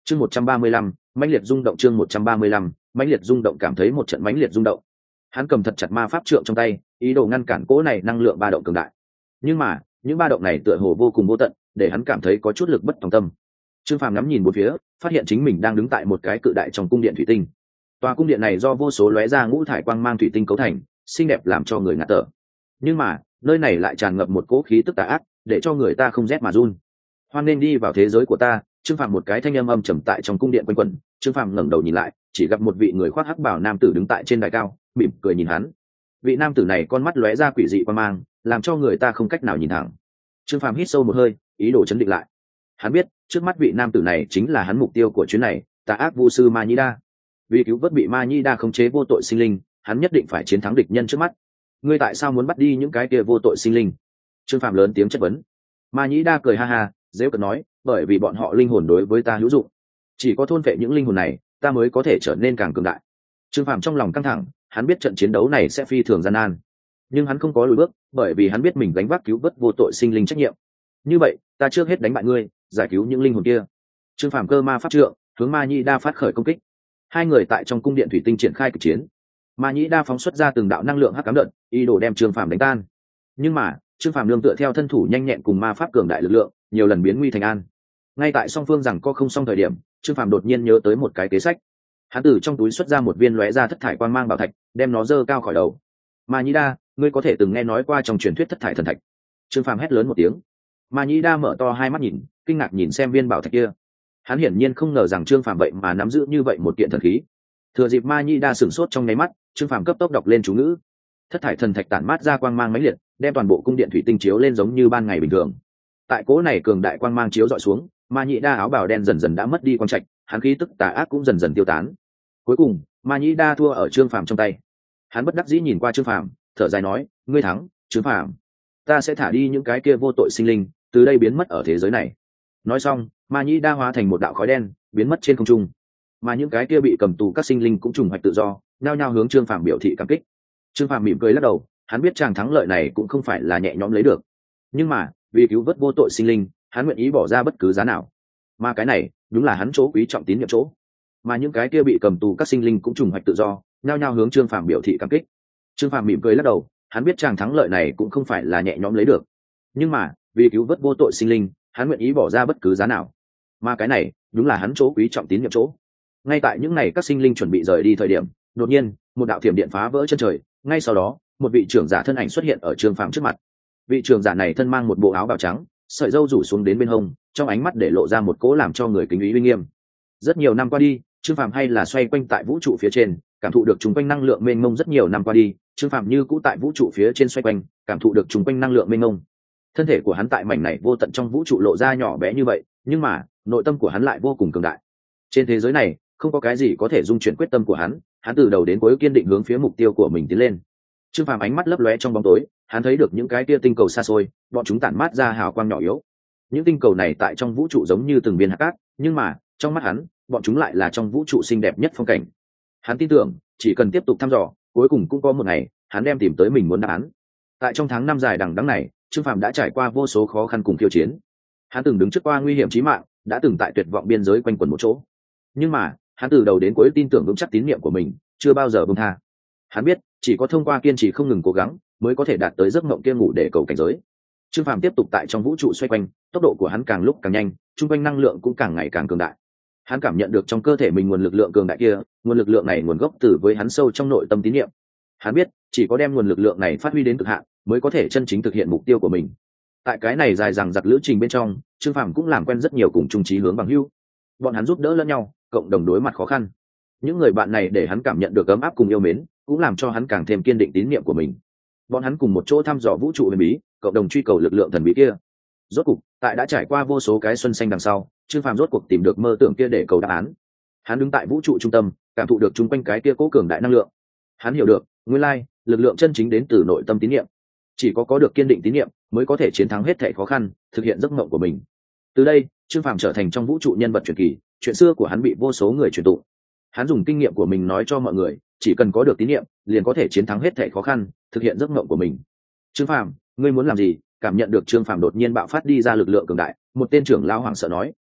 Chương 135, mãnh liệt rung động. Chương 135, mãnh liệt rung động. Cảm thấy một trận mãnh liệt rung động, hắn cầm thật chặt ma pháp trượng trong tay, ý đồ ngăn cản cỗ này năng lượng ba động cường đại. Nhưng mà những ba động này tựa hồ vô cùng vô tận, để hắn cảm thấy có chút lực bất tòng tâm. Trương Phàm ngắm nhìn bốn phía, phát hiện chính mình đang đứng tại một cái cự đại trong cung điện thủy tinh. Tòa cung điện này do vô số lóe ra ngũ thải quang mang thủy tinh cấu thành, xinh đẹp làm cho người ngạt thở. Nhưng mà nơi này lại tràn ngập một cỗ khí tức tà ác, để cho người ta không rét mà run. Hoan nên đi vào thế giới của ta. Trương Phàm một cái thanh âm âm trầm tại trong cung điện quanh quẩn. Trương Phàm ngẩng đầu nhìn lại, chỉ gặp một vị người khoác hắc bào nam tử đứng tại trên đài cao, mỉm cười nhìn hắn. Vị nam tử này con mắt lóe ra quỷ dị quang mang, làm cho người ta không cách nào nhìn thẳng. Trương Phàm hít sâu một hơi, ý đồ chấn định lại. Hắn biết trước mắt vị nam tử này chính là hắn mục tiêu của chuyến này, tà ác vu sư Ma Nhĩ Đa. Vì cứu vớt bị Ma Nhĩ Đa khống chế vô tội sinh linh, hắn nhất định phải chiến thắng địch nhân trước mắt. Ngươi tại sao muốn bắt đi những cái kia vô tội sinh linh? Trương Phàm lớn tiếng chất vấn. Ma Nhĩ Đa cười ha ha, dễ cợt nói, bởi vì bọn họ linh hồn đối với ta hữu dụng, chỉ có thôn phệ những linh hồn này, ta mới có thể trở nên càng cường đại. Trương Phàm trong lòng căng thẳng, hắn biết trận chiến đấu này sẽ phi thường gian nan, nhưng hắn không có lùi bước, bởi vì hắn biết mình gánh vác cứu vớt vô tội sinh linh trách nhiệm. Như vậy, ta trước hết đánh bại ngươi, giải cứu những linh hồn kia. Trương Phàm cơ ma pháp trượng hướng Ma Nhĩ Đa phát khởi công kích. Hai người tại trong cung điện thủy tinh triển khai kịch chiến. Ma Nhĩ Đa phóng xuất ra từng đạo năng lượng hắc ám đợt, ý đồ đem Trương Phàm đánh tan. Nhưng mà Trương Phàm nương tựa theo thân thủ nhanh nhẹn cùng ma pháp cường đại lực lượng, nhiều lần biến nguy thành an. Ngay tại song phương rằng có không xong thời điểm, Trương Phàm đột nhiên nhớ tới một cái kế sách. Hắn từ trong túi xuất ra một viên lóe ra thất thải quang mang bảo thạch, đem nó giơ cao khỏi đầu. Ma Nhĩ Đa, ngươi có thể từng nghe nói qua trong truyền thuyết thất thải thần thạch? Trương Phàm hét lớn một tiếng. Ma Nhĩ Đa mở to hai mắt nhìn, kinh ngạc nhìn xem viên bảo thạch kia. Hắn hiển nhiên không ngờ rằng Trương Phàm vậy mà nắm giữ như vậy một kiện thần khí. Thừa dịp Ma Nhĩ Đa sửng sốt trong nháy mắt, Trương Phàm cấp tốc đọc lên chú ngữ. Thất thải thần thạch tản mát ra quang mang mãnh liệt, đem toàn bộ cung điện thủy tinh chiếu lên giống như ban ngày bình thường. Tại cỗ này cường đại quang mang chiếu dọi xuống, Ma Nhĩ Đa áo bào đen dần dần đã mất đi quang trạch, hắn khí tức tà ác cũng dần dần tiêu tán. Cuối cùng, Ma Nhĩ Đa thua ở Trương Phàm trong tay. Hắn bất đắc dĩ nhìn qua Trương Phàm, thở dài nói, ngươi thắng, Trương Phàm. Ta sẽ thả đi những cái kia vô tội sinh linh, từ đây biến mất ở thế giới này. Nói xong, Ma Nhĩ Đa hóa thành một đạo khói đen, biến mất trên không trung. Mà những cái kia bị cầm tù các sinh linh cũng trùng hoạch tự do, nhao nhao hướng Trương Phàm biểu thị cảm kích. Trương Phàm mỉm cười lắc đầu, hắn biết chàng thắng lợi này cũng không phải là nhẹ nhõm lấy được, nhưng mà vì cứu vớt vô tội sinh linh, hắn nguyện ý bỏ ra bất cứ giá nào. Mà cái này đúng là hắn chỗ quý trọng tín nhiệm chỗ. Mà những cái kia bị cầm tù các sinh linh cũng trùng hoạch tự do, nhao nhao hướng Trương Phàm biểu thị cảm kích. Trương Phàm mỉm cười lắc đầu, hắn biết chàng thắng lợi này cũng không phải là nhẹ nhõm lấy được, nhưng mà vì cứu vớt vô tội sinh linh, hắn nguyện ý bỏ ra bất cứ giá nào. Mà cái này đúng là hắn chỗ quý trọng tín nhiệm chỗ. Ngay tại những ngày các sinh linh chuẩn bị rời đi thời điểm, đột nhiên một đạo thiểm điện phá vỡ chân trời, ngay sau đó một vị trưởng giả thân ảnh xuất hiện ở Trương Phàm trước mặt. Vị trưởng giả này thân mang một bộ áo bào trắng, sợi râu rủ xuống đến bên hông, trong ánh mắt để lộ ra một cỗ làm cho người kính ý uy nghiêm. Rất nhiều năm qua đi, Trương Phàm hay là xoay quanh tại vũ trụ phía trên, cảm thụ được chúng quanh năng lượng mênh mông. Rất nhiều năm qua đi, Trương Phàm như cũ tại vũ trụ phía trên xoay quanh, cảm thụ được chúng quanh năng lượng mênh mông. Thân thể của hắn tại mảnh này vô tận trong vũ trụ lộ ra nhỏ bé như vậy, nhưng mà nội tâm của hắn lại vô cùng cường đại. Trên thế giới này không có cái gì có thể dung chuyển quyết tâm của hắn, hắn từ đầu đến cuối kiên định hướng phía mục tiêu của mình tiến lên. Trương Phàm ánh mắt lấp lóe trong bóng tối, hắn thấy được những cái kia tinh cầu xa xôi, bọn chúng tản mát ra hào quang nhỏ yếu. Những tinh cầu này tại trong vũ trụ giống như từng viên hạt cát, nhưng mà trong mắt hắn, bọn chúng lại là trong vũ trụ xinh đẹp nhất phong cảnh. Hắn tin tưởng, chỉ cần tiếp tục thăm dò, cuối cùng cũng có một ngày, hắn đem tìm tới mình muốn đáp án. Tại trong tháng năm dài đằng đẵng này, Trương Phàm đã trải qua vô số khó khăn cùng khiêu chiến. Hắn từng đứng trước qua nguy hiểm chí mạng, đã từng tại tuyệt vọng biên giới quanh quẩn một chỗ. Nhưng mà, hắn từ đầu đến cuối tin tưởng vững chắc tín nhiệm của mình, chưa bao giờ buông tha. Hắn biết, chỉ có thông qua kiên trì không ngừng cố gắng, mới có thể đạt tới giấc mộng kia ngủ để cầu cảnh giới. Trương Phàm tiếp tục tại trong vũ trụ xoay quanh, tốc độ của hắn càng lúc càng nhanh, trung quanh năng lượng cũng càng ngày càng cường đại. Hắn cảm nhận được trong cơ thể mình nguồn lực lượng cường đại kia, nguồn lực lượng này nguồn gốc từ với hắn sâu trong nội tâm tín nhiệm. Hắn biết, chỉ có đem nguồn lực lượng này phát huy đến cực hạn, mới có thể chân chính thực hiện mục tiêu của mình. Tại cái này dài dằng dặc lữ trình bên trong, Trương Phàm cũng làm quen rất nhiều cùng chung chí hướng bằng hữu. Bọn hắn giúp đỡ lẫn nhau, cộng đồng đối mặt khó khăn. Những người bạn này để hắn cảm nhận được ấm áp cùng yêu mến, cũng làm cho hắn càng thêm kiên định tín nhiệm của mình. Bọn hắn cùng một chỗ thăm dò vũ trụ huyền bí, cộng đồng truy cầu lực lượng thần bí kia. Rốt cuộc, tại đã trải qua vô số cái xuân xanh đằng sau, Trương Phàm rốt cuộc tìm được mơ tưởng kia để cầu đáp án. Hắn đứng tại vũ trụ trung tâm, cảm thụ được chung quanh cái kia cố cường đại năng lượng. Hắn hiểu được, nguyên lai, lực lượng chân chính đến từ nội tâm tín nhiệm. Chỉ có được kiên định tín nhiệm, mới có thể chiến thắng hết thảy khó khăn, thực hiện giấc mộng của mình. Từ đây, Trương Phàm trở thành trong vũ trụ nhân vật truyền kỳ, chuyện xưa của hắn bị vô số người truyền tụng. Hắn dùng kinh nghiệm của mình nói cho mọi người, chỉ cần có được tín nhiệm, liền có thể chiến thắng hết thảy khó khăn, thực hiện giấc mộng của mình. Trương Phàm, ngươi muốn làm gì? Cảm nhận được Trương Phàm đột nhiên bạo phát đi ra lực lượng cường đại, một tên trưởng lão hoảng sợ nói.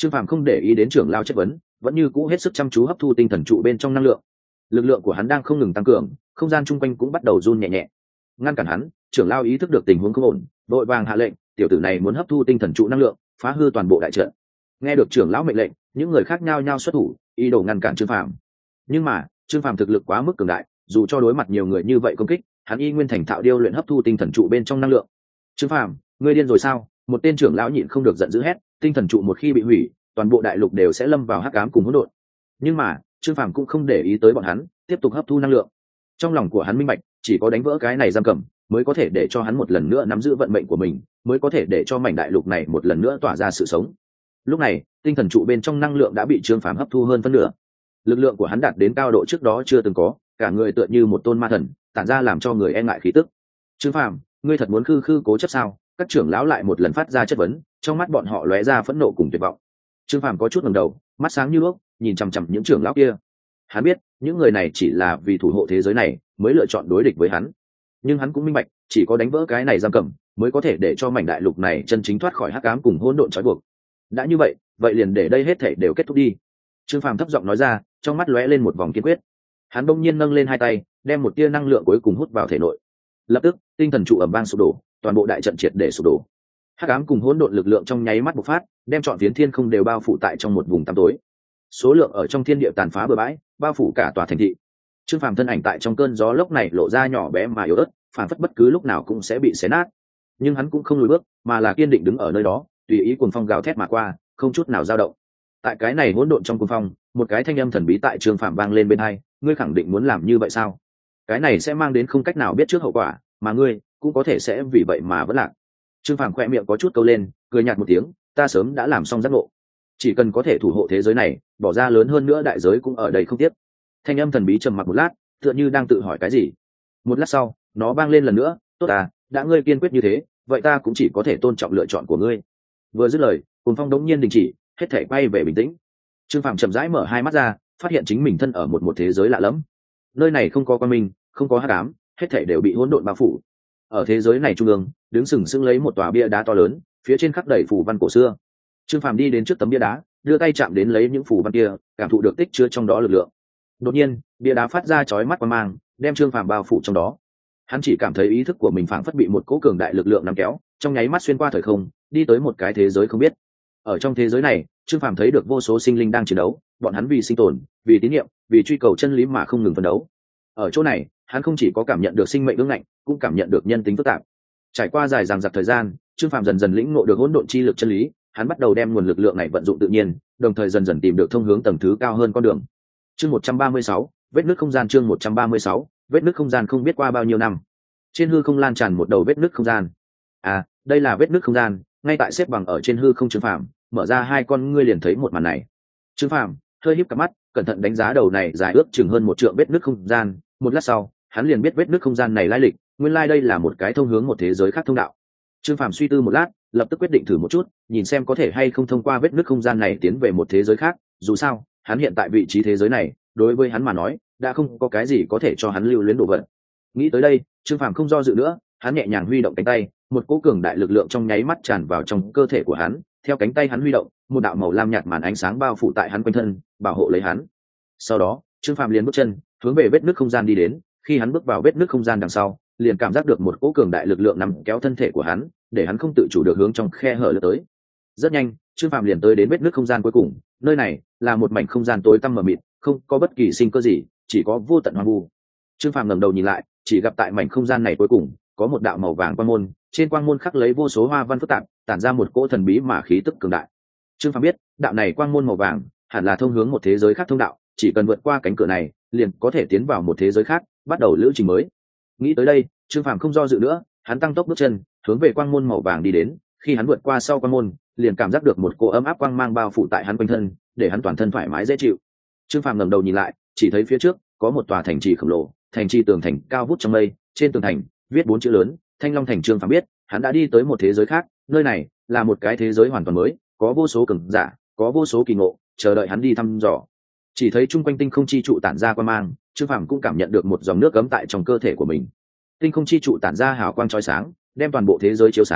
Trương Phàm không để ý đến trưởng lao chất vấn, vẫn như cũ hết sức chăm chú hấp thu tinh thần trụ bên trong năng lượng. Lực lượng của hắn đang không ngừng tăng cường, không gian chung quanh cũng bắt đầu run nhẹ nhẹ. Ngăn cản hắn, trưởng lao ý thức được tình huống không ổn, vội vàng hạ lệnh, tiểu tử này muốn hấp thu tinh thần trụ năng lượng, phá hư toàn bộ đại trận. Nghe được trưởng lão mệnh lệnh, những người khác nhao nhao xuất thủ, ý đồ ngăn cản Trương Phàm. Nhưng mà, Trương Phàm thực lực quá mức cường đại, dù cho đối mặt nhiều người như vậy công kích, hắn y nguyên thành thạo điêu luyện hấp thu tinh thần trụ bên trong năng lượng. Trương Phàm, ngươi điên rồi sao? Một tên trưởng lão nhịn không được giận dữ hét, tinh thần trụ một khi bị hủy, toàn bộ đại lục đều sẽ lâm vào hắc ám cùng hỗn độn. Nhưng mà, Trương Phàm cũng không để ý tới bọn hắn, tiếp tục hấp thu năng lượng. Trong lòng của hắn minh bạch, chỉ có đánh vỡ cái này giam cầm, mới có thể để cho hắn một lần nữa nắm giữ vận mệnh của mình, mới có thể để cho mảnh đại lục này một lần nữa tỏa ra sự sống. Lúc này, tinh thần trụ bên trong năng lượng đã bị Trương Phàm hấp thu hơn phân nửa. Lực lượng của hắn đạt đến cao độ trước đó chưa từng có, cả người tựa như một tôn ma thần, tản ra làm cho người e ngại khí tức. Trương Phàm, ngươi thật muốn khư khư cố chấp sao? Các trưởng lão lại một lần phát ra chất vấn, trong mắt bọn họ lóe ra phẫn nộ cùng tuyệt vọng. Trương Phàm có chút ngẩng đầu, mắt sáng như đuốc, nhìn chằm chằm những trưởng lão kia. Hắn biết, những người này chỉ là vì thủ hộ thế giới này, mới lựa chọn đối địch với hắn. Nhưng hắn cũng minh bạch, chỉ có đánh vỡ cái này giam cầm, mới có thể để cho mảnh đại lục này chân chính thoát khỏi hắc ám cùng hỗn độn trói buộc. Đã như vậy, vậy liền để đây hết thảy đều kết thúc đi. Trương Phàm thấp giọng nói ra, trong mắt lóe lên một vòng kiên quyết. Hắn bỗng nhiên nâng lên hai tay, đem một tia năng lượng cuối cùng hút vào thể nội. Lập tức, tinh thần trụ ầm vang sụp đổ, toàn bộ đại trận triệt để sụp đổ. Hắc ám cùng hỗn độn lực lượng trong nháy mắt bộc phát, đem trọn phiến thiên không đều bao phủ tại trong một vùng tăm tối. Số lượng ở trong thiên địa tàn phá bừa bãi, bao phủ cả tòa thành thị. Trương Phàm thân ảnh tại trong cơn gió lốc này lộ ra nhỏ bé mà yếu ớt, phản phất bất cứ lúc nào cũng sẽ bị xé nát. Nhưng hắn cũng không lùi bước, mà là kiên định đứng ở nơi đó, tùy ý cuồng phong gào thét mà qua, không chút nào dao động. Tại cái này hỗn độn trong cuồng phong, một cái thanh âm thần bí tại Trương Phàm vang lên bên tai, ngươi khẳng định muốn làm như vậy sao? Cái này sẽ mang đến không cách nào biết trước hậu quả, mà ngươi cũng có thể sẽ vì vậy mà vẫn lạc. Trương Phàm khẽ miệng có chút câu lên, cười nhạt một tiếng, ta sớm đã làm xong giác ngộ, chỉ cần có thể thủ hộ thế giới này, bỏ ra lớn hơn nữa đại giới cũng ở đây không tiếc. Thanh âm thần bí trầm mặc một lát, tựa như đang tự hỏi cái gì. Một lát sau, nó vang lên lần nữa, tốt à, đã ngươi kiên quyết như thế, vậy ta cũng chỉ có thể tôn trọng lựa chọn của ngươi. Vừa dứt lời, cuồng phong đống nhiên đình chỉ, hết thảy quay về bình tĩnh. Trương Phàm chậm rãi mở hai mắt ra, phát hiện chính mình thân ở một thế giới lạ lẫm. Nơi này không có quang minh, không có hắc ám, hết thảy đều bị hỗn độn bao phủ. Ở thế giới này trung ương, đứng sừng sững lấy một tòa bia đá to lớn, phía trên khắc đầy phù văn cổ xưa. Trương Phàm đi đến trước tấm bia đá, đưa tay chạm đến lấy những phù văn kia, cảm thụ được tích chứa trong đó lực lượng. Đột nhiên, bia đá phát ra chói mắt quang mang, đem Trương Phàm bao phủ trong đó. Hắn chỉ cảm thấy ý thức của mình phảng phất bị một cỗ cường đại lực lượng nắm kéo, trong nháy mắt xuyên qua thời không, đi tới một cái thế giới không biết. Ở trong thế giới này, Trương Phàm thấy được vô số sinh linh đang chiến đấu, bọn hắn vì sinh tồn, vì tín nhiệm, vì truy cầu chân lý mà không ngừng phấn đấu. Ở chỗ này, hắn không chỉ có cảm nhận được sinh mệnh ương ngạnh, cũng cảm nhận được nhân tính phức tạp. Trải qua dài dằng dặc thời gian, Trương Phàm dần dần lĩnh ngộ được hỗn độn chi lực chân lý, hắn bắt đầu đem nguồn lực lượng này vận dụng tự nhiên, đồng thời dần dần tìm được thông hướng tầng thứ cao hơn con đường. Chương 136, vết nứt không gian. Chương 136, vết nứt không gian. Không biết qua bao nhiêu năm, trên hư không lan tràn một đầu vết nứt không gian. À, đây là vết nứt không gian, ngay tại xếp bằng ở trên hư không. Trương Phàm mở ra hai con ngươi liền thấy một màn này. Trương Phàm hơi híp cặp mắt, cẩn thận đánh giá đầu này dài ước chừng hơn 1 trượng vết nứt không gian. Một lát sau, hắn liền biết vết nứt không gian này lai lịch, nguyên lai đây là một cái thông hướng một thế giới khác thông đạo. Trương Phàm suy tư một lát, lập tức quyết định thử một chút, nhìn xem có thể hay không thông qua vết nứt không gian này tiến về một thế giới khác. Dù sao, hắn hiện tại vị trí thế giới này, đối với hắn mà nói, đã không có cái gì có thể cho hắn lưu luyến đồ vật. Nghĩ tới đây, Trương Phàm không do dự nữa, hắn nhẹ nhàng huy động cánh tay, một cỗ cường đại lực lượng trong nháy mắt tràn vào trong cơ thể của hắn. Theo cánh tay hắn huy động, một đạo màu lam nhạt màn ánh sáng bao phủ tại hắn quanh thân, bảo hộ lấy hắn. Sau đó, Trương Phàm liền bước chân hướng về vết nứt không gian đi đến. Khi hắn bước vào vết nứt không gian đằng sau, liền cảm giác được một cỗ cường đại lực lượng nắm kéo thân thể của hắn, để hắn không tự chủ được hướng trong khe hở lướt tới. Rất nhanh, Trương Phàm liền tới đến vết nứt không gian cuối cùng. Nơi này là một mảnh không gian tối tăm mờ mịt, không có bất kỳ sinh cơ gì, chỉ có vô tận hoang vu. Trương Phàm ngẩng đầu nhìn lại, chỉ gặp tại mảnh không gian này cuối cùng có một đạo màu vàng quang môn, trên quang môn khắc lấy vô số hoa văn phức tạp, tản ra một cỗ thần bí mà khí tức cường đại. Trương Phàm biết, đạo này quang môn màu vàng hẳn là thông hướng một thế giới khác thông đạo, chỉ cần vượt qua cánh cửa này, liền có thể tiến vào một thế giới khác, bắt đầu lữ trình mới. Nghĩ tới đây, Trương Phàm không do dự nữa, hắn tăng tốc bước chân, hướng về quang môn màu vàng đi đến. Khi hắn vượt qua sau quang môn, liền cảm giác được một cỗ ấm áp quang mang bao phủ tại hắn quanh thân, để hắn toàn thân thoải mái dễ chịu. Trương Phàm ngẩng đầu nhìn lại, chỉ thấy phía trước có một tòa thành trì khổng lồ, thành trì tường thành cao vút trong mây, trên tường thành viết 4 chữ lớn, Thanh Long Thành. Trương Phàm biết, hắn đã đi tới một thế giới khác, nơi này là một cái thế giới hoàn toàn mới, có vô số cường giả, có vô số kỳ ngộ, chờ đợi hắn đi thăm dò. Chỉ thấy chung quanh tinh không chi trụ tản ra quang mang, Trương Phàm cũng cảm nhận được một dòng nước ấm tại trong cơ thể của mình. Tinh không chi trụ tản ra hào quang chói sáng, đem toàn bộ thế giới chiếu sáng,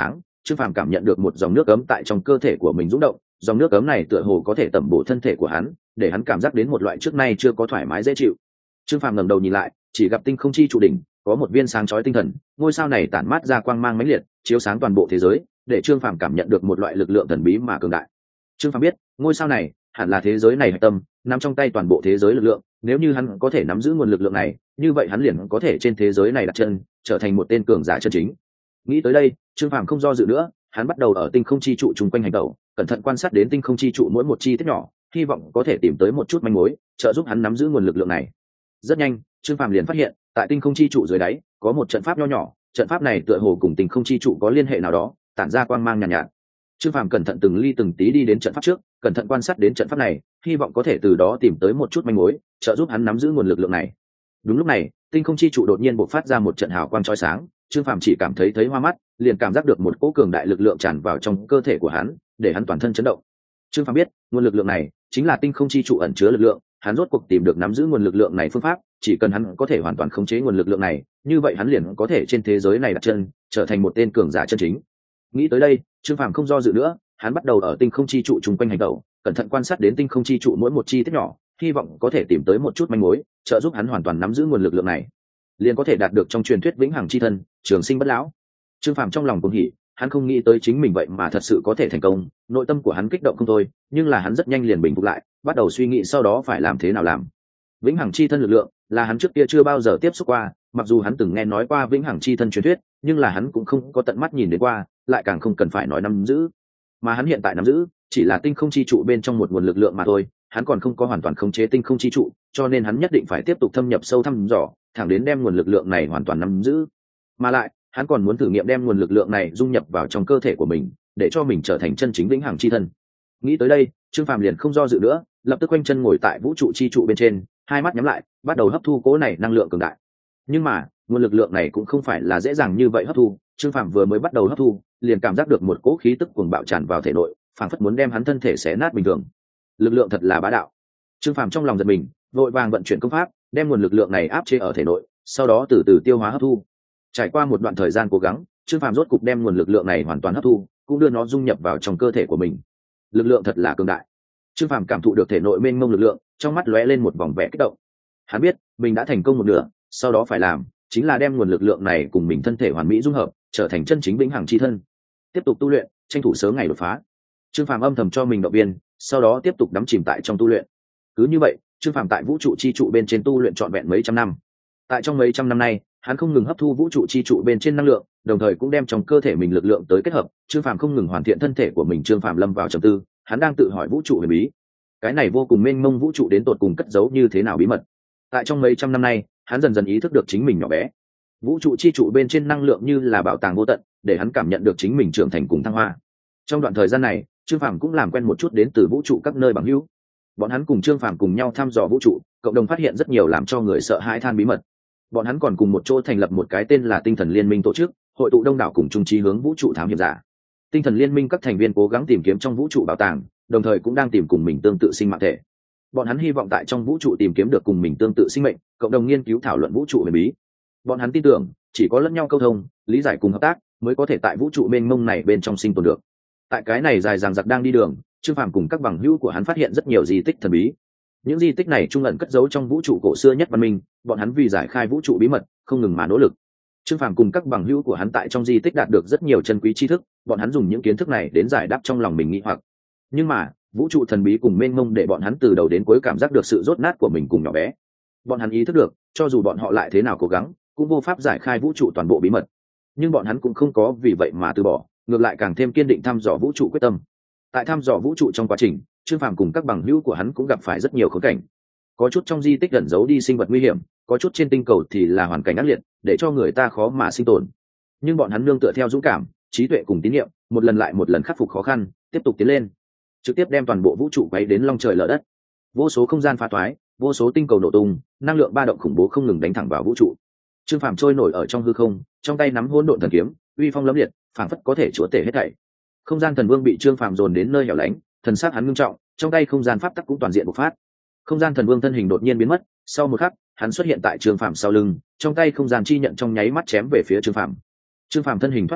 Trương Phàm cảm nhận được một dòng nước ấm tại trong cơ thể của mình rung động, dòng nước ấm này tựa hồ có thể tẩm bổ thân thể của hắn, để hắn cảm giác đến một loại trước nay chưa có thoải mái dễ chịu. Trương Phàm ngẩng đầu nhìn lại, chỉ gặp tinh không chi trụ đỉnh có một viên sáng chói tinh thần, ngôi sao này tản mát ra quang mang mãnh liệt, chiếu sáng toàn bộ thế giới, để Trương Phàm cảm nhận được một loại lực lượng thần bí mà cường đại. Trương Phàm biết, ngôi sao này hẳn là thế giới này hạch tâm, nắm trong tay toàn bộ thế giới lực lượng, nếu như hắn có thể nắm giữ nguồn lực lượng này, như vậy hắn liền có thể trên thế giới này đặt chân, trở thành một tên cường giả chân chính. Nghĩ tới đây, Trương Phàm không do dự nữa, hắn bắt đầu ở tinh không chi trụ chung quanh hành động, cẩn thận quan sát đến tinh không chi trụ mỗi một chi tiết nhỏ, hy vọng có thể tìm tới một chút manh mối, trợ giúp hắn nắm giữ nguồn lực lượng này. Rất nhanh, Trương Phàm liền phát hiện, tại tinh không chi trụ dưới đáy, có một trận pháp nho nhỏ, trận pháp này tựa hồ cùng tinh không chi trụ có liên hệ nào đó, tản ra quang mang nhàn nhạt. Trương Phàm cẩn thận từng ly từng tí đi đến trận pháp trước, cẩn thận quan sát đến trận pháp này, hy vọng có thể từ đó tìm tới một chút manh mối, trợ giúp hắn nắm giữ nguồn lực lượng này. Đúng lúc này, tinh không chi trụ đột nhiên bộc phát ra một trận hào quang chói sáng, Trương Phàm chỉ cảm thấy hoa mắt, liền cảm giác được một cỗ cường đại lực lượng tràn vào trong cơ thể của hắn, để hắn toàn thân chấn động. Trương Phàm biết, nguồn lực lượng này chính là tinh không chi trụ ẩn chứa lực lượng, hắn rốt cuộc tìm được nắm giữ nguồn lực lượng này phương pháp, chỉ cần hắn có thể hoàn toàn khống chế nguồn lực lượng này, như vậy hắn liền có thể trên thế giới này đặt chân, trở thành một tên cường giả chân chính. Nghĩ tới đây, Trương Phàm không do dự nữa, hắn bắt đầu ở tinh không chi trụ chung quanh hành động, cẩn thận quan sát đến tinh không chi trụ mỗi một chi tiết nhỏ, hy vọng có thể tìm tới một chút manh mối, trợ giúp hắn hoàn toàn nắm giữ nguồn lực lượng này, liền có thể đạt được trong truyền thuyết vĩnh hằng chi thân, trường sinh bất lão. Trương Phàm trong lòng cuồng hỉ, hắn không nghĩ tới chính mình vậy mà thật sự có thể thành công, nội tâm của hắn kích động không thôi, nhưng là hắn rất nhanh liền bình phục lại, bắt đầu suy nghĩ sau đó phải làm thế nào làm. Vĩnh hằng chi thân lực lượng là hắn trước kia chưa bao giờ tiếp xúc qua, mặc dù hắn từng nghe nói qua vĩnh hằng chi thân truyền thuyết, nhưng là hắn cũng không có tận mắt nhìn đến qua, lại càng không cần phải nói nắm giữ. Mà hắn hiện tại nắm giữ chỉ là tinh không chi trụ bên trong một nguồn lực lượng mà thôi, hắn còn không có hoàn toàn khống chế tinh không chi trụ, cho nên hắn nhất định phải tiếp tục thâm nhập sâu thăm dò, thẳng đến đem nguồn lực lượng này hoàn toàn nắm giữ. Mà lại, hắn còn muốn thử nghiệm đem nguồn lực lượng này dung nhập vào trong cơ thể của mình, để cho mình trở thành chân chính vĩnh hằng chi thân. Nghĩ tới đây, Trương Phàm liền không do dự nữa, lập tức quanh chân ngồi tại vũ trụ chi trụ bên trên, hai mắt nhắm lại, bắt đầu hấp thu cỗ này năng lượng cường đại. Nhưng mà, nguồn lực lượng này cũng không phải là dễ dàng như vậy hấp thu, Trương Phàm vừa mới bắt đầu hấp thu, liền cảm giác được một cỗ khí tức cuồng bạo tràn vào thể nội, phảng phất muốn đem hắn thân thể xé nát bình thường. Lực lượng thật là bá đạo. Trương Phàm trong lòng giật mình, vội vàng vận chuyển công pháp, đem nguồn lực lượng này áp chế ở thể nội, sau đó từ từ tiêu hóa hấp thu. Trải qua một đoạn thời gian cố gắng, Trương Phàm rốt cục đem nguồn lực lượng này hoàn toàn hấp thu, cũng đưa nó dung nhập vào trong cơ thể của mình. Lực lượng thật là cường đại. Trương Phàm cảm thụ được thể nội mênh mông lực lượng, trong mắt lóe lên một vòng vẻ kích động. Hắn biết, mình đã thành công một nửa, sau đó phải làm chính là đem nguồn lực lượng này cùng mình thân thể hoàn mỹ dung hợp, trở thành chân chính vĩnh hằng chi thân. Tiếp tục tu luyện, tranh thủ sớm ngày đột phá. Trương Phàm âm thầm cho mình động viên, sau đó tiếp tục đắm chìm tại trong tu luyện. Cứ như vậy, Trương Phàm tại vũ trụ chi trụ bên trên tu luyện trọn vẹn mấy trăm năm. Tại trong mấy trăm năm nay, hắn không ngừng hấp thu vũ trụ chi trụ bên trên năng lượng, đồng thời cũng đem trong cơ thể mình lực lượng tới kết hợp. Trương Phàm không ngừng hoàn thiện thân thể của mình. Trương Phàm lâm vào trầm tư, hắn đang tự hỏi vũ trụ huyền bí, cái này vô cùng mênh mông vũ trụ đến tột cùng cất giấu như thế nào bí mật. Tại trong mấy trăm năm nay, hắn dần dần ý thức được chính mình nhỏ bé. Vũ trụ chi trụ bên trên năng lượng như là bảo tàng vô tận, để hắn cảm nhận được chính mình trưởng thành cùng thăng hoa. Trong đoạn thời gian này, Trương Phàm cũng làm quen một chút đến từ vũ trụ các nơi bằng hữu. Bọn hắn cùng Trương Phàm cùng nhau thăm dò vũ trụ, cộng đồng phát hiện rất nhiều làm cho người sợ hãi than bí mật. Bọn hắn còn cùng một chỗ thành lập một cái tên là Tinh Thần Liên Minh tổ chức, hội tụ đông đảo cùng chung chí hướng vũ trụ thám hiểm giả. Tinh Thần Liên Minh các thành viên cố gắng tìm kiếm trong vũ trụ bảo tàng, đồng thời cũng đang tìm cùng mình tương tự sinh mạng thể. Bọn hắn hy vọng tại trong vũ trụ tìm kiếm được cùng mình tương tự sinh mệnh, cộng đồng nghiên cứu thảo luận vũ trụ huyền bí. Bọn hắn tin tưởng, chỉ có lẫn nhau câu thông, lý giải cùng hợp tác, mới có thể tại vũ trụ mênh mông này bên trong sinh tồn được. Tại cái này dài dằng dặc đang đi đường, Trương Phàm cùng các bằng hữu của hắn phát hiện rất nhiều di tích thần bí. Những di tích này trung ẩn cất giấu trong vũ trụ cổ xưa nhất văn minh, bọn hắn vì giải khai vũ trụ bí mật, không ngừng mà nỗ lực. Trương Phàm cùng các bằng hữu của hắn tại trong di tích đạt được rất nhiều chân quý tri thức, bọn hắn dùng những kiến thức này đến giải đáp trong lòng mình nghi hoặc. Nhưng mà, vũ trụ thần bí cùng mênh mông để bọn hắn từ đầu đến cuối cảm giác được sự rốt nát của mình cùng nhỏ bé. Bọn hắn ý thức được, cho dù bọn họ lại thế nào cố gắng, cũng vô pháp giải khai vũ trụ toàn bộ bí mật. Nhưng bọn hắn cũng không có vì vậy mà từ bỏ, ngược lại càng thêm kiên định thăm dò vũ trụ quyết tâm. Tại thăm dò vũ trụ trong quá trình, Trương Phàm cùng các bằng hữu của hắn cũng gặp phải rất nhiều khốn cảnh. Có chút trong di tích ẩn giấu đi sinh vật nguy hiểm, có chút trên tinh cầu thì là hoàn cảnh ác liệt, để cho người ta khó mà sinh tồn. Nhưng bọn hắn nương tựa theo dũng cảm, trí tuệ cùng tín nhiệm, một lần lại một lần khắc phục khó khăn, tiếp tục tiến lên, trực tiếp đem toàn bộ vũ trụ quấy đến long trời lở đất. Vô số không gian phá toái, vô số tinh cầu nổ tung, năng lượng ba động khủng bố không ngừng đánh thẳng vào vũ trụ. Trương Phàm trôi nổi ở trong hư không, trong tay nắm hỗn độn thần kiếm, uy phong lẫm liệt, phảng phất có thể chúa tể hết thảy. Không gian thần vương bị Trương Phàm dồn đến nơi hẻo lánh, thần sắc hắn ngưng trọng, trong tay không gian pháp tắc cũng toàn diện bộc phát. Không gian thần vương thân hình đột nhiên biến mất, sau một khắc, hắn xuất hiện tại Trương Phàm sau lưng, trong tay không gian chi nhận trong nháy mắt chém về phía Trương Phàm. Trương Phàm thân hình thoát một cái,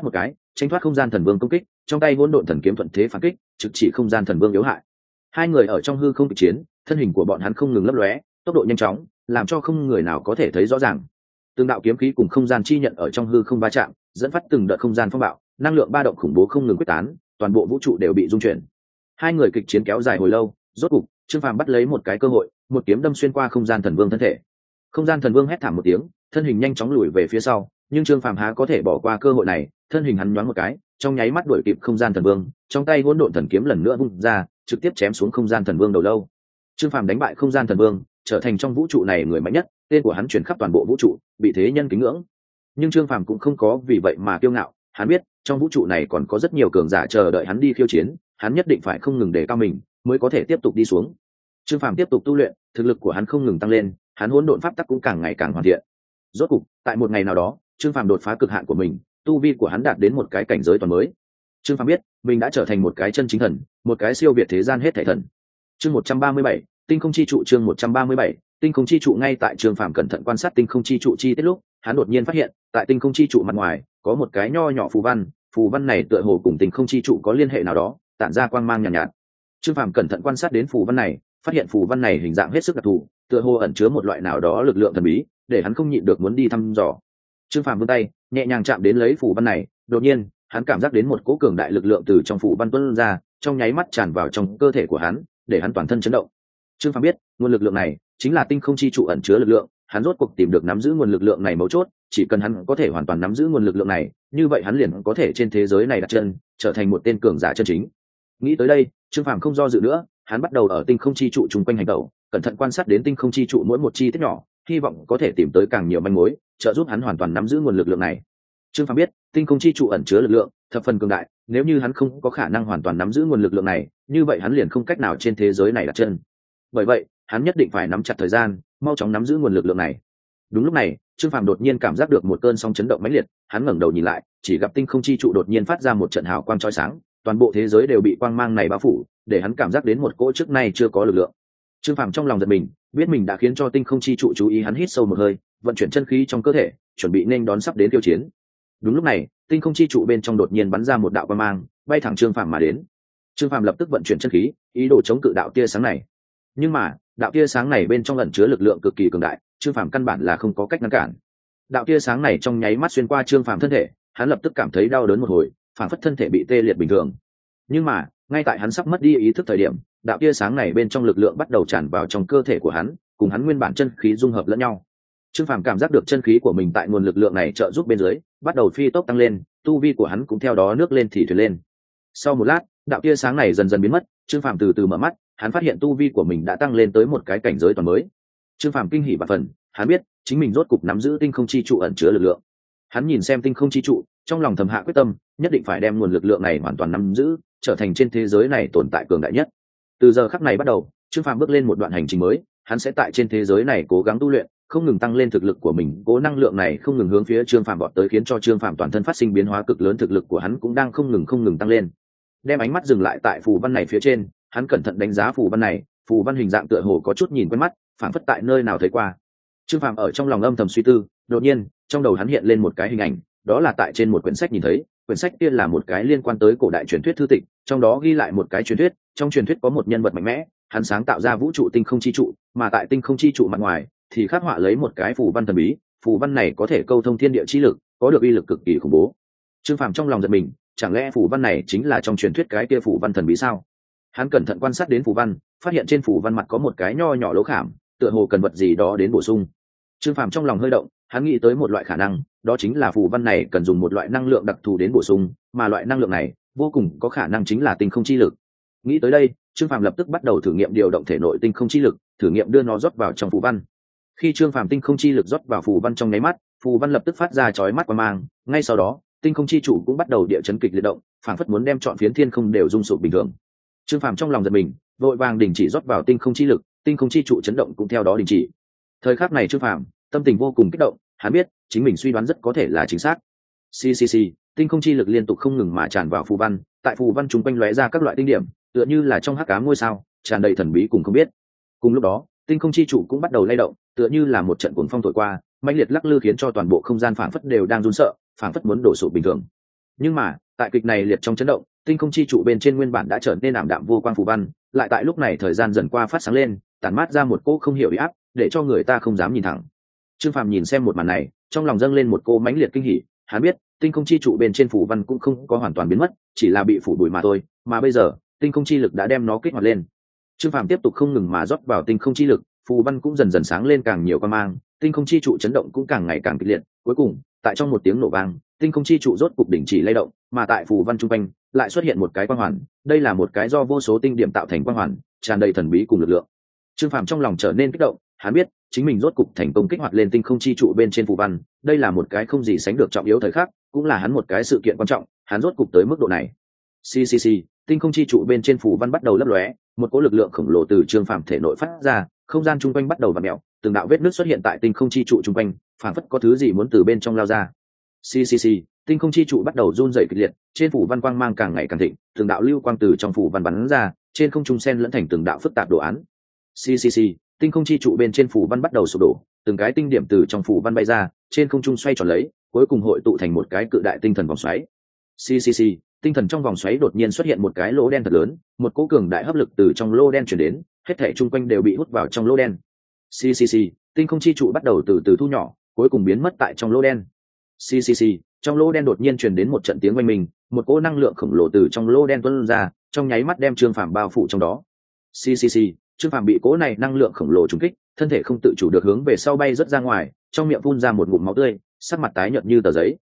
tránh thoát không gian thần vương công kích, trong tay hỗn độn thần kiếm thuận thế phản kích, trực chỉ không gian thần vương yếu hại. Hai người ở trong hư không kịch chiến, thân hình của bọn hắn không ngừng lấp lóe, tốc độ nhanh chóng, làm cho không người nào có thể thấy rõ ràng. Từng đạo kiếm khí cùng không gian chi nhận ở trong hư không va chạm, dẫn phát từng đợt không gian phong bạo, năng lượng ba động khủng bố không ngừng quyết tán, toàn bộ vũ trụ đều bị rung chuyển. Hai người kịch chiến kéo dài hồi lâu, rốt cục Trương Phàm bắt lấy một cái cơ hội, một kiếm đâm xuyên qua không gian thần vương thân thể. Không gian thần vương hét thảm một tiếng, thân hình nhanh chóng lùi về phía sau, nhưng Trương Phàm há có thể bỏ qua cơ hội này, thân hình hắn nhoáng một cái, trong nháy mắt đuổi kịp không gian thần vương, trong tay hỗn độn thần kiếm lần nữa vung ra, trực tiếp chém xuống không gian thần vương đầu lâu. Trương Phàm đánh bại không gian thần vương, trở thành trong vũ trụ này người mạnh nhất, tên của hắn truyền khắp toàn bộ vũ trụ, bị thế nhân kính ngưỡng. Nhưng Trương Phàm cũng không có vì vậy mà kiêu ngạo, hắn biết, trong vũ trụ này còn có rất nhiều cường giả chờ đợi hắn đi khiêu chiến, hắn nhất định phải không ngừng đề cao mình, mới có thể tiếp tục đi xuống. Trương Phàm tiếp tục tu luyện, thực lực của hắn không ngừng tăng lên, hắn hỗn độn pháp tắc cũng càng ngày càng hoàn thiện. Rốt cục, tại một ngày nào đó, Trương Phàm đột phá cực hạn của mình, tu vi của hắn đạt đến một cái cảnh giới toàn mới. Trương Phàm biết, mình đã trở thành một cái chân chính thần, một cái siêu việt thế gian hết thảy thần. Chương 137, Tinh không chi trụ. Chương 137, Tinh không chi trụ. Ngay tại Trương Phàm cẩn thận quan sát tinh không chi trụ chi tiết lúc, hắn đột nhiên phát hiện, tại tinh không chi trụ mặt ngoài, có một cái nho nhỏ phù văn này tựa hồ cùng tinh không chi trụ có liên hệ nào đó, tản ra quang mang nhàn nhạt. Trương Phàm cẩn thận quan sát đến phù văn này, phát hiện phù văn này hình dạng hết sức đặc thù, tựa hồ ẩn chứa một loại nào đó lực lượng thần bí, để hắn không nhịn được muốn đi thăm dò. Trương Phàm vươn tay, nhẹ nhàng chạm đến lấy phù văn này, đột nhiên, hắn cảm giác đến một cỗ cường đại lực lượng từ trong phù văn tuôn ra, trong nháy mắt tràn vào trong cơ thể của hắn, để hắn toàn thân chấn động. Trương Phàm biết, nguồn lực lượng này chính là tinh không chi trụ ẩn chứa lực lượng, hắn rốt cuộc tìm được nắm giữ nguồn lực lượng này mấu chốt, chỉ cần hắn có thể hoàn toàn nắm giữ nguồn lực lượng này, như vậy hắn liền có thể trên thế giới này đặt chân, trở thành một tên cường giả chân chính. Nghĩ tới đây, Trương Phàm không do dự nữa, hắn bắt đầu ở tinh không chi trụ chung quanh hành động, cẩn thận quan sát đến tinh không chi trụ mỗi một chi tiết nhỏ, hy vọng có thể tìm tới càng nhiều manh mối, trợ giúp hắn hoàn toàn nắm giữ nguồn lực lượng này. Trương Phàm biết, tinh không chi trụ ẩn chứa lực lượng thập phần cường đại, nếu như hắn không có khả năng hoàn toàn nắm giữ nguồn lực lượng này, như vậy hắn liền không cách nào trên thế giới này đặt chân. Bởi vậy, hắn nhất định phải nắm chặt thời gian, mau chóng nắm giữ nguồn lực lượng này. Đúng lúc này, Trương Phàm đột nhiên cảm giác được một cơn sóng chấn động mãnh liệt, hắn ngẩng đầu nhìn lại, chỉ gặp tinh không chi trụ đột nhiên phát ra một trận hào quang chói sáng, toàn bộ thế giới đều bị quang mang này bao phủ, để hắn cảm giác đến một cỗ trước nay chưa có lực lượng. Trương Phàm trong lòng giật mình, biết mình đã khiến cho tinh không chi trụ chú ý, hắn hít sâu một hơi, vận chuyển chân khí trong cơ thể, chuẩn bị nên đón sắp đến tiêu chiến. Đúng lúc này, tinh không chi trụ bên trong đột nhiên bắn ra một đạo quang mang, bay thẳng Trương Phàm mà đến. Trương Phàm lập tức vận chuyển chân khí, ý đồ chống cự đạo tia sáng này. Nhưng mà, đạo tia sáng này bên trong ẩn chứa lực lượng cực kỳ cường đại, Trương Phàm căn bản là không có cách ngăn cản. Đạo tia sáng này trong nháy mắt xuyên qua Trương Phàm thân thể, hắn lập tức cảm thấy đau đớn một hồi, phản phất thân thể bị tê liệt bình thường. Nhưng mà, ngay tại hắn sắp mất đi ý thức thời điểm, đạo tia sáng này bên trong lực lượng bắt đầu tràn vào trong cơ thể của hắn, cùng hắn nguyên bản chân khí dung hợp lẫn nhau. Trương Phàm cảm giác được chân khí của mình tại nguồn lực lượng này trợ giúp bên dưới, bắt đầu phi tốc tăng lên, tu vi của hắn cũng theo đó nước lên thì thuyền lên. Sau một lát, đạo tia sáng này dần dần biến mất, Trương Phàm từ từ mở mắt, hắn phát hiện tu vi của mình đã tăng lên tới một cái cảnh giới toàn mới. Trương Phàm kinh hỉ và phần, hắn biết chính mình rốt cục nắm giữ tinh không chi trụ ẩn chứa lực lượng. Hắn nhìn xem tinh không chi trụ, trong lòng thầm hạ quyết tâm, nhất định phải đem nguồn lực lượng này hoàn toàn nắm giữ, trở thành trên thế giới này tồn tại cường đại nhất. Từ giờ khắc này bắt đầu, Trương Phàm bước lên một đoạn hành trình mới, hắn sẽ tại trên thế giới này cố gắng tu luyện, không ngừng tăng lên thực lực của mình, cố năng lượng này không ngừng hướng phía Trương Phàm vọt tới, khiến cho Trương Phàm toàn thân phát sinh biến hóa cực lớn, thực lực của hắn cũng đang không ngừng tăng lên. Đem ánh mắt dừng lại tại phù văn này phía trên, hắn cẩn thận đánh giá phù văn này, phù văn hình dạng tựa hồ có chút nhìn quen mắt, phảng phất tại nơi nào thấy qua. Trương Phàm ở trong lòng âm thầm suy tư, đột nhiên, trong đầu hắn hiện lên một cái hình ảnh, đó là tại trên một quyển sách nhìn thấy, quyển sách kia là một cái liên quan tới cổ đại truyền thuyết thư tịch, trong đó ghi lại một cái truyền thuyết, trong truyền thuyết có một nhân vật mạnh mẽ, hắn sáng tạo ra vũ trụ tinh không chi trụ, mà tại tinh không chi trụ mặt ngoài thì khắc họa lấy một cái phù văn thần bí, phù văn này có thể câu thông thiên địa chi lực, có được uy lực cực kỳ khủng bố. Trương Phàm trong lòng giật mình, chẳng lẽ phù văn này chính là trong truyền thuyết cái kia phù văn thần bí sao? Hắn cẩn thận quan sát đến phù văn, phát hiện trên phù văn mặt có một cái nho nhỏ lỗ khảm, tựa hồ cần vật gì đó đến bổ sung. Trương Phàm trong lòng hơi động, hắn nghĩ tới một loại khả năng, đó chính là phù văn này cần dùng một loại năng lượng đặc thù đến bổ sung, mà loại năng lượng này vô cùng có khả năng chính là tinh không chi lực. Nghĩ tới đây, Trương Phàm lập tức bắt đầu thử nghiệm điều động thể nội tinh không chi lực, thử nghiệm đưa nó rót vào trong phù văn. Khi Trương Phàm tinh không chi lực rót vào phù văn trong nháy mắt, phù văn lập tức phát ra chói mắt quang mang, ngay sau đó, tinh không chi trụ cũng bắt đầu địa chấn kịch liệt động, phảng phất muốn đem trọn phiến thiên không đều rung sụp bình thường. Trương Phàm trong lòng giật mình, vội vàng đình chỉ rót vào tinh không chi lực, tinh không chi trụ chấn động cũng theo đó đình chỉ. Thời khắc này Trương Phàm tâm tình vô cùng kích động, hắn biết chính mình suy đoán rất có thể là chính xác. Tinh không chi lực liên tục không ngừng mà tràn vào phù văn, tại phù văn chúng quanh lóe ra các loại tinh điểm, tựa như là trong hắc ám ngôi sao, tràn đầy thần bí cùng không biết. Cùng lúc đó, tinh không chi trụ cũng bắt đầu lay động, tựa như là một trận cuồng phong thổi qua, mãnh liệt lắc lư khiến cho toàn bộ không gian phảng phất đều đang run sợ, phảng phất muốn đổ sụp bình thường. Nhưng mà tại kịch này liệt trong chấn động, tinh không chi trụ bên trên nguyên bản đã trở nên ảm đạm vô quang phù văn, lại tại lúc này thời gian dần qua phát sáng lên, tản mát ra một cỗ không hiểu uy áp, để cho người ta không dám nhìn thẳng. Trương Phàm nhìn xem một màn này, trong lòng dâng lên một cỗ mãnh liệt kinh hỉ. Hắn biết tinh không chi trụ bên trên phù văn cũng không có hoàn toàn biến mất, chỉ là bị phủ bụi mà thôi, mà bây giờ tinh không chi lực đã đem nó kích hoạt lên. Trương Phàm tiếp tục không ngừng mà rót vào tinh không chi lực, phù văn cũng dần dần sáng lên càng nhiều quang mang, tinh không chi trụ chấn động cũng càng ngày càng kịch liệt. Cuối cùng, tại trong một tiếng nổ vang, tinh không chi trụ rốt cục đình chỉ lay động, mà tại phù văn trung quanh lại xuất hiện một cái quang hoàn. Đây là một cái do vô số tinh điểm tạo thành quang hoàn, tràn đầy thần bí cùng lực lượng. Trương Phàm trong lòng trở nên kích động, hắn biết chính mình rốt cục thành công kích hoạt lên tinh không chi trụ bên trên phù văn. Đây là một cái không gì sánh được trọng yếu thời khắc, cũng là hắn một cái sự kiện quan trọng, hắn rốt cục tới mức độ này. Tinh không chi trụ bên trên phù văn bắt đầu lấp lóe, một cỗ lực lượng khổng lồ từ Trương Phàm thể nội phát ra, không gian chung quanh bắt đầu vặn mèo, từng đạo vết nứt xuất hiện tại tinh không chi trụ chung quanh, phảng phất có thứ gì muốn từ bên trong lao ra. Tinh không chi trụ bắt đầu run rẩy kịch liệt, trên phủ văn quang mang càng ngày càng thịnh, từng đạo lưu quang từ trong phủ văn bắn ra, trên không trung xen lẫn thành từng đạo phức tạp đồ án. Tinh không chi trụ bên trên phủ văn bắt đầu sụp đổ, từng cái tinh điểm từ trong phủ văn bay ra, trên không trung xoay tròn lấy, cuối cùng hội tụ thành một cái cự đại tinh thần vòng xoáy. Tinh thần trong vòng xoáy đột nhiên xuất hiện một cái lỗ đen thật lớn, một cỗ cường đại hấp lực từ trong lỗ đen truyền đến, hết thảy chung quanh đều bị hút vào trong lỗ đen. Tinh không chi trụ bắt đầu từ từ thu nhỏ, cuối cùng biến mất tại trong lỗ đen. Trong lỗ đen đột nhiên truyền đến một trận tiếng oanh minh, một cỗ năng lượng khổng lồ từ trong lỗ đen tuôn ra, trong nháy mắt đem Trương Phàm bao phủ trong đó. Trương Phàm bị cỗ này năng lượng khổng lồ trúng kích, thân thể không tự chủ được hướng về sau bay rất ra ngoài, trong miệng phun ra một ngụm máu tươi, sắc mặt tái nhợt như tờ giấy.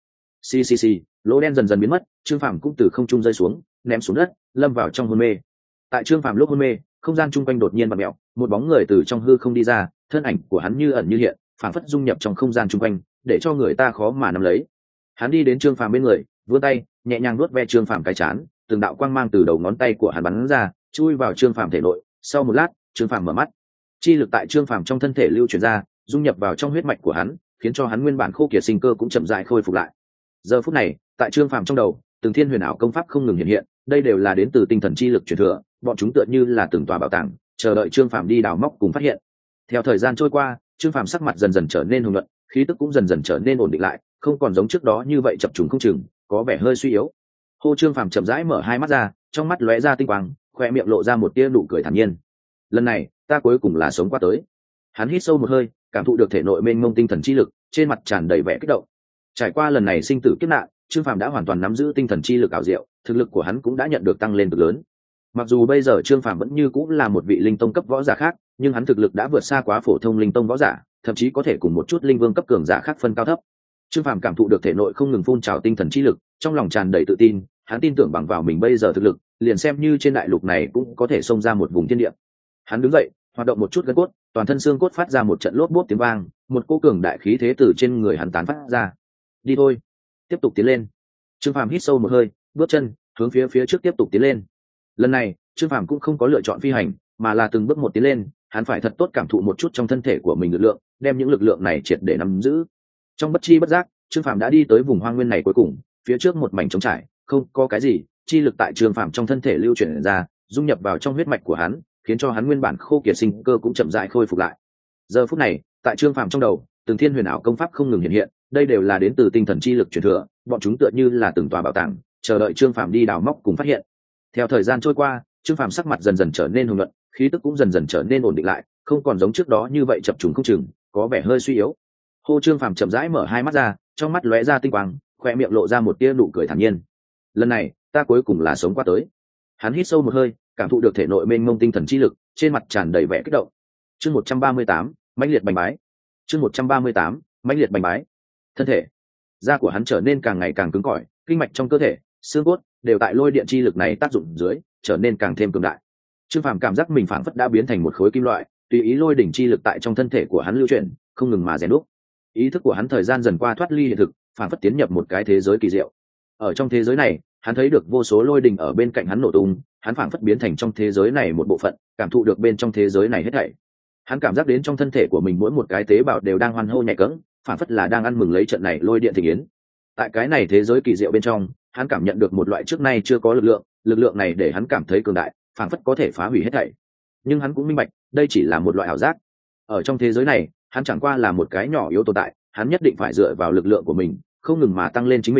Lỗ đen dần dần biến mất, Trương Phàm cũng từ không trung rơi xuống, ném xuống đất, lâm vào trong hôn mê. Tại Trương Phàm lúc hôn mê, không gian chung quanh đột nhiên vặn mèo, một bóng người từ trong hư không đi ra, thân ảnh của hắn như ẩn như hiện, phảng phất dung nhập trong không gian chung quanh, để cho người ta khó mà nắm lấy. Hắn đi đến Trương Phàm bên người, vươn tay, nhẹ nhàng nuốt ve Trương Phàm cái trán, từng đạo quang mang từ đầu ngón tay của hắn bắn ra, chui vào Trương Phàm thể nội. Sau một lát, Trương Phàm mở mắt, chi lực tại Trương Phàm trong thân thể lưu chuyển ra, dung nhập vào trong huyết mạch của hắn, khiến cho hắn nguyên bản khô kiệt sinh cơ cũng chậm rãi khôi phục lại. Giờ phút này, tại Trương Phàm trong đầu, từng thiên huyền ảo công pháp không ngừng hiện hiện, đây đều là đến từ tinh thần chi lực truyền thừa, bọn chúng tựa như là từng tòa bảo tàng, chờ đợi Trương Phàm đi đào móc cùng phát hiện. Theo thời gian trôi qua, Trương Phàm sắc mặt dần dần trở nên hùng luận, khí tức cũng dần dần trở nên ổn định lại, không còn giống trước đó như vậy chập trùng không chừng, có vẻ hơi suy yếu. Trương Phàm chậm rãi mở hai mắt ra, trong mắt lóe ra tinh quang, khoe miệng lộ ra một tia nụ cười thản nhiên. Lần này, ta cuối cùng là sống qua tới. Hắn hít sâu một hơi, cảm thụ được thể nội mênh mông tinh thần chi lực, trên mặt tràn đầy vẻ kích động. Trải qua lần này sinh tử kiếp nạn, Trương Phàm đã hoàn toàn nắm giữ tinh thần chi lực ảo diệu, thực lực của hắn cũng đã nhận được tăng lên cực lớn. Mặc dù bây giờ Trương Phàm vẫn như cũng là một vị linh tông cấp võ giả khác, nhưng hắn thực lực đã vượt xa quá phổ thông linh tông võ giả, thậm chí có thể cùng một chút linh vương cấp cường giả khác phân cao thấp. Trương Phàm cảm thụ được thể nội không ngừng phun trào tinh thần chi lực, trong lòng tràn đầy tự tin, hắn tin tưởng bằng vào mình bây giờ thực lực, liền xem như trên đại lục này cũng có thể xông ra một vùng thiên địa. Hắn đứng dậy, hoạt động một chút gân cốt, toàn thân xương cốt phát ra một trận lốp bốp tiếng vang, một cỗ cường đại khí thế từ trên người hắn tán phát ra. Đi thôi, tiếp tục tiến lên. Trương Phàm hít sâu một hơi, bước chân hướng phía trước tiếp tục tiến lên. Lần này, Trương Phàm cũng không có lựa chọn phi hành, mà là từng bước một tiến lên, hắn phải thật tốt cảm thụ một chút trong thân thể của mình lực lượng, đem những lực lượng này triệt để nắm giữ. Trong bất chi bất giác, Trương Phàm đã đi tới vùng hoang nguyên này cuối cùng, phía trước một mảnh trống trải, không có cái gì, chi lực tại Trương Phàm trong thân thể lưu chuyển ra, dung nhập vào trong huyết mạch của hắn, khiến cho hắn nguyên bản khô kiệt sinh cơ cũng chậm rãi khôi phục lại. Giờ phút này, tại Trương Phàm trong đầu, từng thiên huyền ảo công pháp không ngừng hiện hiện, đây đều là đến từ tinh thần chi lực truyền thừa, bọn chúng tựa như là từng tòa bảo tàng, chờ đợi Trương Phàm đi đào móc cùng phát hiện. Theo thời gian trôi qua, Trương Phàm sắc mặt dần dần trở nên hùng luận, khí tức cũng dần dần trở nên ổn định lại, không còn giống trước đó như vậy chập trùng không chừng, có vẻ hơi suy yếu. Trương Phàm chậm rãi mở hai mắt ra, trong mắt lóe ra tinh quang, khoe miệng lộ ra một tia nụ cười thản nhiên. Lần này, ta cuối cùng là sống qua tới. Hắn hít sâu một hơi, cảm thụ được thể nội mênh mông tinh thần chi lực, trên mặt tràn đầy vẻ kích động. Chương 138, mãnh liệt bành bái. Chương 138, mãnh liệt bành bái. Thân thể, da của hắn trở nên càng ngày càng cứng cỏi, kinh mạch trong cơ thể, xương cốt đều tại lôi điện chi lực này tác dụng dưới, trở nên càng thêm cường đại. Trương Phàm cảm giác mình phảng phất đã biến thành một khối kim loại, tùy ý lôi đỉnh chi lực tại trong thân thể của hắn lưu chuyển, không ngừng mà rèn đúc. Ý thức của hắn thời gian dần qua thoát ly hiện thực, phảng phất tiến nhập một cái thế giới kỳ diệu. Ở trong thế giới này, hắn thấy được vô số lôi đình ở bên cạnh hắn nổ tung, hắn phảng phất biến thành trong thế giới này một bộ phận, cảm thụ được bên trong thế giới này hết thảy. Hắn cảm giác đến trong thân thể của mình mỗi một cái tế bào đều đang hoan hô nhảy cẫng, phảng phất là đang ăn mừng lấy trận này lôi điện thịnh yến. Tại cái này thế giới kỳ diệu bên trong, hắn cảm nhận được một loại trước nay chưa có lực lượng này để hắn cảm thấy cường đại, phảng phất có thể phá hủy hết thảy. Nhưng hắn cũng minh bạch, đây chỉ là một loại ảo giác. Ở trong thế giới này, hắn chẳng qua là một cái nhỏ yếu tồn tại, hắn nhất định phải dựa vào lực lượng của mình, không ngừng mà tăng lên chính mình,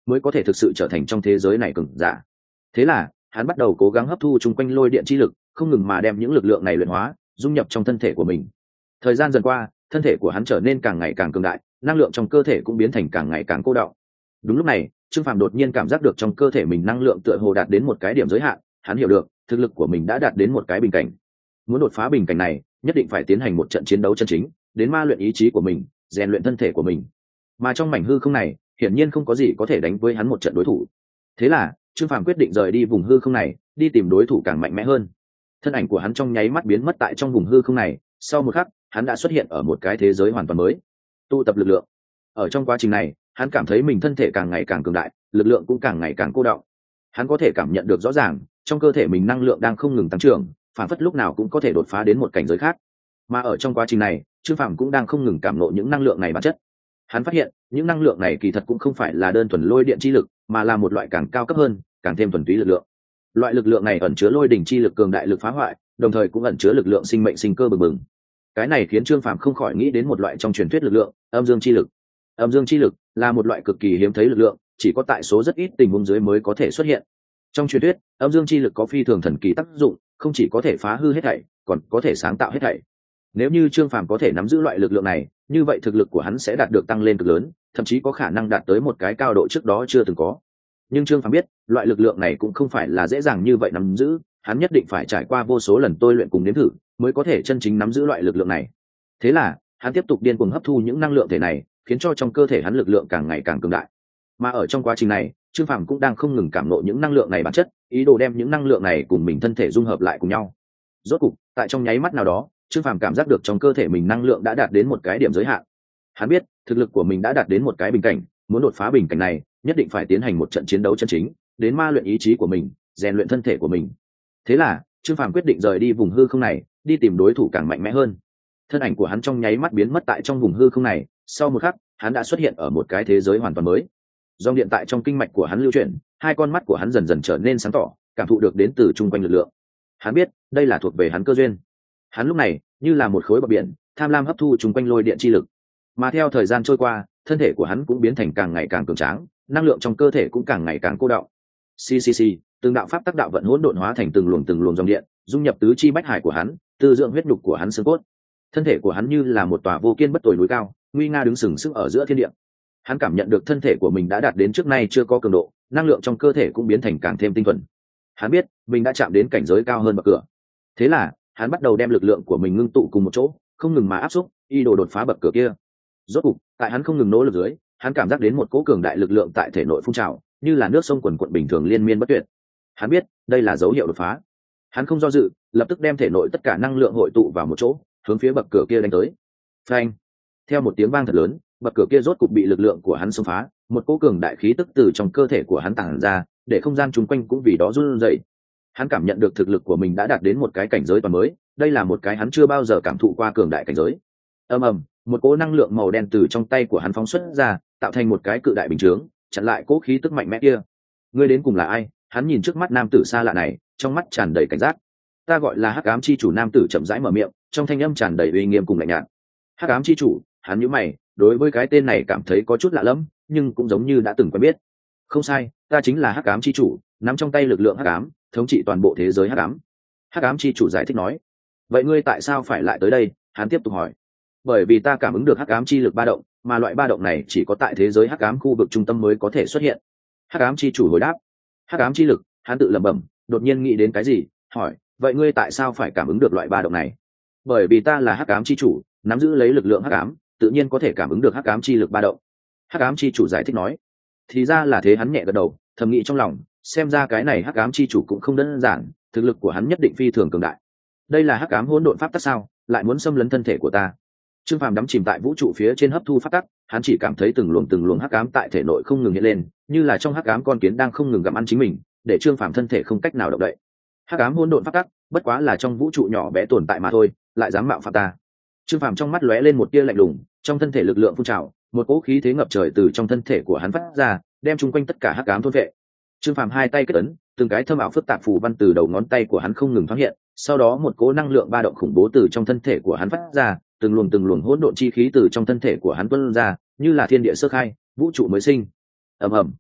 mới có thể thực sự trở thành trong thế giới này cường giả. Thế là hắn bắt đầu cố gắng hấp thu chung quanh lôi điện chi lực, không ngừng mà đem những lực lượng này luyện hóa, dung nhập trong thân thể của mình. Thời gian dần qua, thân thể của hắn trở nên càng ngày càng cường đại, năng lượng trong cơ thể cũng biến thành càng ngày càng cô đọng. Đúng lúc này, Trương Phàm đột nhiên cảm giác được trong cơ thể mình năng lượng tựa hồ đạt đến một cái điểm giới hạn, hắn hiểu được thực lực của mình đã đạt đến một cái bình cảnh. Muốn đột phá bình cảnh này, nhất định phải tiến hành một trận chiến đấu chân chính, đến ma luyện ý chí của mình, rèn luyện thân thể của mình. Mà trong mảnh hư không này, hiển nhiên không có gì có thể đánh với hắn một trận đối thủ. Thế là, Trương Phàm quyết định rời đi vùng hư không này, đi tìm đối thủ càng mạnh mẽ hơn. Thân ảnh của hắn trong nháy mắt biến mất tại trong vùng hư không này, sau một khắc, hắn đã xuất hiện ở một cái thế giới hoàn toàn mới. Tụ tập lực lượng. Ở trong quá trình này, hắn cảm thấy mình thân thể càng ngày càng cường đại, lực lượng cũng càng ngày càng cô đọng. Hắn có thể cảm nhận được rõ ràng, trong cơ thể mình năng lượng đang không ngừng tăng trưởng, phản phất lúc nào cũng có thể đột phá đến một cảnh giới khác. Mà ở trong quá trình này, Trương Phàm cũng đang không ngừng cảm ngộ những năng lượng này bản chất. Hắn phát hiện, những năng lượng này kỳ thật cũng không phải là đơn thuần lôi điện chi lực, mà là một loại càng cao cấp hơn, càng thêm thuần túy lực lượng. Loại lực lượng này ẩn chứa lôi đỉnh chi lực cường đại lực phá hoại, đồng thời cũng ẩn chứa lực lượng sinh mệnh sinh cơ bừng bừng. Cái này khiến Trương Phàm không khỏi nghĩ đến một loại trong truyền thuyết lực lượng, âm dương chi lực. Âm dương chi lực là một loại cực kỳ hiếm thấy lực lượng, chỉ có tại số rất ít tình huống dưới mới có thể xuất hiện. Trong truyền thuyết, âm dương chi lực có phi thường thần kỳ tác dụng, không chỉ có thể phá hư hết thảy, còn có thể sáng tạo hết thảy. Nếu như Trương Phàm có thể nắm giữ loại lực lượng này, như vậy thực lực của hắn sẽ đạt được tăng lên cực lớn, thậm chí có khả năng đạt tới một cái cao độ trước đó chưa từng có. Nhưng Trương Phàm biết, loại lực lượng này cũng không phải là dễ dàng như vậy nắm giữ, hắn nhất định phải trải qua vô số lần tôi luyện cùng nếm thử, mới có thể chân chính nắm giữ loại lực lượng này. Thế là, hắn tiếp tục điên cuồng hấp thu những năng lượng thể này, khiến cho trong cơ thể hắn lực lượng càng ngày càng cường đại. Mà ở trong quá trình này, Trương Phàm cũng đang không ngừng cảm ngộ những năng lượng này bản chất, ý đồ đem những năng lượng này cùng mình thân thể dung hợp lại cùng nhau. Rốt cục, tại trong nháy mắt nào đó, Trương Phàm cảm giác được trong cơ thể mình năng lượng đã đạt đến một cái điểm giới hạn. Hắn biết, thực lực của mình đã đạt đến một cái bình cảnh, muốn đột phá bình cảnh này, nhất định phải tiến hành một trận chiến đấu chân chính, đến ma luyện ý chí của mình, rèn luyện thân thể của mình. Thế là, Trương Phàm quyết định rời đi vùng hư không này, đi tìm đối thủ càng mạnh mẽ hơn. Thân ảnh của hắn trong nháy mắt biến mất tại trong vùng hư không này, sau một khắc, hắn đã xuất hiện ở một cái thế giới hoàn toàn mới. Dòng điện tại trong kinh mạch của hắn lưu chuyển, hai con mắt của hắn dần dần trở nên sáng tỏ, cảm thụ được đến từ chung quanh lực lượng. Hắn biết, đây là thuộc về hắn cơ duyên. Hắn lúc này, như là một khối bọt biển, tham lam hấp thu chung quanh lôi điện chi lực. Mà theo thời gian trôi qua, thân thể của hắn cũng biến thành càng ngày càng cường tráng, năng lượng trong cơ thể cũng càng ngày càng cô đọng. CCC, từng đạo pháp tắc đạo vận hỗn độn hóa thành từng luồng dòng điện, dung nhập tứ chi bách hải của hắn, tư dưỡng huyết nhục của hắn xương cốt. Thân thể của hắn như là một tòa vô kiên bất tồi núi cao, nguy nga đứng sừng sững ở giữa thiên địa. Hắn cảm nhận được thân thể của mình đã đạt đến trước nay chưa có cường độ, năng lượng trong cơ thể cũng biến thành càng thêm tinh thuần. Hắn biết mình đã chạm đến cảnh giới cao hơn bậc cửa. Thế là hắn bắt đầu đem lực lượng của mình ngưng tụ cùng một chỗ, không ngừng mà áp xúc, ý đồ đột phá bậc cửa kia. Rốt cục, tại hắn không ngừng nỗ lực dưới, hắn cảm giác đến một cỗ cường đại lực lượng tại thể nội phun trào, như là nước sông quần quận bình thường liên miên bất tuyệt. Hắn biết đây là dấu hiệu đột phá. Hắn không do dự, lập tức đem thể nội tất cả năng lượng hội tụ vào một chỗ, hướng phía bậc cửa kia đánh tới. Phanh! Theo một tiếng vang thật lớn, bậc cửa kia rốt cục bị lực lượng của hắn xông phá, một cỗ cường đại khí tức từ trong cơ thể của hắn tản ra, để không gian chung quanh cũng vì đó run rẩy. Hắn cảm nhận được thực lực của mình đã đạt đến một cái cảnh giới toàn mới, đây là một cái hắn chưa bao giờ cảm thụ qua cường đại cảnh giới. Ầm ầm, một cỗ năng lượng màu đen từ trong tay của hắn phóng xuất ra, tạo thành một cái cự đại bình chướng, chặn lại cỗ khí tức mạnh mẽ kia. Ngươi đến cùng là ai? Hắn nhìn trước mắt nam tử xa lạ này, trong mắt tràn đầy cảnh giác. Ta gọi là Hắc Ám chi chủ, nam tử chậm rãi mở miệng, trong thanh âm tràn đầy uy nghiêm cùng lạnh nhạt. Hắc Ám chi chủ, hắn nhíu mày, đối với cái tên này cảm thấy có chút lạ lẫm, nhưng cũng giống như đã từng quen biết. Không sai, ta chính là Hắc Ám chi chủ, nắm trong tay lực lượng hắc ám, thống trị toàn bộ thế giới hắc ám. Hắc Ám chi chủ giải thích nói. Vậy ngươi tại sao phải lại tới đây? Hắn tiếp tục hỏi. Bởi vì ta cảm ứng được hắc ám chi lực ba động, mà loại ba động này chỉ có tại thế giới hắc ám khu vực trung tâm mới có thể xuất hiện. Hắc Ám chi chủ hồi đáp. Hắc ám chi lực, hắn tự lẩm bẩm, đột nhiên nghĩ đến cái gì, hỏi, vậy ngươi tại sao phải cảm ứng được loại ba động này? Bởi vì ta là hắc ám chi chủ, nắm giữ lấy lực lượng hắc ám, tự nhiên có thể cảm ứng được hắc ám chi lực ba động. Hắc Ám chi chủ giải thích nói. Thì ra là thế, hắn nhẹ gật đầu, thầm nghĩ trong lòng, xem ra cái này hắc ám chi chủ cũng không đơn giản, thực lực của hắn nhất định phi thường cường đại. Đây là hắc ám hỗn độn pháp tắc sao, lại muốn xâm lấn thân thể của ta? Trương Phàm đắm chìm tại vũ trụ phía trên hấp thu pháp tắc, hắn chỉ cảm thấy từng luồng hắc ám tại thể nội không ngừng hiện lên, như là trong hắc ám con kiến đang không ngừng gặm ăn chính mình, để Trương Phàm thân thể không cách nào động đậy. Hắc ám hỗn độn pháp tắc, bất quá là trong vũ trụ nhỏ bé tồn tại mà thôi, lại dám mạo phạm ta. Trương Phàm trong mắt lóe lên một tia lạnh lùng, trong thân thể lực lượng phun trào, một cỗ khí thế ngập trời từ trong thân thể của hắn phát ra, đem chung quanh tất cả hắc ám thôn vệ. Trương Phàm hai tay kết ấn, từng cái thâm ảo phức tạp phù văn từ đầu ngón tay của hắn không ngừng thoáng hiện, sau đó một cỗ năng lượng ba động khủng bố từ trong thân thể của hắn phát ra, từng luồng hỗn độn chi khí từ trong thân thể của hắn tuôn ra, như là thiên địa sơ khai, vũ trụ mới sinh. Ầm ầm.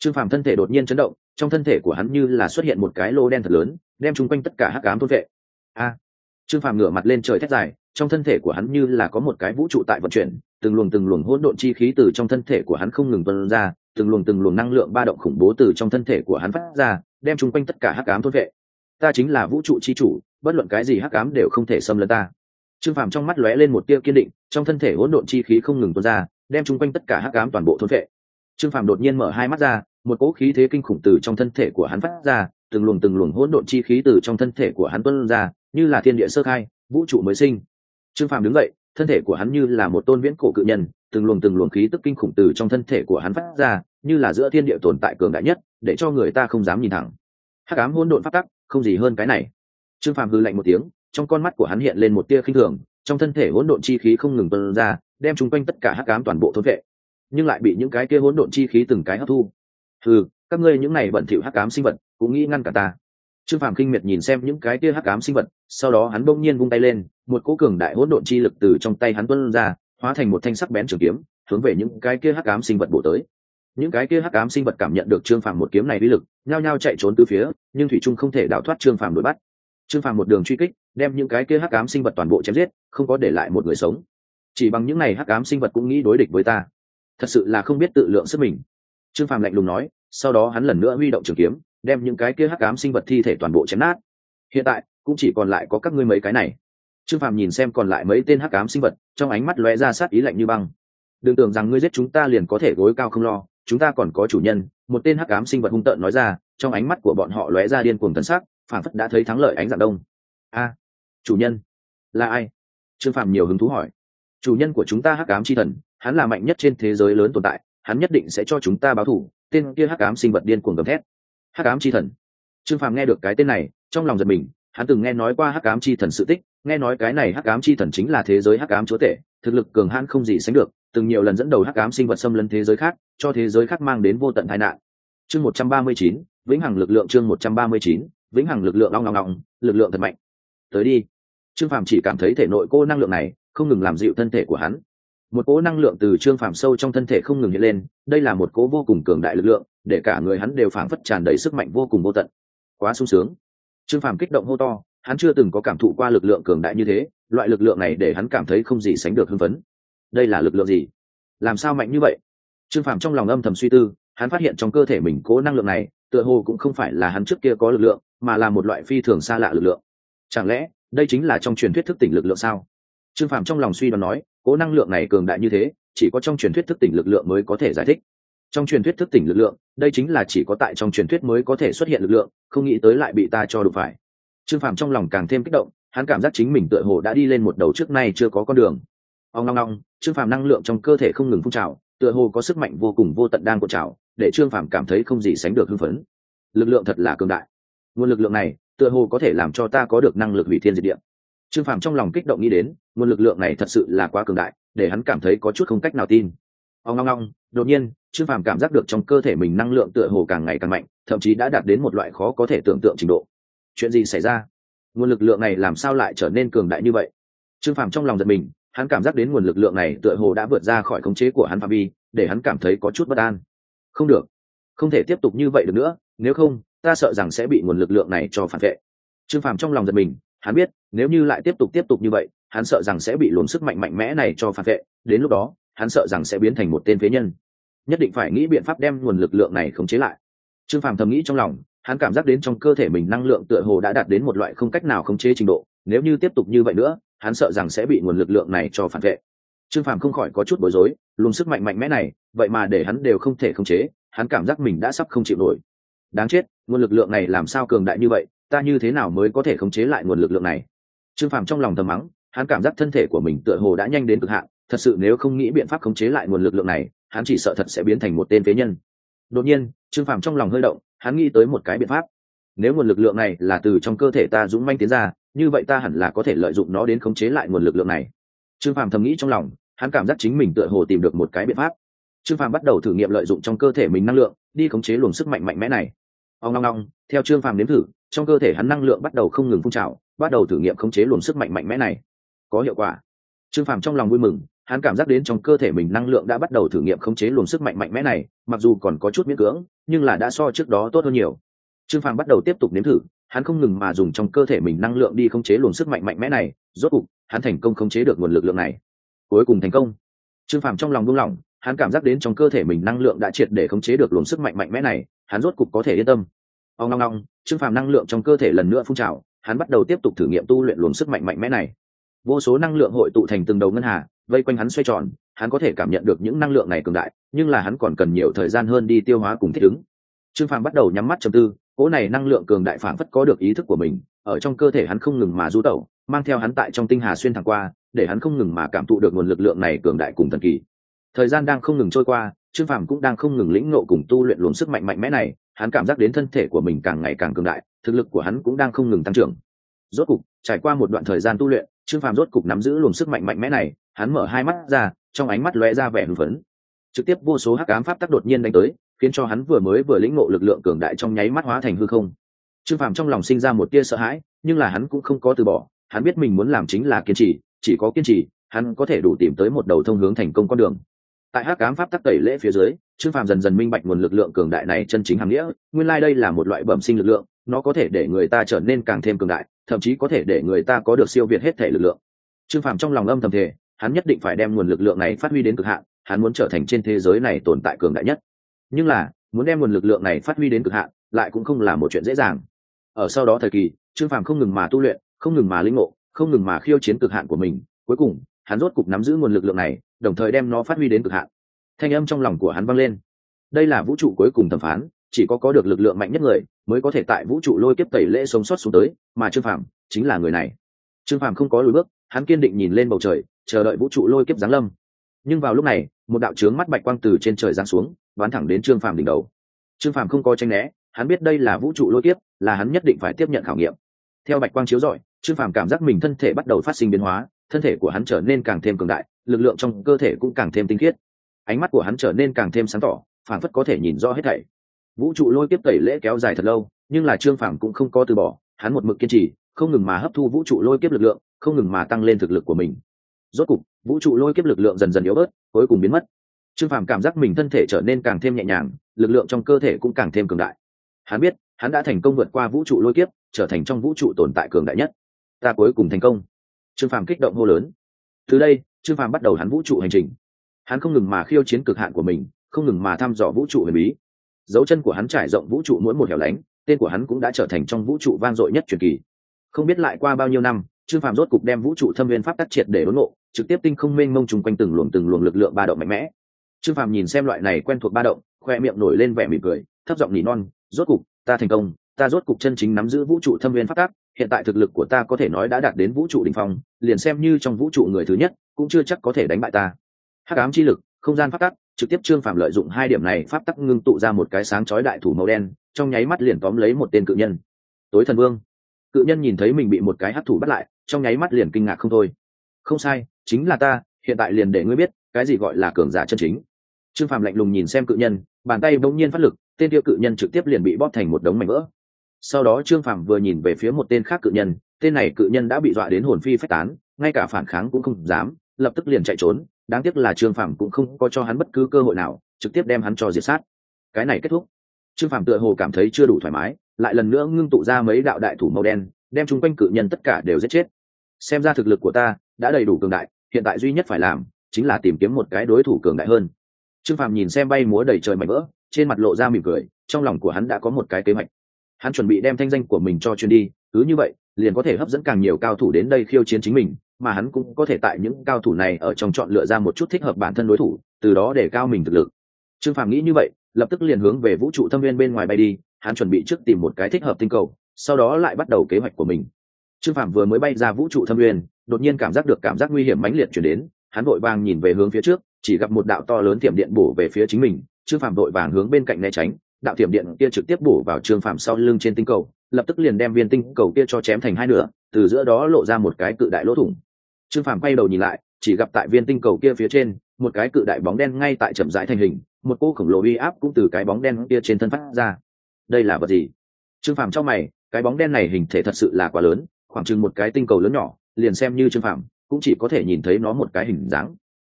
Trương Phàm thân thể đột nhiên chấn động, trong thân thể của hắn như là xuất hiện một cái lỗ đen thật lớn, đem chung quanh tất cả hắc ám thôn vệ. A! Trương Phàm ngửa mặt lên trời thét dài, trong thân thể của hắn như là có một cái vũ trụ tại vận chuyển, từng luồng hỗn độn chi khí từ trong thân thể của hắn không ngừng tuôn ra, từng luồng năng lượng ba động khủng bố từ trong thân thể của hắn phát ra, đem chung quanh tất cả hắc ám thôn vệ. Ta chính là vũ trụ chi chủ, bất luận cái gì hắc ám đều không thể xâm lấn ta. Trương Phàm trong mắt lóe lên một tia kiên định, trong thân thể hỗn độn chi khí không ngừng tuôn ra, đem chung quanh tất cả hắc ám toàn bộ thôn vệ. Trương Phàm đột nhiên mở hai mắt ra, một cỗ khí thế kinh khủng từ trong thân thể của hắn phát ra, từng luồng hỗn độn chi khí từ trong thân thể của hắn tuôn ra, như là thiên địa sơ khai, vũ trụ mới sinh. Trương Phàm đứng dậy, thân thể của hắn như là một tôn viễn cổ cự nhân, từng luồng khí tức kinh khủng từ trong thân thể của hắn phát ra, như là giữa thiên địa tồn tại cường đại nhất, để cho người ta không dám nhìn thẳng. Hắc ám hỗn độn pháp tắc, không gì hơn cái này. Trương Phàm hừ lạnh một tiếng, trong con mắt của hắn hiện lên một tia khinh thường, trong thân thể hỗn độn chi khí không ngừng tuôn ra, đem chúng quanh tất cả hắc ám toàn bộ thôn vệ, nhưng lại bị những cái kia hỗn độn chi khí từng cái hấp thu. Hừ, các ngươi những này bẩn thỉu hắc ám sinh vật, cũng nghĩ ngăn cả ta. Trương Phàm khinh miệt nhìn xem những cái kia hắc ám sinh vật, sau đó hắn bỗng nhiên vung tay lên, một cỗ cường đại hỗn độn chi lực từ trong tay hắn tuôn ra, hóa thành một thanh sắc bén trường kiếm, hướng về những cái kia hắc ám sinh vật bổ tới. Những cái kia hắc ám sinh vật cảm nhận được Trương Phàm một kiếm này uy lực, nhao nhao chạy trốn tứ phía, nhưng thủy trung không thể đào thoát Trương Phàm đuổi bắt. Trương Phàm một đường truy kích, đem những cái kia hắc ám sinh vật toàn bộ chém giết, không có để lại một người sống. Chỉ bằng những này hắc ám sinh vật cũng nghĩ đối địch với ta, thật sự là không biết tự lượng sức mình. Trương Phàm lạnh lùng nói, sau đó hắn lần nữa huy động trường kiếm, đem những cái kia hắc ám sinh vật thi thể toàn bộ chém nát. Hiện tại cũng chỉ còn lại có các ngươi mấy cái này. Trương Phàm nhìn xem còn lại mấy tên hắc ám sinh vật, trong ánh mắt lóe ra sát ý lạnh như băng. Đừng tưởng rằng ngươi giết chúng ta liền có thể gối cao không lo, chúng ta còn có chủ nhân. Một tên hắc ám sinh vật hung tợn nói ra, trong ánh mắt của bọn họ lóe ra điên cuồng thần sắc, phảng phất đã thấy thắng lợi ánh dạng đông. A, chủ nhân là ai? Trương Phàm nhiều hứng thú hỏi. Chủ nhân của chúng ta hắc ám chi thần, hắn là mạnh nhất trên thế giới lớn tồn tại, hắn nhất định sẽ cho chúng ta báo thù. Tên kia hắc ám sinh vật điên cuồng gầm thét. Hắc ám chi thần. Trương Phàm nghe được cái tên này, trong lòng giật mình, hắn từng nghe nói qua hắc ám chi thần sự tích, nghe nói cái này hắc ám chi thần chính là thế giới hắc ám chúa tể, thực lực cường hãn không gì sánh được, từng nhiều lần dẫn đầu hắc ám sinh vật xâm lấn thế giới khác, cho thế giới khác mang đến vô tận tai nạn. Chương 139, vĩnh hằng lực lượng. Chương 139, vĩnh hằng lực lượng. Long, lực lượng thật mạnh. Tới đi. Trương Phàm chỉ cảm thấy thể nội cô năng lượng này không ngừng làm dịu thân thể của hắn. Một cỗ năng lượng từ Trương Phàm sâu trong thân thể không ngừng hiện lên, đây là một cỗ vô cùng cường đại lực lượng, để cả người hắn đều phảng phất tràn đầy sức mạnh vô cùng vô tận. Quá sung sướng. Trương Phàm kích động hô to, hắn chưa từng có cảm thụ qua lực lượng cường đại như thế, loại lực lượng này để hắn cảm thấy không gì sánh được hưng phấn. Đây là lực lượng gì? Làm sao mạnh như vậy? Trương Phàm trong lòng âm thầm suy tư, hắn phát hiện trong cơ thể mình cỗ năng lượng này, tựa hồ cũng không phải là hắn trước kia có lực lượng, mà là một loại phi thường xa lạ lực lượng. Chẳng lẽ đây chính là trong truyền thuyết thức tỉnh lực lượng sao? Trương Phàm trong lòng suy đoán nói, cỗ năng lượng này cường đại như thế, chỉ có trong truyền thuyết thức tỉnh lực lượng mới có thể giải thích. Trong truyền thuyết thức tỉnh lực lượng, đây chính là chỉ có tại trong truyền thuyết mới có thể xuất hiện lực lượng, không nghĩ tới lại bị ta cho đụng phải. Trương Phàm trong lòng càng thêm kích động, hắn cảm giác chính mình tựa hồ đã đi lên một đầu trước nay chưa có con đường. Ong, Trương Phàm năng lượng trong cơ thể không ngừng phun trào, tựa hồ có sức mạnh vô cùng vô tận đang cuộn trào, để Trương Phàm cảm thấy không gì sánh được hưng phấn. Lực lượng thật là cường đại. Nguồn lực lượng này, tựa hồ có thể làm cho ta có được năng lực hủy thiên diệt địa. Trương Phàm trong lòng kích động nghĩ đến, nguồn lực lượng này thật sự là quá cường đại, để hắn cảm thấy có chút không cách nào tin. Ong, đột nhiên, Trương Phàm cảm giác được trong cơ thể mình năng lượng tựa hồ càng ngày càng mạnh, thậm chí đã đạt đến một loại khó có thể tưởng tượng trình độ. Chuyện gì xảy ra? Nguồn lực lượng này làm sao lại trở nên cường đại như vậy? Trương Phàm trong lòng giật mình, hắn cảm giác đến nguồn lực lượng này tựa hồ đã vượt ra khỏi khống chế của hắn phạm vi, để hắn cảm thấy có chút bất an. Không được, không thể tiếp tục như vậy được nữa, nếu không, ta sợ rằng sẽ bị nguồn lực lượng này cho phản vệ. Trương Phàm trong lòng giật mình, hắn biết, nếu như lại tiếp tục như vậy, hắn sợ rằng sẽ bị luồng sức mạnh mạnh mẽ này cho phản vệ, đến lúc đó, hắn sợ rằng sẽ biến thành một tên phế nhân. Nhất định phải nghĩ biện pháp đem nguồn lực lượng này khống chế lại. Trương Phàm thầm nghĩ trong lòng, hắn cảm giác đến trong cơ thể mình năng lượng tựa hồ đã đạt đến một loại không cách nào khống chế trình độ, nếu như tiếp tục như vậy nữa, hắn sợ rằng sẽ bị nguồn lực lượng này cho phản vệ. Trương Phàm không khỏi có chút bối rối, luồng sức mạnh mạnh mẽ này, vậy mà để hắn đều không thể khống chế, hắn cảm giác mình đã sắp không chịu nổi. Đáng chết, nguồn lực lượng này làm sao cường đại như vậy, ta như thế nào mới có thể khống chế lại nguồn lực lượng này? Trương Phàm trong lòng thầm mắng, hắn cảm giác thân thể của mình tựa hồ đã nhanh đến cực hạn, thật sự nếu không nghĩ biện pháp khống chế lại nguồn lực lượng này, hắn chỉ sợ thật sẽ biến thành một tên phế nhân. Đột nhiên, Trương Phàm trong lòng hơi động, hắn nghĩ tới một cái biện pháp. Nếu nguồn lực lượng này là từ trong cơ thể ta dũng manh tiến ra, như vậy ta hẳn là có thể lợi dụng nó đến khống chế lại nguồn lực lượng này. Trương Phàm thầm nghĩ trong lòng, hắn cảm giác chính mình tựa hồ tìm được một cái biện pháp. Trương Phàm bắt đầu thử nghiệm lợi dụng trong cơ thể mình năng lượng, đi khống chế luồng sức mạnh mạnh mẽ này. Ong, theo Trương Phàm nếm thử, trong cơ thể hắn năng lượng bắt đầu không ngừng phun trào, bắt đầu thử nghiệm khống chế luồng sức mạnh mạnh mẽ này. Có hiệu quả. Trương Phàm trong lòng vui mừng, hắn cảm giác đến trong cơ thể mình năng lượng đã bắt đầu thử nghiệm khống chế luồng sức mạnh mạnh mẽ này, mặc dù còn có chút miễn cưỡng nhưng là đã so trước đó tốt hơn nhiều. Trương Phàm bắt đầu tiếp tục nếm thử, hắn không ngừng mà dùng trong cơ thể mình năng lượng đi khống chế luồng sức mạnh mạnh mẽ này, rốt cục hắn thành công khống chế được nguồn lực lượng này. Cuối cùng thành công. Trương Phàm trong lòng buông lỏng, hắn cảm giác đến trong cơ thể mình năng lượng đã triệt để khống chế được luồng sức mạnh mạnh mẽ này, hắn rốt cục có thể yên tâm. Ong ong ong, Trương Phàm năng lượng trong cơ thể lần nữa phun trào, hắn bắt đầu tiếp tục thử nghiệm tu luyện luồng sức mạnh mạnh mẽ này. Vô số năng lượng hội tụ thành từng đầu ngân hà, vây quanh hắn xoay tròn, hắn có thể cảm nhận được những năng lượng này cường đại, nhưng là hắn còn cần nhiều thời gian hơn đi tiêu hóa cùng thích ứng. Trương Phàm bắt đầu nhắm mắt trầm tư, cỗ này năng lượng cường đại phảng phất có được ý thức của mình, ở trong cơ thể hắn không ngừng mà du tẩu, mang theo hắn tại trong tinh hà xuyên thẳng qua, để hắn không ngừng mà cảm thụ được nguồn lực lượng này cường đại cùng thần kỳ. Thời gian đang không ngừng trôi qua, Trương Phàm cũng đang không ngừng lĩnh ngộ cùng tu luyện luồng sức mạnh mạnh mẽ này, hắn cảm giác đến thân thể của mình càng ngày càng cường đại, thực lực của hắn cũng đang không ngừng tăng trưởng. Rốt cục, trải qua một đoạn thời gian tu luyện, Trương Phàm rốt cục nắm giữ luồng sức mạnh mạnh mẽ này, hắn mở hai mắt ra, trong ánh mắt lóe ra vẻ hưng phấn. Trực tiếp vô số hắc ám pháp tắc đột nhiên đánh tới, khiến cho hắn vừa lĩnh ngộ lực lượng cường đại trong nháy mắt hóa thành hư không. Trương Phàm trong lòng sinh ra một tia sợ hãi, nhưng là hắn cũng không có từ bỏ, hắn biết mình muốn làm chính là kiên trì, chỉ có kiên trì, hắn có thể đủ tìm tới một đầu thông hướng thành công con đường. Tại hắc ám pháp tắc tẩy lễ phía dưới, Trương Phàm dần dần minh bạch nguồn lực lượng cường đại này chân chính hàm nghĩa, nguyên lai đây là một loại bẩm sinh lực lượng, nó có thể để người ta trở nên càng thêm cường đại, thậm chí có thể để người ta có được siêu việt hết thể lực lượng. Trương Phàm trong lòng âm thầm thề, hắn nhất định phải đem nguồn lực lượng này phát huy đến cực hạn, hắn muốn trở thành trên thế giới này tồn tại cường đại nhất. Nhưng là, muốn đem nguồn lực lượng này phát huy đến cực hạn, lại cũng không là một chuyện dễ dàng. Ở sau đó thời kỳ, Trương Phàm không ngừng mà tu luyện, không ngừng mà lĩnh ngộ, không ngừng mà khiêu chiến cực hạn của mình, cuối cùng, hắn rốt cục nắm giữ nguồn lực lượng này, đồng thời đem nó phát huy đến cực hạn. Thanh âm trong lòng của hắn vang lên. Đây là vũ trụ cuối cùng thẩm phán, chỉ có được lực lượng mạnh nhất người mới có thể tại vũ trụ lôi kiếp tẩy lễ sống sót xuống tới, mà Trương Phàm chính là người này. Trương Phàm không có lùi bước, hắn kiên định nhìn lên bầu trời, chờ đợi vũ trụ lôi kiếp giáng lâm. Nhưng vào lúc này, một đạo chướng mắt bạch quang từ trên trời giáng xuống, bắn thẳng đến Trương Phàm đỉnh đầu. Trương Phàm không có tránh né, hắn biết đây là vũ trụ lôi kiếp, là hắn nhất định phải tiếp nhận khảo nghiệm. Theo bạch quang chiếu rọi, Trương Phàm cảm giác mình thân thể bắt đầu phát sinh biến hóa, thân thể của hắn trở nên càng thêm cường đại, lực lượng trong cơ thể cũng càng thêm tinh khiết. Ánh mắt của hắn trở nên càng thêm sáng tỏ, phảng phất có thể nhìn rõ hết thảy. Vũ trụ lôi kiếp tẩy lễ kéo dài thật lâu, nhưng là Trương Phàm cũng không có từ bỏ, hắn một mực kiên trì, không ngừng mà hấp thu vũ trụ lôi kiếp lực lượng, không ngừng mà tăng lên thực lực của mình. Rốt cục, vũ trụ lôi kiếp lực lượng dần dần yếu bớt, cuối cùng biến mất. Trương Phàm cảm giác mình thân thể trở nên càng thêm nhẹ nhàng, lực lượng trong cơ thể cũng càng thêm cường đại. Hắn biết, hắn đã thành công vượt qua vũ trụ lôi kiếp, trở thành trong vũ trụ tồn tại cường đại nhất. Ta cuối cùng thành công. Trương Phàm kích động hô lớn. Từ đây, Trương Phàm bắt đầu hắn vũ trụ hành trình. Hắn không ngừng mà khiêu chiến cực hạn của mình, không ngừng mà thăm dò vũ trụ huyền bí. Dấu chân của hắn trải rộng vũ trụ mỗi một hẻo lánh, tên của hắn cũng đã trở thành trong vũ trụ vang dội nhất truyền kỳ. Không biết lại qua bao nhiêu năm, Trương Phàm rốt cục đem vũ trụ thâm viên pháp tắc triệt để đốn ngộ, trực tiếp tinh không mênh mông trùng quanh từng luồng lực lượng ba động mạnh mẽ. Trương Phàm nhìn xem loại này quen thuộc ba động, khoe miệng nổi lên vẻ mỉm cười, thấp giọng nỉ non, rốt cục, ta thành công, ta rốt cục chân chính nắm giữ vũ trụ thâm viên pháp tắc, hiện tại thực lực của ta có thể nói đã đạt đến vũ trụ đỉnh phong, liền xem như trong vũ trụ người thứ nhất, cũng chưa chắc có thể đánh bại ta. Hắc ám chi lực, không gian pháp tắc, trực tiếp Trương Phàm lợi dụng hai điểm này pháp tắc ngưng tụ ra một cái sáng chói đại thủ màu đen, trong nháy mắt liền tóm lấy một tên cự nhân. Tối thần vương. Cự nhân nhìn thấy mình bị một cái hắc thủ bắt lại, trong nháy mắt liền kinh ngạc không thôi. Không sai, chính là ta, hiện tại liền để ngươi biết, cái gì gọi là cường giả chân chính. Trương Phàm lạnh lùng nhìn xem cự nhân, bàn tay bỗng nhiên phát lực, tên kia cự nhân trực tiếp liền bị bóp thành một đống mảnh vỡ. Sau đó Trương Phàm vừa nhìn về phía một tên khác cự nhân, tên này cự nhân đã bị dọa đến hồn phi phách tán, ngay cả phản kháng cũng không dám, lập tức liền chạy trốn. Đáng tiếc là Trương Phàm cũng không có cho hắn bất cứ cơ hội nào, trực tiếp đem hắn cho diệt sát. Cái này kết thúc. Trương Phàm tựa hồ cảm thấy chưa đủ thoải mái, lại lần nữa ngưng tụ ra mấy đạo đại thủ màu đen, đem chung quanh cự nhân tất cả đều giết chết. Xem ra thực lực của ta đã đầy đủ cường đại, hiện tại duy nhất phải làm chính là tìm kiếm một cái đối thủ cường đại hơn. Trương Phàm nhìn xem bay múa đầy trời mảnh vỡ, trên mặt lộ ra mỉm cười, trong lòng của hắn đã có một cái kế hoạch. Hắn chuẩn bị đem thanh danh của mình cho truyền đi, cứ như vậy, liền có thể hấp dẫn càng nhiều cao thủ đến đây khiêu chiến chính mình, mà hắn cũng có thể tại những cao thủ này ở trong chọn lựa ra một chút thích hợp bản thân đối thủ, từ đó để cao mình thực lực. Trương Phàm nghĩ như vậy, lập tức liền hướng về vũ trụ thâm viên bên ngoài bay đi, hắn chuẩn bị trước tìm một cái thích hợp tinh cầu, sau đó lại bắt đầu kế hoạch của mình. Trương Phàm vừa mới bay ra vũ trụ thâm viên, đột nhiên cảm giác được cảm giác nguy hiểm mãnh liệt truyền đến, hắn vội vàng nhìn về hướng phía trước, chỉ gặp một đạo to lớn thiểm điện bổ về phía chính mình. Trương Phàm vội vàng hướng bên cạnh né tránh, đạo thiểm điện kia trực tiếp bổ vào Trương Phàm sau lưng trên tinh cầu, lập tức liền đem viên tinh cầu kia cho chém thành hai nửa, từ giữa đó lộ ra một cái cự đại lỗ thủng. Trương Phàm quay đầu nhìn lại, chỉ gặp tại viên tinh cầu kia phía trên, một cái cự đại bóng đen ngay tại chậm rãi thành hình, một cô khổng lồ uy áp cũng từ cái bóng đen kia trên thân phát ra. Đây là vật gì? Trương Phàm chau mày, cái bóng đen này hình thể thật sự là quá lớn, khoảng chừng một cái tinh cầu lớn nhỏ, liền xem như Trương Phàm cũng chỉ có thể nhìn thấy nó một cái hình dáng.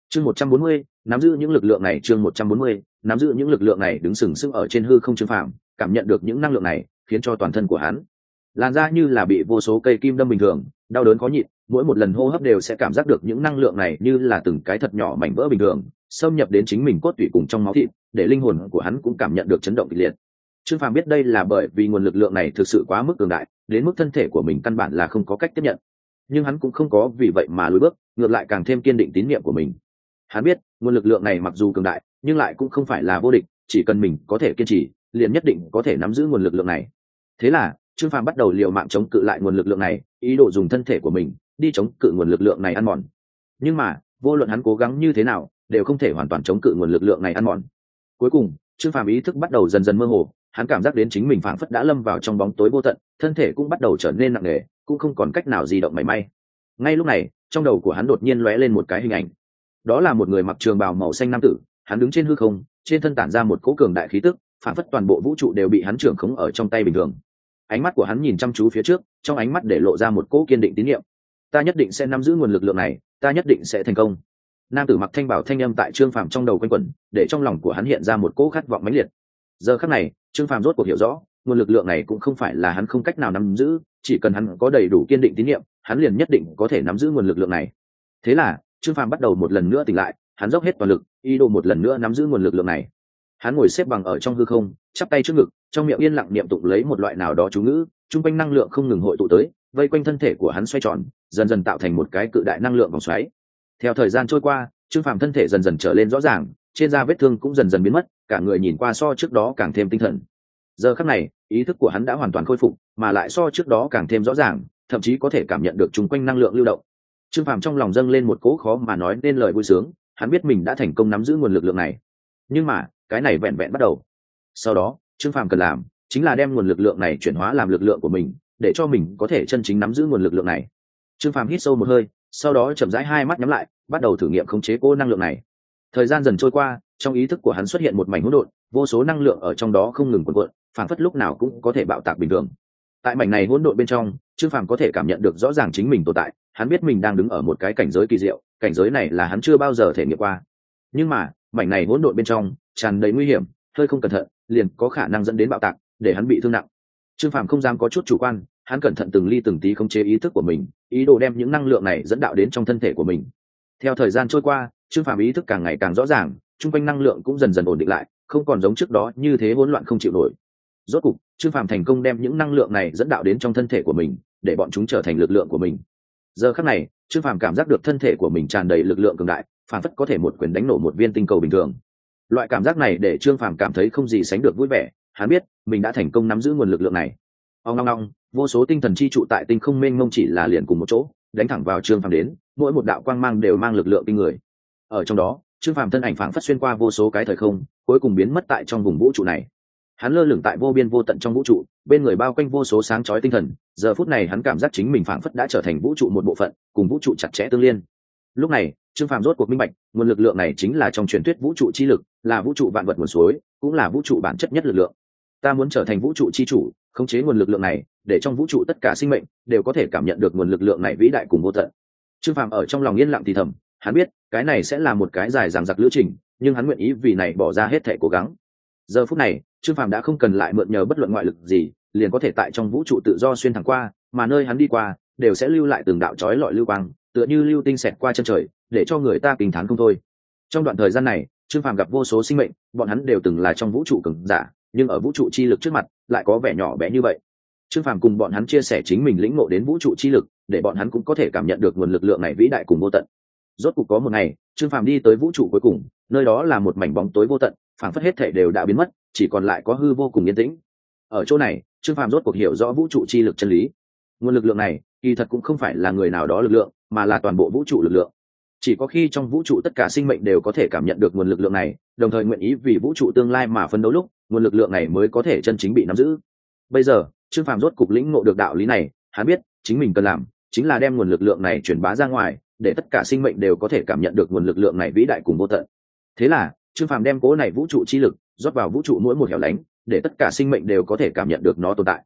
Chương 140, nắm giữ những lực lượng này. Chương 140, nắm giữ những lực lượng này. Đứng sừng sững ở trên hư không, Trương Phàm cảm nhận được những năng lượng này, khiến cho toàn thân của hắn làn da như là bị vô số cây kim đâm bình thường, đau đớn khó nhịn, mỗi một lần hô hấp đều sẽ cảm giác được những năng lượng này như là từng cái thật nhỏ mảnh vỡ bình thường xâm nhập đến chính mình cốt tủy cùng trong máu thịt, để linh hồn của hắn cũng cảm nhận được chấn động kịch liệt. Trương Phàm biết đây là bởi vì nguồn lực lượng này thực sự quá mức cường đại, đến mức thân thể của mình căn bản là không có cách tiếp nhận. Nhưng hắn cũng không có vì vậy mà lùi bước, ngược lại càng thêm kiên định tín niệm của mình. Hắn biết, nguồn lực lượng này mặc dù cường đại, nhưng lại cũng không phải là vô địch, chỉ cần mình có thể kiên trì, liền nhất định có thể nắm giữ nguồn lực lượng này. Thế là, Trương Phàm bắt đầu liều mạng chống cự lại nguồn lực lượng này, ý đồ dùng thân thể của mình đi chống cự nguồn lực lượng này ăn mòn. Nhưng mà, vô luận hắn cố gắng như thế nào, đều không thể hoàn toàn chống cự nguồn lực lượng này ăn mòn. Cuối cùng, Trương Phàm ý thức bắt đầu dần dần mơ hồ, hắn cảm giác đến chính mình phảng phất đã lâm vào trong bóng tối vô tận, thân thể cũng bắt đầu trở nên nặng nề, cũng không còn cách nào di động mảy may. Ngay lúc này, trong đầu của hắn đột nhiên lóe lên một cái hình ảnh. Đó là một người mặc trường bào màu xanh nam tử, hắn đứng trên hư không, trên thân tản ra một cỗ cường đại khí tức, phảng phất toàn bộ vũ trụ đều bị hắn trưởng khống ở trong tay bình thường. Ánh mắt của hắn nhìn chăm chú phía trước, trong ánh mắt để lộ ra một cỗ kiên định tín nhiệm. Ta nhất định sẽ nắm giữ nguồn lực lượng này, ta nhất định sẽ thành công. Nam tử mặc thanh bảo thanh âm tại Trương Phàm trong đầu quanh quẩn, để trong lòng của hắn hiện ra một cỗ khát vọng mãnh liệt. Giờ khắc này, Trương Phàm rốt cuộc hiểu rõ, nguồn lực lượng này cũng không phải là hắn không cách nào nắm giữ, chỉ cần hắn có đầy đủ kiên định tín nhiệm, hắn liền nhất định có thể nắm giữ nguồn lực lượng này. Thế là, Trương Phàm bắt đầu một lần nữa tỉnh lại, hắn dốc hết toàn lực, ý đồ một lần nữa nắm giữ nguồn lực lượng này. Hắn ngồi xếp bằng ở trong hư không, chắp tay trước ngực, trong miệng yên lặng niệm tụng lấy một loại nào đó chú ngữ, trung quanh năng lượng không ngừng hội tụ tới, vây quanh thân thể của hắn xoay tròn, dần dần tạo thành một cái cự đại năng lượng vòng xoáy. Theo thời gian trôi qua, Trương Phàm thân thể dần dần trở lên rõ ràng, trên da vết thương cũng dần dần biến mất, cả người nhìn qua so trước đó càng thêm tinh thần. Giờ khắc này, ý thức của hắn đã hoàn toàn khôi phục, mà lại so trước đó càng thêm rõ ràng, thậm chí có thể cảm nhận được chung quanh năng lượng lưu động. Trương Phàm trong lòng dâng lên một cỗ khó mà nói nên lời vui sướng, hắn biết mình đã thành công nắm giữ nguồn lực lượng này. Nhưng mà, cái này vẹn vẹn bắt đầu. Sau đó, Trương Phàm cần làm chính là đem nguồn lực lượng này chuyển hóa làm lực lượng của mình, để cho mình có thể chân chính nắm giữ nguồn lực lượng này. Trương Phàm hít sâu một hơi, sau đó chậm rãi hai mắt nhắm lại, bắt đầu thử nghiệm khống chế cỗ năng lượng này. Thời gian dần trôi qua, trong ý thức của hắn xuất hiện một mảnh hỗn độn, vô số năng lượng ở trong đó không ngừng cuộn cuộn, phảng phất lúc nào cũng có thể bạo tạc bình thường. Tại mảnh này hỗn độn bên trong, Trương Phàm có thể cảm nhận được rõ ràng chính mình tồn tại, hắn biết mình đang đứng ở một cái cảnh giới kỳ diệu, cảnh giới này là hắn chưa bao giờ thể nghiệm qua. Nhưng mà, mảnh này hỗn độn bên trong tràn đầy nguy hiểm, hơi không cẩn thận, liền có khả năng dẫn đến bạo tạc, để hắn bị thương nặng. Trương Phàm không dám có chút chủ quan, hắn cẩn thận từng ly từng tí khống chế ý thức của mình, ý đồ đem những năng lượng này dẫn đạo đến trong thân thể của mình. Theo thời gian trôi qua, Trương Phàm ý thức càng ngày càng rõ ràng, chung quanh năng lượng cũng dần dần ổn định lại, không còn giống trước đó như thế hỗn loạn không chịu nổi. Rốt cục, Trương Phàm thành công đem những năng lượng này dẫn đạo đến trong thân thể của mình, để bọn chúng trở thành lực lượng của mình. Giờ khắc này, Trương Phàm cảm giác được thân thể của mình tràn đầy lực lượng cường đại, phảng phất có thể một quyền đánh nổ một viên tinh cầu bình thường. Loại cảm giác này để Trương Phàm cảm thấy không gì sánh được vui vẻ, hắn biết mình đã thành công nắm giữ nguồn lực lượng này. Ong ong ong, vô số tinh thần chi trụ tại tinh không mênh mông chỉ là liền cùng một chỗ, đánh thẳng vào Trương Phàm đến, mỗi một đạo quang mang đều mang lực lượng kinh người. Ở trong đó, Trương Phàm thân ảnh phảng phất xuyên qua vô số cái thời không, cuối cùng biến mất tại trong vùng vũ trụ này. Hắn lơ lửng tại vô biên vô tận trong vũ trụ, bên người bao quanh vô số sáng chói tinh thần, giờ phút này hắn cảm giác chính mình phảng phất đã trở thành vũ trụ một bộ phận, cùng vũ trụ chặt chẽ tương liên. Lúc này, Trương Phàm rốt cuộc minh bạch, nguồn lực lượng này chính là trong truyền thuyết vũ trụ chi lực, là vũ trụ vạn vật nguồn suối, cũng là vũ trụ bản chất nhất lực lượng. Ta muốn trở thành vũ trụ chi chủ, khống chế nguồn lực lượng này, để trong vũ trụ tất cả sinh mệnh đều có thể cảm nhận được nguồn lực lượng này vĩ đại cùng vô tận. Trương Phàm ở trong lòng yên lặng thì thầm, hắn biết, cái này sẽ là một cái dài dằng dặc lữ trình, nhưng hắn nguyện ý vì này bỏ ra hết thảy cố gắng. Giờ phút này, Trương Phàm đã không cần lại mượn nhờ bất luận ngoại lực gì, liền có thể tại trong vũ trụ tự do xuyên thẳng qua, mà nơi hắn đi qua, đều sẽ lưu lại từng đạo chói lọi lưu quang, tựa như lưu tinh xẹt qua chân trời, để cho người ta kinh thán không thôi. Trong đoạn thời gian này, Trương Phàm gặp vô số sinh mệnh, bọn hắn đều từng là trong vũ trụ cường giả, nhưng ở vũ trụ chi lực trước mặt, lại có vẻ nhỏ bé như vậy. Trương Phàm cùng bọn hắn chia sẻ chính mình lĩnh ngộ đến vũ trụ chi lực, để bọn hắn cũng có thể cảm nhận được nguồn lực lượng này vĩ đại cùng vô tận. Rốt cuộc có một ngày, Trương Phàm đi tới vũ trụ cuối cùng, nơi đó là một mảnh bóng tối vô tận, phảng phất hết thảy đều đã biến mất, chỉ còn lại có hư vô cùng yên tĩnh. Ở chỗ này, Trương Phàm rốt cuộc hiểu rõ vũ trụ chi lực chân lý. Nguồn lực lượng này, kỳ thật cũng không phải là người nào đó lực lượng, mà là toàn bộ vũ trụ lực lượng. Chỉ có khi trong vũ trụ tất cả sinh mệnh đều có thể cảm nhận được nguồn lực lượng này, đồng thời nguyện ý vì vũ trụ tương lai mà phấn đấu lúc, nguồn lực lượng này mới có thể chân chính bị nắm giữ. Bây giờ, Trương Phàm rốt cục lĩnh ngộ được đạo lý này, hắn biết, chính mình cần làm chính là đem nguồn lực lượng này truyền bá ra ngoài, để tất cả sinh mệnh đều có thể cảm nhận được nguồn lực lượng này vĩ đại cùng vô tận. Thế là, Trương Phàm đem cố này vũ trụ chi lực rót vào vũ trụ mỗi một hẻo lánh, để tất cả sinh mệnh đều có thể cảm nhận được nó tồn tại.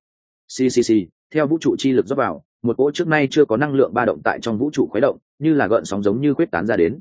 Theo vũ trụ chi lực rót vào, một cỗ trước nay chưa có năng lượng ba động tại trong vũ trụ khuấy động, như là gợn sóng giống như khuếch tán ra đến.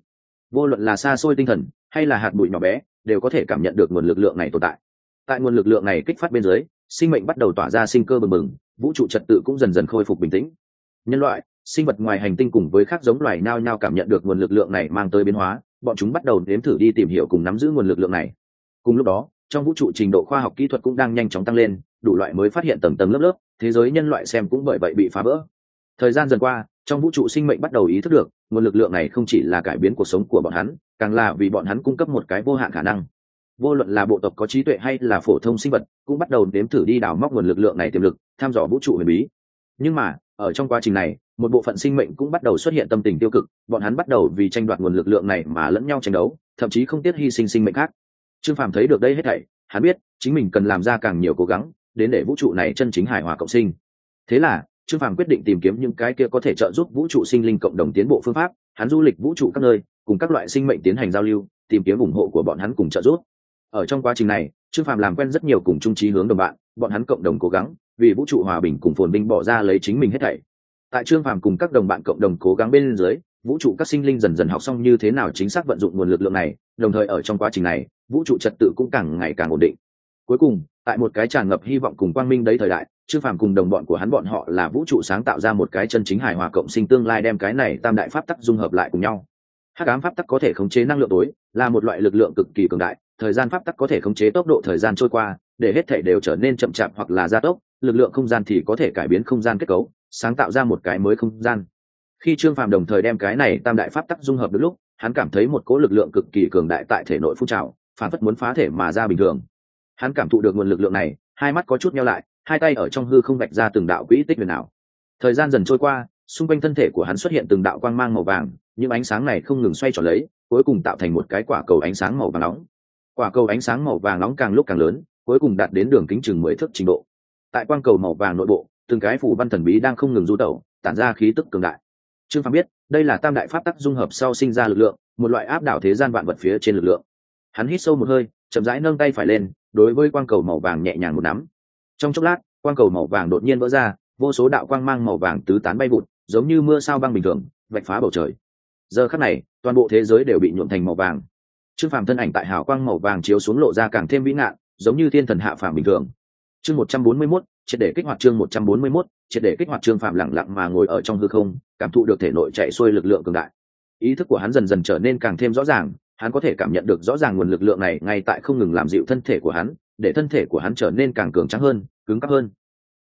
vô luận là xa xôi tinh thần hay là hạt bụi nhỏ bé đều có thể cảm nhận được nguồn lực lượng này tồn tại. Tại nguồn lực lượng này kích phát bên dưới, sinh mệnh bắt đầu tỏa ra sinh cơ bừng bừng, vũ trụ trật tự cũng dần dần khôi phục bình tĩnh. Nhân loại, sinh vật ngoài hành tinh cùng với các giống loài nhao nhao cảm nhận được nguồn lực lượng này mang tới biến hóa, bọn chúng bắt đầu nếm thử đi tìm hiểu cùng nắm giữ nguồn lực lượng này. Cùng lúc đó, trong vũ trụ trình độ khoa học kỹ thuật cũng đang nhanh chóng tăng lên, đủ loại mới phát hiện tầng tầng lớp lớp, thế giới nhân loại xem cũng bởi vậy bị phá vỡ. Thời gian dần qua, trong vũ trụ sinh mệnh bắt đầu ý thức được, nguồn lực lượng này không chỉ là cải biến cuộc sống của bọn hắn, càng là vì bọn hắn cung cấp một cái vô hạn khả năng. Vô luận là bộ tộc có trí tuệ hay là phổ thông sinh vật, cũng bắt đầu nếm thử đi đào móc nguồn lực lượng này tiềm lực, tham dò vũ trụ huyền bí. Nhưng mà, ở trong quá trình này, một bộ phận sinh mệnh cũng bắt đầu xuất hiện tâm tình tiêu cực, bọn hắn bắt đầu vì tranh đoạt nguồn lực lượng này mà lẫn nhau tranh đấu, thậm chí không tiếc hy sinh sinh mệnh khác. Trương Phàm thấy được đây hết thảy, hắn biết chính mình cần làm ra càng nhiều cố gắng đến để vũ trụ này chân chính hài hòa cộng sinh. Thế là Trương Phàm quyết định tìm kiếm những cái kia có thể trợ giúp vũ trụ sinh linh cộng đồng tiến bộ phương pháp. Hắn du lịch vũ trụ các nơi, cùng các loại sinh mệnh tiến hành giao lưu, tìm kiếm ủng hộ của bọn hắn cùng trợ giúp. Ở trong quá trình này, Trương Phàm làm quen rất nhiều cùng chung chí hướng đồng bạn, bọn hắn cộng đồng cố gắng vì vũ trụ hòa bình cùng phồn vinh bỏ ra lấy chính mình hết thảy. Tại Trương Phàm cùng các đồng bạn cộng đồng cố gắng bên dưới, vũ trụ các sinh linh dần dần học xong như thế nào chính xác vận dụng nguồn lực lượng này, đồng thời ở trong quá trình này, vũ trụ trật tự cũng càng ngày càng ổn định. Cuối cùng, tại một cái tràn ngập hy vọng cùng quang minh đấy thời đại, Trương Phàm cùng đồng bọn của hắn bọn họ là vũ trụ sáng tạo ra một cái chân chính hài hòa cộng sinh tương lai, đem cái này tam đại pháp tắc dung hợp lại cùng nhau. Hắc ám pháp tắc có thể khống chế năng lượng tối, là một loại lực lượng cực kỳ cường đại. Thời gian pháp tắc có thể khống chế tốc độ thời gian trôi qua, để hết thảy đều trở nên chậm chạp hoặc là gia tốc. Lực lượng không gian thì có thể cải biến không gian kết cấu, sáng tạo ra một cái mới không gian. Khi Trương Phàm đồng thời đem cái này tam đại pháp tắc dung hợp được lúc, hắn cảm thấy một cỗ lực lượng cực kỳ cường đại tại thể nội phun trào, phản phất muốn phá thể mà ra bình thường. Hắn cảm thụ được nguồn lực lượng này, hai mắt có chút nheo lại, hai tay ở trong hư không vạch ra từng đạo quỹ tích huyền ảo. Thời gian dần trôi qua, xung quanh thân thể của hắn xuất hiện từng đạo quang mang màu vàng, những ánh sáng này không ngừng xoay tròn lấy, cuối cùng tạo thành một cái quả cầu ánh sáng màu vàng nóng. Quả cầu ánh sáng màu vàng nóng càng lúc càng lớn, cuối cùng đạt đến đường kính chừng 10 thước trình độ. Tại quang cầu màu vàng nội bộ, từng cái phù văn thần bí đang không ngừng du tẩu, tản ra khí tức cường đại. Trương Phàm biết, đây là tam đại pháp tắc dung hợp sau sinh ra lực lượng, một loại áp đảo thế gian vạn vật phía trên lực lượng. Hắn hít sâu một hơi, chậm rãi nâng tay phải lên, đối với quang cầu màu vàng nhẹ nhàng một nắm. Trong chốc lát, quang cầu màu vàng đột nhiên vỡ ra, vô số đạo quang mang màu vàng tứ tán bay vụt, giống như mưa sao băng bình thường, vạch phá bầu trời. Giờ khắc này, toàn bộ thế giới đều bị nhuộm thành màu vàng. Trương Phàm thân ảnh tại hào quang màu vàng chiếu xuống lộ ra càng thêm vĩ ngạn, giống như thiên thần hạ phàm bình thường. Chương 141, triệt để kích hoạt chương 141, triệt để kích hoạt. Trương Phàm lặng lặng mà ngồi ở trong hư không, cảm thụ được thể nội chạy xuôi lực lượng cường đại. Ý thức của hắn dần dần trở nên càng thêm rõ ràng, hắn có thể cảm nhận được rõ ràng nguồn lực lượng này ngay tại không ngừng làm dịu thân thể của hắn, để thân thể của hắn trở nên càng cường tráng hơn, cứng cáp hơn.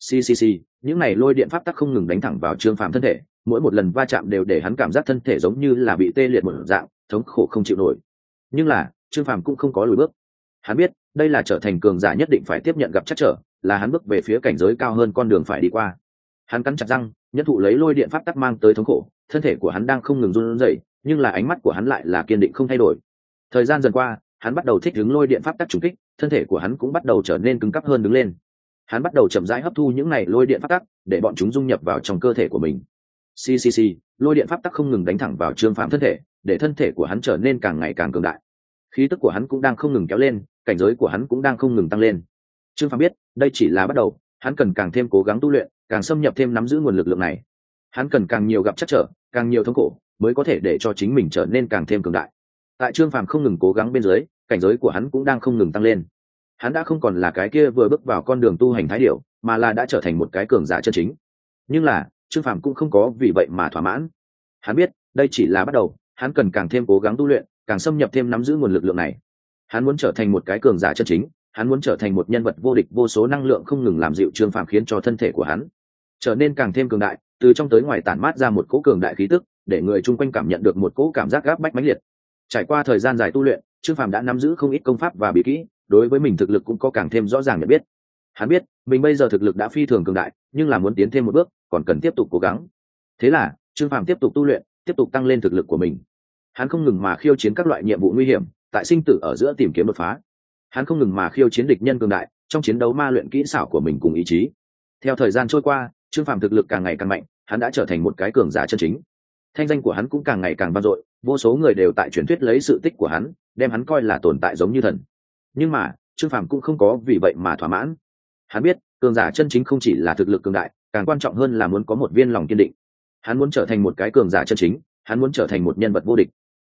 Những này lôi điện pháp tắc không ngừng đánh thẳng vào Trương Phàm thân thể, mỗi một lần va chạm đều để hắn cảm giác thân thể giống như là bị tê liệt một dạng, thống khổ không chịu nổi. Nhưng là, Trương Phàm cũng không có lùi bước. Hắn biết, đây là trở thành cường giả nhất định phải tiếp nhận gặp trắc trở, là hắn bước về phía cảnh giới cao hơn con đường phải đi qua. Hắn cắn chặt răng, nhất thụ lấy lôi điện pháp tắc mang tới thống khổ, thân thể của hắn đang không ngừng run rẩy, nhưng là ánh mắt của hắn lại là kiên định không thay đổi. Thời gian dần qua, hắn bắt đầu thích ứng lôi điện pháp tắc trùng kích, thân thể của hắn cũng bắt đầu trở nên cứng cáp hơn đứng lên. Hắn bắt đầu chậm rãi hấp thu những này lôi điện pháp tắc, để bọn chúng dung nhập vào trong cơ thể của mình. Lôi điện pháp tắc không ngừng đánh thẳng vào Trương Phàm thân thể, để thân thể của hắn trở nên càng ngày càng cường đại. Khí tức của hắn cũng đang không ngừng kéo lên, cảnh giới của hắn cũng đang không ngừng tăng lên. Trương Phàm biết, đây chỉ là bắt đầu, hắn cần càng thêm cố gắng tu luyện, càng xâm nhập thêm nắm giữ nguồn lực lượng này. Hắn cần càng nhiều gặp trắc trở, càng nhiều thống khổ, mới có thể để cho chính mình trở nên càng thêm cường đại. Tại Trương Phàm không ngừng cố gắng bên dưới, cảnh giới của hắn cũng đang không ngừng tăng lên. Hắn đã không còn là cái kia vừa bước vào con đường tu hành thái điểu, mà là đã trở thành một cái cường giả chân chính. Nhưng là, Trương Phàm cũng không có vì vậy mà thỏa mãn. Hắn biết, đây chỉ là bắt đầu, hắn cần càng thêm cố gắng tu luyện, càng xâm nhập thêm nắm giữ nguồn lực lượng này. Hắn muốn trở thành một cái cường giả chân chính, hắn muốn trở thành một nhân vật vô địch, vô số năng lượng không ngừng làm dịu Trương Phàm, khiến cho thân thể của hắn trở nên càng thêm cường đại, từ trong tới ngoài tản mát ra một cỗ cường đại khí tức, để người chung quanh cảm nhận được một cỗ cảm giác gáp bách mãnh liệt. Trải qua thời gian dài tu luyện, Trương Phàm đã nắm giữ không ít công pháp và bí kỹ, đối với mình thực lực cũng có càng thêm rõ ràng nhận biết. Hắn biết, mình bây giờ thực lực đã phi thường cường đại, nhưng là muốn tiến thêm một bước, còn cần tiếp tục cố gắng. Thế là, Trương Phàm tiếp tục tu luyện, tiếp tục tăng lên thực lực của mình. Hắn không ngừng mà khiêu chiến các loại nhiệm vụ nguy hiểm, tại sinh tử ở giữa tìm kiếm đột phá. Hắn không ngừng mà khiêu chiến địch nhân cường đại, trong chiến đấu ma luyện kỹ xảo của mình cùng ý chí. Theo thời gian trôi qua, Trương Phàm thực lực càng ngày càng mạnh, hắn đã trở thành một cái cường giả chân chính. Thanh danh của hắn cũng càng ngày càng vang dội, vô số người đều tại truyền thuyết lấy sự tích của hắn, đem hắn coi là tồn tại giống như thần. Nhưng mà, Trương Phàm cũng không có vì vậy mà thỏa mãn. Hắn biết, cường giả chân chính không chỉ là thực lực cường đại, càng quan trọng hơn là muốn có một viên lòng kiên định. Hắn muốn trở thành một cái cường giả chân chính, hắn muốn trở thành một nhân vật vô địch.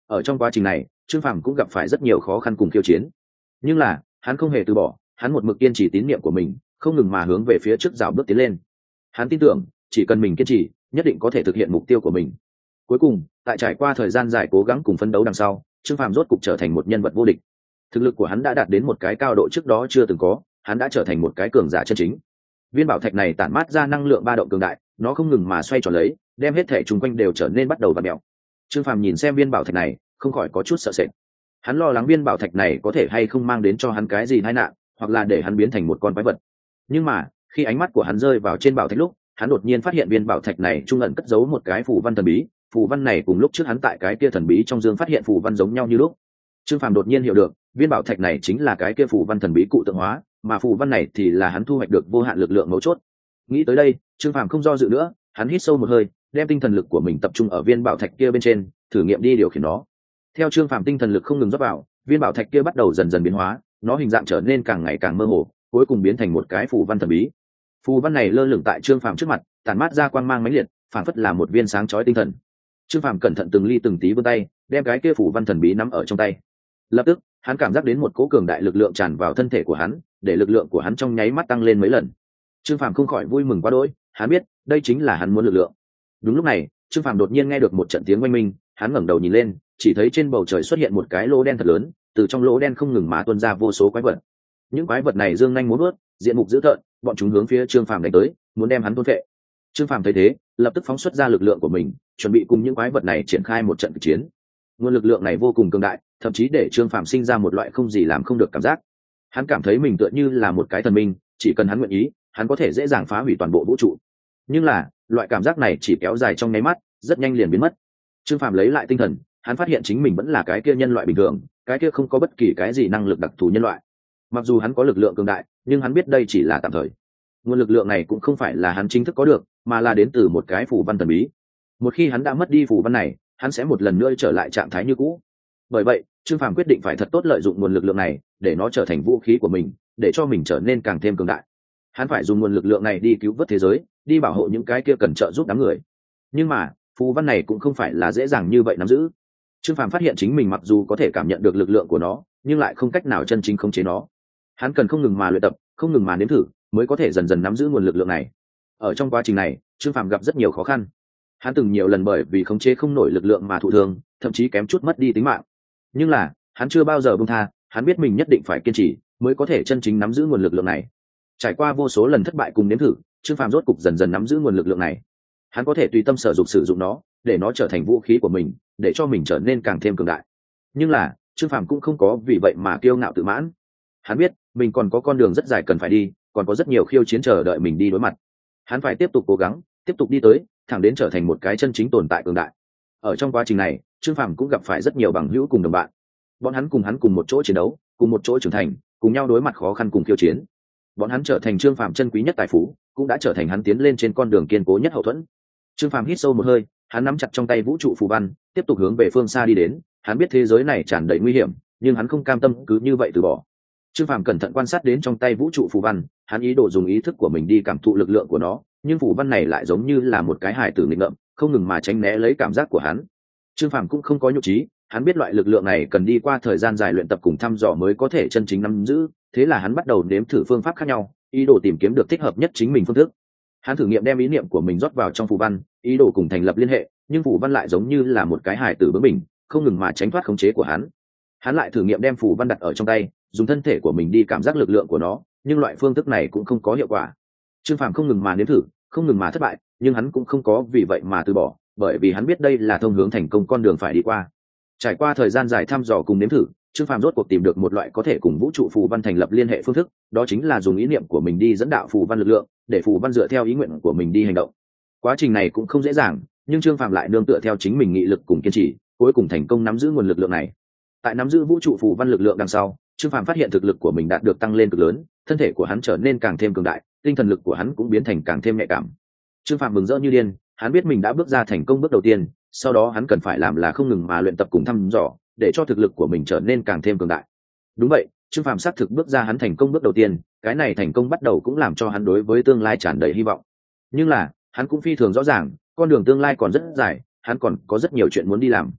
Ở trong quá trình này Trương Phàm cũng gặp phải rất nhiều khó khăn cùng khiêu chiến, nhưng là hắn không hề từ bỏ, hắn một mực kiên trì tín niệm của mình, không ngừng mà hướng về phía trước rào bước tiến lên. Hắn tin tưởng chỉ cần mình kiên trì nhất định có thể thực hiện mục tiêu của mình. Cuối cùng tại trải qua thời gian dài cố gắng cùng phấn đấu đằng sau, Trương Phàm rốt cục trở thành một nhân vật vô địch. Thực lực của hắn đã đạt đến một cái cao độ trước đó chưa từng có, hắn đã trở thành một cái cường giả chân chính. Viên bảo thạch này tản mát ra năng lượng ba động cường đại, nó không ngừng mà xoay tròn lấy, đem hết thể chung quanh đều trở nên bắt đầu vặn mèo. Trương Phàm nhìn xem viên bảo thạch này, không khỏi có chút sợ sệt. Hắn lo lắng viên bảo thạch này có thể hay không mang đến cho hắn cái gì tai nạn, hoặc là để hắn biến thành một con quái vật. Nhưng mà khi ánh mắt của hắn rơi vào trên bảo thạch lúc, hắn đột nhiên phát hiện viên bảo thạch này trung ẩn cất giấu một cái phù văn thần bí. Phù văn này cùng lúc trước hắn tại cái kia thần bí trong dương phát hiện phù văn giống nhau như lúc. Trương Phàm đột nhiên hiểu được, viên bảo thạch này chính là cái kia phù văn thần bí cụ tượng hóa, mà phù văn này thì là hắn thu hoạch được vô hạn lực lượng mấu chốt. Nghĩ tới đây, Trương Phàm không do dự nữa, hắn hít sâu một hơi, đem tinh thần lực của mình tập trung ở viên bảo thạch kia bên trên, thử nghiệm đi điều khiển nó. Theo Trương Phàm tinh thần lực không ngừng rót vào, viên bảo thạch kia bắt đầu dần dần biến hóa, nó hình dạng trở nên càng ngày càng mơ hồ, cuối cùng biến thành một cái phù văn thần bí. Phù văn này lơ lửng tại Trương Phàm trước mặt, tản mát ra quang mang mãnh liệt, phảng phất là một viên sáng chói tinh thần. Trương Phàm cẩn thận từng ly từng tí vươn tay, đem cái kia phù văn thần bí nắm ở trong tay. Lập tức, hắn cảm giác đến một cỗ cường đại lực lượng tràn vào thân thể của hắn, để lực lượng của hắn trong nháy mắt tăng lên mấy lần. Trương Phàm không khỏi vui mừng quá đỗi, hắn biết, đây chính là hắn muốn lực lượng. Đúng lúc này, Trương Phàm đột nhiên nghe được một trận tiếng oanh minh, hắn ngẩng đầu nhìn lên, chỉ thấy trên bầu trời xuất hiện một cái lỗ đen thật lớn, từ trong lỗ đen không ngừng mà tuôn ra vô số quái vật. Những quái vật này dương nhanh múa vuốt, diện mục dữ tợn, bọn chúng hướng phía Trương Phàm đánh tới, muốn đem hắn thôn phệ. Trương Phàm thấy thế, lập tức phóng xuất ra lực lượng của mình, chuẩn bị cùng những quái vật này triển khai một trận kịch chiến. Nguồn lực lượng này vô cùng cường đại, thậm chí để Trương Phàm sinh ra một loại không gì làm không được cảm giác. Hắn cảm thấy mình tựa như là một cái thần minh, chỉ cần hắn nguyện ý, hắn có thể dễ dàng phá hủy toàn bộ vũ trụ. Nhưng là, loại cảm giác này chỉ kéo dài trong nháy mắt, rất nhanh liền biến mất. Trương Phàm lấy lại tinh thần, hắn phát hiện chính mình vẫn là cái kia nhân loại bình thường, cái kia không có bất kỳ cái gì năng lực đặc thù nhân loại. Mặc dù hắn có lực lượng cường đại, nhưng hắn biết đây chỉ là tạm thời. Nguồn lực lượng này cũng không phải là hắn chính thức có được, mà là đến từ một cái phù văn thần bí. Một khi hắn đã mất đi phù văn này, hắn sẽ một lần nữa trở lại trạng thái như cũ. Bởi vậy, Trương Phàm quyết định phải thật tốt lợi dụng nguồn lực lượng này, để nó trở thành vũ khí của mình, để cho mình trở nên càng thêm cường đại. Hắn phải dùng nguồn lực lượng này đi cứu vớt thế giới, đi bảo hộ những cái kia cần trợ giúp đám người. Nhưng mà, phù văn này cũng không phải là dễ dàng như vậy nắm giữ. Trương Phàm phát hiện chính mình mặc dù có thể cảm nhận được lực lượng của nó, nhưng lại không cách nào chân chính khống chế nó. Hắn cần không ngừng mà luyện tập, không ngừng mà nếm thử, mới có thể dần dần nắm giữ nguồn lực lượng này. Ở trong quá trình này, Trương Phàm gặp rất nhiều khó khăn. Hắn từng nhiều lần bởi vì khống chế không nổi lực lượng mà thụ thương, thậm chí kém chút mất đi tính mạng. Nhưng là, hắn chưa bao giờ buông tha, hắn biết mình nhất định phải kiên trì, mới có thể chân chính nắm giữ nguồn lực lượng này. Trải qua vô số lần thất bại cùng nếm thử, Trương Phàm rốt cục dần dần nắm giữ nguồn lực lượng này. Hắn có thể tùy tâm sở dục sử dụng nó, để nó trở thành vũ khí của mình, để cho mình trở nên càng thêm cường đại. Nhưng là, Trương Phàm cũng không có vì vậy mà kiêu ngạo tự mãn. Hắn biết, mình còn có con đường rất dài cần phải đi, còn có rất nhiều khiêu chiến chờ đợi mình đi đối mặt. Hắn phải tiếp tục cố gắng, tiếp tục đi tới, thẳng đến trở thành một cái chân chính tồn tại cường đại. Ở trong quá trình này, Trương Phàm cũng gặp phải rất nhiều bằng hữu cùng đồng bạn. Bọn hắn cùng một chỗ chiến đấu, cùng một chỗ trưởng thành, cùng nhau đối mặt khó khăn cùng khiêu chiến. Bọn hắn trở thành Trương Phàm chân quý nhất tài phú, cũng đã trở thành hắn tiến lên trên con đường kiên cố nhất hậu thuẫn. Trương Phàm hít sâu một hơi, hắn nắm chặt trong tay vũ trụ phù văn, tiếp tục hướng về phương xa đi đến. Hắn biết thế giới này tràn đầy nguy hiểm, nhưng hắn không cam tâm cứ như vậy từ bỏ. Trương Phàm cẩn thận quan sát đến trong tay vũ trụ phù văn, hắn ý đồ dùng ý thức của mình đi cảm thụ lực lượng của nó, nhưng phù văn này lại giống như là một cái hài tử nghịch ngợm, không ngừng mà tránh né lấy cảm giác của hắn. Trương Phàm cũng không có nhục trí, hắn biết loại lực lượng này cần đi qua thời gian dài luyện tập cùng thăm dò mới có thể chân chính nắm giữ, thế là hắn bắt đầu nếm thử phương pháp khác nhau, ý đồ tìm kiếm được thích hợp nhất chính mình phương thức. Hắn thử nghiệm đem ý niệm của mình rót vào trong phù văn, ý đồ cùng thành lập liên hệ, nhưng phù văn lại giống như là một cái hài tử bướng bỉnh, không ngừng mà tránh thoát khống chế của hắn. Hắn lại thử nghiệm đem phù văn đặt ở trong tay, dùng thân thể của mình đi cảm giác lực lượng của nó, nhưng loại phương thức này cũng không có hiệu quả. Trương Phàm không ngừng mà nếm thử, không ngừng mà thất bại, nhưng hắn cũng không có vì vậy mà từ bỏ, bởi vì hắn biết đây là thông hướng thành công con đường phải đi qua. Trải qua thời gian dài thăm dò cùng nếm thử, Trương Phàm rốt cuộc tìm được một loại có thể cùng vũ trụ phù văn thành lập liên hệ phương thức, đó chính là dùng ý niệm của mình đi dẫn đạo phù văn lực lượng, để phù văn dựa theo ý nguyện của mình đi hành động. Quá trình này cũng không dễ dàng, nhưng Trương Phàm lại nương tựa theo chính mình nghị lực cùng kiên trì, cuối cùng thành công nắm giữ nguồn lực lượng này. Tại nắm giữ vũ trụ phù văn lực lượng đằng sau, Trương Phàm phát hiện thực lực của mình đạt được tăng lên cực lớn, thân thể của hắn trở nên càng thêm cường đại, tinh thần lực của hắn cũng biến thành càng thêm nhạy cảm. Trương Phàm mừng rỡ như điên, hắn biết mình đã bước ra thành công bước đầu tiên, sau đó hắn cần phải làm là không ngừng mà luyện tập cùng thăm dò, để cho thực lực của mình trở nên càng thêm cường đại. Đúng vậy, Trương Phàm xác thực bước ra hắn thành công bước đầu tiên, cái này thành công bắt đầu cũng làm cho hắn đối với tương lai tràn đầy hy vọng. Nhưng là, hắn cũng phi thường rõ ràng, con đường tương lai còn rất dài, hắn còn có rất nhiều chuyện muốn đi làm.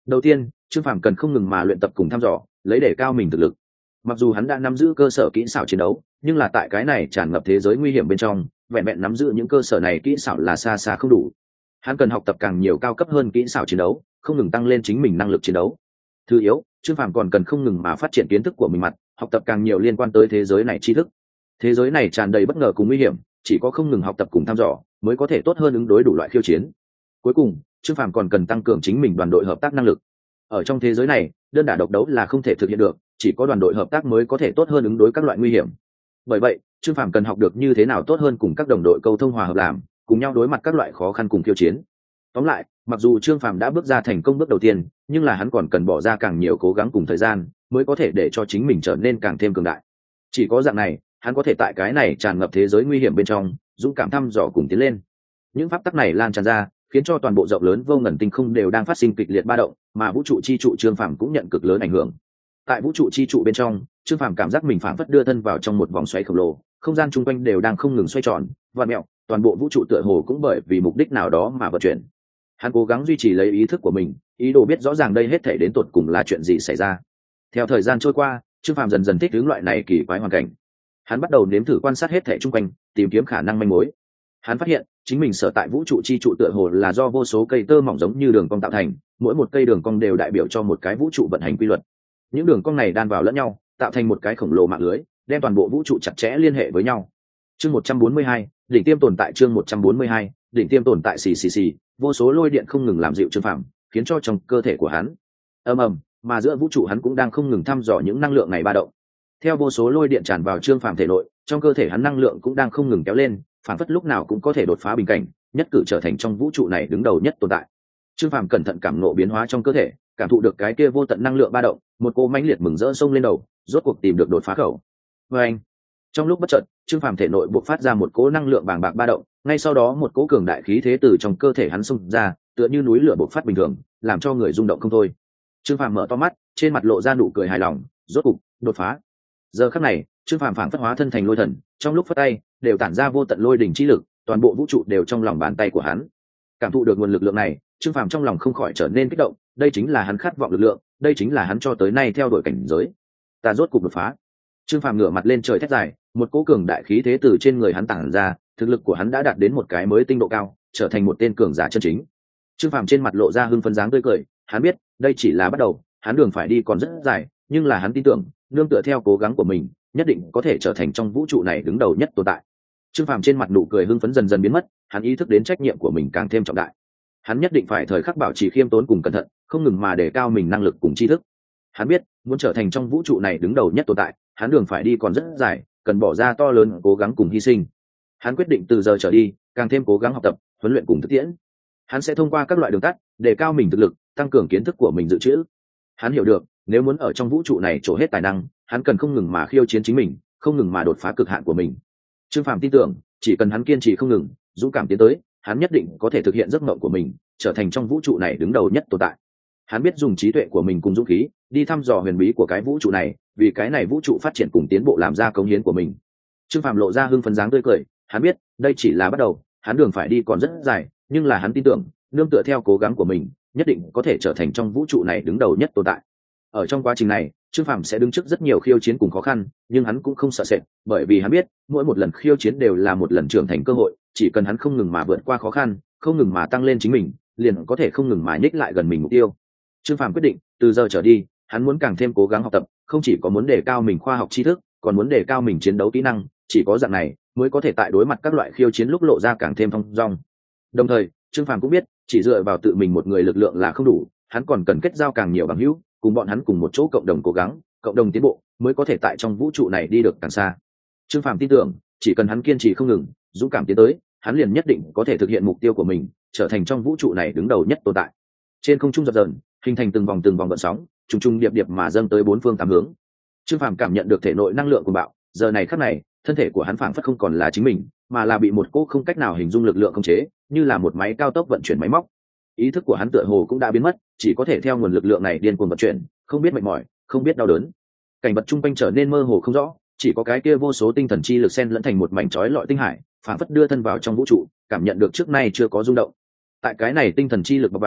Đầu tiên, Trương Phàm cần không ngừng mà luyện tập cùng thăm dò, lấy để cao mình thực lực. Mặc dù hắn đã nắm giữ cơ sở kỹ xảo chiến đấu, nhưng là tại cái này tràn ngập thế giới nguy hiểm bên trong, vẹn vẹn nắm giữ những cơ sở này kỹ xảo là xa xa không đủ. Hắn cần học tập càng nhiều cao cấp hơn kỹ xảo chiến đấu, không ngừng tăng lên chính mình năng lực chiến đấu. Thứ yếu, Trương Phàm còn cần không ngừng mà phát triển kiến thức của mình, học tập càng nhiều liên quan tới thế giới này tri thức. Thế giới này tràn đầy bất ngờ cùng nguy hiểm, chỉ có không ngừng học tập cùng thăm dò mới có thể tốt hơn ứng đối đủ loại khiêu chiến. Cuối cùng, Trương Phàm còn cần tăng cường chính mình đoàn đội hợp tác năng lực. Ở trong thế giới này, đơn đả độc đấu là không thể thực hiện được, chỉ có đoàn đội hợp tác mới có thể tốt hơn ứng đối các loại nguy hiểm. Bởi vậy, Trương Phàm cần học được như thế nào tốt hơn cùng các đồng đội câu thông hòa hợp làm, cùng nhau đối mặt các loại khó khăn cùng khiêu chiến. Tóm lại, mặc dù Trương Phàm đã bước ra thành công bước đầu tiên, nhưng là hắn còn cần bỏ ra càng nhiều cố gắng cùng thời gian, mới có thể để cho chính mình trở nên càng thêm cường đại. Chỉ có dạng này, hắn có thể tại cái này tràn ngập thế giới nguy hiểm bên trong, dũng cảm thăm dò cùng tiến lên. Những pháp tắc này lan tràn ra, khiến cho toàn bộ rộng lớn vô ngần tinh không đều đang phát sinh kịch liệt ba động, mà vũ trụ chi trụ Trương Phàm cũng nhận cực lớn ảnh hưởng. Tại vũ trụ chi trụ bên trong, Trương Phàm cảm giác mình phảng phất đưa thân vào trong một vòng xoáy khổng lồ, không gian chung quanh đều đang không ngừng xoay tròn, vặn mèo, toàn bộ vũ trụ tựa hồ cũng bởi vì mục đích nào đó mà vận chuyển. Hắn cố gắng duy trì lấy ý thức của mình, ý đồ biết rõ ràng đây hết thảy đến tột cùng là chuyện gì xảy ra. Theo thời gian trôi qua, Trương Phàm dần dần thích ứng loại này kỳ quái hoàn cảnh. Hắn bắt đầu nếm thử quan sát hết thảy chung quanh, tìm kiếm khả năng manh mối. Hắn phát hiện chính mình sở tại vũ trụ chi trụ tựa hồ là do vô số cây tơ mỏng giống như đường cong tạo thành, mỗi một cây đường cong đều đại biểu cho một cái vũ trụ vận hành quy luật. Những đường cong này đan vào lẫn nhau, tạo thành một cái khổng lồ mạng lưới, đem toàn bộ vũ trụ chặt chẽ liên hệ với nhau. Chương 142, đỉnh tiêm tồn tại. Chương 142, đỉnh tiêm tồn tại. Xì, vô số lôi điện không ngừng làm dịu Trương Phàm, khiến cho trong cơ thể của hắn ầm ầm, mà giữa vũ trụ hắn cũng đang không ngừng thăm dò những năng lượng này ba động. Theo vô số lôi điện tràn vào Trương Phàm thể nội, trong cơ thể hắn năng lượng cũng đang không ngừng kéo lên, phản phất lúc nào cũng có thể đột phá bình cảnh, nhất cử trở thành trong vũ trụ này đứng đầu nhất tồn tại. Trương Phàm cẩn thận cảm ngộ biến hóa trong cơ thể, cảm thụ được cái kia vô tận năng lượng ba động, một cỗ mãnh liệt mừng rỡ sông lên đầu, rốt cuộc tìm được đột phá khẩu. Và anh, trong lúc bất chợt, Trương Phàm thể nội bộc phát ra một cỗ năng lượng bàng bạc ba động, ngay sau đó một cỗ cường đại khí thế từ trong cơ thể hắn xông ra, tựa như núi lửa bộc phát bình thường, làm cho người rung động không thôi. Trương Phàm mở to mắt, trên mặt lộ ra nụ cười hài lòng, rốt cục đột phá. Giờ khắc này, Trương Phàm phảng phất hóa thân thành lôi thần, trong lúc phất tay đều tản ra vô tận lôi đỉnh chi lực, toàn bộ vũ trụ đều trong lòng bàn tay của hắn. Cảm thụ được nguồn lực lượng này, Trương Phàm trong lòng không khỏi trở nên kích động, đây chính là hắn khát vọng lực lượng, đây chính là hắn cho tới nay theo đuổi cảnh giới. Ta rốt cục đột phá. Trương Phàm ngửa mặt lên trời thét dài, một cỗ cường đại khí thế từ trên người hắn tản ra, thực lực của hắn đã đạt đến một cái mới tinh độ cao, trở thành một tên cường giả chân chính. Trương Phàm trên mặt lộ ra hưng phấn dáng tươi cười, hắn biết, đây chỉ là bắt đầu, hắn đường phải đi còn rất dài, nhưng là hắn tin tưởng, nương tựa theo cố gắng của mình, nhất định có thể trở thành trong vũ trụ này đứng đầu nhất tồn tại. Trương Phàm trên mặt nụ cười hưng phấn dần dần biến mất, hắn ý thức đến trách nhiệm của mình càng thêm trọng đại. Hắn nhất định phải thời khắc bảo trì khiêm tốn cùng cẩn thận, không ngừng mà đề cao mình năng lực cùng tri thức. Hắn biết, muốn trở thành trong vũ trụ này đứng đầu nhất tồn tại, hắn đường phải đi còn rất dài, cần bỏ ra to lớn cố gắng cùng hy sinh. Hắn quyết định từ giờ trở đi, càng thêm cố gắng học tập, huấn luyện cùng thực tiễn. Hắn sẽ thông qua các loại đường tắt, đề cao mình thực lực, tăng cường kiến thức của mình dự trữ. Hắn hiểu được, nếu muốn ở trong vũ trụ này trổ hết tài năng, hắn cần không ngừng mà khiêu chiến chính mình, không ngừng mà đột phá cực hạn của mình. Trương Phàm tin tưởng, chỉ cần hắn kiên trì không ngừng, dũng cảm tiến tới, hắn nhất định có thể thực hiện giấc mộng của mình, trở thành trong vũ trụ này đứng đầu nhất tồn tại. Hắn biết dùng trí tuệ của mình cùng dũng khí, đi thăm dò huyền bí của cái vũ trụ này, vì cái này vũ trụ phát triển cùng tiến bộ làm ra cống hiến của mình. Trương Phàm lộ ra hưng phấn dáng tươi cười, hắn biết, đây chỉ là bắt đầu, hắn đường phải đi còn rất dài, nhưng là hắn tin tưởng, nương tựa theo cố gắng của mình, nhất định có thể trở thành trong vũ trụ này đứng đầu nhất tồn tại. Ở trong quá trình này, Trương Phàm sẽ đứng trước rất nhiều khiêu chiến cùng khó khăn, nhưng hắn cũng không sợ sệt, bởi vì hắn biết, mỗi một lần khiêu chiến đều là một lần trưởng thành cơ hội, chỉ cần hắn không ngừng mà vượt qua khó khăn, không ngừng mà tăng lên chính mình, liền có thể không ngừng mà nhích lại gần mình mục tiêu. Trương Phàm quyết định, từ giờ trở đi, hắn muốn càng thêm cố gắng học tập, không chỉ có muốn đề cao mình khoa học tri thức, còn muốn đề cao mình chiến đấu kỹ năng, chỉ có dạng này mới có thể tại đối mặt các loại khiêu chiến lúc lộ ra càng thêm thông dong. Đồng thời, Trương Phàm cũng biết, chỉ dựa vào tự mình một người lực lượng là không đủ, hắn còn cần kết giao càng nhiều bằng hữu, cùng bọn hắn cùng một chỗ cộng đồng cố gắng, cộng đồng tiến bộ, mới có thể tại trong vũ trụ này đi được càng xa. Trương Phàm tin tưởng, chỉ cần hắn kiên trì không ngừng, dũng cảm tiến tới, hắn liền nhất định có thể thực hiện mục tiêu của mình, trở thành trong vũ trụ này đứng đầu nhất tồn tại. Trên không trung dập dờn, hình thành từng vòng gợn sóng, trùng trùng điệp điệp mà dâng tới bốn phương tám hướng. Trương Phàm cảm nhận được thể nội năng lượng của bạo, giờ này khắc này, thân thể của hắn phảng phất không còn là chính mình, mà là bị một cỗ không cách nào hình dung lực lượng khống chế, như là một máy cao tốc vận chuyển máy móc. Ý thức của hắn tựa hồ cũng đã biến mất, chỉ có thể theo nguồn lực lượng này điên cuồng vận chuyển, không biết mệt mỏi, không biết đau đớn. Cảnh vật chung quanh trở nên mơ hồ không rõ, chỉ có cái kia vô số tinh thần chi lực xen lẫn thành một mảnh chói lọi tinh hải, phảng phất đưa thân vào trong vũ trụ, cảm nhận được trước nay chưa có rung động. Tại cái này tinh thần chi lực bọc vào,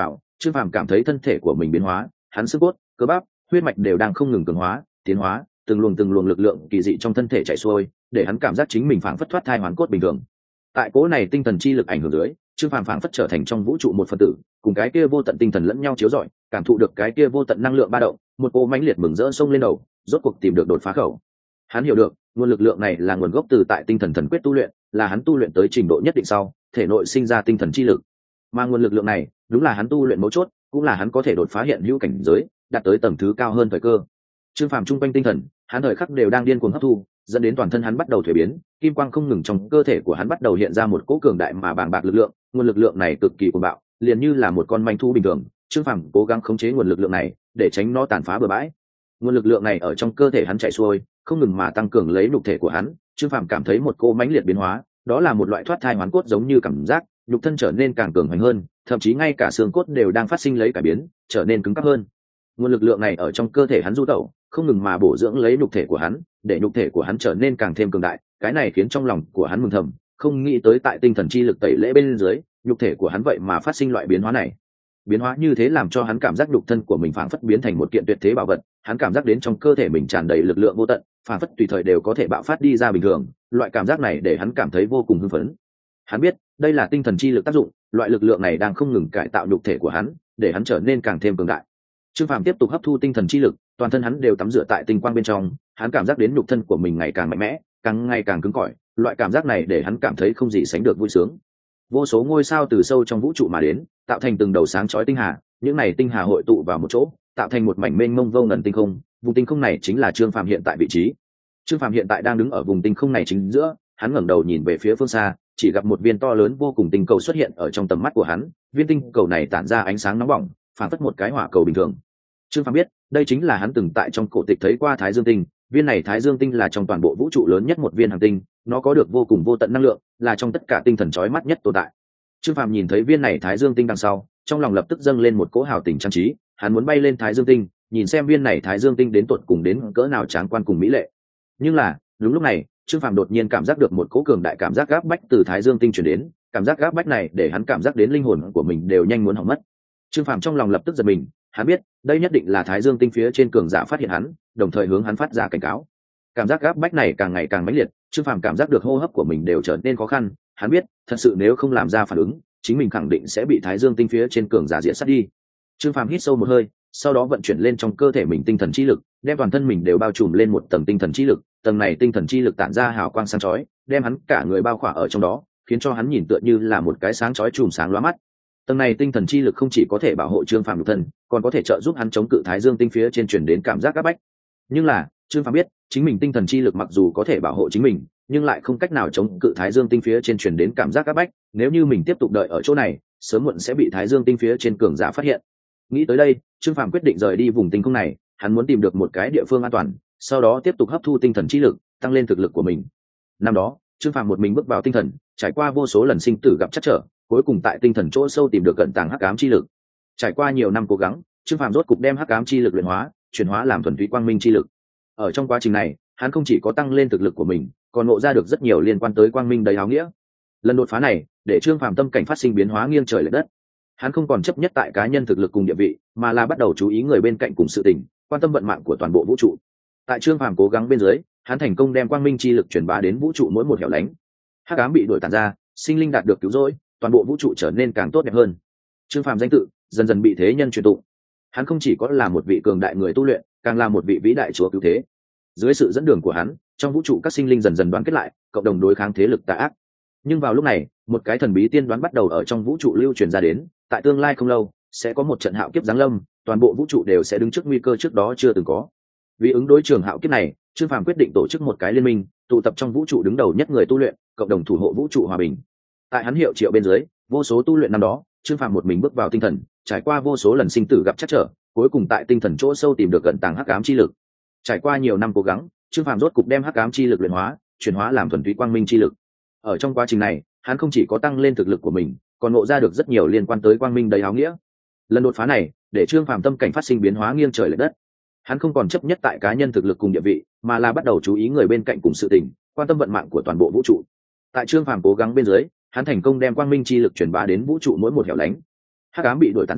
Trương Phàm cảm thấy thân thể của mình biến hóa, hắn xương cốt, cơ bắp, huyết mạch đều đang không ngừng cường hóa, tiến hóa, từng luồng lực lượng kỳ dị trong thân thể chảy xuôi, để hắn cảm giác chính mình phảng phất thoát thai hoàn cốt bình thường. Tại cỗ này tinh thần chi lực ảnh hưởng dưới, Trương Phàm phảng phất trở thành trong vũ trụ một phần tử, cùng cái kia vô tận tinh thần lẫn nhau chiếu rọi, cảm thụ được cái kia vô tận năng lượng ba động, một cô mãnh liệt mừng rỡ sông lên đầu, rốt cuộc tìm được đột phá khẩu. Hắn hiểu được, nguồn lực lượng này là nguồn gốc từ tại tinh thần thần quyết tu luyện, là hắn tu luyện tới trình độ nhất định sau, thể nội sinh ra tinh thần chi lực. Mà nguồn lực lượng này, đúng là hắn tu luyện mấu chốt, cũng là hắn có thể đột phá hiện hữu cảnh giới, đạt tới tầng thứ cao hơn thời cơ. Trương Phàm trung quanh tinh thần, hắn thời khắc đều đang điên cuồng hấp thu, dẫn đến toàn thân hắn bắt đầu thuế biến, kim quang không ngừng trong cơ thể của hắn bắt đầu hiện ra một cỗ cường đại mà bàng bạc lực lượng, nguồn lực lượng này cực kỳ cuồng bạo, liền như là một con manh thú bình thường. Trương Phàm cố gắng khống chế nguồn lực lượng này, để tránh nó tàn phá bừa bãi. Nguồn lực lượng này ở trong cơ thể hắn chảy xuôi, không ngừng mà tăng cường lấy nhục thể của hắn. Trương Phàm cảm thấy một cỗ mãnh liệt biến hóa, đó là một loại thoát thai hoán cốt giống như cảm giác, nhục thân trở nên càng cường hoành hơn, thậm chí ngay cả xương cốt đều đang phát sinh lấy cải biến, trở nên cứng cáp hơn. Nguồn lực lượng này ở trong cơ thể hắn du tẩu, không ngừng mà bổ dưỡng lấy nhục thể của hắn, để nhục thể của hắn trở nên càng thêm cường đại. Cái này khiến trong lòng của hắn mừng thầm, không nghĩ tới tại tinh thần chi lực tẩy lễ bên dưới, nhục thể của hắn vậy mà phát sinh loại biến hóa này. Biến hóa như thế làm cho hắn cảm giác nhục thân của mình phảng phất biến thành một kiện tuyệt thế bảo vật, hắn cảm giác đến trong cơ thể mình tràn đầy lực lượng vô tận, phảng phất tùy thời đều có thể bạo phát đi ra bình thường. Loại cảm giác này để hắn cảm thấy vô cùng hưng phấn. Hắn biết, đây là tinh thần chi lực tác dụng, loại lực lượng này đang không ngừng cải tạo nhục thể của hắn, để hắn trở nên càng thêm cường đại. Trương Phàm tiếp tục hấp thu tinh thần chi lực, toàn thân hắn đều tắm rửa tại tinh quang bên trong, hắn cảm giác đến nhục thân của mình ngày càng mạnh mẽ, càng ngày càng cứng cỏi, loại cảm giác này để hắn cảm thấy không gì sánh được vui sướng. Vô số ngôi sao từ sâu trong vũ trụ mà đến, tạo thành từng đầu sáng chói tinh hà, những này tinh hà hội tụ vào một chỗ, tạo thành một mảnh mênh mông vô ngần tinh không, vùng tinh không này chính là Trương Phàm hiện tại vị trí. Trương Phàm hiện tại đang đứng ở vùng tinh không này chính giữa, hắn ngẩng đầu nhìn về phía phương xa, chỉ gặp một viên to lớn vô cùng tinh cầu xuất hiện ở trong tầm mắt của hắn, viên tinh cầu này tản ra ánh sáng nóng bỏng, phản phất một cái hỏa cầu bình thường. Trương Phàm biết, đây chính là hắn từng tại trong cổ tịch thấy qua Thái Dương tinh, viên này Thái Dương tinh là trong toàn bộ vũ trụ lớn nhất một viên hành tinh, nó có được vô cùng vô tận năng lượng, là trong tất cả tinh thần chói mắt nhất tồn tại. Trương Phàm nhìn thấy viên này Thái Dương tinh đằng sau, trong lòng lập tức dâng lên một cỗ hào tình trang trí, hắn muốn bay lên Thái Dương tinh, nhìn xem viên này Thái Dương tinh đến tột cùng đến cỡ nào tráng quan cùng mỹ lệ. Nhưng là, đúng lúc này, Trương Phàm đột nhiên cảm giác được một cỗ cường đại cảm giác gáp bách từ Thái Dương tinh truyền đến, cảm giác gáp bách này để hắn cảm giác đến linh hồn của mình đều nhanh muốn hỏng mất. Trương Phàm trong lòng lập tức giật mình, hắn biết, đây nhất định là Thái Dương tinh phía trên cường giả phát hiện hắn, đồng thời hướng hắn phát ra cảnh cáo. Cảm giác gáp bách này càng ngày càng mãnh liệt, Trương Phàm cảm giác được hô hấp của mình đều trở nên khó khăn, hắn biết, thật sự nếu không làm ra phản ứng, chính mình khẳng định sẽ bị Thái Dương tinh phía trên cường giả diệt sát đi. Trương Phàm hít sâu một hơi, sau đó vận chuyển lên trong cơ thể mình tinh thần chi lực, đem toàn thân mình đều bao trùm lên một tầng tinh thần chi lực, tầng này tinh thần chi lực tản ra hào quang sáng chói, đem hắn cả người bao khỏa ở trong đó, khiến cho hắn nhìn tựa như là một cái sáng chói chùm sáng lóa mắt. Tầng này tinh thần chi lực không chỉ có thể bảo hộ Trương Phàm nhục thân, còn có thể trợ giúp hắn chống cự Thái Dương tinh phía trên truyền đến cảm giác áp bách. Nhưng là, Trương Phàm biết, chính mình tinh thần chi lực mặc dù có thể bảo hộ chính mình, nhưng lại không cách nào chống cự Thái Dương tinh phía trên truyền đến cảm giác áp bách, nếu như mình tiếp tục đợi ở chỗ này, sớm muộn sẽ bị Thái Dương tinh phía trên cường giả phát hiện. Nghĩ tới đây, Trương Phàm quyết định rời đi vùng tinh không này, hắn muốn tìm được một cái địa phương an toàn, sau đó tiếp tục hấp thu tinh thần chi lực, tăng lên thực lực của mình. Năm đó, Trương Phàm một mình bước vào tinh thần, trải qua vô số lần sinh tử gặp trắc trở, cuối cùng tại tinh thần chỗ sâu tìm được cận tàng hắc ám chi lực. Trải qua nhiều năm cố gắng, Trương Phàm rốt cục đem hắc ám chi lực luyện hóa, chuyển hóa làm thuần túy quang minh chi lực. Ở trong quá trình này, hắn không chỉ có tăng lên thực lực của mình, còn ngộ ra được rất nhiều liên quan tới quang minh đầy áo nghĩa. Lần đột phá này, để Trương Phàm tâm cảnh phát sinh biến hóa nghiêng trời lệch đất. Hắn không còn chấp nhất tại cá nhân thực lực cùng địa vị, mà là bắt đầu chú ý người bên cạnh cùng sự tình, quan tâm vận mạng của toàn bộ vũ trụ. Tại Trương Phàm cố gắng bên dưới, hắn thành công đem quang minh chi lực truyền bá đến vũ trụ mỗi một hẻo lánh. Hắc ám bị đuổi tàn ra, sinh linh đạt được cứu rỗi, toàn bộ vũ trụ trở nên càng tốt đẹp hơn. Trương Phàm danh tự dần dần bị thế nhân truyền tụng. Hắn không chỉ có là một vị cường đại người tu luyện, càng là một vị vĩ đại chúa cứu thế. Dưới sự dẫn đường của hắn, trong vũ trụ các sinh linh dần dần đoàn kết lại, cộng đồng đối kháng thế lực tà ác. Nhưng vào lúc này, một cái thần bí tiên đoán bắt đầu ở trong vũ trụ lưu truyền ra đến, tại tương lai không lâu, sẽ có một trận hạo kiếp giáng lâm, toàn bộ vũ trụ đều sẽ đứng trước nguy cơ trước đó chưa từng có. Vì ứng đối trường hạo kiếp này, Trương Phàm quyết định tổ chức một cái liên minh, tụ tập trong vũ trụ đứng đầu nhất người tu luyện, cộng đồng thủ hộ vũ trụ hòa bình. Tại hắn hiệu triệu bên dưới, vô số tu luyện năm đó, Trương Phàm một mình bước vào tinh thần, trải qua vô số lần sinh tử gặp trắc trở, cuối cùng tại tinh thần chỗ sâu tìm được cận tàng hắc ám chi lực. Trải qua nhiều năm cố gắng, Trương Phàm rốt cục đem hắc ám chi lực luyện hóa, chuyển hóa làm thuần túy quang minh chi lực. Ở trong quá trình này, hắn không chỉ có tăng lên thực lực của mình, còn ngộ ra được rất nhiều liên quan tới quang minh đầy áo nghĩa. Lần đột phá này, để Trương Phàm tâm cảnh phát sinh biến hóa nghiêng trời lệch đất. Hắn không còn chấp nhất tại cá nhân thực lực cùng địa vị, mà là bắt đầu chú ý người bên cạnh cùng sự tình, quan tâm vận mạng của toàn bộ vũ trụ. Tại Trương Phàm cố gắng bên dưới, hắn thành công đem quang minh chi lực truyền bá đến vũ trụ mỗi một hẻo lánh. Hắc ám bị đuổi tàn ra,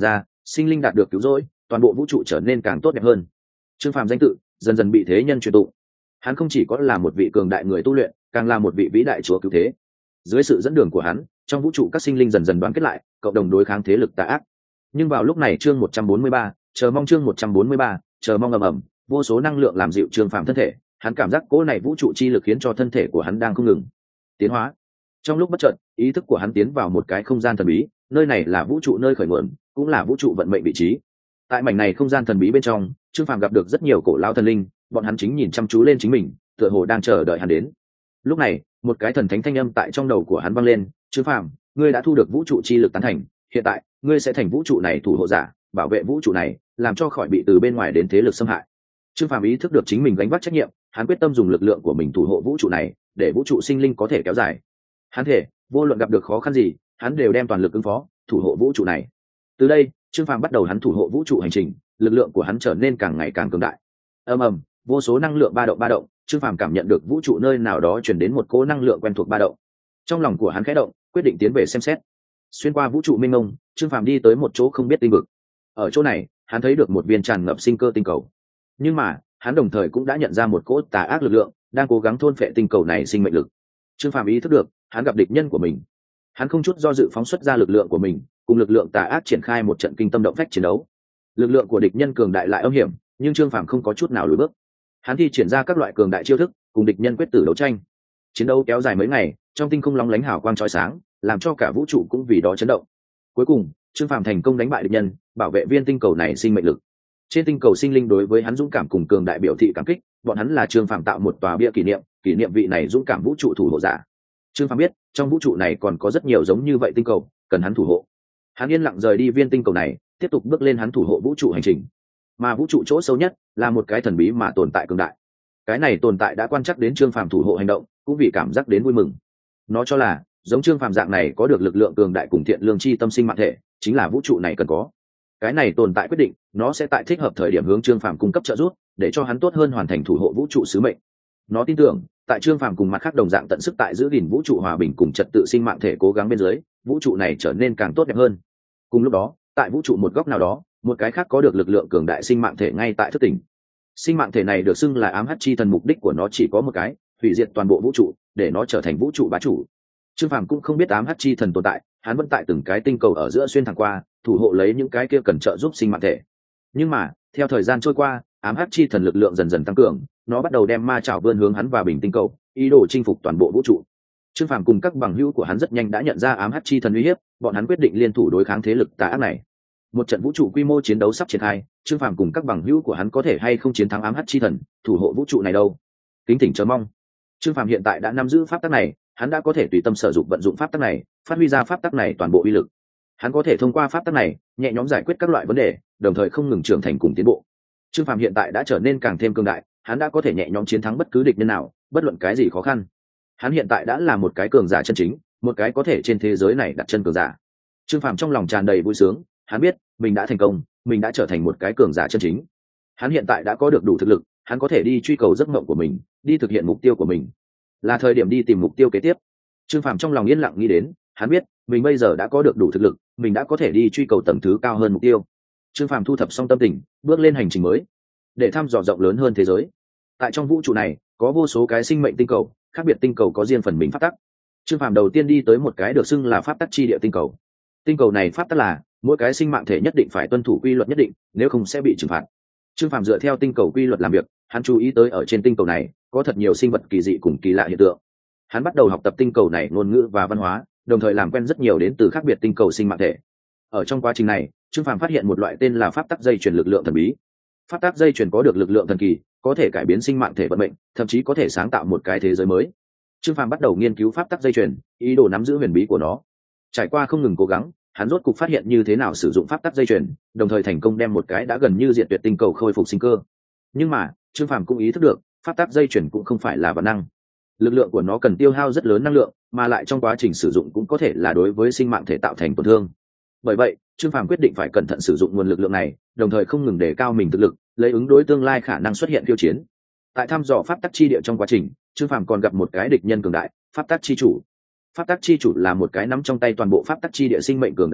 sinh linh đạt được cứu rỗi, toàn bộ vũ trụ trở nên càng tốt đẹp hơn. Trương Phàm danh tự dần dần bị thế nhân truyền tụng. Hắn không chỉ có là một vị cường đại người tu luyện, càng là một vị vĩ đại chúa cứu thế. Dưới sự dẫn đường của hắn, trong vũ trụ các sinh linh dần dần đoàn kết lại, cộng đồng đối kháng thế lực tà ác. Nhưng vào lúc này chương 143, chờ mong chương 143, chờ mong ầm ầm, vô số năng lượng làm dịu Trương Phàm thân thể, hắn cảm giác cỗ này vũ trụ chi lực khiến cho thân thể của hắn đang không ngừng tiến hóa. Trong lúc bất chợt, ý thức của hắn tiến vào một cái không gian thần bí, nơi này là vũ trụ nơi khởi nguồn, cũng là vũ trụ vận mệnh vị trí. Tại mảnh này không gian thần bí bên trong, Trương Phàm gặp được rất nhiều cổ lão thần linh, bọn hắn chính nhìn chăm chú lên chính mình, tựa hồ đang chờ đợi hắn đến. Lúc này, một cái thần thánh thanh âm tại trong đầu của hắn vang lên, "Trương Phàm, ngươi đã thu được vũ trụ chi lực tán thành, hiện tại, ngươi sẽ thành vũ trụ này thủ hộ giả, bảo vệ vũ trụ này, làm cho khỏi bị từ bên ngoài đến thế lực xâm hại." Trương Phàm ý thức được chính mình gánh vác trách nhiệm, hắn quyết tâm dùng lực lượng của mình thủ hộ vũ trụ này, để vũ trụ sinh linh có thể kéo dài. Hắn thể, vô luận gặp được khó khăn gì, hắn đều đem toàn lực ứng phó, thủ hộ vũ trụ này. Từ đây, Trương Phàm bắt đầu hắn thủ hộ vũ trụ hành trình, lực lượng của hắn trở nên càng ngày càng cường đại. Ầm ầm, vô số năng lượng ba động, Trương Phàm cảm nhận được vũ trụ nơi nào đó truyền đến một cỗ năng lượng quen thuộc ba động. Trong lòng của hắn khẽ động, quyết định tiến về xem xét. Xuyên qua vũ trụ mênh mông, Trương Phàm đi tới một chỗ không biết tinh vực. Ở chỗ này, hắn thấy được một viên tràn ngập sinh cơ tinh cầu. Nhưng mà, hắn đồng thời cũng đã nhận ra một cỗ tà ác lực lượng đang cố gắng thôn phệ tinh cầu này sinh mệnh lực. Trương Phàm ý thức được, hắn gặp địch nhân của mình. Hắn không chút do dự phóng xuất ra lực lượng của mình, cùng lực lượng tà ác triển khai một trận kinh tâm động phách chiến đấu. Lực lượng của địch nhân cường đại lại âm hiểm, nhưng Trương Phàm không có chút nào lùi bước. Hắn thi triển ra các loại cường đại chiêu thức, cùng địch nhân quyết tử đấu tranh. Chiến đấu kéo dài mấy ngày, trong tinh không lóng lánh hào quang chói sáng, làm cho cả vũ trụ cũng vì đó chấn động. Cuối cùng, Trương Phàm thành công đánh bại địch nhân, bảo vệ viên tinh cầu này sinh mệnh lực. Trên tinh cầu sinh linh đối với hắn dũng cảm cùng cường đại biểu thị cảm kích, bọn hắn là Trương Phàm tạo một tòa bia kỷ niệm vị này dũng cảm vũ trụ thủ hộ giả. Trương Phàm biết, trong vũ trụ này còn có rất nhiều giống như vậy tinh cầu, cần hắn thủ hộ. Hắn yên lặng rời đi viên tinh cầu này, tiếp tục bước lên hắn thủ hộ vũ trụ hành trình. Mà vũ trụ chỗ sâu nhất là một cái thần bí mà tồn tại cường đại. Cái này tồn tại đã quan trắc đến Trương Phàm thủ hộ hành động, cũng vì cảm giác đến vui mừng. Nó cho là, giống Trương Phàm dạng này có được lực lượng cường đại cùng thiện lương chi tâm sinh mạng thể, chính là vũ trụ này cần có. Cái này tồn tại quyết định, nó sẽ tại thích hợp thời điểm hướng Trương Phàm cung cấp trợ giúp, để cho hắn tốt hơn hoàn thành thủ hộ vũ trụ sứ mệnh. Nó tin tưởng, tại Trương Phàm cùng mặt khác đồng dạng tận sức tại giữ gìn vũ trụ hòa bình cùng trật tự sinh mạng thể cố gắng bên dưới, vũ trụ này trở nên càng tốt đẹp hơn. Cùng lúc đó, tại vũ trụ một góc nào đó, một cái khác có được lực lượng cường đại sinh mạng thể ngay tại thức tỉnh. Sinh mạng thể này được xưng là ám hắc chi thần, mục đích của nó chỉ có một cái, hủy diệt toàn bộ vũ trụ, để nó trở thành vũ trụ bá chủ. Trương Phàm cũng không biết ám hắc chi thần tồn tại, hắn vẫn tại từng cái tinh cầu ở giữa xuyên thẳng qua, thủ hộ lấy những cái kia cần trợ giúp sinh mạng thể. Nhưng mà, theo thời gian trôi qua, ám hắc chi thần lực lượng dần dần tăng cường, nó bắt đầu đem ma chảo vươn hướng hắn và bình tinh cầu, ý đồ chinh phục toàn bộ vũ trụ. Trương Phàm cùng các bằng hữu của hắn rất nhanh đã nhận ra ám hắc chi thần uy hiếp, bọn hắn quyết định liên thủ đối kháng thế lực tà ác này. Một trận vũ trụ quy mô chiến đấu sắp triển khai, Trương Phàm cùng các bằng hữu của hắn có thể hay không chiến thắng ám hắc chi thần, thủ hộ vũ trụ này đâu? Kính thỉnh chờ mong. Trương Phàm hiện tại đã nắm giữ pháp tắc này, hắn đã có thể tùy tâm sở dụng vận dụng pháp tắc này, phát huy ra pháp tắc này toàn bộ uy lực. Hắn có thể thông qua pháp tắc này, nhẹ nhõm giải quyết các loại vấn đề, đồng thời không ngừng trưởng thành cùng tiến bộ. Trương Phàm hiện tại đã trở nên càng thêm cường đại, hắn đã có thể nhẹ nhõm chiến thắng bất cứ địch nhân nào, bất luận cái gì khó khăn. Hắn hiện tại đã là một cái cường giả chân chính, một cái có thể trên thế giới này đặt chân cường giả. Trương Phàm trong lòng tràn đầy vui sướng, hắn biết, mình đã thành công, mình đã trở thành một cái cường giả chân chính. Hắn hiện tại đã có được đủ thực lực, hắn có thể đi truy cầu giấc mộng của mình, đi thực hiện mục tiêu của mình. Là thời điểm đi tìm mục tiêu kế tiếp. Trương Phàm trong lòng yên lặng nghĩ đến, hắn biết, mình bây giờ đã có được đủ thực lực, mình đã có thể đi truy cầu tầng thứ cao hơn mục tiêu. Trương Phàm thu thập xong tâm tình, bước lên hành trình mới, để thăm dò rộng lớn hơn thế giới. Tại trong vũ trụ này, có vô số cái sinh mệnh tinh cầu, khác biệt tinh cầu có riêng phần mình pháp tắc. Trương Phàm đầu tiên đi tới một cái được xưng là pháp tắc chi địa tinh cầu. Tinh cầu này pháp tắc là, mỗi cái sinh mạng thể nhất định phải tuân thủ quy luật nhất định, nếu không sẽ bị trừng phạt. Trương Phàm dựa theo tinh cầu quy luật làm việc, hắn chú ý tới ở trên tinh cầu này có thật nhiều sinh vật kỳ dị cùng kỳ lạ hiện tượng. Hắn bắt đầu học tập tinh cầu này ngôn ngữ và văn hóa, đồng thời làm quen rất nhiều đến từ khác biệt tinh cầu sinh mạng thể. Ở trong quá trình này, Trương Phàm phát hiện một loại tên là pháp tắc dây chuyền lực lượng thần bí. Pháp tắc dây chuyền có được lực lượng thần kỳ, có thể cải biến sinh mạng thể vận mệnh, thậm chí có thể sáng tạo một cái thế giới mới. Trương Phàm bắt đầu nghiên cứu pháp tắc dây chuyền, ý đồ nắm giữ huyền bí của nó. Trải qua không ngừng cố gắng, hắn rốt cục phát hiện như thế nào sử dụng pháp tắc dây chuyền, đồng thời thành công đem một cái đã gần như diệt tuyệt tinh cầu khôi phục sinh cơ. Nhưng mà, Trương Phàm cũng ý thức được, pháp tắc dây chuyền cũng không phải là vạn năng. Lực lượng của nó cần tiêu hao rất lớn năng lượng, mà lại trong quá trình sử dụng cũng có thể là đối với sinh mạng thể tạo thành tổn thương. Bởi vậy, Trương Phàm quyết định phải cẩn thận sử dụng nguồn lực lượng này, đồng thời không ngừng đề cao mình thực lực, lấy ứng đối tương lai khả năng xuất hiện khiêu chiến. Tại thăm dò pháp tắc chi địa trong quá trình, Trương Phàm còn gặp một cái địch nhân cường đại, pháp tắc chi chủ. Pháp tắc chi chủ là một cái nắm trong tay toàn bộ pháp tắc chi địa sinh mệnh cường đại thể,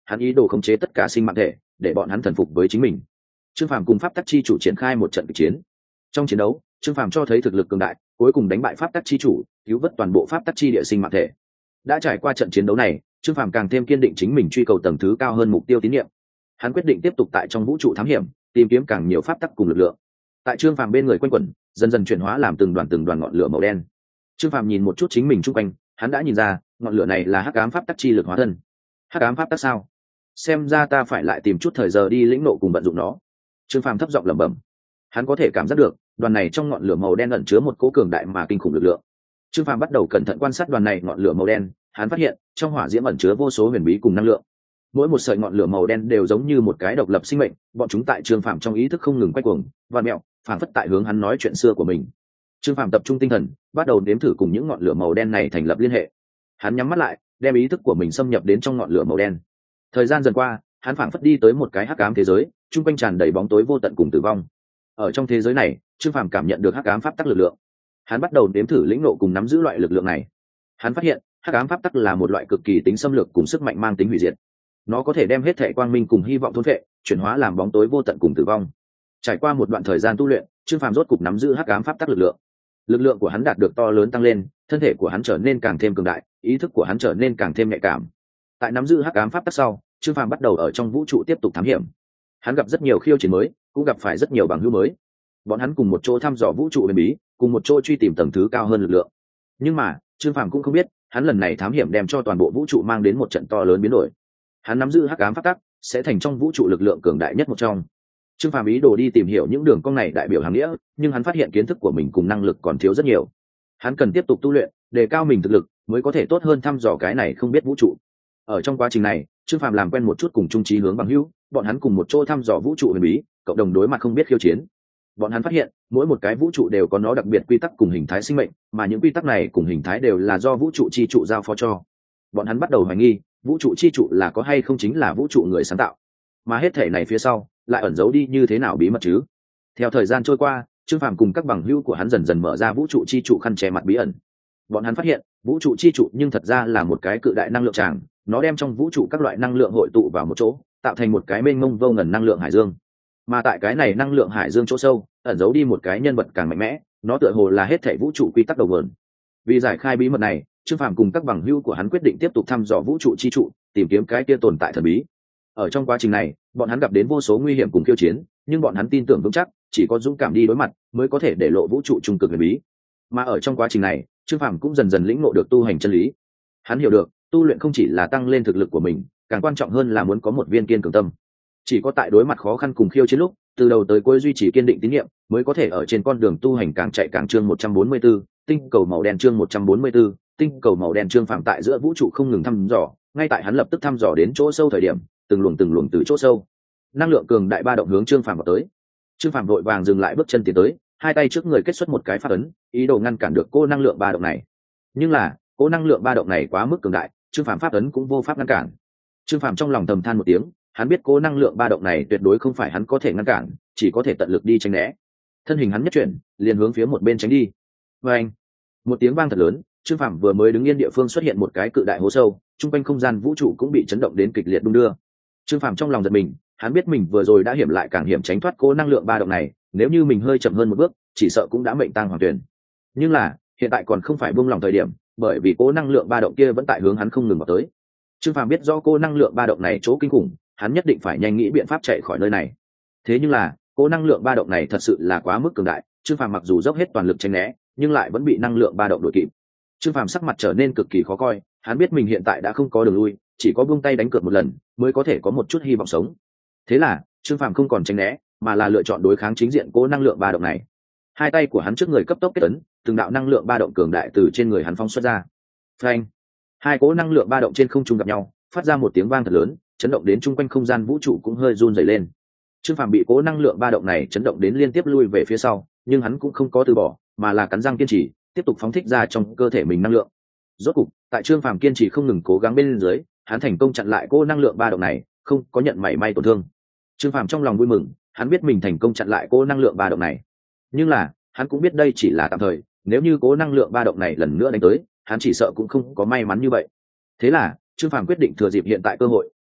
hắn ý đồ khống chế tất cả sinh mạng thể để bọn hắn thần phục với chính mình. Trương Phàm cùng pháp tắc chi chủ triển khai một trận kịch chiến. Trong chiến đấu, Trương Phàm cho thấy thực lực cường đại, cuối cùng đánh bại pháp tắc chi chủ, cứu vớt toàn bộ pháp tắc chi địa sinh mạng thể. Đã trải qua trận chiến đấu này, Trương Phàm càng thêm kiên định chính mình truy cầu tầng thứ cao hơn mục tiêu tín nhiệm. Hắn quyết định tiếp tục tại trong vũ trụ thám hiểm, tìm kiếm càng nhiều pháp tắc cùng lực lượng. Tại Trương Phàm bên người quanh quẩn, dần dần chuyển hóa làm từng đoàn ngọn lửa màu đen. Trương Phàm nhìn một chút chính mình xung quanh, hắn đã nhìn ra, ngọn lửa này là hắc ám pháp tắc chi lực hóa thân. Hắc ám pháp tắc sao? Xem ra ta phải lại tìm chút thời giờ đi lĩnh ngộ cùng vận dụng nó. Trương Phàm thấp giọng lẩm bẩm. Hắn có thể cảm giác được, đoàn này trong ngọn lửa màu đen ẩn chứa một cỗ cường đại mà kinh khủng lực lượng. Trương Phàm bắt đầu cẩn thận quan sát đoàn này ngọn lửa màu đen, hắn phát hiện, trong hỏa diễm ẩn chứa vô số huyền bí cùng năng lượng. Mỗi một sợi ngọn lửa màu đen đều giống như một cái độc lập sinh mệnh, bọn chúng tại Trương Phàm trong ý thức không ngừng quay cuồng, vặn mèo, phảng phất tại hướng hắn nói chuyện xưa của mình. Trương Phàm tập trung tinh thần, bắt đầu nếm thử cùng những ngọn lửa màu đen này thành lập liên hệ. Hắn nhắm mắt lại, đem ý thức của mình xâm nhập đến trong ngọn lửa màu đen. Thời gian dần qua, hắn phảng phất đi tới một cái hắc ám thế giới, trung quanh tràn đầy bóng tối vô tận cùng tử vong. Ở trong thế giới này, Trương Phàm cảm nhận được hắc ám pháp tắc lực lượng. Hắn bắt đầu nếm thử lĩnh ngộ cùng nắm giữ loại lực lượng này. Hắn phát hiện, hắc ám pháp tắc là một loại cực kỳ tính xâm lược cùng sức mạnh mang tính hủy diệt. Nó có thể đem hết thảy quang minh cùng hy vọng thôn phệ, chuyển hóa làm bóng tối vô tận cùng tử vong. Trải qua một đoạn thời gian tu luyện, Trương Phàm rốt cục nắm giữ hắc ám pháp tắc lực lượng. Lực lượng của hắn đạt được to lớn tăng lên, thân thể của hắn trở nên càng thêm cường đại, ý thức của hắn trở nên càng thêm nhạy cảm. Tại nắm giữ hắc ám pháp tắc sau, Trương Phàm bắt đầu ở trong vũ trụ tiếp tục thám hiểm. Hắn gặp rất nhiều khiêu chiến mới, cũng gặp phải rất nhiều bằng hữu mới. Bọn hắn cùng một chỗ thăm dò vũ trụ huyền bí, cùng một chỗ truy tìm tầng thứ cao hơn lực lượng. Nhưng mà, Trương Phàm cũng không biết, hắn lần này thám hiểm đem cho toàn bộ vũ trụ mang đến một trận to lớn biến đổi. Hắn nắm giữ hắc ám pháp tắc, sẽ thành trong vũ trụ lực lượng cường đại nhất một trong. Trương Phàm ý đồ đi tìm hiểu những đường cong này đại biểu hàng nghĩa, nhưng hắn phát hiện kiến thức của mình cùng năng lực còn thiếu rất nhiều. Hắn cần tiếp tục tu luyện, đề cao mình thực lực, mới có thể tốt hơn thăm dò cái này không biết vũ trụ. Ở trong quá trình này, Trương Phàm làm quen một chút cùng chung chí hướng bằng hữu, bọn hắn cùng một chỗ thăm dò vũ trụ huyền bí, cộng đồng đối mặt không biết khiêu chiến. Bọn hắn phát hiện, mỗi một cái vũ trụ đều có nó đặc biệt quy tắc cùng hình thái sinh mệnh, mà những quy tắc này cùng hình thái đều là do vũ trụ chi trụ giao phó cho. Bọn hắn bắt đầu hoài nghi, vũ trụ chi trụ là có hay không chính là vũ trụ người sáng tạo, mà hết thể này phía sau lại ẩn giấu đi như thế nào bí mật chứ. Theo thời gian trôi qua, Trương Phàm cùng các bằng hữu của hắn dần dần mở ra vũ trụ chi trụ khăn che mặt bí ẩn. Bọn hắn phát hiện, vũ trụ chi trụ nhưng thật ra là một cái cự đại năng lượng tràng, nó đem trong vũ trụ các loại năng lượng hội tụ vào một chỗ, tạo thành một cái mênh mông vô ngần năng lượng hải dương. Mà tại cái này năng lượng hải dương chỗ sâu, ẩn giấu đi một cái nhân vật càng mạnh mẽ, nó tựa hồ là hết thảy vũ trụ quy tắc đầu nguồn. Vì giải khai bí mật này, Trương Phàm cùng các bằng hữu của hắn quyết định tiếp tục thăm dò vũ trụ chi trụ, tìm kiếm cái kia tồn tại thần bí. Ở trong quá trình này, bọn hắn gặp đến vô số nguy hiểm cùng khiêu chiến, nhưng bọn hắn tin tưởng vững chắc, chỉ có dũng cảm đi đối mặt mới có thể để lộ vũ trụ trung cực huyền bí. Mà ở trong quá trình này, Trương Phàm cũng dần dần lĩnh ngộ được tu hành chân lý. Hắn hiểu được, tu luyện không chỉ là tăng lên thực lực của mình, càng quan trọng hơn là muốn có một viên kiên cường tâm. Chỉ có tại đối mặt khó khăn cùng khiêu chiến lúc, từ đầu tới cuối duy trì kiên định tín nhiệm, mới có thể ở trên con đường tu hành càng chạy càng. Chương 144, tinh cầu màu đen. Chương 144, tinh cầu màu đen. Trương Phàm tại giữa vũ trụ không ngừng thăm dò, ngay tại hắn lập tức thăm dò đến chỗ sâu thời điểm, từng luồng từ chỗ sâu, năng lượng cường đại ba động hướng Trương Phàm vào tới. Trương Phàm vội vàng dừng lại bước chân tiến tới, hai tay trước người kết xuất một cái pháp ấn, ý đồ ngăn cản được cô năng lượng ba động này. Nhưng là, cô năng lượng ba động này quá mức cường đại, Trương Phàm pháp ấn cũng vô pháp ngăn cản. Trương Phàm trong lòng thầm than một tiếng, hắn biết cô năng lượng ba động này tuyệt đối không phải hắn có thể ngăn cản, chỉ có thể tận lực đi tránh né. Thân hình hắn nhất chuyển, liền hướng phía một bên tránh đi. Và anh, một tiếng vang thật lớn, Trương Phàm vừa mới đứng yên địa phương xuất hiện một cái cự đại hố sâu, trung quanh không gian vũ trụ cũng bị chấn động đến kịch liệt đung đưa. Trương Phàm trong lòng giật mình, hắn biết mình vừa rồi đã hiểm lại càng hiểm tránh thoát cô năng lượng ba động này, nếu như mình hơi chậm hơn một bước, chỉ sợ cũng đã mệnh tang hoàng tuyển. Nhưng là, hiện tại còn không phải buông lòng thời điểm, bởi vì cô năng lượng ba động kia vẫn tại hướng hắn không ngừng vào tới. Trương Phàm biết rõ cô năng lượng ba động này chỗ kinh khủng, hắn nhất định phải nhanh nghĩ biện pháp chạy khỏi nơi này. Thế nhưng là, cô năng lượng ba động này thật sự là quá mức cường đại, Trương Phàm mặc dù dốc hết toàn lực tránh né, nhưng lại vẫn bị năng lượng ba động đuổi kịp. Trương Phàm sắc mặt trở nên cực kỳ khó coi, hắn biết mình hiện tại đã không có đường lui, chỉ có buông tay đánh cược một lần mới có thể có một chút hy vọng sống. Thế là, Trương Phàm không còn tránh né, mà là lựa chọn đối kháng chính diện cô năng lượng ba động này. Hai tay của hắn trước người cấp tốc kết ấn, từng đạo năng lượng ba động cường đại từ trên người hắn phóng xuất ra. Phanh! Hai cỗ năng lượng ba động trên không trung gặp nhau, phát ra một tiếng vang thật lớn, chấn động đến chung quanh không gian vũ trụ cũng hơi run rẩy lên. Trương Phàm bị cỗ năng lượng ba động này chấn động đến liên tiếp lui về phía sau, nhưng hắn cũng không có từ bỏ, mà là cắn răng kiên trì, tiếp tục phóng thích ra trong cơ thể mình năng lượng. Rốt cục, tại Trương Phàm kiên trì không ngừng cố gắng bên dưới, hắn thành công chặn lại cỗ năng lượng ba động này, không có nhận mảy may tổn thương. Trương Phàm trong lòng vui mừng, hắn biết mình thành công chặn lại cỗ năng lượng ba động này. Nhưng là, hắn cũng biết đây chỉ là tạm thời, nếu như cỗ năng lượng ba động này lần nữa đánh tới, hắn chỉ sợ cũng không có may mắn như vậy. Thế là, Trương Phàm quyết định thừa dịp hiện tại cơ hội,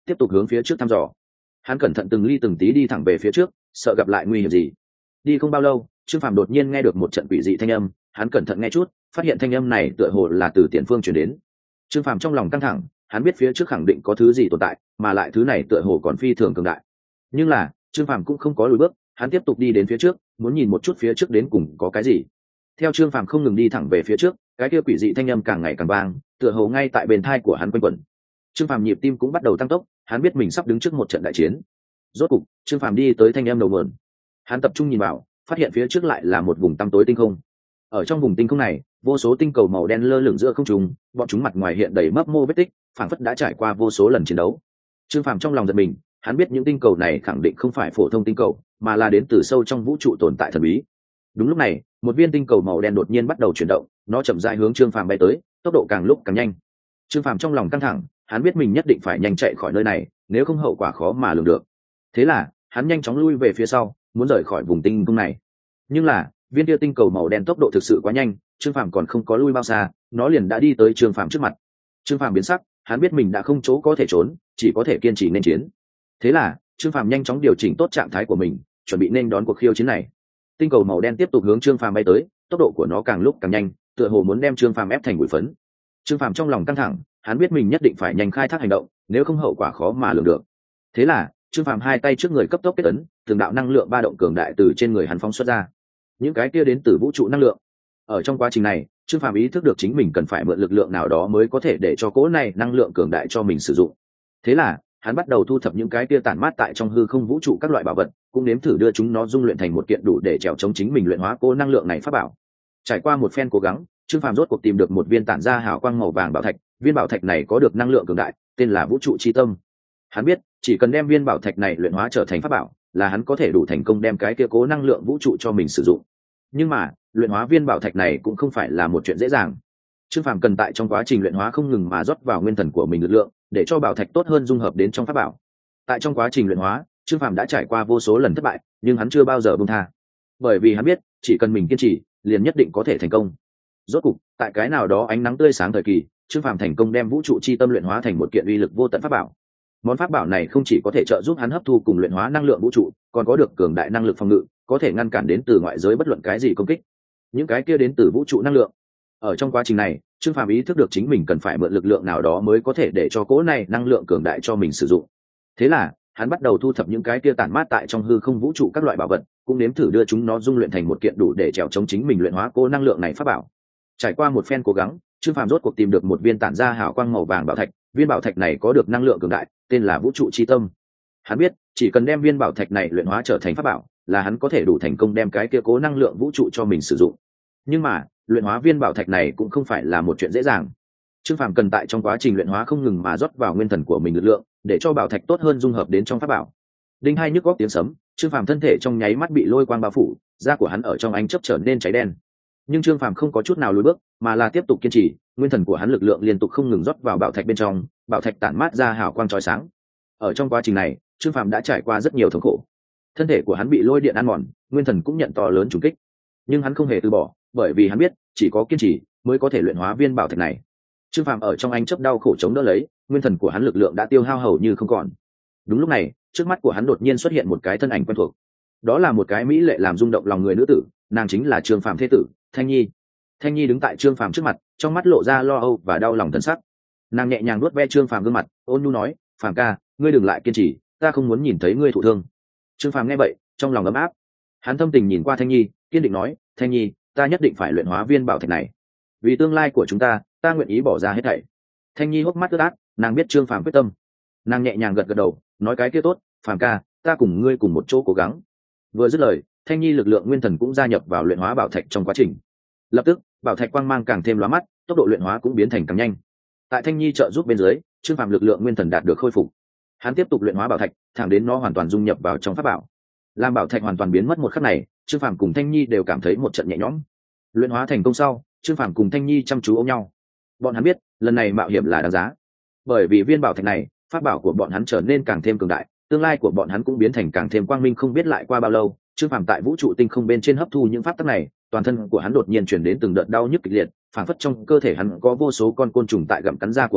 tiếp tục hướng phía trước thăm dò. Hắn cẩn thận từng ly từng tí đi thẳng về phía trước, sợ gặp lại nguy hiểm gì. Đi không bao lâu, Trương Phàm đột nhiên nghe được một trận quỷ dị thanh âm. Hắn cẩn thận nghe chút, phát hiện thanh âm này tựa hồ là từ tiền phương truyền đến. Trương Phàm trong lòng căng thẳng, hắn biết phía trước khẳng định có thứ gì tồn tại, mà lại thứ này tựa hồ còn phi thường cường đại. Nhưng là Trương Phàm cũng không có lùi bước, hắn tiếp tục đi đến phía trước, muốn nhìn một chút phía trước đến cùng có cái gì. Theo Trương Phàm không ngừng đi thẳng về phía trước, cái kia quỷ dị thanh âm càng ngày càng vang, tựa hồ ngay tại bên tai của hắn quanh quẩn. Trương Phàm nhịp tim cũng bắt đầu tăng tốc, hắn biết mình sắp đứng trước một trận đại chiến. Rốt cục, Trương Phàm đi tới thanh âm đầu nguồn. Hắn tập trung nhìn vào, phát hiện phía trước lại là một vùng tăm tối tinh không. Ở trong vùng tinh không này, vô số tinh cầu màu đen lơ lửng giữa không trung, bọn chúng mặt ngoài hiện đầy mấp mô vết tích, phảng phất đã trải qua vô số lần chiến đấu. Trương Phàm trong lòng giật mình, hắn biết những tinh cầu này khẳng định không phải phổ thông tinh cầu, mà là đến từ sâu trong vũ trụ tồn tại thần bí. Đúng lúc này, một viên tinh cầu màu đen đột nhiên bắt đầu chuyển động, nó chậm rãi hướng Trương Phàm bay tới, tốc độ càng lúc càng nhanh. Trương Phàm trong lòng căng thẳng, hắn biết mình nhất định phải nhanh chạy khỏi nơi này, nếu không hậu quả khó mà lường được. Thế là, hắn nhanh chóng lui về phía sau, muốn rời khỏi vùng tinh không này. Nhưng là, viên kia tinh cầu màu đen tốc độ thực sự quá nhanh, Trương Phàm còn không có lui bao xa, nó liền đã đi tới Trương Phàm trước mặt. Trương Phàm biến sắc, hắn biết mình đã không chỗ có thể trốn, chỉ có thể kiên trì nên chiến. Thế là, Trương Phàm nhanh chóng điều chỉnh tốt trạng thái của mình, chuẩn bị nên đón cuộc khiêu chiến này. Tinh cầu màu đen tiếp tục hướng Trương Phàm bay tới, tốc độ của nó càng lúc càng nhanh, tựa hồ muốn đem Trương Phàm ép thành bụi phấn. Trương Phàm trong lòng căng thẳng, hắn biết mình nhất định phải nhanh khai thác hành động, nếu không hậu quả khó mà lường được. Thế là, Trương Phàm hai tay trước người cấp tốc kết ấn, từng đạo năng lượng ba động cường đại từ trên người hắn phóng xuất ra. Những cái kia đến từ vũ trụ năng lượng. Ở trong quá trình này, Trương Phàm ý thức được chính mình cần phải mượn lực lượng nào đó mới có thể để cho cỗ này năng lượng cường đại cho mình sử dụng. Thế là, hắn bắt đầu thu thập những cái kia tản mát tại trong hư không vũ trụ các loại bảo vật, cũng nếm thử đưa chúng nó dung luyện thành một kiện đủ để trèo chống chính mình luyện hóa cỗ năng lượng này pháp bảo. Trải qua một phen cố gắng, Trương Phàm rốt cuộc tìm được một viên tản ra hào quang màu vàng bảo thạch, viên bảo thạch này có được năng lượng cường đại, tên là vũ trụ chi tâm. Hắn biết, chỉ cần đem viên bảo thạch này luyện hóa trở thành pháp bảo, là hắn có thể đủ thành công đem cái kia cố năng lượng vũ trụ cho mình sử dụng. Nhưng mà, luyện hóa viên bảo thạch này cũng không phải là một chuyện dễ dàng. Trương Phàm cần tại trong quá trình luyện hóa không ngừng mà rót vào nguyên thần của mình lực lượng, để cho bảo thạch tốt hơn dung hợp đến trong pháp bảo. Tại trong quá trình luyện hóa, Trương Phàm đã trải qua vô số lần thất bại, nhưng hắn chưa bao giờ buông tha. Bởi vì hắn biết, chỉ cần mình kiên trì, liền nhất định có thể thành công. Rốt cục, tại cái nào đó ánh nắng tươi sáng thời kỳ, Trương Phàm thành công đem vũ trụ chi tâm luyện hóa thành một kiện uy lực vô tận pháp bảo. Món pháp bảo này không chỉ có thể trợ giúp hắn hấp thu cùng luyện hóa năng lượng vũ trụ, còn có được cường đại năng lực phòng ngự, có thể ngăn cản đến từ ngoại giới bất luận cái gì công kích. Những cái kia đến từ vũ trụ năng lượng. Ở trong quá trình này, Trương Phàm ý thức được chính mình cần phải mượn lực lượng nào đó mới có thể để cho cỗ này năng lượng cường đại cho mình sử dụng. Thế là, hắn bắt đầu thu thập những cái kia tản mát tại trong hư không vũ trụ các loại bảo vật, cũng nếm thử đưa chúng nó dung luyện thành một kiện đủ để trèo chống chính mình luyện hóa cỗ năng lượng này pháp bảo. Trải qua một phen cố gắng, Trương Phàm rốt cuộc tìm được một viên tản ra hào quang màu vàng bảo thạch, viên bảo thạch này có được năng lượng cường đại, tên là vũ trụ chi tâm. Hắn biết, chỉ cần đem viên bảo thạch này luyện hóa trở thành pháp bảo, là hắn có thể đủ thành công đem cái kia cố năng lượng vũ trụ cho mình sử dụng. Nhưng mà, luyện hóa viên bảo thạch này cũng không phải là một chuyện dễ dàng. Trương Phàm cần tại trong quá trình luyện hóa không ngừng mà rót vào nguyên thần của mình lực lượng, để cho bảo thạch tốt hơn dung hợp đến trong pháp bảo. Đinh hai nhức góc tiếng sấm, Trương Phàm thân thể trong nháy mắt bị lôi quang bao phủ, da của hắn ở trong ánh chớp trở nên cháy đen. Nhưng Trương Phàm không có chút nào lùi bước, mà là tiếp tục kiên trì, nguyên thần của hắn lực lượng liên tục không ngừng rót vào bảo thạch bên trong, bảo thạch tản mát ra hào quang chói sáng. Ở trong quá trình này, Trương Phàm đã trải qua rất nhiều thống khổ. Thân thể của hắn bị lôi điện ăn mòn, nguyên thần cũng nhận to lớn trùng kích. Nhưng hắn không hề từ bỏ, bởi vì hắn biết, chỉ có kiên trì mới có thể luyện hóa viên bảo thạch này. Trương Phàm ở trong ánh chớp đau khổ chống đỡ lấy, nguyên thần của hắn lực lượng đã tiêu hao hầu như không còn. Đúng lúc này, trước mắt của hắn đột nhiên xuất hiện một cái thân ảnh quen thuộc. Đó là một cái mỹ lệ làm rung động lòng người nữ tử, nàng chính là Trương Phàm thế tử, Thanh Nhi. Thanh Nhi đứng tại Trương Phàm trước mặt, trong mắt lộ ra lo âu và đau lòng thần sắc. Nàng nhẹ nhàng nuốt ve Trương Phàm gương mặt, ôn nhu nói, "Phàm ca, ngươi đừng lại kiên trì, ta không muốn nhìn thấy ngươi thụ thương." Trương Phàm nghe vậy, trong lòng ấm áp. Hắn thâm tình nhìn qua Thanh Nhi, kiên định nói, "Thanh Nhi, ta nhất định phải luyện hóa viên bảo thạch này. Vì tương lai của chúng ta nguyện ý bỏ ra hết thảy." Thanh Nhi hốc mắt ướt át, nàng biết Trương Phàm quyết tâm. Nàng nhẹ nhàng gật gật đầu, nói, "Cái kia tốt, Phàm ca, ta cùng ngươi cùng một chỗ cố gắng." Vừa dứt lời, Thanh Nhi lực lượng nguyên thần cũng gia nhập vào luyện hóa bảo thạch trong quá trình. Lập tức, bảo thạch quang mang càng thêm lóa mắt, tốc độ luyện hóa cũng biến thành càng nhanh. Tại Thanh Nhi trợ giúp bên dưới, Trương Phàm lực lượng nguyên thần đạt được khôi phục. Hắn tiếp tục luyện hóa bảo thạch, thẳng đến nó hoàn toàn dung nhập vào trong pháp bảo. Làm bảo thạch hoàn toàn biến mất một khắc này, Trương Phàm cùng Thanh Nhi đều cảm thấy một trận nhẹ nhõm. Luyện hóa thành công sau, Trương Phàm cùng Thanh Nhi chăm chú ôm nhau. Bọn hắn biết, lần này mạo hiểm là đáng giá. Bởi vì viên bảo thạch này, pháp bảo của bọn hắn trở nên càng thêm cường đại, tương lai của bọn hắn cũng biến thành càng thêm quang minh. Không biết lại qua bao lâu, Trương Phàm tại vũ trụ tinh không bên trên hấp thu những pháp tắc này, toàn thân của hắn đột nhiên chuyển đến từng đợt đau nhức kịch liệt, phảng phất trong cơ thể hắn có vô số con côn trùng tại gặm cắn da của hắn,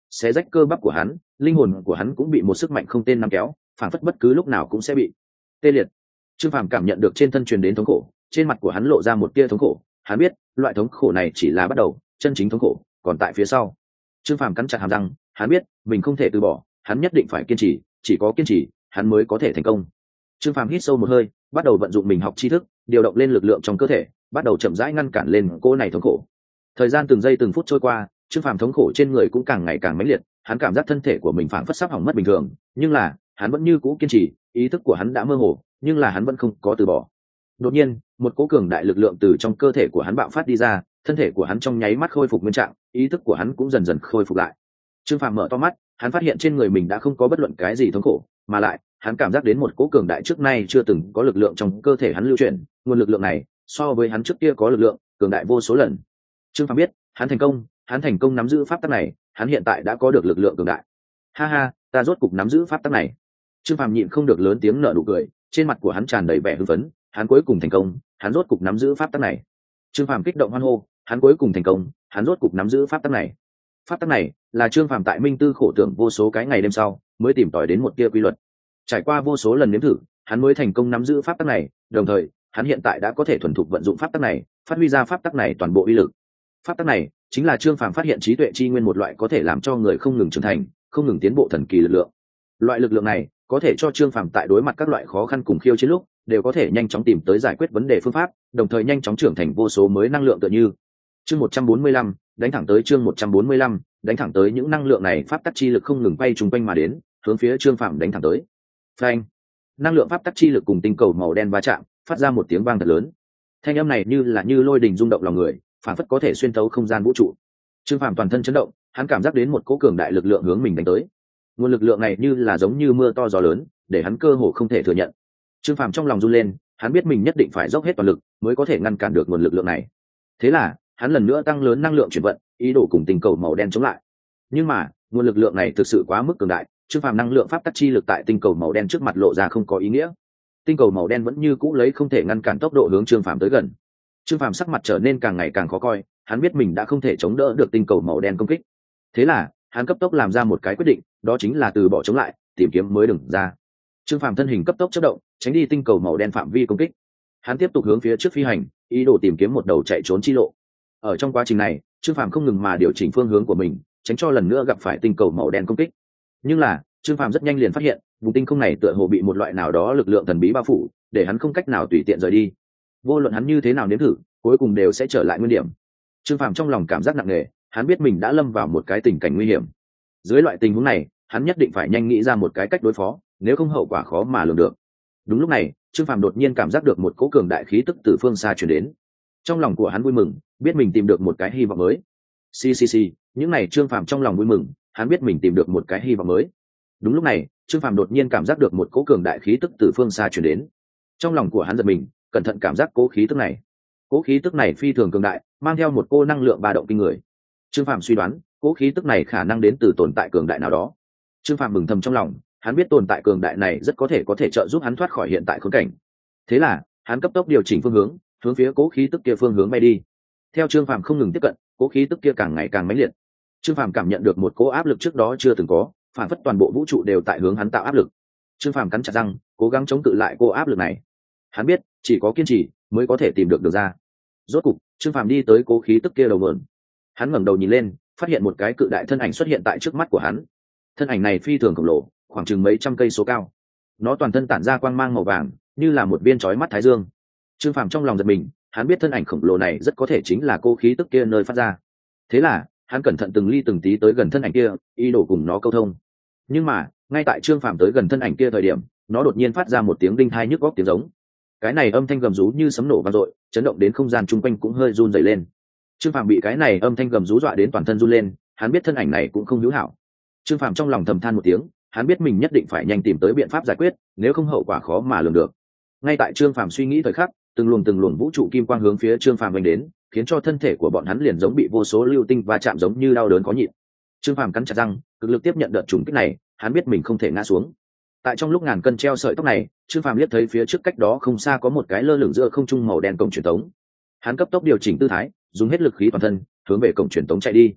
xé rách cơ bắp của hắn, linh hồn của hắn cũng bị một sức mạnh không tên nắm kéo, phản phất bất cứ lúc nào cũng sẽ bị tê liệt. Trương Phàm cảm nhận được trên thân truyền đến thống khổ, trên mặt của hắn lộ ra một tia thống khổ. Hắn biết loại thống khổ này chỉ là bắt đầu, chân chính thống khổ còn tại phía sau. Trương Phàm cắn chặt hàm răng, hắn biết mình không thể từ bỏ, hắn nhất định phải kiên trì, chỉ có kiên trì hắn mới có thể thành công. Trương Phàm hít sâu một hơi, bắt đầu vận dụng mình học tri thức, điều động lên lực lượng trong cơ thể, bắt đầu chậm rãi ngăn cản lên cô này thống khổ. Thời gian từng giây từng phút trôi qua, Trương Phàm thống khổ trên người cũng càng ngày càng mãnh liệt, hắn cảm giác thân thể của mình phảng phất sắp hỏng mất bình thường, nhưng là hắn vẫn như cũ kiên trì, ý thức của hắn đã mơ hồ, nhưng là hắn vẫn không có từ bỏ. Đột nhiên, một cỗ cường đại lực lượng từ trong cơ thể của hắn bạo phát đi ra, thân thể của hắn trong nháy mắt khôi phục nguyên trạng, ý thức của hắn cũng dần dần khôi phục lại. Trương Phàm mở to mắt, hắn phát hiện trên người mình đã không có bất luận cái gì thống khổ, mà lại hắn cảm giác đến một cỗ cường đại trước nay chưa từng có lực lượng trong cơ thể hắn lưu chuyển, nguồn lực lượng này so với hắn trước kia có lực lượng cường đại vô số lần. Trương Phàm biết hắn thành công nắm giữ pháp tắc này, hắn hiện tại đã có được lực lượng cường đại. Ha ha, ta rốt cục nắm giữ pháp tắc này. Trương Phàm nhịn không được lớn tiếng nở nụ cười, trên mặt của hắn tràn đầy vẻ hưng phấn, hắn cuối cùng thành công, hắn rốt cục nắm giữ pháp tắc này. Trương Phàm kích động hoan hô, hắn cuối cùng thành công, hắn rốt cục nắm giữ pháp tắc này. Pháp tắc này là Trương Phàm tại minh tư khổ tưởng vô số cái ngày đêm sau mới tìm tòi đến một tia quy luật. Trải qua vô số lần nếm thử, hắn mới thành công nắm giữ pháp tắc này, đồng thời hắn hiện tại đã có thể thuần thục vận dụng pháp tắc này, phát huy ra pháp tắc này toàn bộ uy lực. Pháp tắc này chính là Trương Phàm phát hiện trí tuệ chi nguyên một loại có thể làm cho người không ngừng trưởng thành, không ngừng tiến bộ thần kỳ lực lượng. Loại lực lượng này có thể cho Trương Phàm tại đối mặt các loại khó khăn cùng khiêu chiến lúc, đều có thể nhanh chóng tìm tới giải quyết vấn đề phương pháp, đồng thời nhanh chóng trưởng thành vô số mới năng lượng tựa như. Chương 145, đánh thẳng tới chương 145, đánh thẳng tới những năng lượng này pháp tắc chi lực không ngừng bay trùng quanh mà đến, hướng phía Trương Phàm đánh thẳng tới. Phanh! Năng lượng pháp tắc chi lực cùng tinh cầu màu đen va chạm, phát ra một tiếng vang thật lớn. Thanh âm này như lôi đình rung động lòng người, phản phất có thể xuyên thấu không gian vũ trụ. Trương Phàm toàn thân chấn động, hắn cảm giác đến một cỗ cường đại lực lượng hướng mình đánh tới. Nguồn lực lượng này giống như mưa to gió lớn, để hắn cơ hồ không thể thừa nhận. Trương Phàm trong lòng run lên, hắn biết mình nhất định phải dốc hết toàn lực mới có thể ngăn cản được nguồn lực lượng này. Thế là hắn lần nữa tăng lớn năng lượng chuyển vận, ý đồ cùng tinh cầu màu đen chống lại. Nhưng mà nguồn lực lượng này thực sự quá mức cường đại, Trương Phàm năng lượng pháp tắc chi lực tại tinh cầu màu đen trước mặt lộ ra không có ý nghĩa. Tinh cầu màu đen vẫn như cũ lấy không thể ngăn cản tốc độ hướng Trương Phàm tới gần. Trương Phàm sắc mặt trở nên càng ngày càng khó coi, hắn biết mình đã không thể chống đỡ được tinh cầu màu đen công kích. Thế là hắn cấp tốc làm ra một cái quyết định, đó chính là từ bỏ chống lại, tìm kiếm mới đường ra. Trương Phàm thân hình cấp tốc chớp động, tránh đi tinh cầu màu đen phạm vi công kích. Hắn tiếp tục hướng phía trước phi hành, ý đồ tìm kiếm một đầu chạy trốn chi lộ. Ở trong quá trình này, Trương Phàm không ngừng mà điều chỉnh phương hướng của mình, tránh cho lần nữa gặp phải tinh cầu màu đen công kích. Nhưng là Trương Phàm rất nhanh liền phát hiện, vùng tinh không này tựa hồ bị một loại nào đó lực lượng thần bí bao phủ, để hắn không cách nào tùy tiện rời đi. Vô luận hắn như thế nào nếm thử, cuối cùng đều sẽ trở lại nguyên điểm. Trương Phàm trong lòng cảm giác nặng nề, hắn biết mình đã lâm vào một cái tình cảnh nguy hiểm. Dưới loại tình huống này, hắn nhất định phải nhanh nghĩ ra một cái cách đối phó, nếu không hậu quả khó mà lường được. Đúng lúc này, Trương Phàm đột nhiên cảm giác được một cỗ cường đại khí tức từ phương xa truyền đến. Trong lòng của hắn vui mừng, biết mình tìm được một cái hy vọng mới. Xì, những này Trương Phàm trong lòng vui mừng, hắn biết mình tìm được một cái hy vọng mới. Đúng lúc này, Trương Phàm đột nhiên cảm giác được một cỗ cường đại khí tức từ phương xa truyền đến. Trong lòng của hắn giật mình, cẩn thận cảm giác cỗ khí tức này. Cỗ khí tức này phi thường cường đại, mang theo một cô năng lượng ba động kinh người. Trương Phàm suy đoán, cỗ khí tức này khả năng đến từ tồn tại cường đại nào đó. Trương Phàm mừng thầm trong lòng, hắn biết tồn tại cường đại này rất có thể trợ giúp hắn thoát khỏi hiện tại khốn cảnh. Thế là hắn cấp tốc điều chỉnh phương hướng, hướng phía cỗ khí tức kia phương hướng bay đi. Theo Trương Phàm không ngừng tiếp cận, cỗ khí tức kia càng ngày càng mãnh liệt. Trương Phàm cảm nhận được một cỗ áp lực trước đó chưa từng có, phản phất toàn bộ vũ trụ đều tại hướng hắn tạo áp lực. Trương Phàm cắn chặt răng, cố gắng chống cự lại cỗ áp lực này. Hắn biết chỉ có kiên trì mới có thể tìm được đường ra. Rốt cục Trương Phàm đi tới cỗ khí tức kia đầu nguồn. Hắn ngẩng đầu nhìn lên, phát hiện một cái cự đại thân ảnh xuất hiện tại trước mắt của hắn. Thân ảnh này phi thường khổng lồ, khoảng chừng mấy trăm cây số cao. Nó toàn thân tản ra quang mang màu vàng, như là một viên chói mắt thái dương. Trương Phàm trong lòng giật mình, hắn biết thân ảnh khổng lồ này rất có thể chính là cô khí tức kia nơi phát ra. Thế là hắn cẩn thận từng ly từng tí tới gần thân ảnh kia, ý đồ cùng nó câu thông. Nhưng mà ngay tại Trương Phàm tới gần thân ảnh kia thời điểm, nó đột nhiên phát ra một tiếng đinh tai nhức óc tiếng giống. Cái này âm thanh gầm rú như sấm nổ vang dội, chấn động đến không gian chung quanh cũng hơi run rẩy lên. Trương Phàm bị cái này âm thanh gầm rú dọa đến toàn thân run lên, hắn biết thân ảnh này cũng không hữu hảo. Trương Phàm trong lòng thầm than một tiếng, hắn biết mình nhất định phải nhanh tìm tới biện pháp giải quyết, nếu không hậu quả khó mà lường được. Ngay tại Trương Phàm suy nghĩ thời khắc, từng luồng vũ trụ kim quang hướng phía Trương Phàm vành đến, khiến cho thân thể của bọn hắn liền giống bị vô số lưu tinh va chạm, giống như đau đớn khó nhịn. Trương Phàm cắn chặt răng, cực lực tiếp nhận đợt trùng kích này, hắn biết mình không thể ngã xuống. Tại trong lúc ngàn cân treo sợi tóc này, Trương Phàm liếc thấy phía trước cách đó không xa có một cái lơ lửng giữa không trung màu đen cổng truyền tống. Hắn cấp tốc điều chỉnh tư thái, dùng hết lực khí toàn thân, hướng về cổng truyền tống chạy đi.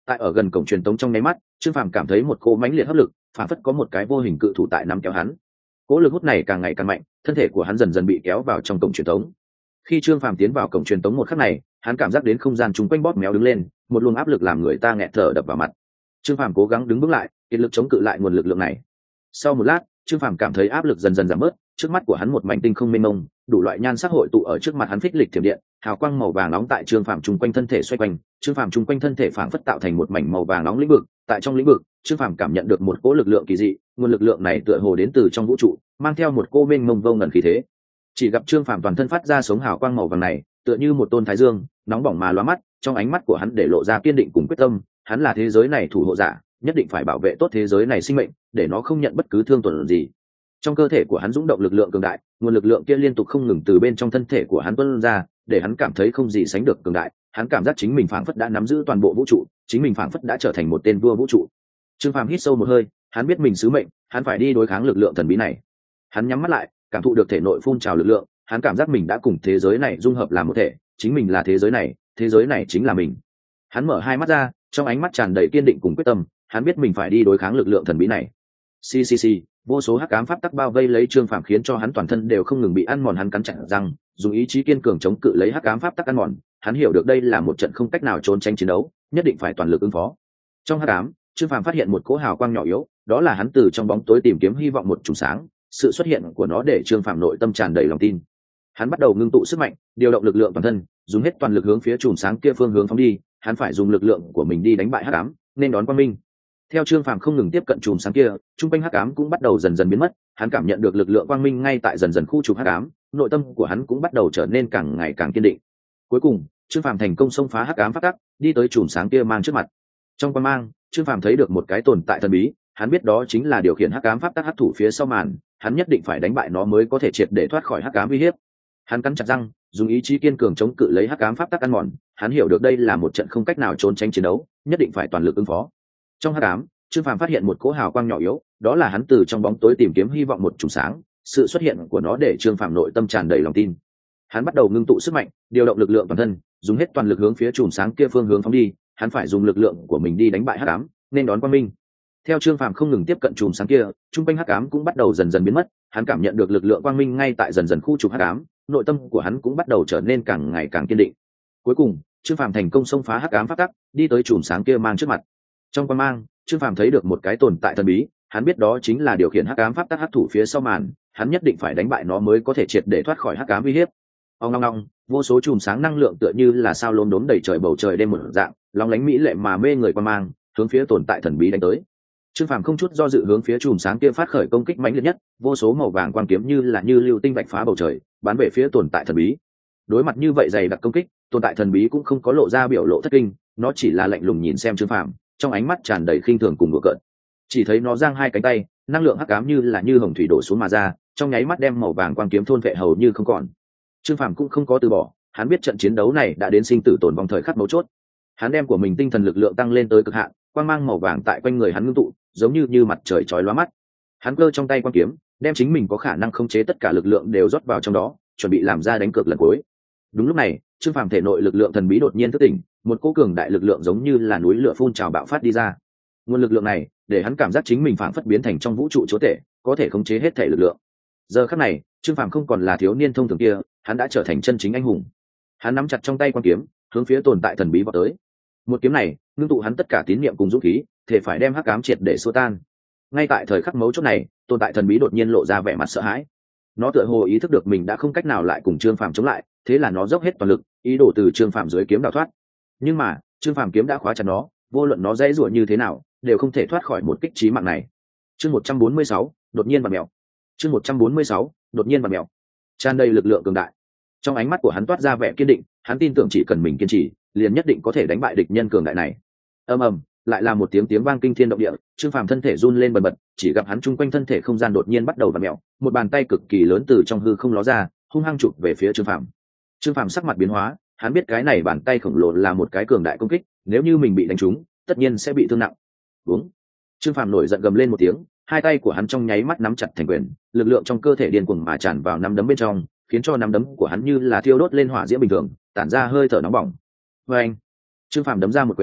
Tại ở gần cổng truyền tống trong nháy mắt, Trương Phàm cảm thấy một cỗ mãnh liệt hấp lực, phản phất có một cái vô hình cự thủ tại nắm kéo hắn. Cỗ lực hút này càng ngày càng mạnh, thân thể của hắn dần dần bị kéo vào trong cổng truyền tống. Khi Trương Phàm tiến vào cổng truyền tống một khắc này, hắn cảm giác đến không gian chung quanh bóp méo đứng lên, một luồng áp lực làm người ta nghẹt thở đập vào mặt. Trương Phàm cố gắng đứng vững lại, kiệt lực chống cự lại nguồn lực lượng này. Sau một lát, Trương Phàm cảm thấy áp lực dần dần giảm bớt, trước mắt của hắn một mảnh tinh không mênh mông, đủ loại nhan sắc hội tụ ở trước mặt hắn phích lịch thiểm điện, hào quang màu vàng nóng tại Trương Phàm chung quanh thân thể xoay quanh, Trương Phàm chung quanh thân thể phảng phất tạo thành một mảnh màu vàng nóng lĩnh vực, tại trong lĩnh vực, Trương Phàm cảm nhận được một cỗ lực lượng kỳ dị, nguồn lực lượng này tựa hồ đến từ trong vũ trụ, mang theo một cô mênh mông vô ngần khí thế. Chỉ gặp Trương Phàm toàn thân phát ra sống hào quang màu vàng này, tựa như một tôn thái dương, nóng bỏng mà lóa mắt, trong ánh mắt của hắn để lộ ra kiên định cùng quyết tâm, hắn là thế giới này thủ hộ giả, nhất định phải bảo vệ tốt thế giới này sinh mệnh, để nó không nhận bất cứ thương tổn gì. Trong cơ thể của hắn dũng động lực lượng cường đại, nguồn lực lượng kia liên tục không ngừng từ bên trong thân thể của hắn tuôn ra, để hắn cảm thấy không gì sánh được cường đại. Hắn cảm giác chính mình phảng phất đã nắm giữ toàn bộ vũ trụ, chính mình phảng phất đã trở thành một tên vua vũ trụ. Trương Phàm hít sâu một hơi, hắn biết mình sứ mệnh, hắn phải đi đối kháng lực lượng thần bí này. Hắn nhắm mắt lại, cảm thụ được thể nội phun trào lực lượng, hắn cảm giác mình đã cùng thế giới này dung hợp làm một thể, chính mình là thế giới này chính là mình. Hắn mở hai mắt ra, trong ánh mắt tràn đầy kiên định cùng quyết tâm, hắn biết mình phải đi đối kháng lực lượng thần bí này. Xì, vô số hắc ám pháp tắc bao vây lấy Trương Phàm, khiến cho hắn toàn thân đều không ngừng bị ăn mòn, hắn cắn chặt răng, dùng ý chí kiên cường chống cự lấy hắc ám pháp tắc ăn mòn. Hắn hiểu được đây là một trận không cách nào trốn tránh chiến đấu, nhất định phải toàn lực ứng phó. Trong hắc ám, Trương Phàm phát hiện một cỗ hào quang nhỏ yếu, đó là hắn từ trong bóng tối tìm kiếm hy vọng một chùm sáng, sự xuất hiện của nó để Trương Phàm nội tâm tràn đầy lòng tin. Hắn bắt đầu ngưng tụ sức mạnh, điều động lực lượng toàn thân, dùng hết toàn lực hướng phía chùm sáng kia phương hướng phóng đi. Hắn phải dùng lực lượng của mình đi đánh bại hắc ám, nên đón quang minh. Theo Trương Phàm không ngừng tiếp cận chùm sáng kia, trung quanh hắc ám cũng bắt đầu dần dần biến mất. Hắn cảm nhận được lực lượng quang minh ngay tại dần dần khu trục hắc ám, nội tâm của hắn cũng bắt đầu trở nên càng ngày càng kiên định. Cuối cùng, Trương Phàm thành công xông phá hắc ám pháp tắc, đi tới chùm sáng kia mang trước mặt. Trong quang mang, Trương Phàm thấy được một cái tồn tại thần bí, hắn biết đó chính là điều khiển hắc ám pháp tắc hắc thủ phía sau màn, hắn nhất định phải đánh bại nó mới có thể triệt để thoát khỏi hắc ám uy hiếp. Hắn cắn chặt răng, dùng ý chí kiên cường chống cự lấy hắc ám pháp tắc ăn mòn. Hắn hiểu được đây là một trận không cách nào trốn tránh chiến đấu, nhất định phải toàn lực ứng phó. Trong hắc ám, Trương Phàm phát hiện một cỗ hào quang nhỏ yếu, đó là hắn từ trong bóng tối tìm kiếm hy vọng một chùm sáng, sự xuất hiện của nó để Trương Phàm nội tâm tràn đầy lòng tin. Hắn bắt đầu ngưng tụ sức mạnh, điều động lực lượng toàn thân, dùng hết toàn lực hướng phía chùm sáng kia phương hướng phóng đi. Hắn phải dùng lực lượng của mình đi đánh bại hắc ám, nên đón quang minh. Theo Trương Phàm không ngừng tiếp cận chùm sáng kia, trung quanh hắc ám cũng bắt đầu dần dần biến mất. Hắn cảm nhận được lực lượng quang minh ngay tại dần dần khu trục hắc ám, nội tâm của hắn cũng bắt đầu trở nên càng ngày càng kiên định. Cuối cùng, Trương Phàm thành công xông phá hắc ám pháp tắc, đi tới chùm sáng kia mang trước mặt. Trong quang mang, Trương Phàm thấy được một cái tồn tại thần bí, hắn biết đó chính là điều khiển hắc ám pháp tắc hắc thủ phía sau màn, hắn nhất định phải đánh bại nó mới có thể triệt để thoát khỏi hắc ám uy hiếp. Ong, vô số chùm sáng năng lượng tựa như là sao lốm đốm đầy trời bầu trời đêm một dạng, lóng lánh mỹ lệ mà mê người quang mang, hướng phía tồn tại thần bí đánh tới. Trương Phàm không chút do dự hướng phía chùm sáng kia phát khởi công kích mãnh liệt nhất, vô số màu vàng quang kiếm như lưu tinh vạch phá bầu trời, bắn về phía tồn tại thần bí. Đối mặt như vậy dày đặc công kích, tồn tại thần bí cũng không có lộ ra biểu lộ thất kinh, nó chỉ là lạnh lùng nhìn xem Trương Phàm, trong ánh mắt tràn đầy khinh thường cùng đùa cợt. Chỉ thấy nó giang hai cánh tay, năng lượng hắc ám như hồng thủy đổ xuống mà ra, trong nháy mắt đem màu vàng quang kiếm thôn vệ hầu như không còn. Trương Phàm cũng không có từ bỏ, hắn biết trận chiến đấu này đã đến sinh tử tồn vong thời khắc mấu chốt. Hắn đem của mình tinh thần lực lượng tăng lên tới cực hạn, quang mang màu vàng tại quanh người hắn ngưng tụ, giống như mặt trời chói lóa mắt. Hắn cơ trong tay quang kiếm, đem chính mình có khả năng khống chế tất cả lực lượng đều rót vào trong đó, chuẩn bị làm ra đánh cược lần cuối. Đúng lúc này, Trương Phàm thể nội lực lượng thần bí đột nhiên thức tỉnh, một cỗ cường đại lực lượng giống như là núi lửa phun trào bạo phát đi ra. Nguồn lực lượng này, để hắn cảm giác chính mình phảng phất biến thành trong vũ trụ chúa tể, có thể khống chế hết thể lực lượng. Giờ khắc này, Trương Phàm không còn là thiếu niên thông thường kia, hắn đã trở thành chân chính anh hùng. Hắn nắm chặt trong tay quang kiếm, hướng phía tồn tại thần bí vọt tới. Một kiếm này, ngưng tụ hắn tất cả tín niệm cùng dũng khí, thể phải đem hắc ám triệt để xua tan. Ngay tại thời khắc mấu chốt này, tồn tại thần bí đột nhiên lộ ra vẻ mặt sợ hãi. Nó tựa hồ ý thức được mình đã không cách nào lại cùng Trương Phàm chống lại, thế là nó dốc hết toàn lực, ý đồ từ Trương Phàm dưới kiếm đào thoát. Nhưng mà, Trương Phàm kiếm đã khóa chặt nó, vô luận nó dãy rủa như thế nào, đều không thể thoát khỏi một kích chí mạng này. Chương 146, đột nhiên vặn mèo. Chương 146, đột nhiên vặn mèo. Tràn đầy lực lượng cường đại. Trong ánh mắt của hắn toát ra vẻ kiên định, hắn tin tưởng chỉ cần mình kiên trì, liền nhất định có thể đánh bại địch nhân cường đại này. Ầm, lại là một tiếng vang kinh thiên động địa, Trương Phàm thân thể run lên bần bật, chỉ gặp hắn chung quanh thân thể không gian đột nhiên bắt đầu vặn mèo, một bàn tay cực kỳ lớn từ trong hư không ló ra, hung hăng chụp về phía Trương Phàm. Trương Phàm sắc mặt biến hóa, hắn biết cái này bàn tay khổng lồ là một cái cường đại công kích, nếu như mình bị đánh trúng, tất nhiên sẽ bị thương nặng. Uống. Trương Phàm nổi giận gầm lên một tiếng, hai tay của hắn trong nháy mắt nắm chặt thành quyền, lực lượng trong cơ thể điên cuồng mà tràn vào nắm đấm bên trong, khiến cho nắm đấm của hắn như là thiêu đốt lên hỏa diễm bình thường, tản ra hơi thở nóng bỏng. Oeng! Trương Phàm đấm ra một quyền,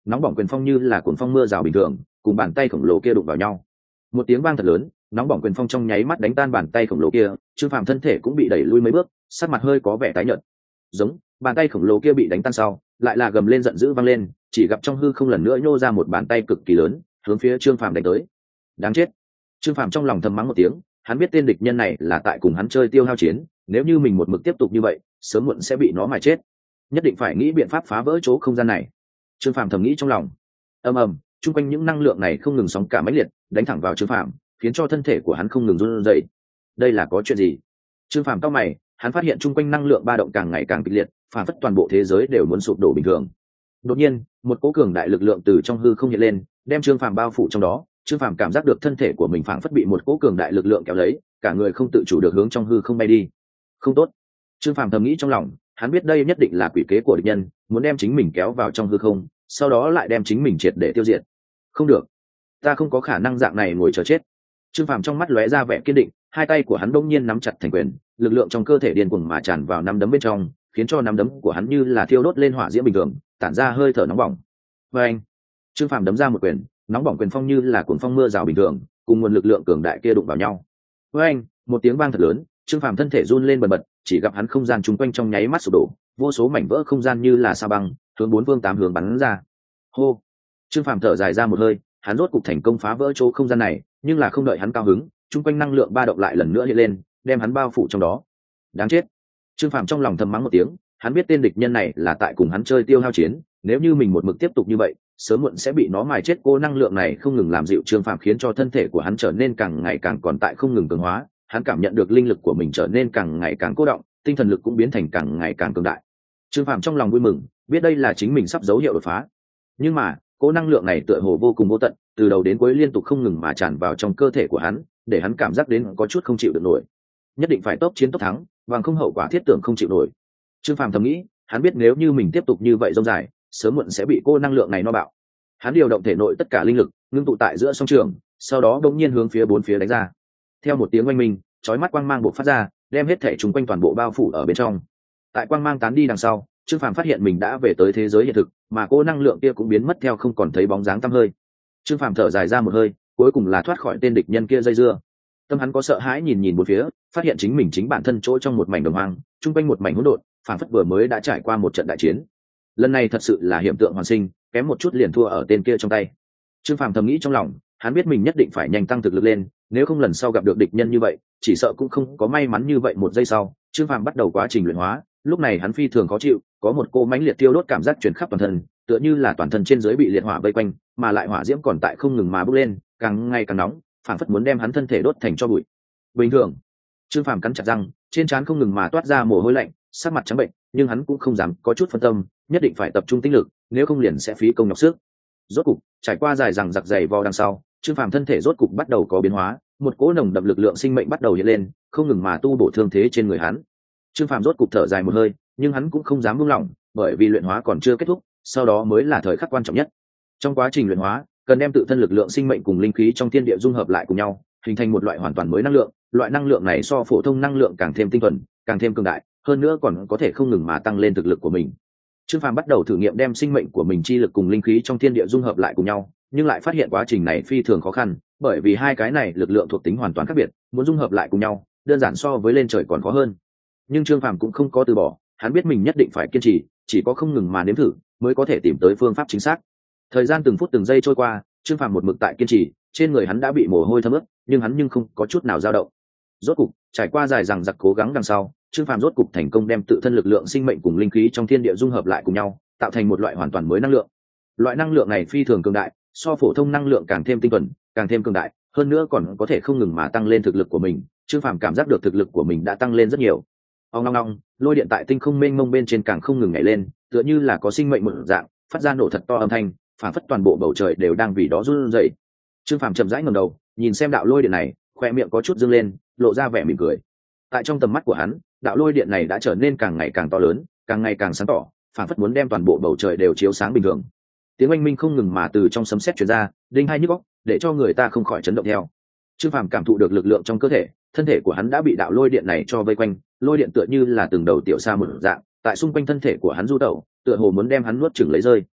nóng bỏng quyền phong như là cuồng phong mưa rào bình thường cùng bàn tay khổng lồ kia đụng vào nhau. Một tiếng vang thật lớn, nóng bỏng quyền phong trong nháy mắt đánh tan bàn tay khổng lồ kia, Trương Phàm thân thể cũng bị đẩy lui mấy bước, sắc mặt hơi có vẻ tái nhợt. Giống, bàn tay khổng lồ kia bị đánh tan sau, lại là gầm lên giận dữ vang lên, chỉ gặp trong hư không lần nữa nhô ra một bàn tay cực kỳ lớn, hướng phía Trương Phàm đánh tới. Đáng chết. Trương Phàm trong lòng thầm mắng một tiếng, hắn biết tên địch nhân này là tại cùng hắn chơi tiêu hao chiến, nếu như mình một mực tiếp tục như vậy, sớm muộn sẽ bị nó mà chết. Nhất định phải nghĩ biện pháp phá vỡ chỗ không gian này. Trương Phàm thầm nghĩ trong lòng. Ầm ầm, chung quanh những năng lượng này không ngừng sóng cả mãnh liệt, đánh thẳng vào Trương Phàm, khiến cho thân thể của hắn không ngừng run rẩy. Đây là có chuyện gì? Trương Phàm cau mày, hắn phát hiện chung quanh năng lượng ba động càng ngày càng kịch liệt, phản phất toàn bộ thế giới đều muốn sụp đổ bình thường. Đột nhiên, một cỗ cường đại lực lượng từ trong hư không hiện lên, đem Trương Phàm bao phủ trong đó. Trương Phàm cảm giác được thân thể của mình phản phất bị một cỗ cường đại lực lượng kéo lấy, cả người không tự chủ được hướng trong hư không bay đi. Không tốt. Trương Phàm thầm nghĩ trong lòng, hắn biết đây nhất định là quỷ kế của địch nhân, muốn đem chính mình kéo vào trong hư không, sau đó lại đem chính mình triệt để tiêu diệt. Không được, ta không có khả năng dạng này ngồi chờ chết. Trương Phàm trong mắt lóe ra vẻ kiên định, hai tay của hắn bỗng nhiên nắm chặt thành quyền, lực lượng trong cơ thể điên cuồng mà tràn vào nắm đấm bên trong, khiến cho nắm đấm của hắn như là thiêu đốt lên hỏa diễm bình thường, tản ra hơi thở nóng bỏng. Và anh, Trương Phàm đấm ra một quyền, nóng bỏng quyền phong như là cuồng phong mưa rào bình thường, cùng nguồn lực lượng cường đại kia đụng vào nhau. Với anh, một tiếng vang thật lớn, Trương Phàm thân thể run lên bần bật, chỉ gặp hắn không gian chung quanh trong nháy mắt sụp đổ, vô số mảnh vỡ không gian như là sa băng, hướng bốn phương tám hướng bắn ra. Hô! Trương Phàm thở dài ra một hơi, hắn rốt cục thành công phá vỡ chỗ không gian này, nhưng là không đợi hắn cao hứng, chung quanh năng lượng ba động lại lần nữa hiện lên, đem hắn bao phủ trong đó. Đáng chết! Trương Phàm trong lòng thầm mắng một tiếng, hắn biết tên địch nhân này là tại cùng hắn chơi tiêu hao chiến, nếu như mình một mực tiếp tục như vậy, sớm muộn sẽ bị nó mài chết. Cô năng lượng này không ngừng làm dịu Trương Phàm, khiến cho thân thể của hắn trở nên càng ngày càng còn tại không ngừng cường hóa, hắn cảm nhận được linh lực của mình trở nên càng ngày càng cố động, tinh thần lực cũng biến thành càng ngày càng cường đại. Trương Phàm trong lòng vui mừng, biết đây là chính mình sắp dấu hiệu đột phá. Nhưng mà, cỗ năng lượng này tựa hồ vô cùng vô tận, từ đầu đến cuối liên tục không ngừng mà tràn vào trong cơ thể của hắn, để hắn cảm giác đến có chút không chịu được nổi. Nhất định phải tốc chiến tốc thắng, bằng không hậu quả thiết tưởng không chịu nổi. Trương Phàm thầm nghĩ, hắn biết nếu như mình tiếp tục như vậy rông dài, sớm muộn sẽ bị cô năng lượng này no bạo. Hắn điều động thể nội tất cả linh lực, ngưng tụ tại giữa song trường, sau đó đột nhiên hướng phía bốn phía đánh ra. Theo một tiếng oanh minh, chói mắt quang mang bộc phát ra, đem hết thể chúng quanh toàn bộ bao phủ ở bên trong. Tại quang mang tán đi đằng sau, Trương Phàm phát hiện mình đã về tới thế giới hiện thực, mà cô năng lượng kia cũng biến mất theo không còn thấy bóng dáng tăm hơi. Trương Phàm thở dài ra một hơi, cuối cùng là thoát khỏi tên địch nhân kia dây dưa. Tâm hắn có sợ hãi nhìn nhìn bốn phía, phát hiện chính mình chính bản thân chỗ trong một mảnh đồng hoang, chung quanh một mảnh hỗn độn, phản phất vừa mới đã trải qua một trận đại chiến. Lần này thật sự là hiểm tượng hoàn sinh, kém một chút liền thua ở tên kia trong tay. Trương Phàm thầm nghĩ trong lòng, hắn biết mình nhất định phải nhanh tăng thực lực lên, nếu không lần sau gặp được địch nhân như vậy, chỉ sợ cũng không có may mắn như vậy. Một giây sau, Trương Phàm bắt đầu quá trình luyện hóa, lúc này hắn phi thường khó chịu, có một cô mãnh liệt tiêu đốt cảm giác truyền khắp toàn thân, tựa như là toàn thân trên dưới bị liệt hỏa vây quanh, mà lại hỏa diễm còn tại không ngừng mà bốc lên, càng ngày càng nóng, phảng phất muốn đem hắn thân thể đốt thành tro bụi. Bình thường, Trương Phàm cắn chặt răng, trên trán không ngừng mà toát ra mồ hôi lạnh, sắc mặt trắng bệnh, nhưng hắn cũng không dám có chút phân tâm, nhất định phải tập trung tinh lực, nếu không liền sẽ phí công nhọc sức. Rốt cục, trải qua dài dằng dặc dày vò đằng sau, Trương Phàm thân thể rốt cục bắt đầu có biến hóa, một cỗ nồng đậm lực lượng sinh mệnh bắt đầu hiện lên, không ngừng mà tu bổ thương thế trên người hắn. Trương Phàm rốt cục thở dài một hơi, nhưng hắn cũng không dám buông lỏng, bởi vì luyện hóa còn chưa kết thúc, sau đó mới là thời khắc quan trọng nhất. Trong quá trình luyện hóa, cần đem tự thân lực lượng sinh mệnh cùng linh khí trong thiên địa dung hợp lại cùng nhau, hình thành một loại hoàn toàn mới năng lượng. Loại năng lượng này so phổ thông năng lượng càng thêm tinh thuần, càng thêm cường đại, hơn nữa còn có thể không ngừng mà tăng lên thực lực của mình. Trương Phàm bắt đầu thử nghiệm đem sinh mệnh của mình chi lực cùng linh khí trong thiên địa dung hợp lại cùng nhau, nhưng lại phát hiện quá trình này phi thường khó khăn, bởi vì hai cái này lực lượng thuộc tính hoàn toàn khác biệt, muốn dung hợp lại cùng nhau, đơn giản so với lên trời còn khó hơn. Nhưng Trương Phàm cũng không có từ bỏ, hắn biết mình nhất định phải kiên trì, chỉ có không ngừng mà nếm thử, mới có thể tìm tới phương pháp chính xác. Thời gian từng phút từng giây trôi qua, Trương Phàm một mực tại kiên trì, trên người hắn đã bị mồ hôi thấm ướt, nhưng hắn không có chút nào dao động. Rốt cục, trải qua dài dằng dặc cố gắng đằng sau, Trương Phàm rốt cục thành công đem tự thân lực lượng sinh mệnh cùng linh khí trong thiên địa dung hợp lại cùng nhau, tạo thành một loại hoàn toàn mới năng lượng. Loại năng lượng này phi thường cường đại, so phổ thông năng lượng càng thêm tinh thuần, càng thêm cường đại, hơn nữa còn có thể không ngừng mà tăng lên thực lực của mình. Trương Phàm cảm giác được thực lực của mình đã tăng lên rất nhiều. Ong ong ong, lôi điện tại tinh không mênh mông bên trên càng không ngừng nhảy lên, tựa như là có sinh mệnh một dạng, phát ra nổ thật to âm thanh, phảng phất toàn bộ bầu trời đều đang vì đó run rẩy. Trương Phàm chậm rãi ngẩng đầu, nhìn xem đạo lôi điện này, khoe miệng có chút dương lên, lộ ra vẻ mỉm cười. Tại trong tầm mắt của hắn, đạo lôi điện này đã trở nên càng ngày càng to lớn, càng ngày càng sáng tỏ, phảng phất muốn đem toàn bộ bầu trời đều chiếu sáng bình thường. Tiếng oanh minh không ngừng mà từ trong sấm sét truyền ra, đinh hai nhức óc, để cho người ta không khỏi chấn động theo. Trương Phàm cảm thụ được lực lượng trong cơ thể, thân thể của hắn đã bị đạo lôi điện này cho vây quanh, lôi điện tựa như là từng đầu tiểu sa một dạng, tại xung quanh thân thể của hắn du tẩu, tựa hồ muốn đem hắn nuốt chửng lấy rơi.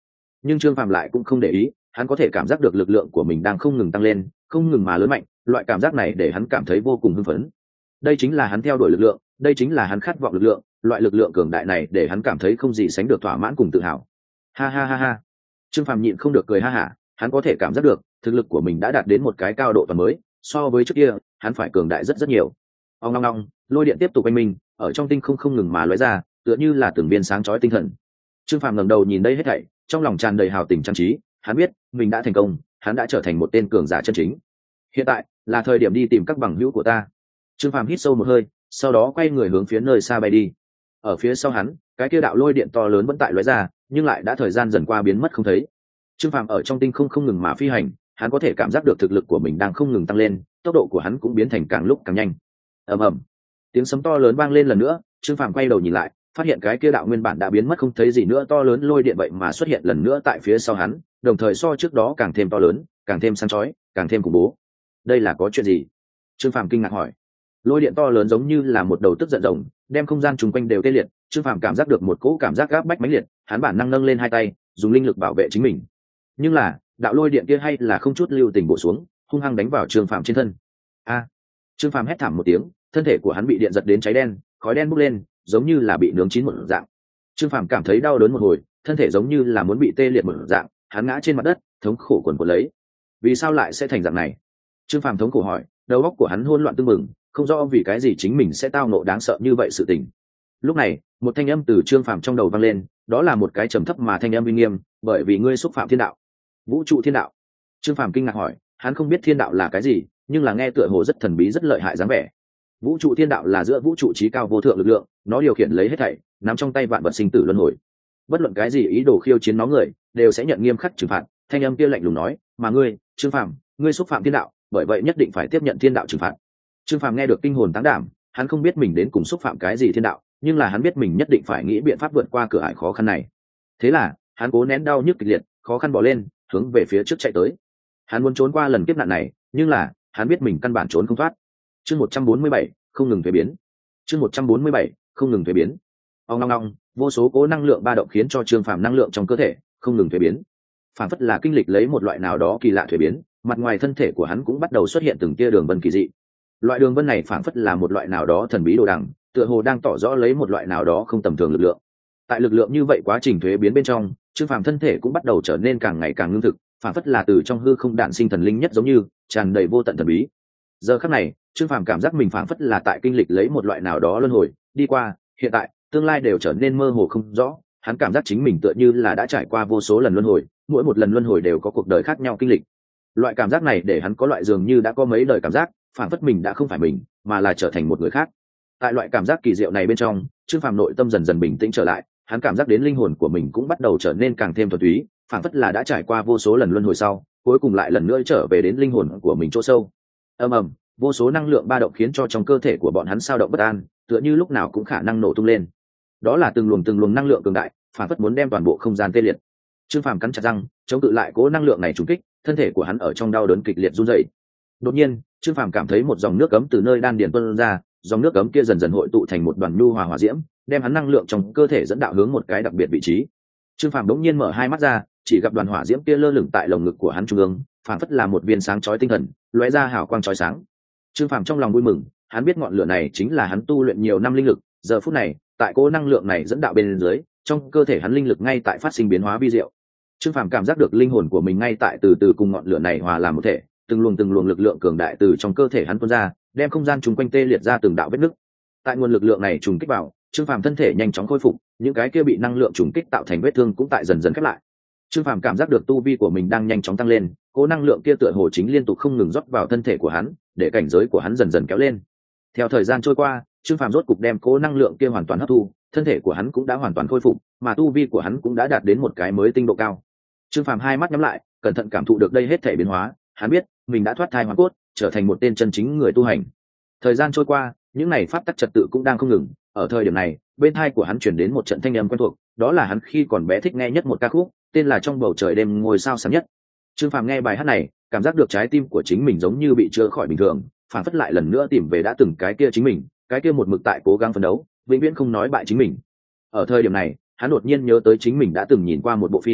Nhưng Trương Phàm lại cũng không để ý, hắn có thể cảm giác được lực lượng của mình đang không ngừng tăng lên, không ngừng mà lớn mạnh, loại cảm giác này để hắn cảm thấy vô cùng hưng phấn. Đây chính là hắn theo đuổi lực lượng, đây chính là hắn khát vọng lực lượng, loại lực lượng cường đại này để hắn cảm thấy không gì sánh được thỏa mãn cùng tự hào. Ha ha ha ha. Trương Phàm nhịn không được cười ha hả, hắn có thể cảm giác được thực lực của mình đã đạt đến một cái cao độ toàn mới, so với trước kia hắn phải cường đại rất rất nhiều. Ong ong ong, lôi điện tiếp tục quanh mình, ở trong tinh không ngừng mà lóe ra, tựa như là từng viên sáng chói tinh thần. Trương Phàm ngẩng đầu nhìn đây hết thảy, trong lòng tràn đầy hào tình trang trí, hắn biết mình đã thành công, hắn đã trở thành một tên cường giả chân chính. Hiện tại là thời điểm đi tìm các bằng hữu của ta. Trương Phàm hít sâu một hơi, sau đó quay người hướng phía nơi xa bay đi. Ở phía sau hắn, cái kia đạo lôi điện to lớn vẫn tại lóe ra, nhưng lại đã thời gian dần qua biến mất không thấy. Trương Phàm ở trong tinh không ngừng mà phi hành, hắn có thể cảm giác được thực lực của mình đang không ngừng tăng lên, tốc độ của hắn cũng biến thành càng lúc càng nhanh. Ầm ầm, tiếng sấm to lớn vang lên lần nữa. Trương Phàm quay đầu nhìn lại, phát hiện cái kia đạo nguyên bản đã biến mất không thấy gì nữa to lớn lôi điện vậy mà xuất hiện lần nữa tại phía sau hắn, đồng thời so trước đó càng thêm to lớn, càng thêm sáng chói, càng thêm khủng bố. Đây là có chuyện gì? Trương Phàm kinh ngạc hỏi. Lôi điện to lớn giống như là một đầu tức giận rồng, đem không gian chung quanh đều tê liệt. Trương Phàm cảm giác được một cỗ cảm giác áp bách mãnh liệt, hắn bản năng nâng lên hai tay, dùng linh lực bảo vệ chính mình. Nhưng là đạo lôi điện kia hay là không chút lưu tình bổ xuống, hung hăng đánh vào Trương Phàm trên thân. A! Trương Phàm hét thảm một tiếng, thân thể của hắn bị điện giật đến cháy đen, khói đen bốc lên, giống như là bị nướng chín một dạng. Trương Phàm cảm thấy đau đớn một hồi, thân thể giống như là muốn bị tê liệt một dạng, hắn ngã trên mặt đất, thống khổ quằn quật lấy. Vì sao lại sẽ thành dạng này? Trương Phàm thống khổ hỏi, đầu óc của hắn hỗn loạn tưng bừng, không rõ vì cái gì chính mình sẽ tao ngộ đáng sợ như vậy sự tình. Lúc này, một thanh âm từ Trương Phàm trong đầu vang lên, đó là một cái trầm thấp mà thanh âm uy nghiêm, bởi vì ngươi xúc phạm thiên đạo. Vũ trụ thiên đạo. Trương Phàm kinh ngạc hỏi, hắn không biết thiên đạo là cái gì, nhưng là nghe tựa hồ rất thần bí rất lợi hại dáng vẻ. Vũ trụ thiên đạo là giữa vũ trụ trí cao vô thượng lực lượng, nó điều khiển lấy hết thảy, nắm trong tay vạn vật sinh tử luân hồi. Bất luận cái gì ý đồ khiêu chiến nó người, đều sẽ nhận nghiêm khắc trừng phạt. Thanh âm kia lạnh lùng nói, mà ngươi, Trương Phàm, ngươi xúc phạm thiên đạo, bởi vậy nhất định phải tiếp nhận thiên đạo trừng phạt. Trương Phàm nghe được kinh hồn táng đảm, hắn không biết mình đến cùng xúc phạm cái gì thiên đạo, nhưng là hắn biết mình nhất định phải nghĩ biện pháp vượt qua cửa ải khó khăn này. Thế là hắn cố nén đau nhức kịch liệt, khó khăn bò lên, hướng về phía trước chạy tới. Hắn muốn trốn qua lần kiếp nạn này, nhưng là hắn biết mình căn bản trốn không thoát. Chương 147, không ngừng thay biến. Chương 147, không ngừng thay biến. Ong ong ong, vô số cố năng lượng ba động khiến cho Trương Phàm năng lượng trong cơ thể không ngừng thay biến. Phản phất là kinh lịch lấy một loại nào đó kỳ lạ thay biến, mặt ngoài thân thể của hắn cũng bắt đầu xuất hiện từng tia đường vân kỳ dị. Loại đường vân này phản phất là một loại nào đó thần bí đồ đằng, tựa hồ đang tỏ rõ lấy một loại nào đó không tầm thường lực lượng. Tại lực lượng như vậy quá trình thuế biến bên trong, Trương Phàm thân thể cũng bắt đầu trở nên càng ngày càng ngưng thực, phản phất là từ trong hư không đản sinh thần linh nhất giống như tràn đầy vô tận thần bí. Giờ khắc này, Trương Phàm cảm giác mình phản phất là tại kinh lịch lấy một loại nào đó luân hồi, đi qua, hiện tại, tương lai đều trở nên mơ hồ không rõ. Hắn cảm giác chính mình tựa như là đã trải qua vô số lần luân hồi, mỗi một lần luân hồi đều có cuộc đời khác nhau kinh lịch. Loại cảm giác này để hắn có loại dường như đã có mấy đời cảm giác, phản phất mình đã không phải mình, mà là trở thành một người khác. Tại loại cảm giác kỳ diệu này bên trong, Trương Phàm nội tâm dần dần bình tĩnh trở lại, hắn cảm giác đến linh hồn của mình cũng bắt đầu trở nên càng thêm thuần túy, phản phất là đã trải qua vô số lần luân hồi sau, cuối cùng lại lần nữa trở về đến linh hồn của mình chỗ sâu. Ầm ầm, vô số năng lượng ba động khiến cho trong cơ thể của bọn hắn sao động bất an, tựa như lúc nào cũng khả năng nổ tung lên. Đó là từng luồng năng lượng cường đại, phản phất muốn đem toàn bộ không gian tê liệt. Trương Phàm cắn chặt răng, chống cự lại cố năng lượng này trùng kích, thân thể của hắn ở trong đau đớn kịch liệt run rẩy. Đột nhiên, Trương Phàm cảm thấy một dòng nước ấm từ nơi đan điền tuôn ra, dòng nước ấm kia dần dần hội tụ thành một đoàn nhu hòa hỏa diễm, đem hắn năng lượng trong cơ thể dẫn đạo hướng một cái đặc biệt vị trí. Trương Phàm đống nhiên mở hai mắt ra, chỉ gặp đoàn hỏa diễm kia lơ lửng tại lồng ngực của hắn trung ương, phảng phất là một viên sáng chói tinh thần, lóe ra hào quang chói sáng. Trương Phàm trong lòng vui mừng, hắn biết ngọn lửa này chính là hắn tu luyện nhiều năm linh lực, giờ phút này, tại cố năng lượng này dẫn đạo bên dưới, trong cơ thể hắn linh lực ngay tại phát sinh biến hóa vi diệu. Trương Phàm cảm giác được linh hồn của mình ngay tại từ từ cùng ngọn lửa này hòa làm một thể, từng luồng lực lượng cường đại từ trong cơ thể hắn tuôn ra, đem không gian chung quanh tê liệt ra từng đạo vết nứt. Tại nguồn lực lượng này trùng kích vào, Trương Phàm thân thể nhanh chóng khôi phục, những cái kia bị năng lượng trùng kích tạo thành vết thương cũng tại dần dần khép lại. Trương Phàm cảm giác được tu vi của mình đang nhanh chóng tăng lên, cố năng lượng kia tựa hồ chính liên tục không ngừng rót vào thân thể của hắn, để cảnh giới của hắn dần dần kéo lên. Theo thời gian trôi qua, Trương Phàm rốt cục đem cố năng lượng kia hoàn toàn hấp thu, thân thể của hắn cũng đã hoàn toàn khôi phục, mà tu vi của hắn cũng đã đạt đến một cái mới tinh độ cao. Trương Phàm hai mắt nhắm lại, cẩn thận cảm thụ được đây hết thể biến hóa, hắn biết mình đã thoát thai hóa cốt, trở thành một tên chân chính người tu hành. Thời gian trôi qua, những này pháp tắc trật tự cũng đang không ngừng. Ở thời điểm này, bên tai của hắn chuyển đến một trận thanh âm quen thuộc, đó là hắn khi còn bé thích nghe nhất một ca khúc, tên là Trong bầu trời đêm ngôi sao sáng nhất. Trương Phàm nghe bài hát này, cảm giác được trái tim của chính mình giống như bị chữa khỏi bình thường, phản phất lại lần nữa tìm về đã từng cái kia chính mình, cái kia một mực tại cố gắng phấn đấu, vĩnh viễn không nói bại chính mình. Ở thời điểm này, hắn đột nhiên nhớ tới chính mình đã từng nhìn qua một bộ phim,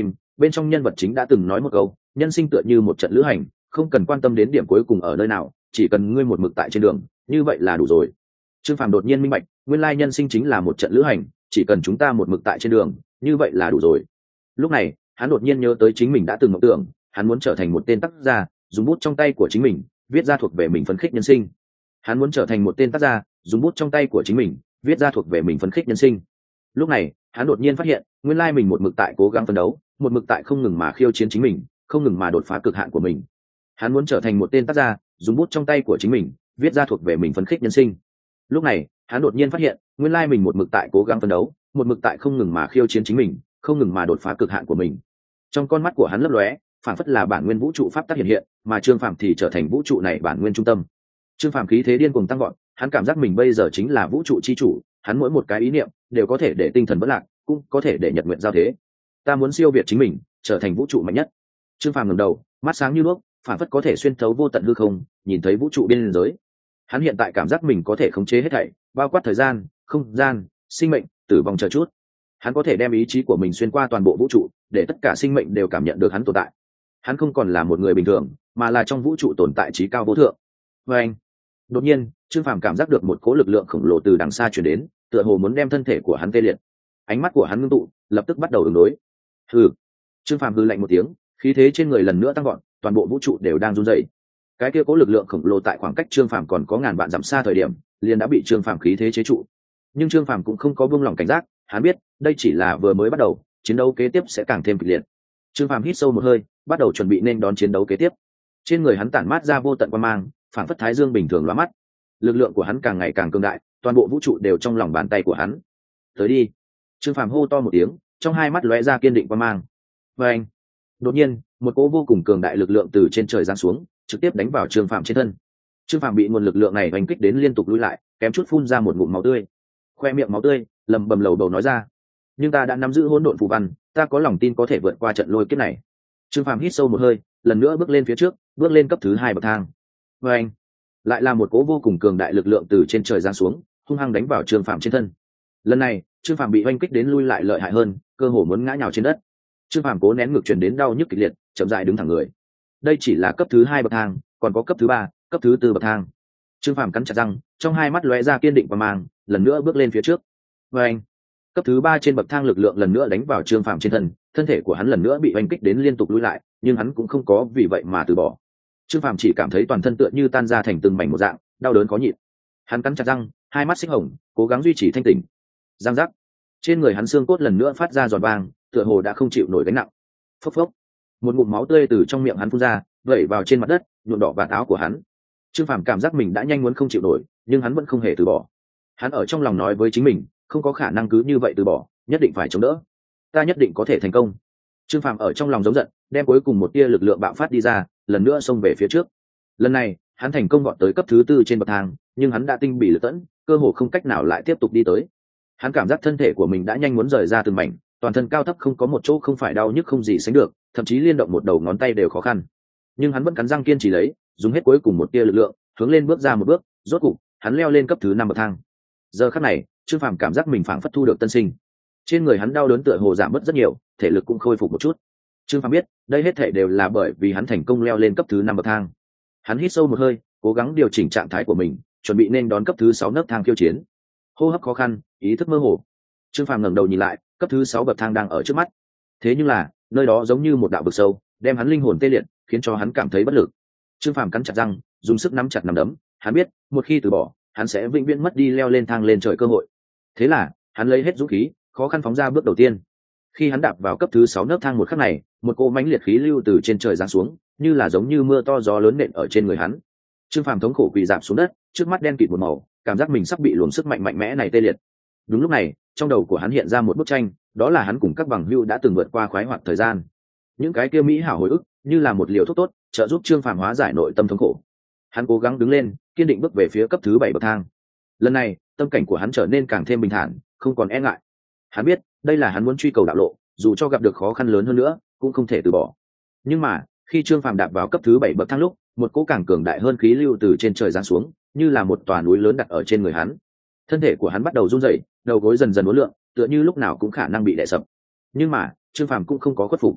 bên trong nhân vật chính đã từng nói một câu, nhân sinh tựa như một trận lữ hành, không cần quan tâm đến điểm cuối cùng ở nơi nào, chỉ cần ngươi một mực tại trên đường, như vậy là đủ rồi. Trương Phàm đột nhiên minh bạch, nguyên lai nhân sinh chính là một trận lữ hành, chỉ cần chúng ta một mực tại trên đường, như vậy là đủ rồi. Lúc này, hắn đột nhiên nhớ tới chính mình đã từng mộng tưởng, hắn muốn trở thành một tên tác gia, dùng bút trong tay của chính mình viết ra thuộc về mình phấn khích nhân sinh. Hắn muốn trở thành một tên tác gia, dùng bút trong tay của chính mình viết ra thuộc về mình phấn khích nhân sinh. Lúc này, hắn đột nhiên phát hiện, nguyên lai mình một mực tại cố gắng phấn đấu, một mực tại không ngừng mà khiêu chiến chính mình, không ngừng mà đột phá cực hạn của mình. Hắn muốn trở thành một tên tác gia, dùng bút trong tay của chính mình viết ra thuộc về mình phấn khích nhân sinh. Lúc này, hắn đột nhiên phát hiện, nguyên lai mình một mực tại cố gắng phấn đấu, một mực tại không ngừng mà khiêu chiến chính mình, không ngừng mà đột phá cực hạn của mình. Trong con mắt của hắn lấp lóe, phản phất là bản nguyên vũ trụ pháp tắc hiện hiện, mà Trương Phàm thì trở thành vũ trụ này bản nguyên trung tâm. Trương Phàm khí thế điên cuồng tăng vọt, hắn cảm giác mình bây giờ chính là vũ trụ chi chủ, hắn mỗi một cái ý niệm đều có thể để tinh thần bất lạc, cũng có thể để nhật nguyện giao thế. Ta muốn siêu việt chính mình, trở thành vũ trụ mạnh nhất. Trương Phàm ngẩng đầu, mắt sáng như đuốc, phản phất có thể xuyên thấu vô tận hư không, nhìn thấy vũ trụ biên giới. Hắn hiện tại cảm giác mình có thể khống chế hết thảy, bao quát thời gian, không gian, sinh mệnh, tử vong chờ chút. Hắn có thể đem ý chí của mình xuyên qua toàn bộ vũ trụ, để tất cả sinh mệnh đều cảm nhận được hắn tồn tại. Hắn không còn là một người bình thường, mà là trong vũ trụ tồn tại trí cao vô thượng. Và anh, đột nhiên, Trương Phàm cảm giác được một cỗ lực lượng khổng lồ từ đằng xa truyền đến, tựa hồ muốn đem thân thể của hắn tê liệt. Ánh mắt của hắn ngưng tụ, lập tức bắt đầu ứng đối. Hừ. Trương Phàm hừ lạnh một tiếng, khí thế trên người lần nữa tăng vọt, toàn bộ vũ trụ đều đang run rẩy. Cái kia cỗ lực lượng khổng lồ tại khoảng cách Trương Phàm còn có ngàn vạn dặm xa thời điểm, liền đã bị Trương Phàm khí thế chế trụ. Nhưng Trương Phàm cũng không có buông lỏng cảnh giác, hắn biết, đây chỉ là vừa mới bắt đầu, chiến đấu kế tiếp sẽ càng thêm kịch liệt. Trương Phàm hít sâu một hơi, bắt đầu chuẩn bị nên đón chiến đấu kế tiếp. Trên người hắn tản mát ra vô tận quang mang, phảng phất thái dương bình thường lóa mắt. Lực lượng của hắn càng ngày càng cường đại, toàn bộ vũ trụ đều trong lòng bàn tay của hắn. Tới đi. Trương Phàm hô to một tiếng, trong hai mắt lóe ra kiên định quang mang. Và anh, đột nhiên, một cỗ vô cùng cường đại lực lượng từ trên trời giáng xuống, trực tiếp đánh vào Trương Phàm trên thân. Trương Phàm bị nguồn lực lượng này oanh kích đến liên tục lùi lại, kém chút phun ra một ngụm máu tươi. Khoe miệng máu tươi, lầm bầm lầu bầu nói ra: nhưng ta đã nắm giữ hỗn độn phù văn, ta có lòng tin có thể vượt qua trận lôi kiếp này. Trương Phàm hít sâu một hơi, lần nữa bước lên phía trước, bước lên cấp thứ 2 bậc thang. Và anh, lại là một cỗ vô cùng cường đại lực lượng từ trên trời giáng xuống, hung hăng đánh vào Trương Phàm trên thân. Lần này, Trương Phàm bị oanh kích đến lui lại lợi hại hơn, cơ hồ muốn ngã nhào trên đất. Trương Phàm cố nén ngực truyền đến đau nhức kịch liệt, chậm rãi đứng thẳng người. Đây chỉ là cấp thứ 2 bậc thang, còn có cấp thứ 3, cấp thứ 4 bậc thang. Trương Phàm cắn chặt răng, trong hai mắt lóe ra kiên định và mang, lần nữa bước lên phía trước. Và anh, cấp thứ 3 trên bậc thang lực lượng lần nữa đánh vào Trương Phàm trên thân, thân thể của hắn lần nữa bị oanh kích đến liên tục lùi lại, nhưng hắn cũng không có vì vậy mà từ bỏ. Trương Phàm chỉ cảm thấy toàn thân tựa như tan ra thành từng mảnh một dạng, đau đớn khó nhịn. Hắn cắn chặt răng, hai mắt xích hồng, cố gắng duy trì thanh tỉnh. Răng rắc, trên người hắn xương cốt lần nữa phát ra giòn vang, tựa hồ đã không chịu nổi gánh nặng. Phốc phốc, một ngụm máu tươi từ trong miệng hắn phun ra, vẩy vào trên mặt đất, nhuộm đỏ vạt áo của hắn. Trương Phàm cảm giác mình đã nhanh muốn không chịu nổi, nhưng hắn vẫn không hề từ bỏ. Hắn ở trong lòng nói với chính mình, không có khả năng cứ như vậy từ bỏ, nhất định phải chống đỡ. Ta nhất định có thể thành công. Trương Phàm ở trong lòng giống giận, đem cuối cùng một tia lực lượng bạo phát đi ra, lần nữa xông về phía trước. Lần này, hắn thành công vọt tới cấp thứ 4 trên bậc thang, nhưng hắn đã tinh bị lực tẫn, cơ hồ không cách nào lại tiếp tục đi tới. Hắn cảm giác thân thể của mình đã nhanh muốn rời ra từng mảnh, toàn thân cao thấp không có một chỗ không phải đau nhức không gì sánh được, thậm chí liên động một đầu ngón tay đều khó khăn. Nhưng hắn vẫn cắn răng kiên trì lấy, dùng hết cuối cùng một tia lực lượng, hướng lên bước ra một bước, rốt cục, hắn leo lên cấp thứ 5 bậc thang. Giờ khắc này, Trương Phàm cảm giác mình phảng phất thu được tân sinh. Trên người hắn đau đớn tựa hồ giảm bớt rất nhiều, thể lực cũng khôi phục một chút. Trương Phàm biết, đây hết thảy đều là bởi vì hắn thành công leo lên cấp thứ 5 bậc thang. Hắn hít sâu một hơi, cố gắng điều chỉnh trạng thái của mình, chuẩn bị nên đón cấp thứ 6 nấc thang khiêu chiến. Hô hấp khó khăn, ý thức mơ hồ. Trương Phàm ngẩng đầu nhìn lại, cấp thứ 6 bậc thang đang ở trước mắt. Thế nhưng là, nơi đó giống như một đạo vực sâu, đem hắn linh hồn tê liệt, khiến cho hắn cảm thấy bất lực. Trương Phàm cắn chặt răng, dùng sức nắm chặt nắm đấm, hắn biết, một khi từ bỏ, hắn sẽ vĩnh viễn mất đi leo lên thang lên trời cơ hội. Thế là, hắn lấy hết dũng khí, khó khăn phóng ra bước đầu tiên. Khi hắn đạp vào cấp thứ 6 nấc thang một khắc này, một cỗ mãnh liệt khí lưu từ trên trời giáng xuống, như là giống như mưa to gió lớn nện ở trên người hắn. Trương Phàm thống khổ quỳ rạp xuống đất, trước mắt đen kịt một màu, cảm giác mình sắp bị luồng sức mạnh mẽ này tê liệt. Đúng lúc này, trong đầu của hắn hiện ra một bức tranh, đó là hắn cùng các bằng hữu đã từng vượt qua khoái hoạt thời gian. Những cái kia mỹ hảo hồi ức, như là một liều thuốc tốt, trợ giúp Trương Phàm hóa giải nội tâm thống khổ. Hắn cố gắng đứng lên, kiên định bước về phía cấp thứ 7 bậc thang. Lần này, tâm cảnh của hắn trở nên càng thêm bình thản, không còn e ngại. Hắn biết, đây là hắn muốn truy cầu đạo lộ, dù cho gặp được khó khăn lớn hơn nữa, cũng không thể từ bỏ. Nhưng mà, khi Trương Phàm đạp vào cấp thứ 7 bậc thang lúc, một cỗ càng cường đại hơn khí lưu từ trên trời giáng xuống, như là một tòa núi lớn đặt ở trên người hắn. Thân thể của hắn bắt đầu run rẩy, đầu gối dần dần uốn lượn, tựa như lúc nào cũng khả năng bị đè sập. Nhưng mà, Trương Phàm cũng không có khuất phục.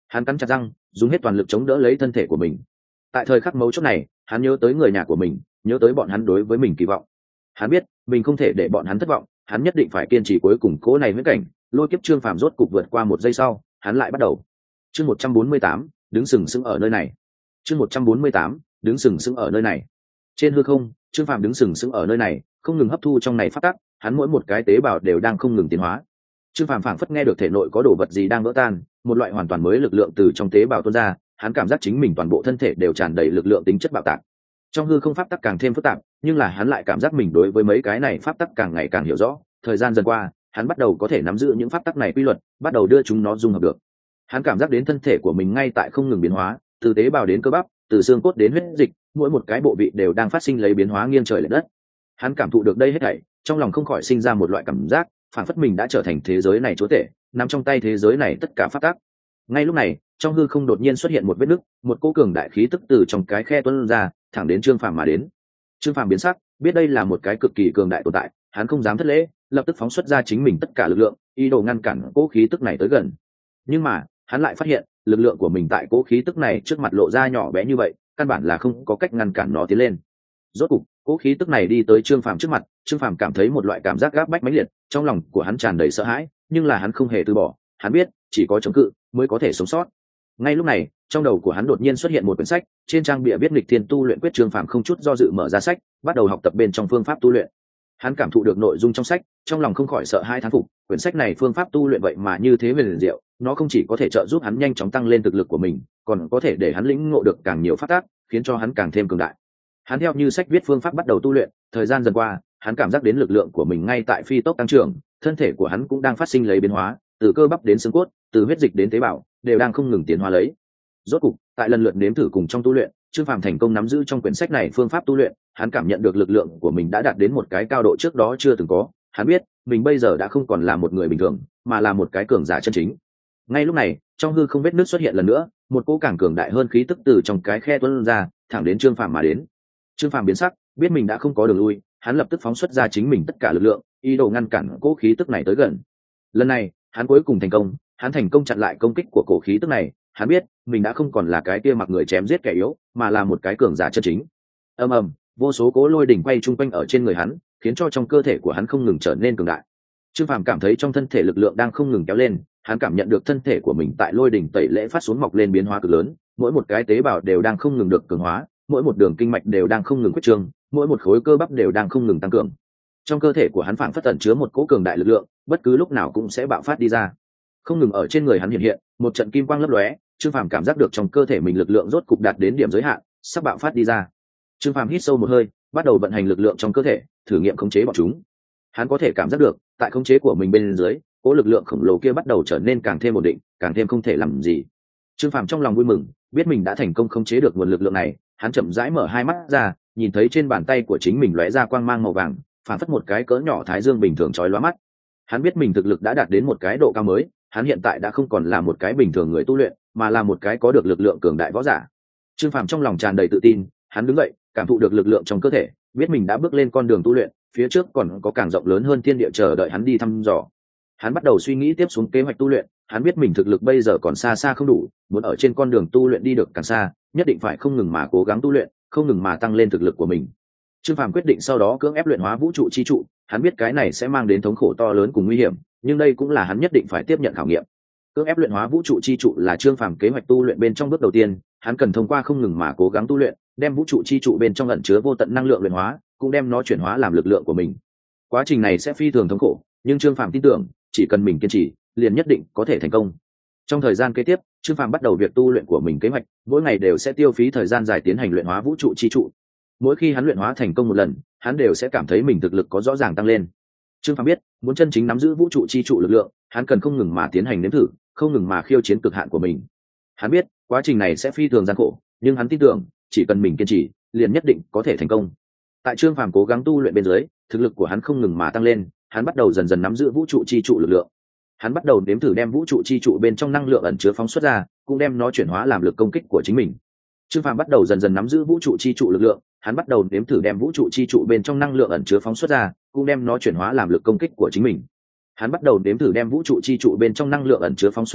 Hắn cắn chặt răng, dùng hết toàn lực chống đỡ lấy thân thể của mình. Tại thời khắc mấu chốt này, hắn nhớ tới người nhà của mình, nhớ tới bọn hắn đối với mình kỳ vọng. Hắn biết mình không thể để bọn hắn thất vọng, hắn nhất định phải kiên trì cuối cùng cố này viễn cảnh. Lôi kiếp Trương Phàm rốt cục vượt qua một giây sau, hắn lại bắt đầu. Chương 148, đứng sừng sững ở nơi này. Chương 148, đứng sừng sững ở nơi này. Trên hư không, Trương Phàm đứng sừng sững ở nơi này, không ngừng hấp thu trong này phát tắc, hắn mỗi một cái tế bào đều đang không ngừng tiến hóa. Trương Phàm phảng phất nghe được thể nội có đồ vật gì đang vỡ tan, một loại hoàn toàn mới lực lượng từ trong tế bào tuôn ra, hắn cảm giác chính mình toàn bộ thân thể đều tràn đầy lực lượng tính chất bạo tạc. Trong hư không pháp tắc càng thêm phức tạp, nhưng là hắn lại cảm giác mình đối với mấy cái này pháp tắc càng ngày càng hiểu rõ. Thời gian dần qua, hắn bắt đầu có thể nắm giữ những pháp tắc này quy luật, bắt đầu đưa chúng nó dung hợp được. Hắn cảm giác đến thân thể của mình ngay tại không ngừng biến hóa, từ tế bào đến cơ bắp, từ xương cốt đến huyết dịch, mỗi một cái bộ vị đều đang phát sinh lấy biến hóa nghiêng trời lệch đất. Hắn cảm thụ được đây hết thảy, trong lòng không khỏi sinh ra một loại cảm giác, phản phất mình đã trở thành thế giới này chúa tể, nắm trong tay thế giới này tất cả pháp tắc. Ngay lúc này, trong hư không đột nhiên xuất hiện một vết nứt, một cỗ cường đại khí tức từ trong cái khe tuôn ra, thẳng đến Trương Phàm mà đến. Trương Phàm biến sắc, biết đây là một cái cực kỳ cường đại tồn tại, hắn không dám thất lễ, lập tức phóng xuất ra chính mình tất cả lực lượng, ý đồ ngăn cản cỗ khí tức này tới gần. Nhưng mà, hắn lại phát hiện, lực lượng của mình tại cỗ khí tức này trước mặt lộ ra nhỏ bé như vậy, căn bản là không có cách ngăn cản nó tiến lên. Rốt cục, cỗ khí tức này đi tới Trương Phàm trước mặt, Trương Phàm cảm thấy một loại cảm giác gáp bách mãnh liệt, trong lòng của hắn tràn đầy sợ hãi, nhưng là hắn không hề từ bỏ, hắn biết, chỉ có chống cự mới có thể sống sót. Ngay lúc này, trong đầu của hắn đột nhiên xuất hiện một quyển sách, trên trang bìa viết nghịch thiên tu luyện quyết. Trương Phàm không chút do dự mở ra sách, bắt đầu học tập bên trong phương pháp tu luyện. Hắn cảm thụ được nội dung trong sách, trong lòng không khỏi sợ hai thán phục, quyển sách này phương pháp tu luyện vậy mà như thế huyền diệu, nó không chỉ có thể trợ giúp hắn nhanh chóng tăng lên thực lực của mình, còn có thể để hắn lĩnh ngộ được càng nhiều pháp tắc, khiến cho hắn càng thêm cường đại. Hắn theo như sách viết phương pháp bắt đầu tu luyện, thời gian dần qua, hắn cảm giác đến lực lượng của mình ngay tại phi tốc tăng trưởng, thân thể của hắn cũng đang phát sinh lấy biến hóa, từ cơ bắp đến xương cốt, từ huyết dịch đến tế bào, đều đang không ngừng tiến hóa lấy. Rốt cục, tại lần lượt nếm thử cùng trong tu luyện, Trương Phàm thành công nắm giữ trong quyển sách này phương pháp tu luyện, hắn cảm nhận được lực lượng của mình đã đạt đến một cái cao độ trước đó chưa từng có, hắn biết, mình bây giờ đã không còn là một người bình thường, mà là một cái cường giả chân chính. Ngay lúc này, trong hư không vết nứt xuất hiện lần nữa, một cỗ càng cường đại hơn khí tức từ trong cái khe tuôn ra, thẳng đến Trương Phàm mà đến. Trương Phàm biến sắc, biết mình đã không có đường lui, hắn lập tức phóng xuất ra chính mình tất cả lực lượng, ý đồ ngăn cản cỗ khí tức này tới gần. Lần này, hắn cuối cùng thành công, hắn thành công chặn lại công kích của cỗ khí tức này, hắn biết, mình đã không còn là cái kia mặc người chém giết kẻ yếu, mà là một cái cường giả chân chính. Ầm ầm, vô số cỗ lôi đỉnh quay chung quanh ở trên người hắn, khiến cho trong cơ thể của hắn không ngừng trở nên cường đại. Trương Phàm cảm thấy trong thân thể lực lượng đang không ngừng kéo lên, hắn cảm nhận được thân thể của mình tại lôi đỉnh tẩy lễ phát xuống mọc lên biến hóa cực lớn, mỗi một cái tế bào đều đang không ngừng được cường hóa, mỗi một đường kinh mạch đều đang không ngừng quyết trương, mỗi một khối cơ bắp đều đang không ngừng tăng cường. Trong cơ thể của hắn phảng phất ẩn chứa một cỗ cường đại lực lượng, bất cứ lúc nào cũng sẽ bạo phát đi ra. Không ngừng ở trên người hắn hiện hiện, một trận kim quang lấp lóe, Trương Phàm cảm giác được trong cơ thể mình lực lượng rốt cục đạt đến điểm giới hạn, sắp bạo phát đi ra. Trương Phàm hít sâu một hơi, bắt đầu vận hành lực lượng trong cơ thể, thử nghiệm khống chế bọn chúng. Hắn có thể cảm giác được, tại khống chế của mình bên dưới, cỗ lực lượng khổng lồ kia bắt đầu trở nên càng thêm ổn định, càng thêm không thể làm gì. Trương Phàm trong lòng vui mừng, biết mình đã thành công khống chế được nguồn lực lượng này, hắn chậm rãi mở hai mắt ra, nhìn thấy trên bàn tay của chính mình lóe ra quang mang màu vàng, phản phất một cái cỡ nhỏ thái dương bình thường chói lóa mắt. Hắn biết mình thực lực đã đạt đến một cái độ cao mới, hắn hiện tại đã không còn là một cái bình thường người tu luyện, mà là một cái có được lực lượng cường đại võ giả. Trương Phàm trong lòng tràn đầy tự tin, hắn đứng dậy, cảm thụ được lực lượng trong cơ thể, biết mình đã bước lên con đường tu luyện, phía trước còn có càng rộng lớn hơn thiên địa chờ đợi hắn đi thăm dò. Hắn bắt đầu suy nghĩ tiếp xuống kế hoạch tu luyện, hắn biết mình thực lực bây giờ còn xa xa không đủ, muốn ở trên con đường tu luyện đi được càng xa, nhất định phải không ngừng mà cố gắng tu luyện, không ngừng mà tăng lên thực lực của mình. Trương Phàm quyết định sau đó cưỡng ép luyện hóa vũ trụ chi trụ, hắn biết cái này sẽ mang đến thống khổ to lớn cùng nguy hiểm, nhưng đây cũng là hắn nhất định phải tiếp nhận khảo nghiệm. Cưỡng ép luyện hóa vũ trụ chi trụ là Trương Phàm kế hoạch tu luyện bên trong bước đầu tiên, hắn cần thông qua không ngừng mà cố gắng tu luyện, đem vũ trụ chi trụ bên trong ẩn chứa vô tận năng lượng luyện hóa, cũng đem nó chuyển hóa làm lực lượng của mình. Quá trình này sẽ phi thường thống khổ, nhưng Trương Phàm tin tưởng, chỉ cần mình kiên trì, liền nhất định có thể thành công. Trong thời gian kế tiếp, Trương Phàm bắt đầu việc tu luyện của mình kế hoạch, mỗi ngày đều sẽ tiêu phí thời gian dài tiến hành luyện hóa vũ trụ chi trụ. Mỗi khi hắn luyện hóa thành công một lần, hắn đều sẽ cảm thấy mình thực lực có rõ ràng tăng lên. Trương Phàm biết, muốn chân chính nắm giữ vũ trụ chi trụ lực lượng, hắn cần không ngừng mà tiến hành nếm thử, không ngừng mà khiêu chiến cực hạn của mình. Hắn biết, quá trình này sẽ phi thường gian khổ, nhưng hắn tin tưởng, chỉ cần mình kiên trì, liền nhất định có thể thành công. Tại Trương Phàm cố gắng tu luyện bên dưới, thực lực của hắn không ngừng mà tăng lên, hắn bắt đầu dần dần nắm giữ vũ trụ chi trụ lực lượng. Hắn bắt đầu nếm thử đem vũ trụ chi trụ bên trong năng lượng ẩn chứa phóng xuất ra, cũng đem nó chuyển hóa làm lực công kích của chính mình. Trương Phàm bắt đầu dần dần nắm giữ vũ trụ chi trụ lực lượng, hắn bắt đầu nếm thử đem vũ trụ chi trụ bên trong năng lượng ẩn chứa phóng xuất ra, cũng đem nó chuyển hóa làm lực công kích của chính mình. Hắn bắt đầu nếm thử đem vũ trụ chi trụ bên trong năng lượng ẩn chứa phóng xuất ra,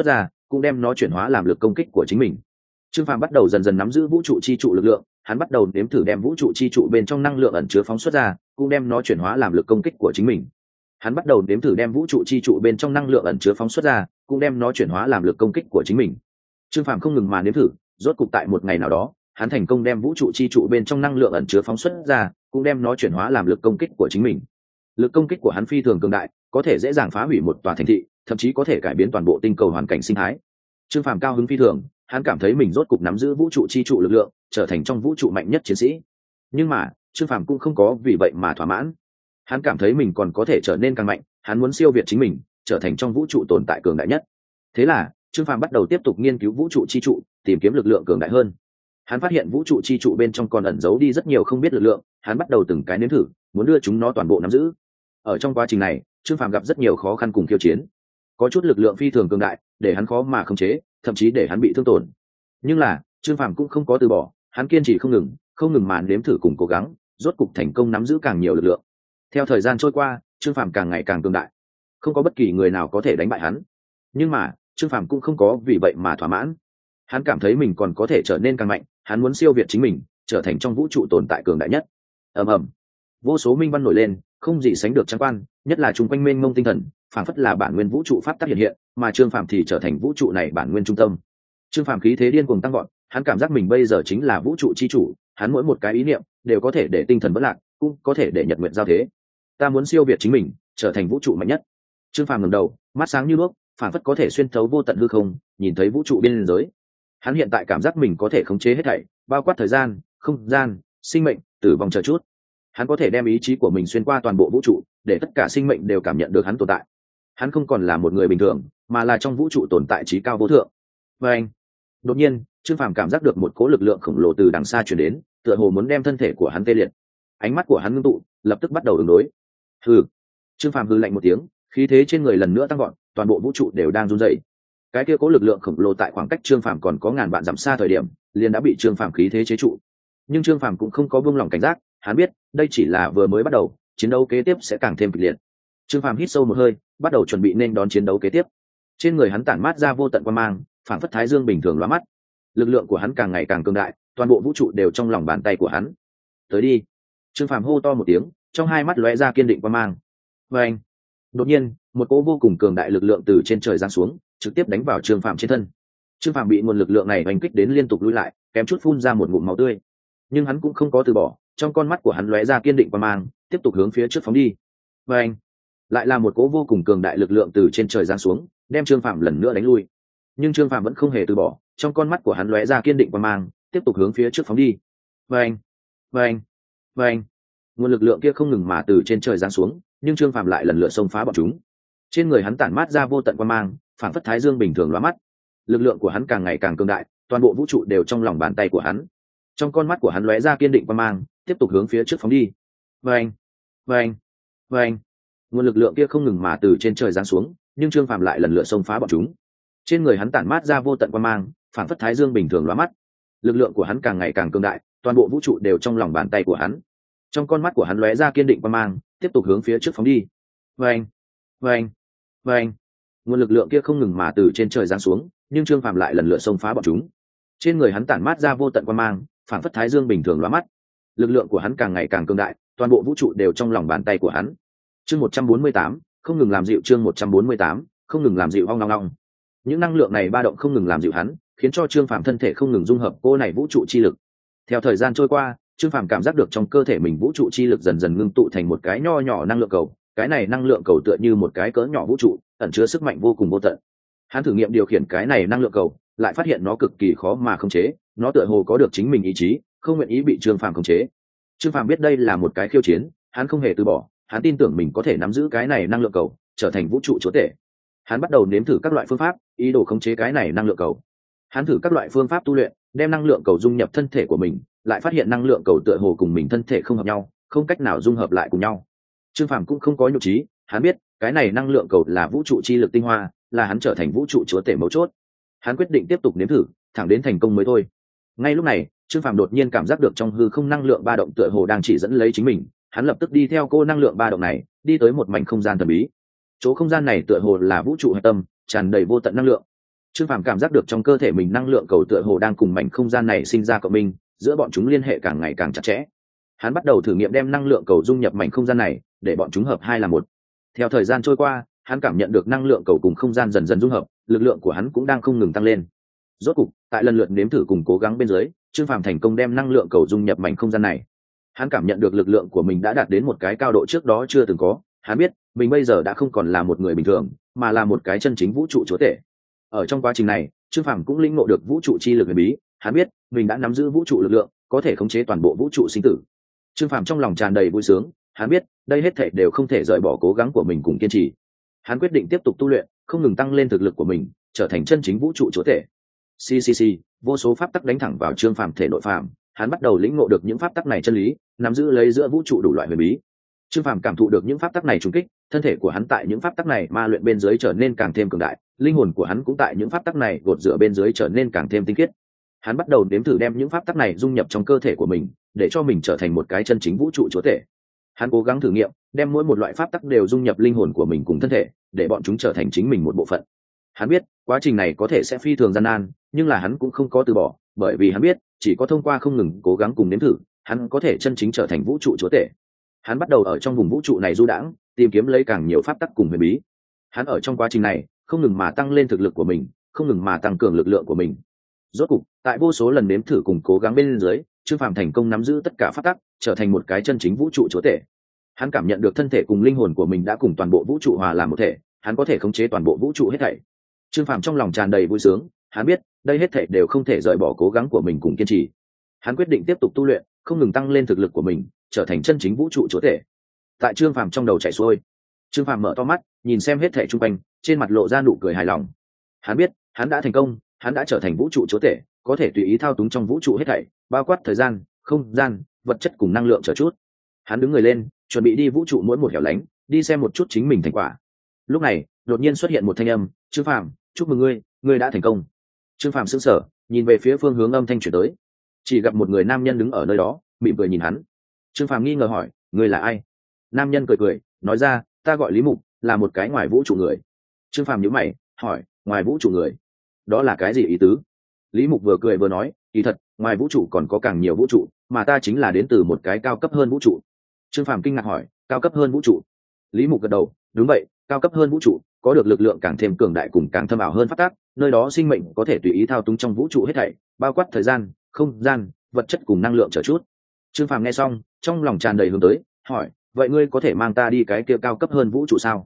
cũng đem nó chuyển hóa làm lực công kích của chính mình. Trương Phàm bắt đầu dần dần nắm giữ vũ trụ chi trụ lực lượng, hắn bắt đầu nếm thử đem vũ trụ chi trụ bên trong năng lượng ẩn chứa phóng xuất ra, cũng đem nó chuyển hóa làm lực công kích của chính mình. Hắn bắt đầu nếm thử đem vũ trụ chi trụ bên trong năng lượng ẩn chứa phóng xuất ra, cũng đem nó chuyển hóa làm lực công kích của chính mình. Trương Phàm không ngừng mà nếm thử, rốt cục tại một ngày nào đó, hắn thành công đem vũ trụ chi trụ bên trong năng lượng ẩn chứa phóng xuất ra, cũng đem nó chuyển hóa làm lực công kích của chính mình. Lực công kích của hắn phi thường cường đại, có thể dễ dàng phá hủy một tòa thành thị, thậm chí có thể cải biến toàn bộ tinh cầu hoàn cảnh sinh thái. Trương Phàm cao hứng phi thường, hắn cảm thấy mình rốt cục nắm giữ vũ trụ chi trụ lực lượng, trở thành trong vũ trụ mạnh nhất chiến sĩ. Nhưng mà Trương Phàm cũng không có vì vậy mà thỏa mãn, hắn cảm thấy mình còn có thể trở nên càng mạnh, hắn muốn siêu việt chính mình, trở thành trong vũ trụ tồn tại cường đại nhất. Thế là Trương Phàm bắt đầu tiếp tục nghiên cứu vũ trụ chi trụ, tìm kiếm lực lượng cường đại hơn. Hắn phát hiện vũ trụ chi trụ bên trong còn ẩn giấu đi rất nhiều không biết lực lượng, hắn bắt đầu từng cái nếm thử, muốn đưa chúng nó toàn bộ nắm giữ. Ở trong quá trình này, Trương Phàm gặp rất nhiều khó khăn cùng khiêu chiến. Có chút lực lượng phi thường cường đại, để hắn khó mà khống chế, thậm chí để hắn bị thương tổn. Nhưng là Trương Phàm cũng không có từ bỏ, hắn kiên trì không ngừng mà nếm thử cùng cố gắng, rốt cục thành công nắm giữ càng nhiều lực lượng. Theo thời gian trôi qua, Trương Phàm càng ngày càng cường đại, không có bất kỳ người nào có thể đánh bại hắn. Nhưng mà Trương Phàm cũng không có vì vậy mà thỏa mãn, hắn cảm thấy mình còn có thể trở nên càng mạnh, hắn muốn siêu việt chính mình, trở thành trong vũ trụ tồn tại cường đại nhất. ầm ầm, vô số minh văn nổi lên, không gì sánh được trắng quan, nhất là chung quanh mênh mông tinh thần, phảng phất là bản nguyên vũ trụ pháp tắc hiện hiện, mà Trương Phàm thì trở thành vũ trụ này bản nguyên trung tâm. Trương Phàm khí thế điên cuồng tăng vọt, hắn cảm giác mình bây giờ chính là vũ trụ chi chủ, hắn mỗi một cái ý niệm đều có thể để tinh thần bất lạc, cũng có thể để nhật nguyện giao thế. Ta muốn siêu việt chính mình, trở thành vũ trụ mạnh nhất. Trương Phàm ngẩng đầu, mắt sáng như đuốc, phảng phất có thể xuyên thấu vô tận hư không, nhìn thấy vũ trụ biên giới. Hắn hiện tại cảm giác mình có thể khống chế hết thảy, bao quát thời gian, không gian, sinh mệnh, tử vong chờ chút. Hắn có thể đem ý chí của mình xuyên qua toàn bộ vũ trụ, để tất cả sinh mệnh đều cảm nhận được hắn tồn tại. Hắn không còn là một người bình thường, mà là trong vũ trụ tồn tại chí cao vô thượng. Và anh, đột nhiên, Trương Phàm cảm giác được một cỗ lực lượng khổng lồ từ đằng xa truyền đến, tựa hồ muốn đem thân thể của hắn tê liệt. Ánh mắt của hắn ngưng tụ, lập tức bắt đầu ứng đối. Hừ. Trương Phàm hừ lạnh một tiếng, khí thế trên người lần nữa tăng vọt, toàn bộ vũ trụ đều đang run rẩy. Cái kia cỗ lực lượng khổng lồ tại khoảng cách Trương Phàm còn có ngàn vạn dặm xa thời điểm, liền đã bị Trương Phàm khí thế chế trụ. Nhưng Trương Phàm cũng không có buông lỏng cảnh giác, hắn biết, đây chỉ là vừa mới bắt đầu, chiến đấu kế tiếp sẽ càng thêm kịch liệt. Trương Phàm hít sâu một hơi, bắt đầu chuẩn bị nên đón chiến đấu kế tiếp. Trên người hắn tản mát ra vô tận quang mang, phảng phất thái dương bình thường lóa mắt. Lực lượng của hắn càng ngày càng cường đại, toàn bộ vũ trụ đều trong lòng bàn tay của hắn. Tới đi! Trương Phàm hô to một tiếng, trong hai mắt lóe ra kiên định quang mang. Và anh, đột nhiên, một cỗ vô cùng cường đại lực lượng từ trên trời giáng xuống, trực tiếp đánh vào Trương Phàm trên thân. Trương Phàm bị nguồn lực lượng này đánh kích đến liên tục lùi lại, kém chút phun ra một ngụm máu tươi. Nhưng hắn cũng không có từ bỏ, trong con mắt của hắn lóe ra kiên định quang mang, tiếp tục hướng phía trước phóng đi. Và anh, lại là một cỗ vô cùng cường đại lực lượng từ trên trời giáng xuống, đem Trương Phàm lần nữa đánh lui. Nhưng Trương Phàm vẫn không hề từ bỏ, trong con mắt của hắn lóe ra kiên định quang mang, tiếp tục hướng phía trước phóng đi. Và anh, và anh, và anh, nguồn lực lượng kia không ngừng mà từ trên trời giáng xuống, nhưng Trương Phàm lại lần lượt xông phá bọn chúng. Trên người hắn tản mát ra vô tận quang mang, phảng phất thái dương bình thường lóa mắt. Lực lượng của hắn càng ngày càng cường đại, toàn bộ vũ trụ đều trong lòng bàn tay của hắn. Trong con mắt của hắn lóe ra kiên định quang mang, tiếp tục hướng phía trước phóng đi. Và anh, và anh, và anh, nguồn lực lượng kia không ngừng mà từ trên trời giáng xuống, nhưng Trương Phàm lại lần lượt xông phá bọn chúng. Trên người hắn tản mát ra vô tận quang mang, phảng phất thái dương bình thường lóa mắt. Lực lượng của hắn càng ngày càng cường đại, toàn bộ vũ trụ đều trong lòng bàn tay của hắn. Trong con mắt của hắn lóe ra kiên định quang mang, tiếp tục hướng phía trước phóng đi. Và anh, và anh, và anh, nguồn lực lượng kia không ngừng mà từ trên trời giáng xuống, nhưng Trương Phàm lại lần lượt xông phá bọn chúng. Trên người hắn tản mát ra vô tận quang mang, phảng phất thái dương bình thường lóa mắt. Lực lượng của hắn càng ngày càng cường đại, toàn bộ vũ trụ đều trong lòng bàn tay của hắn. Chương 148, không ngừng làm dịu. Chương 148, không ngừng làm dịu. Ong ong ong. Những năng lượng này ba động không ngừng làm dịu hắn, khiến cho Trương Phàm thân thể không ngừng dung hợp cô này vũ trụ chi lực. Theo thời gian trôi qua, Trương Phàm cảm giác được trong cơ thể mình vũ trụ chi lực dần dần ngưng tụ thành một cái nho nhỏ năng lượng cầu. Cái này năng lượng cầu tựa như một cái cỡ nhỏ vũ trụ, ẩn chứa sức mạnh vô cùng vô tận. Hắn thử nghiệm điều khiển cái này năng lượng cầu, lại phát hiện nó cực kỳ khó mà khống chế, nó tựa hồ có được chính mình ý chí, không nguyện ý bị Trương Phàm khống chế. Trương Phàm biết đây là một cái khiêu chiến, hắn không hề từ bỏ, hắn tin tưởng mình có thể nắm giữ cái này năng lượng cầu, trở thành vũ trụ chúa tể. Hắn bắt đầu nếm thử các loại phương pháp, ý đồ khống chế cái này năng lượng cầu. Hắn thử các loại phương pháp tu luyện, đem năng lượng cầu dung nhập thân thể của mình, lại phát hiện năng lượng cầu tựa hồ cùng mình thân thể không hợp nhau, không cách nào dung hợp lại cùng nhau. Trương Phàm cũng không có nhục trí, hắn biết cái này năng lượng cầu là vũ trụ chi lực tinh hoa, là hắn trở thành vũ trụ chúa tể mấu chốt. Hắn quyết định tiếp tục nếm thử, thẳng đến thành công mới thôi. Ngay lúc này, Trương Phàm đột nhiên cảm giác được trong hư không năng lượng ba động tựa hồ đang chỉ dẫn lấy chính mình, hắn lập tức đi theo cô năng lượng ba động này, đi tới một mảnh không gian thần bí. Chỗ không gian này tựa hồ là vũ trụ hạch tâm, tràn đầy vô tận năng lượng. Trương Phàm cảm giác được trong cơ thể mình năng lượng cầu tựa hồ đang cùng mảnh không gian này sinh ra cộng minh, giữa bọn chúng liên hệ càng ngày càng chặt chẽ. Hắn bắt đầu thử nghiệm đem năng lượng cầu dung nhập mảnh không gian này, để bọn chúng hợp hai là một. Theo thời gian trôi qua, hắn cảm nhận được năng lượng cầu cùng không gian dần dần dung hợp, lực lượng của hắn cũng đang không ngừng tăng lên. Rốt cục, tại lần lượt nếm thử cùng cố gắng bên dưới, Trương Phàm thành công đem năng lượng cầu dung nhập mảnh không gian này. Hắn cảm nhận được lực lượng của mình đã đạt đến một cái cao độ trước đó chưa từng có. Hắn biết mình bây giờ đã không còn là một người bình thường, mà là một cái chân chính vũ trụ chúa tể. Ở trong quá trình này, Trương Phàm cũng lĩnh ngộ được vũ trụ chi lực huyền bí. Hắn biết mình đã nắm giữ vũ trụ lực lượng, có thể khống chế toàn bộ vũ trụ sinh tử. Trương Phàm trong lòng tràn đầy vui sướng. Hắn biết đây hết thảy đều không thể rời bỏ cố gắng của mình cùng kiên trì. Hắn quyết định tiếp tục tu luyện, không ngừng tăng lên thực lực của mình, trở thành chân chính vũ trụ chúa tể. CCC, vô số pháp tắc đánh thẳng vào Trương Phàm thể nội phàm, hắn bắt đầu lĩnh ngộ được những pháp tắc này chân lý, nắm giữ lấy giữa vũ trụ đủ loại huyền bí. Trương Phàm cảm thụ được những pháp tắc này trùng kích, thân thể của hắn tại những pháp tắc này ma luyện bên dưới trở nên càng thêm cường đại, linh hồn của hắn cũng tại những pháp tắc này gột rửa bên dưới trở nên càng thêm tinh khiết. Hắn bắt đầu nếm thử đem những pháp tắc này dung nhập trong cơ thể của mình, để cho mình trở thành một cái chân chính vũ trụ chúa tể. Hắn cố gắng thử nghiệm, đem mỗi một loại pháp tắc đều dung nhập linh hồn của mình cùng thân thể, để bọn chúng trở thành chính mình một bộ phận. Hắn biết quá trình này có thể sẽ phi thường gian nan, nhưng là hắn cũng không có từ bỏ, bởi vì hắn biết chỉ có thông qua không ngừng cố gắng cùng nếm thử, hắn có thể chân chính trở thành vũ trụ chúa tể. Hắn bắt đầu ở trong vùng vũ trụ này du đãng, tìm kiếm lấy càng nhiều pháp tắc cùng huyền bí. Hắn ở trong quá trình này không ngừng mà tăng lên thực lực của mình, không ngừng mà tăng cường lực lượng của mình. Rốt cục, tại vô số lần nếm thử cùng cố gắng bên dưới, Trương Phàm thành công nắm giữ tất cả pháp tắc, trở thành một cái chân chính vũ trụ chúa tể. Hắn cảm nhận được thân thể cùng linh hồn của mình đã cùng toàn bộ vũ trụ hòa làm một thể, hắn có thể khống chế toàn bộ vũ trụ hết thảy. Trương Phàm trong lòng tràn đầy vui sướng, hắn biết đây hết thảy đều không thể rời bỏ cố gắng của mình cùng kiên trì. Hắn quyết định tiếp tục tu luyện, không ngừng tăng lên thực lực của mình, trở thành chân chính vũ trụ chúa tể. Tại Trương Phàm trong đầu chảy xuôi, Trương Phàm mở to mắt, nhìn xem hết thảy xung quanh, trên mặt lộ ra nụ cười hài lòng. Hắn biết, hắn đã thành công, hắn đã trở thành vũ trụ chúa tể, có thể tùy ý thao túng trong vũ trụ hết thảy, bao quát thời gian, không gian, vật chất cùng năng lượng chờ chút. Hắn đứng người lên, chuẩn bị đi vũ trụ mỗi một hẻo lánh, đi xem một chút chính mình thành quả. Lúc này, đột nhiên xuất hiện một thanh âm, "Trương Phàm, chúc mừng ngươi, ngươi đã thành công." Trương Phàm sững sờ, nhìn về phía phương hướng âm thanh truyền tới, chỉ gặp một người nam nhân đứng ở nơi đó, mỉm cười nhìn hắn. Trương Phàm nghi ngờ hỏi, "Ngươi là ai?" Nam nhân cười cười, nói ra, "Ta gọi Lý Mục, là một cái ngoài vũ trụ người." Trương Phàm nhíu mày, hỏi, "Ngoài vũ trụ người? Đó là cái gì ý tứ?" Lý Mục vừa cười vừa nói, "Kỳ thật, ngoài vũ trụ còn có càng nhiều vũ trụ, mà ta chính là đến từ một cái cao cấp hơn vũ trụ." Trương Phàm kinh ngạc hỏi, "Cao cấp hơn vũ trụ?" Lý Mục gật đầu, "Đúng vậy, cao cấp hơn vũ trụ, có được lực lượng càng thêm cường đại cùng càng thâm ảo hơn pháp tắc, nơi đó sinh mệnh có thể tùy ý thao túng trong vũ trụ hết thảy, bao quát thời gian, không gian, vật chất cùng năng lượng chờ chút." Trương Phàm nghe xong, trong lòng tràn đầy hướng tới, hỏi, "Vậy ngươi có thể mang ta đi cái kia cao cấp hơn vũ trụ sao?"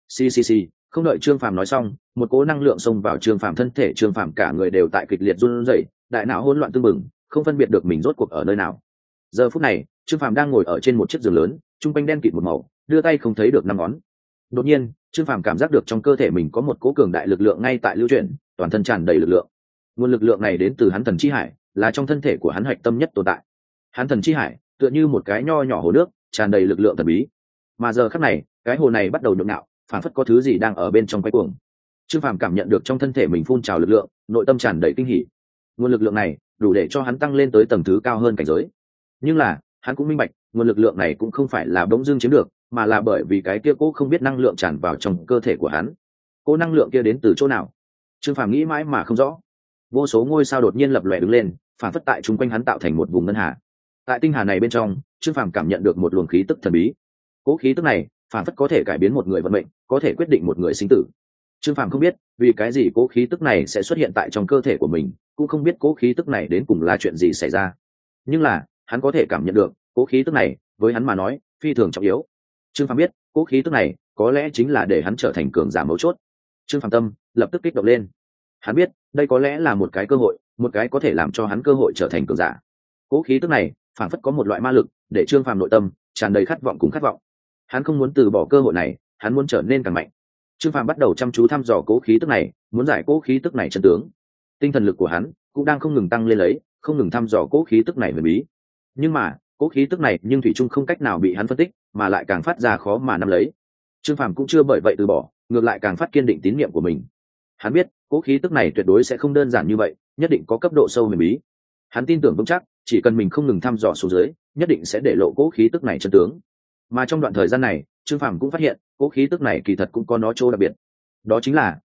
Xì. Không đợi Trương Phàm nói xong, một cỗ năng lượng xông vào Trương Phàm thân thể, Trương Phàm cả người đều tại kịch liệt run rẩy, đại não hỗn loạn tương mừng, không phân biệt được mình rốt cuộc ở nơi nào. Giờ phút này, Trương Phàm đang ngồi ở trên một chiếc giường lớn, trung quanh đen kịt một màu, đưa tay không thấy được năm ngón. Đột nhiên, Trương Phàm cảm giác được trong cơ thể mình có một cỗ cường đại lực lượng ngay tại lưu chuyển, toàn thân tràn đầy lực lượng. Nguồn lực lượng này đến từ hắn thần chi hải, là trong thân thể của hắn hạch tâm nhất tồn tại. Hắn thần chi hải tựa như một cái nho nhỏ hồ nước, tràn đầy lực lượng thần bí. Mà giờ khắc này, cái hồ này bắt đầu nhộn nhạo, phản phất có thứ gì đang ở bên trong quay cuồng. Trương Phàm cảm nhận được trong thân thể mình phun trào lực lượng, nội tâm tràn đầy kinh hỉ. Nguồn lực lượng này đủ để cho hắn tăng lên tới tầng thứ cao hơn cảnh giới. Nhưng là, hắn cũng minh bạch, nguồn lực lượng này cũng không phải là bỗng dưng chiếm được, mà là bởi vì cái kia cố không biết năng lượng tràn vào trong cơ thể của hắn. Cố năng lượng kia đến từ chỗ nào? Trương Phàm nghĩ mãi mà không rõ. Vô số ngôi sao đột nhiên lập lòe đứng lên, phản phất tại chung quanh hắn tạo thành một vùng ngân hà. Tại tinh hà này bên trong, Trương Phàm cảm nhận được một luồng khí tức thần bí. Cố khí tức này, phản phất có thể cải biến một người vận mệnh, có thể quyết định một người sinh tử. Trương Phàm không biết vì cái gì cố khí tức này sẽ xuất hiện tại trong cơ thể của mình, cũng không biết cố khí tức này đến cùng là chuyện gì xảy ra. Nhưng là, hắn có thể cảm nhận được, cố khí tức này, với hắn mà nói, phi thường trọng yếu. Trương Phàm biết, cố khí tức này, có lẽ chính là để hắn trở thành cường giả mấu chốt. Trương Phàm tâm lập tức kích động lên. Hắn biết, đây có lẽ là một cái cơ hội, một cái có thể làm cho hắn cơ hội trở thành cường giả. Cố khí tức này, phản phất có một loại ma lực, để Trương Phàm nội tâm tràn đầy khát vọng cùng khát vọng. Hắn không muốn từ bỏ cơ hội này, hắn muốn trở nên càng mạnh. Trương Phàm bắt đầu chăm chú thăm dò cố khí tức này, muốn giải cố khí tức này chân tướng. Tinh thần lực của hắn cũng đang không ngừng tăng lên lấy, không ngừng thăm dò cố khí tức này huyền bí. Nhưng mà, cố khí tức này nhưng thủy chung không cách nào bị hắn phân tích, mà lại càng phát ra khó mà nắm lấy. Trương Phàm cũng chưa bởi vậy từ bỏ, ngược lại càng phát kiên định tín nhiệm của mình. Hắn biết, cố khí tức này tuyệt đối sẽ không đơn giản như vậy, nhất định có cấp độ sâu huyền bí. Hắn tin tưởng vững chắc, chỉ cần mình không ngừng thăm dò xuống dưới, nhất định sẽ để lộ cố khí tức này chân tướng. Mà trong đoạn thời gian này, Trương Phàm cũng phát hiện, cố khí tức này kỳ thật cũng có nó chỗ đặc biệt. Đó chính là,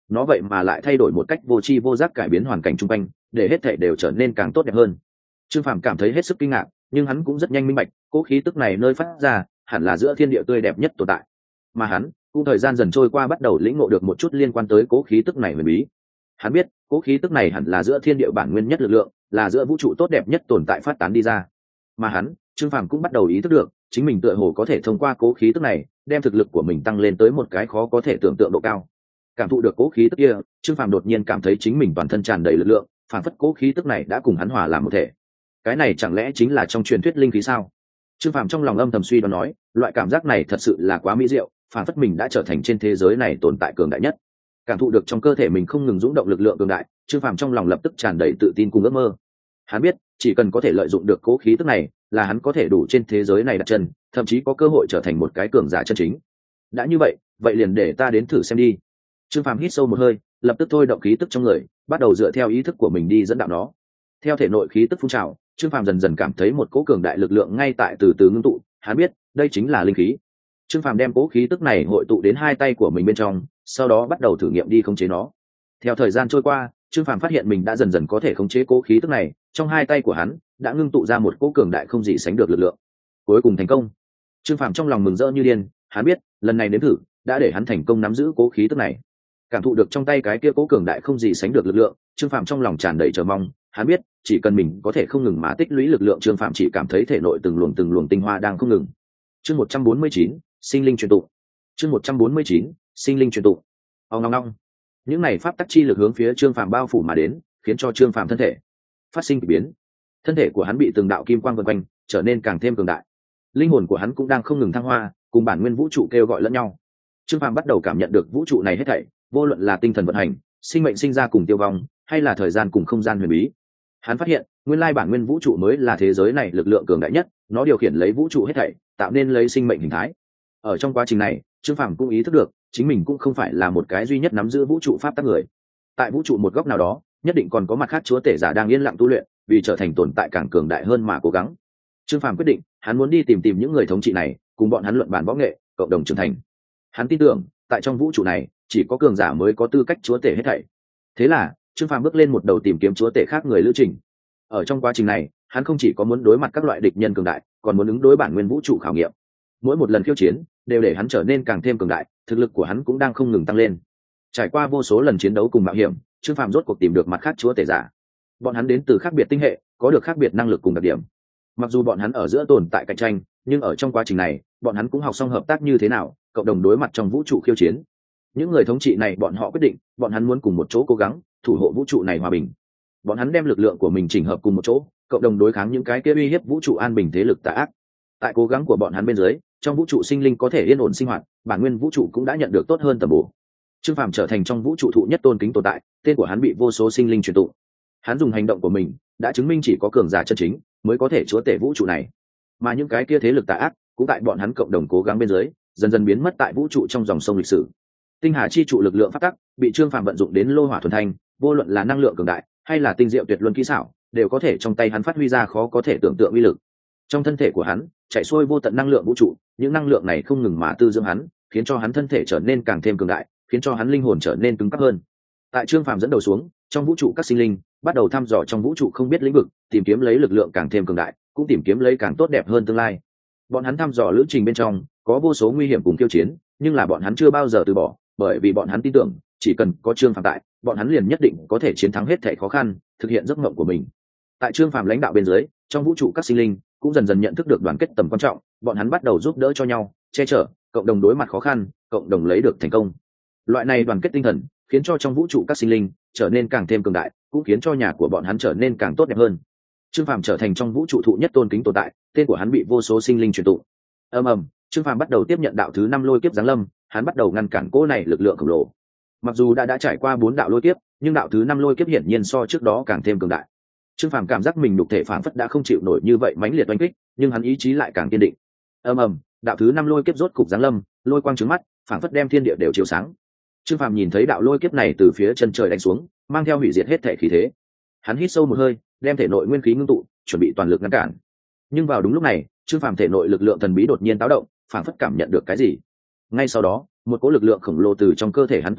nó vậy mà lại thay đổi một cách vô tri vô giác cải biến hoàn cảnh chung quanh, để hết thảy đều trở nên càng tốt đẹp hơn. Trương Phàm cảm thấy hết sức kinh ngạc, nhưng hắn cũng rất nhanh minh bạch, cỗ khí tức này nơi phát ra hẳn là giữa thiên địa tươi đẹp nhất tồn tại. Mà hắn cũng thời gian dần trôi qua bắt đầu lĩnh ngộ được một chút liên quan tới cỗ khí tức này huyền bí. Hắn biết cỗ khí tức này hẳn là giữa thiên địa bản nguyên nhất lực lượng, là giữa vũ trụ tốt đẹp nhất tồn tại phát tán đi ra. Mà hắn, Trương Phàm cũng bắt đầu ý thức được, chính mình tựa hồ có thể thông qua cỗ khí tức này, đem thực lực của mình tăng lên tới một cái khó có thể tưởng tượng độ cao. Cảm thụ được cỗ khí tức kia, Trương Phàm đột nhiên cảm thấy chính mình toàn thân tràn đầy lực lượng, phản phất cỗ khí tức này đã cùng hắn hòa làm một thể. Cái này chẳng lẽ chính là trong truyền thuyết linh khí sao? Trương Phàm trong lòng âm thầm suy đoán nói, loại cảm giác này thật sự là quá mỹ diệu, phản phất mình đã trở thành trên thế giới này tồn tại cường đại nhất. Cảm thụ được trong cơ thể mình không ngừng dũng động lực lượng cường đại, Trương Phàm trong lòng lập tức tràn đầy tự tin cùng ước mơ. Hắn biết, chỉ cần có thể lợi dụng được cố khí tức này, là hắn có thể đủ trên thế giới này đặt chân, thậm chí có cơ hội trở thành một cái cường giả chân chính. Đã như vậy, vậy liền để ta đến thử xem đi. Trương Phàm hít sâu một hơi, lập tức thôi động khí tức trong người, bắt đầu dựa theo ý thức của mình đi dẫn đạo nó. Theo thể nội khí tức phun trào, Trương Phàm dần dần cảm thấy một cỗ cường đại lực lượng ngay tại từ từ ngưng tụ, hắn biết, đây chính là linh khí. Trương Phàm đem cỗ khí tức này hội tụ đến hai tay của mình bên trong, sau đó bắt đầu thử nghiệm đi khống chế nó. Theo thời gian trôi qua, Trương Phàm phát hiện mình đã dần dần có thể khống chế cỗ khí tức này, trong hai tay của hắn đã ngưng tụ ra một cỗ cường đại không gì sánh được lực lượng. Cuối cùng thành công. Trương Phàm trong lòng mừng rỡ như điên, hắn biết, lần này nếm thử đã để hắn thành công nắm giữ cỗ khí tức này. Cảm thụ được trong tay cái kia cỗ cường đại không gì sánh được lực lượng, Trương Phàm trong lòng tràn đầy chờ mong, hắn biết, chỉ cần mình có thể không ngừng mà tích lũy lực lượng, Trương Phàm chỉ cảm thấy thể nội từng luồng tinh hoa đang không ngừng. Chương 149, sinh linh truyền tụ. Chương 149, sinh linh truyền tụ. Ong ong ong. Những này pháp tắc chi lực hướng phía Trương Phàm bao phủ mà đến, khiến cho Trương Phàm thân thể phát sinh kỳ biến. Thân thể của hắn bị từng đạo kim quang vần quanh, trở nên càng thêm cường đại. Linh hồn của hắn cũng đang không ngừng thăng hoa, cùng bản nguyên vũ trụ kêu gọi lẫn nhau. Trương Phàm bắt đầu cảm nhận được vũ trụ này hết thảy, vô luận là tinh thần vận hành, sinh mệnh sinh ra cùng tiêu vong, hay là thời gian cùng không gian huyền bí. Hắn phát hiện, nguyên lai bản nguyên vũ trụ mới là thế giới này lực lượng cường đại nhất, nó điều khiển lấy vũ trụ hết thảy, tạo nên lấy sinh mệnh hình thái. Ở trong quá trình này, Trương Phàm cũng ý thức được, chính mình cũng không phải là một cái duy nhất nắm giữ vũ trụ pháp tắc người. Tại vũ trụ một góc nào đó, nhất định còn có mặt khác chúa tể giả đang yên lặng tu luyện, vì trở thành tồn tại càng cường đại hơn mà cố gắng. Trương Phàm quyết định, hắn muốn đi tìm những người thống trị này, cùng bọn hắn luận bàn võ nghệ, cộng đồng trưởng thành. Hắn tin tưởng, tại trong vũ trụ này, chỉ có cường giả mới có tư cách chúa tể hết thảy. Thế là, Trương Phàm bước lên một đầu tìm kiếm chúa tể khác người lữ trình. Ở trong quá trình này, hắn không chỉ có muốn đối mặt các loại địch nhân cường đại, còn muốn ứng đối bản nguyên vũ trụ khảo nghiệm. Mỗi một lần khiêu chiến đều để hắn trở nên càng thêm cường đại, thực lực của hắn cũng đang không ngừng tăng lên. Trải qua vô số lần chiến đấu cùng mạo hiểm, Trương Phàm rốt cuộc tìm được mặt khác chúa tể giả. Bọn hắn đến từ khác biệt tinh hệ, có được khác biệt năng lực cùng đặc điểm. Mặc dù bọn hắn ở giữa tồn tại cạnh tranh, nhưng ở trong quá trình này, bọn hắn cũng học xong hợp tác như thế nào, cộng đồng đối mặt trong vũ trụ khiêu chiến. Những người thống trị này bọn họ quyết định, bọn hắn muốn cùng một chỗ cố gắng thủ hộ vũ trụ này hòa bình. Bọn hắn đem lực lượng của mình chỉnh hợp cùng một chỗ, cộng đồng đối kháng những cái kia uy hiếp vũ trụ an bình thế lực tà ác. Tại cố gắng của bọn hắn bên dưới, trong vũ trụ sinh linh có thể yên ổn sinh hoạt, bản nguyên vũ trụ cũng đã nhận được tốt hơn tầm bổ. Trương Phàm trở thành trong vũ trụ thụ nhất tôn kính tồn tại, tên của hắn bị vô số sinh linh truyền tụ. Hắn dùng hành động của mình đã chứng minh chỉ có cường giả chân chính mới có thể chúa tể vũ trụ này, mà những cái kia thế lực tà ác cũng tại bọn hắn cộng đồng cố gắng bên dưới, dần dần biến mất tại vũ trụ trong dòng sông lịch sử. Tinh hà chi trụ lực lượng phát tắc bị Trương Phàm vận dụng đến lô hỏa thuần thanh, vô luận là năng lượng cường đại hay là tinh diệu tuyệt luân kỹ xảo, đều có thể trong tay hắn phát huy ra khó có thể tưởng tượng uy lực. Trong thân thể của hắn chạy xuôi vô tận năng lượng vũ trụ, những năng lượng này không ngừng mà tư dưỡng hắn, khiến cho hắn thân thể trở nên càng thêm cường đại, khiến cho hắn linh hồn trở nên cứng cáp hơn. Tại Trương Phàm dẫn đầu xuống, trong vũ trụ các sinh linh bắt đầu thăm dò trong vũ trụ không biết lĩnh vực, tìm kiếm lấy lực lượng càng thêm cường đại, cũng tìm kiếm lấy càng tốt đẹp hơn tương lai. Bọn hắn thăm dò lữ trình bên trong có vô số nguy hiểm cùng khiêu chiến, nhưng là bọn hắn chưa bao giờ từ bỏ, bởi vì bọn hắn tin tưởng, chỉ cần có Trương Phàm tại, bọn hắn liền nhất định có thể chiến thắng hết thảy khó khăn, thực hiện giấc mộng của mình. Tại Trương Phàm lãnh đạo bên dưới, trong vũ trụ các sinh linh cũng dần dần nhận thức được đoàn kết tầm quan trọng, bọn hắn bắt đầu giúp đỡ cho nhau, che chở, cộng đồng đối mặt khó khăn, cộng đồng lấy được thành công. Loại này đoàn kết tinh thần khiến cho trong vũ trụ các sinh linh trở nên càng thêm cường đại, cũng khiến cho nhà của bọn hắn trở nên càng tốt đẹp hơn. Trương Phàm trở thành trong vũ trụ thụ nhất tôn kính tồn tại, tên của hắn bị vô số sinh linh truyền tụ. Ầm ầm, Trương Phàm bắt đầu tiếp nhận đạo thứ 5 lôi kiếp giáng lâm, hắn bắt đầu ngăn cản cỗ này lực lượng khổng lồ. Mặc dù đã trải qua 4 đạo lôi kiếp, nhưng đạo thứ 5 lôi kiếp hiển nhiên so trước đó càng thêm cường đại. Trương Phàm cảm giác mình nhục thể phảng phất đã không chịu nổi như vậy mãnh liệt oanh kích, nhưng hắn ý chí lại càng kiên định. Ầm ầm, đạo thứ 5 lôi kiếp rốt cục giáng lâm, lôi quang trướng mắt, phảng phất đem thiên địa đều chiếu sáng. Trương Phàm nhìn thấy đạo lôi kiếp này từ phía chân trời đánh xuống, mang theo hủy diệt hết thể khí thế. Hắn hít sâu một hơi, đem thể nội nguyên khí ngưng tụ, chuẩn bị toàn lực ngăn cản. Nhưng vào đúng lúc này, Trương Phàm thể nội lực lượng thần bí đột nhiên táo động, phảng phất cảm nhận được cái gì. Ngay sau đó, một cỗ lực lượng khổng lồ từ trong cơ thể hắn tuôn ra,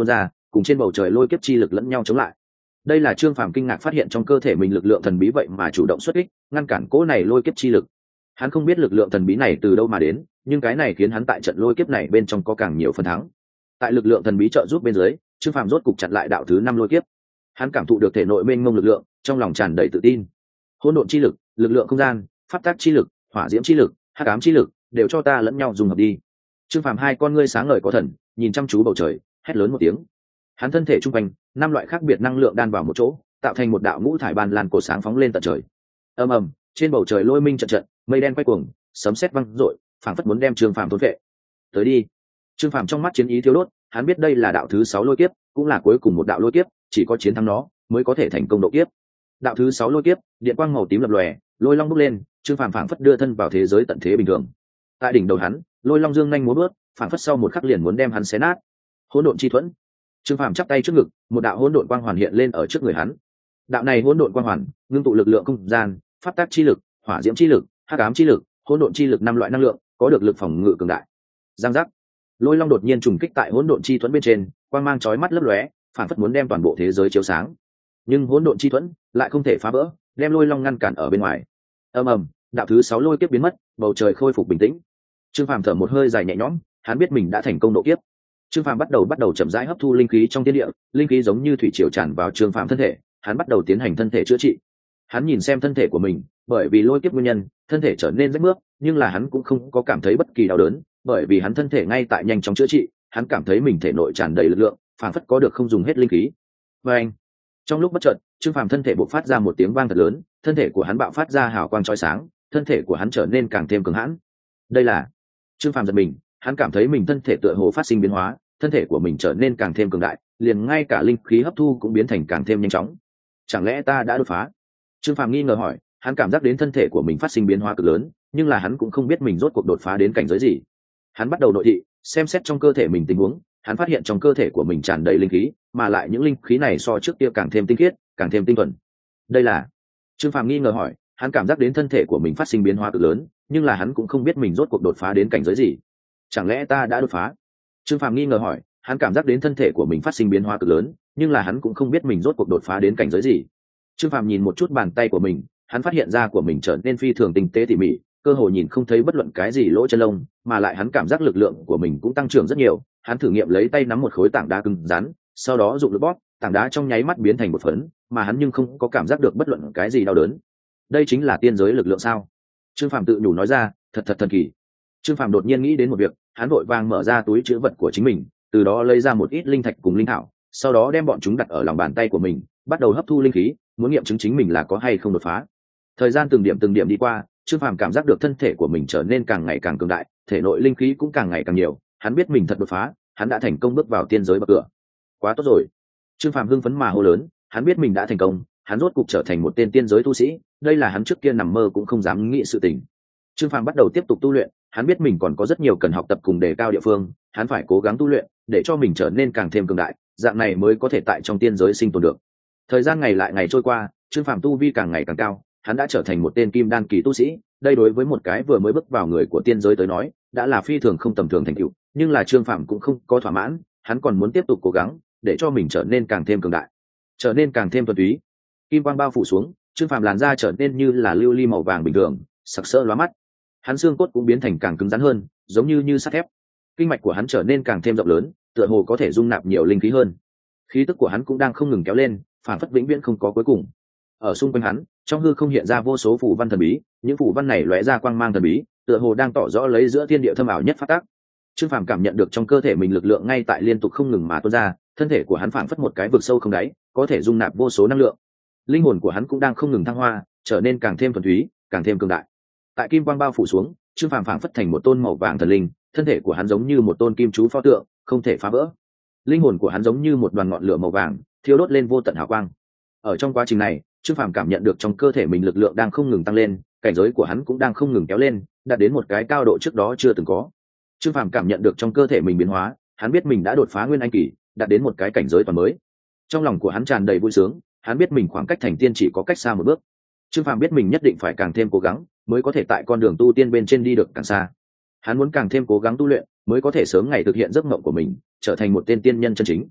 cùng trên bầu trời lôi kiếp chi lực lẫn nhau chống lại. Đây là Trương Phàm kinh ngạc phát hiện trong cơ thể mình lực lượng thần bí vậy mà chủ động xuất kích, ngăn cản cỗ này lôi kiếp chi lực. Hắn không biết lực lượng thần bí này từ đâu mà đến, nhưng cái này khiến hắn tại trận lôi kiếp này bên trong có càng nhiều phần thắng. Tại lực lượng thần bí trợ giúp bên dưới, Trương Phàm rốt cục chặn lại đạo thứ 5 lôi kiếp. Hắn cảm thụ được thể nội mênh mông lực lượng, trong lòng tràn đầy tự tin. Hỗn độn chi lực, lực lượng không gian, pháp tắc chi lực, hỏa diễm chi lực, hắc ám chi lực, đều cho ta lẫn nhau dùng hợp đi. Trương Phàm hai con ngươi sáng ngời có thần, nhìn chăm chú bầu trời, hét lớn một tiếng. Hắn thân thể trung quanh, 5 loại khác biệt năng lượng đan vào một chỗ, tạo thành một đạo ngũ thải ban lan cổ sáng phóng lên tận trời. Ầm ầm, trên bầu trời lôi minh trận trận, mây đen quay cuồng, sấm sét vang rội, phảng phất muốn đem Trương Phàm thôn phệ. Tới đi. Trương Phàm trong mắt chiến ý thiêu đốt, hắn biết đây là đạo thứ 6 lôi kiếp, cũng là cuối cùng một đạo lôi kiếp, chỉ có chiến thắng nó mới có thể thành công độ kiếp. Đạo thứ 6 lôi kiếp, điện quang màu tím lập lòe, lôi long bốc lên, Trương Phàm phảng phất đưa thân vào thế giới tận thế bình thường. Tại đỉnh đầu hắn, lôi long dương nhanh múa bước, phảng phất sau một khắc liền muốn đem hắn xé nát. Hỗn độn chi thuẫn. Trương Phàm chắp tay trước ngực, một đạo hỗn độn quang hoàn hiện lên ở trước người hắn. Đạo này hỗn độn quang hoàn, ngưng tụ lực lượng không gian, pháp tắc chi lực, hỏa diễm chi lực, hắc ám chi lực, hỗn độn chi lực 5 loại năng lượng, có được lực phòng ngự cường đại. Giang giác. Lôi long đột nhiên trùng kích tại hỗn độn chi thuẫn bên trên, quang mang chói mắt lấp lóe, phảng phất muốn đem toàn bộ thế giới chiếu sáng. Nhưng hỗn độn chi thuẫn lại không thể phá vỡ, đem lôi long ngăn cản ở bên ngoài. Ầm ầm, đạo thứ 6 lôi kiếp biến mất, bầu trời khôi phục bình tĩnh. Trương Phàm thở một hơi dài nhẹ nhõm, hắn biết mình đã thành công độ kiếp. Trương Phàm bắt đầu chậm rãi hấp thu linh khí trong thiên địa, linh khí giống như thủy triều tràn vào Trương Phàm thân thể, hắn bắt đầu tiến hành thân thể chữa trị. Hắn nhìn xem thân thể của mình, bởi vì lôi kiếp nguyên nhân, thân thể trở nên rách mướp, nhưng là hắn cũng không có cảm thấy bất kỳ đau đớn, bởi vì hắn thân thể ngay tại nhanh chóng chữa trị, hắn cảm thấy mình thể nội tràn đầy lực lượng, phảng phất có được không dùng hết linh khí. Và anh, trong lúc bất chợt, Trương Phàm thân thể bộc phát ra một tiếng vang thật lớn, thân thể của hắn bạo phát ra hào quang chói sáng, thân thể của hắn trở nên càng thêm cứng hãn. Đây là Trương Phàm giật mình, hắn cảm thấy mình thân thể tựa hồ phát sinh biến hóa, thân thể của mình trở nên càng thêm cường đại, liền ngay cả linh khí hấp thu cũng biến thành càng thêm nhanh chóng. Chẳng lẽ ta đã đột phá? Trương Phàm nghi ngờ hỏi, hắn cảm giác đến thân thể của mình phát sinh biến hóa cực lớn, nhưng là hắn cũng không biết mình rốt cuộc đột phá đến cảnh giới gì. Hắn bắt đầu nội thị, xem xét trong cơ thể mình tình huống, hắn phát hiện trong cơ thể của mình tràn đầy linh khí, mà lại những linh khí này so trước kia càng thêm tinh khiết, càng thêm tinh thuần. Đây là? Trương Phàm nghi ngờ hỏi, hắn cảm giác đến thân thể của mình phát sinh biến hóa cực lớn, nhưng là hắn cũng không biết mình rốt cuộc đột phá đến cảnh giới gì. Chẳng lẽ ta đã đột phá? Trương Phàm nghi ngờ hỏi, hắn cảm giác đến thân thể của mình phát sinh biến hóa cực lớn, nhưng là hắn cũng không biết mình rốt cuộc đột phá đến cảnh giới gì. Trương Phàm nhìn một chút bàn tay của mình, hắn phát hiện ra của mình trở nên phi thường tinh tế tỉ mỉ, cơ hồ nhìn không thấy bất luận cái gì lỗ chân lông, mà lại hắn cảm giác lực lượng của mình cũng tăng trưởng rất nhiều. Hắn thử nghiệm lấy tay nắm một khối tảng đá cứng rắn, sau đó dụng lực bóp, tảng đá trong nháy mắt biến thành một phấn, mà hắn nhưng không có cảm giác được bất luận cái gì đau đớn. Đây chính là tiên giới lực lượng sao? Trương Phàm tự nhủ nói ra, thật thần kỳ. Trương Phàm đột nhiên nghĩ đến một việc, hắn vội vàng mở ra túi trữ vật của chính mình, từ đó lấy ra một ít linh thạch cùng linh thảo, sau đó đem bọn chúng đặt ở lòng bàn tay của mình, bắt đầu hấp thu linh khí, muốn nghiệm chứng chính mình là có hay không đột phá. Thời gian từng điểm đi qua, Trương Phàm cảm giác được thân thể của mình trở nên càng ngày càng cường đại, thể nội linh khí cũng càng ngày càng nhiều, hắn biết mình thật đột phá, hắn đã thành công bước vào tiên giới bậc cửa. Quá tốt rồi. Trương Phàm hưng phấn mà hô lớn, hắn biết mình đã thành công, hắn rốt cục trở thành một tên tiên giới tu sĩ, đây là hắn trước kia nằm mơ cũng không dám nghĩ sự tình. Trương Phàm bắt đầu tiếp tục tu luyện, hắn biết mình còn có rất nhiều cần học tập cùng đề cao địa phương, hắn phải cố gắng tu luyện để cho mình trở nên càng thêm cường đại, dạng này mới có thể tại trong tiên giới sinh tồn được. Thời gian ngày lại ngày trôi qua, Trương Phàm tu vi càng ngày càng cao, hắn đã trở thành một tên kim đan kỳ tu sĩ, đây đối với một cái vừa mới bước vào người của tiên giới tới nói, đã là phi thường không tầm thường thành tựu, nhưng là Trương Phàm cũng không có thỏa mãn, hắn còn muốn tiếp tục cố gắng để cho mình trở nên càng thêm cường đại, trở nên càng thêm thuần túy. Kim quang bao phủ xuống, Trương Phàm làn da trở nên như là lưu ly màu vàng bình thường, sặc sỡ lóa mắt. Hắn xương cốt cũng biến thành càng cứng rắn hơn, giống như sắt thép. Kinh mạch của hắn trở nên càng thêm rộng lớn, tựa hồ có thể dung nạp nhiều linh khí hơn. Khí tức của hắn cũng đang không ngừng kéo lên, phản phất vĩnh viễn không có cuối cùng. Ở xung quanh hắn, trong hư không hiện ra vô số phù văn thần bí, những phù văn này lóe ra quang mang thần bí, tựa hồ đang tỏ rõ lấy giữa thiên địa thâm ảo nhất phát tác. Trương Phàm cảm nhận được trong cơ thể mình lực lượng ngay tại liên tục không ngừng mà tuôn ra, thân thể của hắn phảng phất một cái vực sâu không đáy, có thể dung nạp vô số năng lượng. Linh hồn của hắn cũng đang không ngừng thăng hoa, trở nên càng thêm thuần túy, càng thêm cường đại. Tại kim quang bao phủ xuống, Trương Phàm phảng phất thành một tôn màu vàng thần linh, thân thể của hắn giống như một tôn kim chú pho tượng, không thể phá vỡ. Linh hồn của hắn giống như một đoàn ngọn lửa màu vàng, thiêu đốt lên vô tận hào quang. Ở trong quá trình này, Trương Phàm cảm nhận được trong cơ thể mình lực lượng đang không ngừng tăng lên, cảnh giới của hắn cũng đang không ngừng kéo lên, đạt đến một cái cao độ trước đó chưa từng có. Trương Phàm cảm nhận được trong cơ thể mình biến hóa, hắn biết mình đã đột phá nguyên anh kỳ, đạt đến một cái cảnh giới toàn mới. Trong lòng của hắn tràn đầy vui sướng, hắn biết mình khoảng cách thành tiên chỉ có cách xa một bước. Trương Phàm biết mình nhất định phải càng thêm cố gắng, mới có thể tại con đường tu tiên bên trên đi được càng xa. Hắn muốn càng thêm cố gắng tu luyện, mới có thể sớm ngày thực hiện giấc mộng của mình, trở thành một tên tiên nhân chân chính.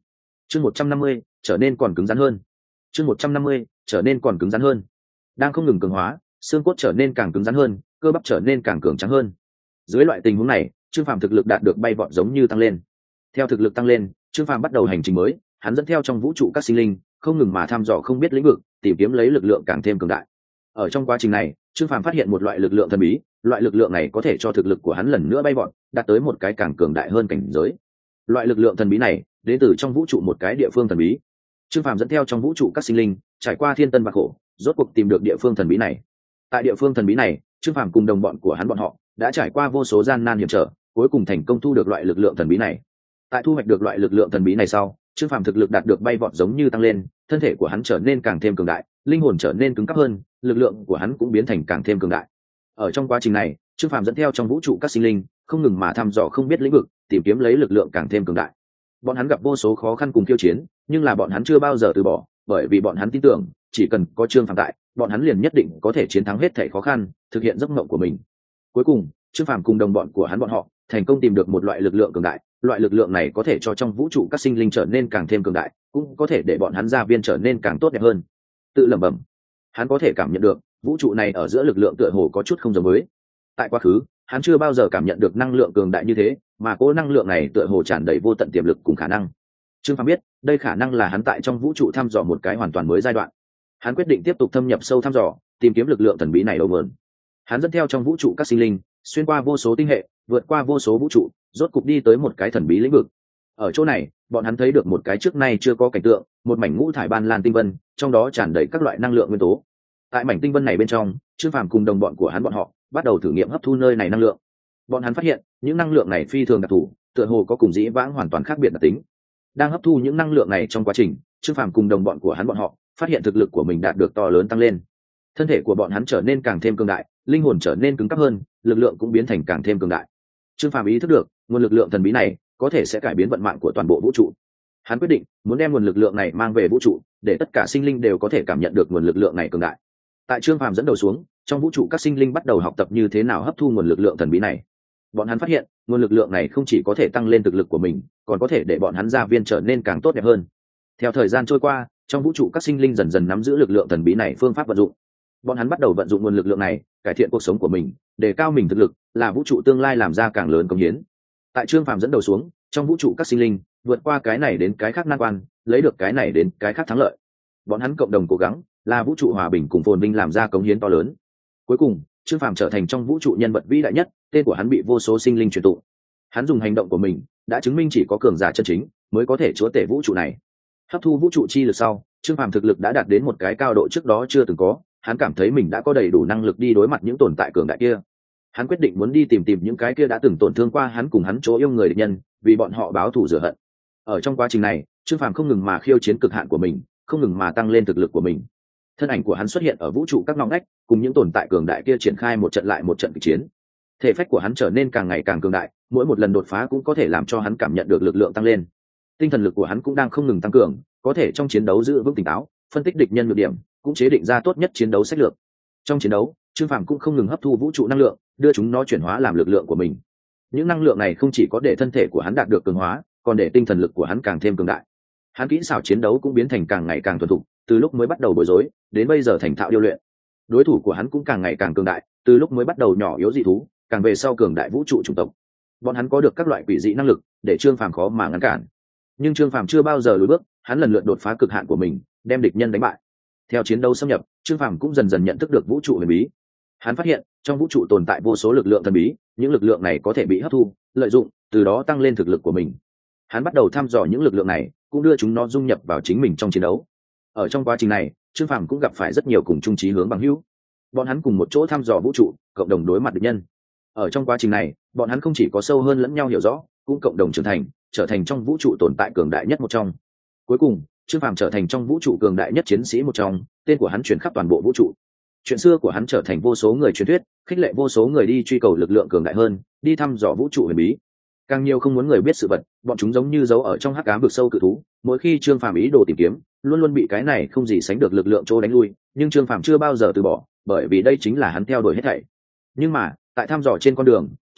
Chương 150, trở nên còn cứng rắn hơn. Chương 150, trở nên còn cứng rắn hơn. Đang không ngừng cường hóa, xương cốt trở nên càng cứng rắn hơn, cơ bắp trở nên càng cường tráng hơn. Dưới loại tình huống này, Trương Phàm thực lực đạt được bay vọt giống như tăng lên. Theo thực lực tăng lên, Trương Phàm bắt đầu hành trình mới, hắn dẫn theo trong vũ trụ các sinh linh, không ngừng mà thăm dò không biết lĩnh vực, tìm kiếm lấy lực lượng càng thêm cường đại. Ở trong quá trình này, Trương Phàm phát hiện một loại lực lượng thần bí, loại lực lượng này có thể cho thực lực của hắn lần nữa bay vọt, đạt tới một cái càng cường đại hơn cảnh giới. Loại lực lượng thần bí này đến từ trong vũ trụ một cái địa phương thần bí. Trương Phàm dẫn theo trong vũ trụ các sinh linh, trải qua thiên tân vạn khổ, rốt cuộc tìm được địa phương thần bí này. Tại địa phương thần bí này, Trương Phàm cùng đồng bọn của hắn bọn họ đã trải qua vô số gian nan hiểm trở, cuối cùng thành công thu được loại lực lượng thần bí này. Tại thu hoạch được loại lực lượng thần bí này sau, Trương Phàm thực lực đạt được bay vọt giống như tăng lên, thân thể của hắn trở nên càng thêm cường đại, linh hồn trở nên cứng cáp hơn, lực lượng của hắn cũng biến thành càng thêm cường đại. Ở trong quá trình này, Trương Phàm dẫn theo trong vũ trụ các sinh linh, không ngừng mà thăm dò không biết lĩnh vực, tìm kiếm lấy lực lượng càng thêm cường đại. Bọn hắn gặp vô số khó khăn cùng khiêu chiến, nhưng là bọn hắn chưa bao giờ từ bỏ, bởi vì bọn hắn tin tưởng, chỉ cần có Trương Phàm tại, bọn hắn liền nhất định có thể chiến thắng hết thảy khó khăn, thực hiện giấc mộng của mình. Cuối cùng, Trương Phàm cùng đồng bọn của hắn bọn họ thành công tìm được một loại lực lượng cường đại, loại lực lượng này có thể cho trong vũ trụ các sinh linh trở nên càng thêm cường đại, cũng có thể để bọn hắn gia viên trở nên càng tốt đẹp hơn. Tự lẩm bẩm, hắn có thể cảm nhận được vũ trụ này ở giữa lực lượng tựa hồ có chút không giống với. Tại quá khứ, hắn chưa bao giờ cảm nhận được năng lượng cường đại như thế, mà cỗ năng lượng này tựa hồ tràn đầy vô tận tiềm lực cùng khả năng. Trương Phàm biết, đây khả năng là hắn tại trong vũ trụ thăm dò một cái hoàn toàn mới giai đoạn. Hắn quyết định tiếp tục thâm nhập sâu thăm dò, tìm kiếm lực lượng thần bí này đầu nguồn. Hắn dẫn theo trong vũ trụ các sinh linh, xuyên qua vô số tinh hệ, vượt qua vô số vũ trụ, rốt cục đi tới một cái thần bí lĩnh vực. Ở chỗ này, bọn hắn thấy được một cái trước nay chưa có cảnh tượng, một mảnh ngũ thải ban lan tinh vân, trong đó tràn đầy các loại năng lượng nguyên tố. Tại mảnh tinh vân này bên trong, Trương Phàm cùng đồng bọn của hắn bọn họ bắt đầu thử nghiệm hấp thu nơi này năng lượng. Bọn hắn phát hiện, những năng lượng này phi thường đặc thù, tựa hồ có cùng dĩ vãng hoàn toàn khác biệt đặc tính. Đang hấp thu những năng lượng này trong quá trình, Trương Phàm cùng đồng bọn của hắn bọn họ phát hiện thực lực của mình đạt được to lớn tăng lên. Thân thể của bọn hắn trở nên càng thêm cường đại, linh hồn trở nên cứng cáp hơn, lực lượng cũng biến thành càng thêm cường đại. Trương Phàm ý thức được, nguồn lực lượng thần bí này có thể sẽ cải biến vận mạng của toàn bộ vũ trụ. Hắn quyết định muốn đem nguồn lực lượng này mang về vũ trụ, để tất cả sinh linh đều có thể cảm nhận được nguồn lực lượng này cường đại. Tại Trương Phàm dẫn đầu xuống, trong vũ trụ các sinh linh bắt đầu học tập như thế nào hấp thu nguồn lực lượng thần bí này. Bọn hắn phát hiện, nguồn lực lượng này không chỉ có thể tăng lên thực lực của mình, còn có thể để bọn hắn gia viên trở nên càng tốt đẹp hơn. Theo thời gian trôi qua, trong vũ trụ các sinh linh dần dần nắm giữ lực lượng thần bí này phương pháp vận dụng. Bọn hắn bắt đầu vận dụng nguồn lực lượng này, cải thiện cuộc sống của mình, đề cao mình thực lực, là vũ trụ tương lai làm ra càng lớn công hiến. Tại Trương Phàm dẫn đầu xuống, trong vũ trụ các sinh linh vượt qua cái này đến cái khác nan quan, lấy được cái này đến cái khác thắng lợi. Bọn hắn cộng đồng cố gắng, là vũ trụ hòa bình cùng phồn vinh làm ra cống hiến to lớn. Cuối cùng, Trương Phàm trở thành trong vũ trụ nhân vật vĩ đại nhất, tên của hắn bị vô số sinh linh truyền tụng. Hắn dùng hành động của mình đã chứng minh chỉ có cường giả chân chính mới có thể chúa tể vũ trụ này. Hấp thu vũ trụ chi lực sau, Trương Phàm thực lực đã đạt đến một cái cao độ trước đó chưa từng có, hắn cảm thấy mình đã có đầy đủ năng lực đi đối mặt những tồn tại cường đại kia. Hắn quyết định muốn đi tìm những cái kia đã từng tổn thương qua hắn cùng hắn chỗ yêu người địch nhân, vì bọn họ báo thù rửa hận. Ở trong quá trình này, Trương Phàm không ngừng mà khiêu chiến cực hạn của mình, không ngừng mà tăng lên thực lực của mình. Thân ảnh của hắn xuất hiện ở vũ trụ các ngóc ngách, cùng những tồn tại cường đại kia triển khai một trận lại một trận kịch chiến. Thể phách của hắn trở nên càng ngày càng cường đại, mỗi một lần đột phá cũng có thể làm cho hắn cảm nhận được lực lượng tăng lên. Tinh thần lực của hắn cũng đang không ngừng tăng cường, có thể trong chiến đấu giữ vững tỉnh táo, phân tích địch nhân nhược điểm, cũng chế định ra tốt nhất chiến đấu sách lược. Trong chiến đấu, Trương Phàm cũng không ngừng hấp thu vũ trụ năng lượng, đưa chúng nó chuyển hóa làm lực lượng của mình. Những năng lượng này không chỉ có để thân thể của hắn đạt được cường hóa, còn để tinh thần lực của hắn càng thêm cường đại. Hắn kỹ xảo chiến đấu cũng biến thành càng ngày càng thuần thục, từ lúc mới bắt đầu bối rối, đến bây giờ thành thạo điêu luyện. Đối thủ của hắn cũng càng ngày càng cường đại, từ lúc mới bắt đầu nhỏ yếu dị thú, càng về sau cường đại vũ trụ chủng tộc. Bọn hắn có được các loại quỷ dị năng lực, để Trương Phàm khó mà ngăn cản. Nhưng Trương Phàm chưa bao giờ lùi bước, hắn lần lượt đột phá cực hạn của mình, đem địch nhân đánh bại. Theo chiến đấu xâm nhập, Trương Phàm cũng dần dần nhận thức được vũ trụ huyền bí. Hắn phát hiện, trong vũ trụ tồn tại vô số lực lượng thần bí, những lực lượng này có thể bị hấp thu, lợi dụng, từ đó tăng lên thực lực của mình. Hắn bắt đầu thăm dò những lực lượng này, cũng đưa chúng nó dung nhập vào chính mình trong chiến đấu. Ở trong quá trình này, Trương Phàm cũng gặp phải rất nhiều cùng chung chí hướng bằng hữu. Bọn hắn cùng một chỗ thăm dò vũ trụ, cộng đồng đối mặt địch nhân. Ở trong quá trình này, bọn hắn không chỉ có sâu hơn lẫn nhau hiểu rõ, cũng cộng đồng trưởng thành, trở thành trong vũ trụ tồn tại cường đại nhất một trong. Cuối cùng, Trương Phàm trở thành trong vũ trụ cường đại nhất chiến sĩ một trong, tên của hắn truyền khắp toàn bộ vũ trụ. Chuyện xưa của hắn trở thành vô số người truyền thuyết, khích lệ vô số người đi truy cầu lực lượng cường đại hơn, đi thăm dò vũ trụ huyền bí. Càng nhiều không muốn người biết sự vật, bọn chúng giống như dấu ở trong hắc ám vực sâu cự thú, mỗi khi Trương Phàm ý đồ tìm kiếm, luôn luôn bị cái này không gì sánh được lực lượng trô đánh lui, nhưng Trương Phàm chưa bao giờ từ bỏ, bởi vì đây chính là hắn theo đuổi hết thảy. Nhưng mà, tại thăm dò trên con đường,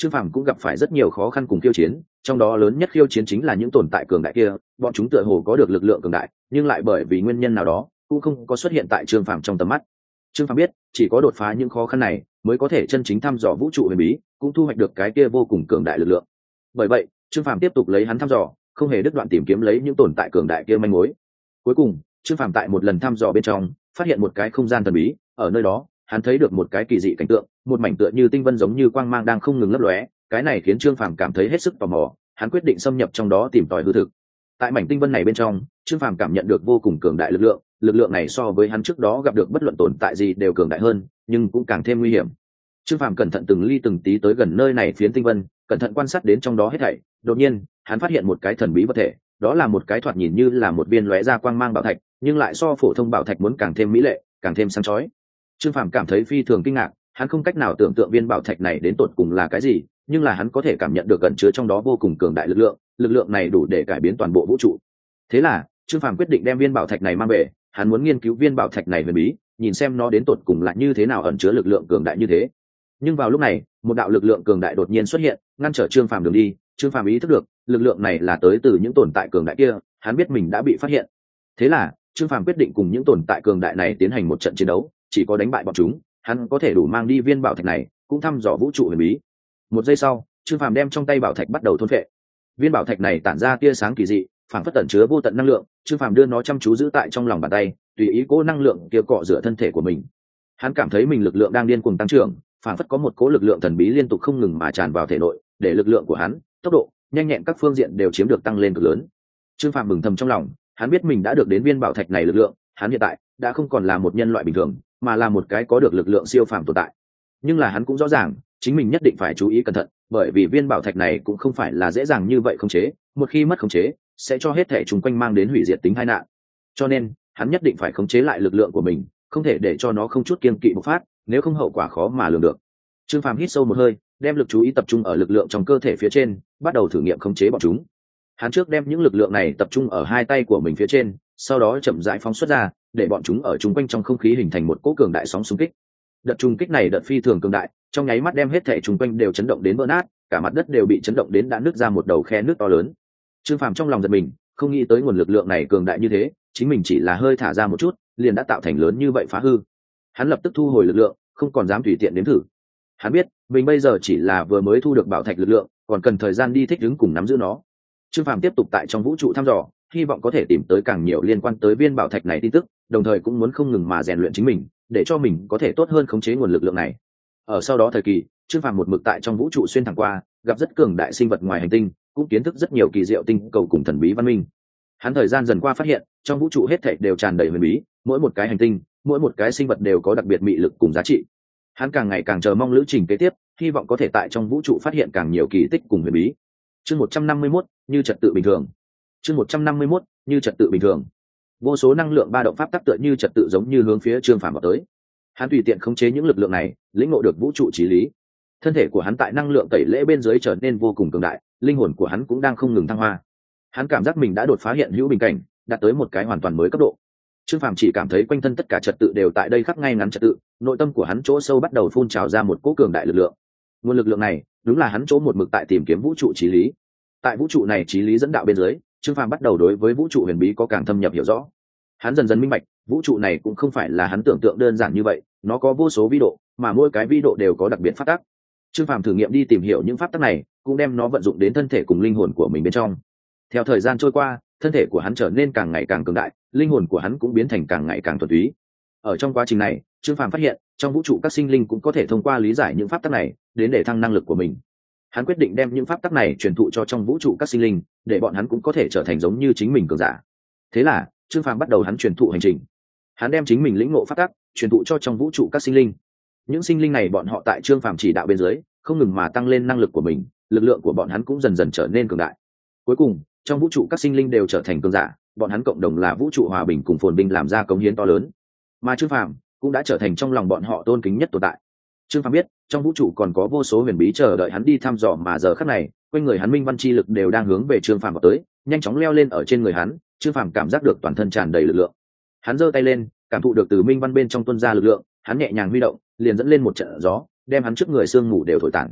Trương Phàm cũng gặp phải rất nhiều khó khăn cùng khiêu chiến, trong đó lớn nhất khiêu chiến chính là những tồn tại cường đại kia, bọn chúng tựa hồ có được lực lượng cường đại, nhưng lại bởi vì nguyên nhân nào đó, cũng không có xuất hiện tại Trương Phàm trong tầm mắt. Trương Phàm biết, chỉ có đột phá những khó khăn này, mới có thể chân chính thăm dò vũ trụ huyền bí, cũng thu hoạch được cái kia vô cùng cường đại lực lượng. Bởi vậy, Trương Phàm tiếp tục lấy hắn thăm dò, không hề đứt đoạn tìm kiếm lấy những tồn tại cường đại kia manh mối. Cuối cùng, Trương Phàm tại một lần thăm dò bên trong, phát hiện một cái không gian thần bí, ở nơi đó, hắn thấy được một cái kỳ dị cảnh tượng, một mảnh tựa như tinh vân giống như quang mang đang không ngừng lấp lóe, cái này khiến Trương Phàm cảm thấy hết sức tò mò, hắn quyết định xâm nhập trong đó tìm tòi hư thực. Tại mảnh tinh vân này bên trong, Trương Phàm cảm nhận được vô cùng cường đại lực lượng này so với hắn trước đó gặp được bất luận tồn tại gì đều cường đại hơn, nhưng cũng càng thêm nguy hiểm. Trương Phàm cẩn thận từng ly từng tí tới gần nơi này phiến tinh vân, cẩn thận quan sát đến trong đó hết thảy. Đột nhiên, hắn phát hiện một cái thần bí vật thể, đó là một cái thoạt nhìn như là một viên lóe ra quang mang bảo thạch, nhưng lại so phổ thông bảo thạch muốn càng thêm mỹ lệ, càng thêm sáng chói. Trương Phàm cảm thấy phi thường kinh ngạc, hắn không cách nào tưởng tượng viên bảo thạch này đến tột cùng là cái gì, nhưng là hắn có thể cảm nhận được ẩn chứa trong đó vô cùng cường đại lực lượng này đủ để cải biến toàn bộ vũ trụ. Thế là, Trương Phàm quyết định đem viên bảo thạch này mang về, hắn muốn nghiên cứu viên bảo thạch này huyền bí, nhìn xem nó đến tột cùng là như thế nào ẩn chứa lực lượng cường đại như thế. Nhưng vào lúc này, một đạo lực lượng cường đại đột nhiên xuất hiện, ngăn trở Trương Phàm đường đi. Trương Phàm ý thức được, lực lượng này là tới từ những tồn tại cường đại kia, hắn biết mình đã bị phát hiện. Thế là, Trương Phàm quyết định cùng những tồn tại cường đại này tiến hành một trận chiến đấu, chỉ có đánh bại bọn chúng, hắn có thể đủ mang đi viên bảo thạch này, cũng thăm dò vũ trụ huyền bí. Một giây sau, Trương Phàm đem trong tay bảo thạch bắt đầu thôn phệ. Viên bảo thạch này tản ra tia sáng kỳ dị, phảng phất tẩn chứa vô tận năng lượng. Trương Phàm đưa nó chăm chú giữ tại trong lòng bàn tay, tùy ý cố năng lượng kia cọ rửa thân thể của mình. Hắn cảm thấy mình lực lượng đang điên cuồng tăng trưởng, phảng phất có một cố lực lượng thần bí liên tục không ngừng mà tràn vào thể nội, để lực lượng của hắn, tốc độ, nhanh nhẹn các phương diện đều chiếm được tăng lên cực lớn. Trương Phàm mừng thầm trong lòng, hắn biết mình đã được đến viên bảo thạch này lực lượng, hắn hiện tại đã không còn là một nhân loại bình thường, mà là một cái có được lực lượng siêu phàm tồn tại. Nhưng là hắn cũng rõ ràng, chính mình nhất định phải chú ý cẩn thận, bởi vì viên bảo thạch này cũng không phải là dễ dàng như vậy khống chế, một khi mất khống chế, sẽ cho hết thể chúng quanh mang đến hủy diệt tính tai nạn. Cho nên, hắn nhất định phải khống chế lại lực lượng của mình, không thể để cho nó không chút kiêng kỵ bộc phát, nếu không hậu quả khó mà lường được. Trương Phàm hít sâu một hơi, đem lực chú ý tập trung ở lực lượng trong cơ thể phía trên, bắt đầu thử nghiệm khống chế bọn chúng. Hắn trước đem những lực lượng này tập trung ở hai tay của mình phía trên, sau đó chậm rãi phóng xuất ra, để bọn chúng ở chung quanh trong không khí hình thành một cỗ cường đại sóng xung kích. Đợt trùng kích này đợt phi thường cường đại, trong nháy mắt đem hết thảy chung quanh đều chấn động đến vỡ nát, cả mặt đất đều bị chấn động đến đã nứt ra một đầu khe nước to lớn. Trương Phàm trong lòng giật mình, không nghĩ tới nguồn lực lượng này cường đại như thế, chính mình chỉ là hơi thả ra một chút, liền đã tạo thành lớn như vậy phá hư. Hắn lập tức thu hồi lực lượng, không còn dám tùy tiện nếm thử. Hắn biết, mình bây giờ chỉ là vừa mới thu được bảo thạch lực lượng, còn cần thời gian đi thích ứng cùng nắm giữ nó. Trương Phàm tiếp tục tại trong vũ trụ thăm dò, hy vọng có thể tìm tới càng nhiều liên quan tới viên bảo thạch này tin tức, đồng thời cũng muốn không ngừng mà rèn luyện chính mình, để cho mình có thể tốt hơn khống chế nguồn lực lượng này. Ở sau đó thời kỳ, Trương Phàm một mực tại trong vũ trụ xuyên thẳng qua, gặp rất cường đại sinh vật ngoài hành tinh, cũng kiến thức rất nhiều kỳ diệu tinh cầu cùng thần bí văn minh. Hắn thời gian dần qua phát hiện, trong vũ trụ hết thảy đều tràn đầy huyền bí, mỗi một cái hành tinh, mỗi một cái sinh vật đều có đặc biệt mị lực cùng giá trị. Hắn càng ngày càng chờ mong lữ trình kế tiếp, hy vọng có thể tại trong vũ trụ phát hiện càng nhiều kỳ tích cùng huyền bí. Chương 151, như trật tự bình thường. Chương 151, như trật tự bình thường. Vô số năng lượng ba động pháp tắc tựa như trật tự giống như hướng phía Trương Phàm vào tới. Hắn tùy tiện khống chế những lực lượng này, lĩnh ngộ được vũ trụ chí lý. Thân thể của hắn tại năng lượng tẩy lễ bên dưới trở nên vô cùng cường đại, linh hồn của hắn cũng đang không ngừng thăng hoa. Hắn cảm giác mình đã đột phá hiện hữu bình cảnh, đạt tới một cái hoàn toàn mới cấp độ. Trương Phàm chỉ cảm thấy quanh thân tất cả trật tự đều tại đây khắc ngay ngắn trật tự, nội tâm của hắn chỗ sâu bắt đầu phun trào ra một cỗ cường đại lực lượng. Nguồn lực lượng này, đúng là hắn chỗ một mực tại tìm kiếm vũ trụ chí lý. Tại vũ trụ này chí lý dẫn đạo bên dưới, Trương Phàm bắt đầu đối với vũ trụ huyền bí có càng thâm nhập hiểu rõ. Hắn dần dần minh bạch, vũ trụ này cũng không phải là hắn tưởng tượng đơn giản như vậy, nó có vô số vi độ, mà mỗi cái vi độ đều có đặc biệt pháp tắc. Trương Phàm thử nghiệm đi tìm hiểu những pháp tắc này, cũng đem nó vận dụng đến thân thể cùng linh hồn của mình bên trong. Theo thời gian trôi qua, thân thể của hắn trở nên càng ngày càng cường đại, linh hồn của hắn cũng biến thành càng ngày càng thuần túy. Ở trong quá trình này, Trương Phàm phát hiện, trong vũ trụ các sinh linh cũng có thể thông qua lý giải những pháp tắc này, đến để thăng năng lực của mình. Hắn quyết định đem những pháp tắc này truyền thụ cho trong vũ trụ các sinh linh, để bọn hắn cũng có thể trở thành giống như chính mình cường giả. Thế là, Trương Phàm bắt đầu hắn truyền thụ hành trình. Hắn đem chính mình lĩnh ngộ pháp tắc truyền thụ cho trong vũ trụ các sinh linh. Những sinh linh này bọn họ tại Trương Phàm chỉ đạo bên dưới, không ngừng mà tăng lên năng lực của mình, lực lượng của bọn hắn cũng dần dần trở nên cường đại. Cuối cùng, trong vũ trụ các sinh linh đều trở thành cường giả, bọn hắn cộng đồng là vũ trụ hòa bình cùng phồn vinh làm ra cống hiến to lớn. Mà Trương Phàm cũng đã trở thành trong lòng bọn họ tôn kính nhất tồn tại. Trương Phàm biết, trong vũ trụ còn có vô số huyền bí chờ đợi hắn đi thăm dò, mà giờ khắc này, quanh người hắn minh văn chi lực đều đang hướng về Trương Phàm vào tới, nhanh chóng leo lên ở trên người hắn. Trương Phàm cảm giác được toàn thân tràn đầy lực lượng. Hắn giơ tay lên, cảm thụ được từ minh văn bên trong tuôn ra lực lượng, hắn nhẹ nhàng huy động, liền dẫn lên một trận gió, đem hắn trước người sương mù đều thổi tản.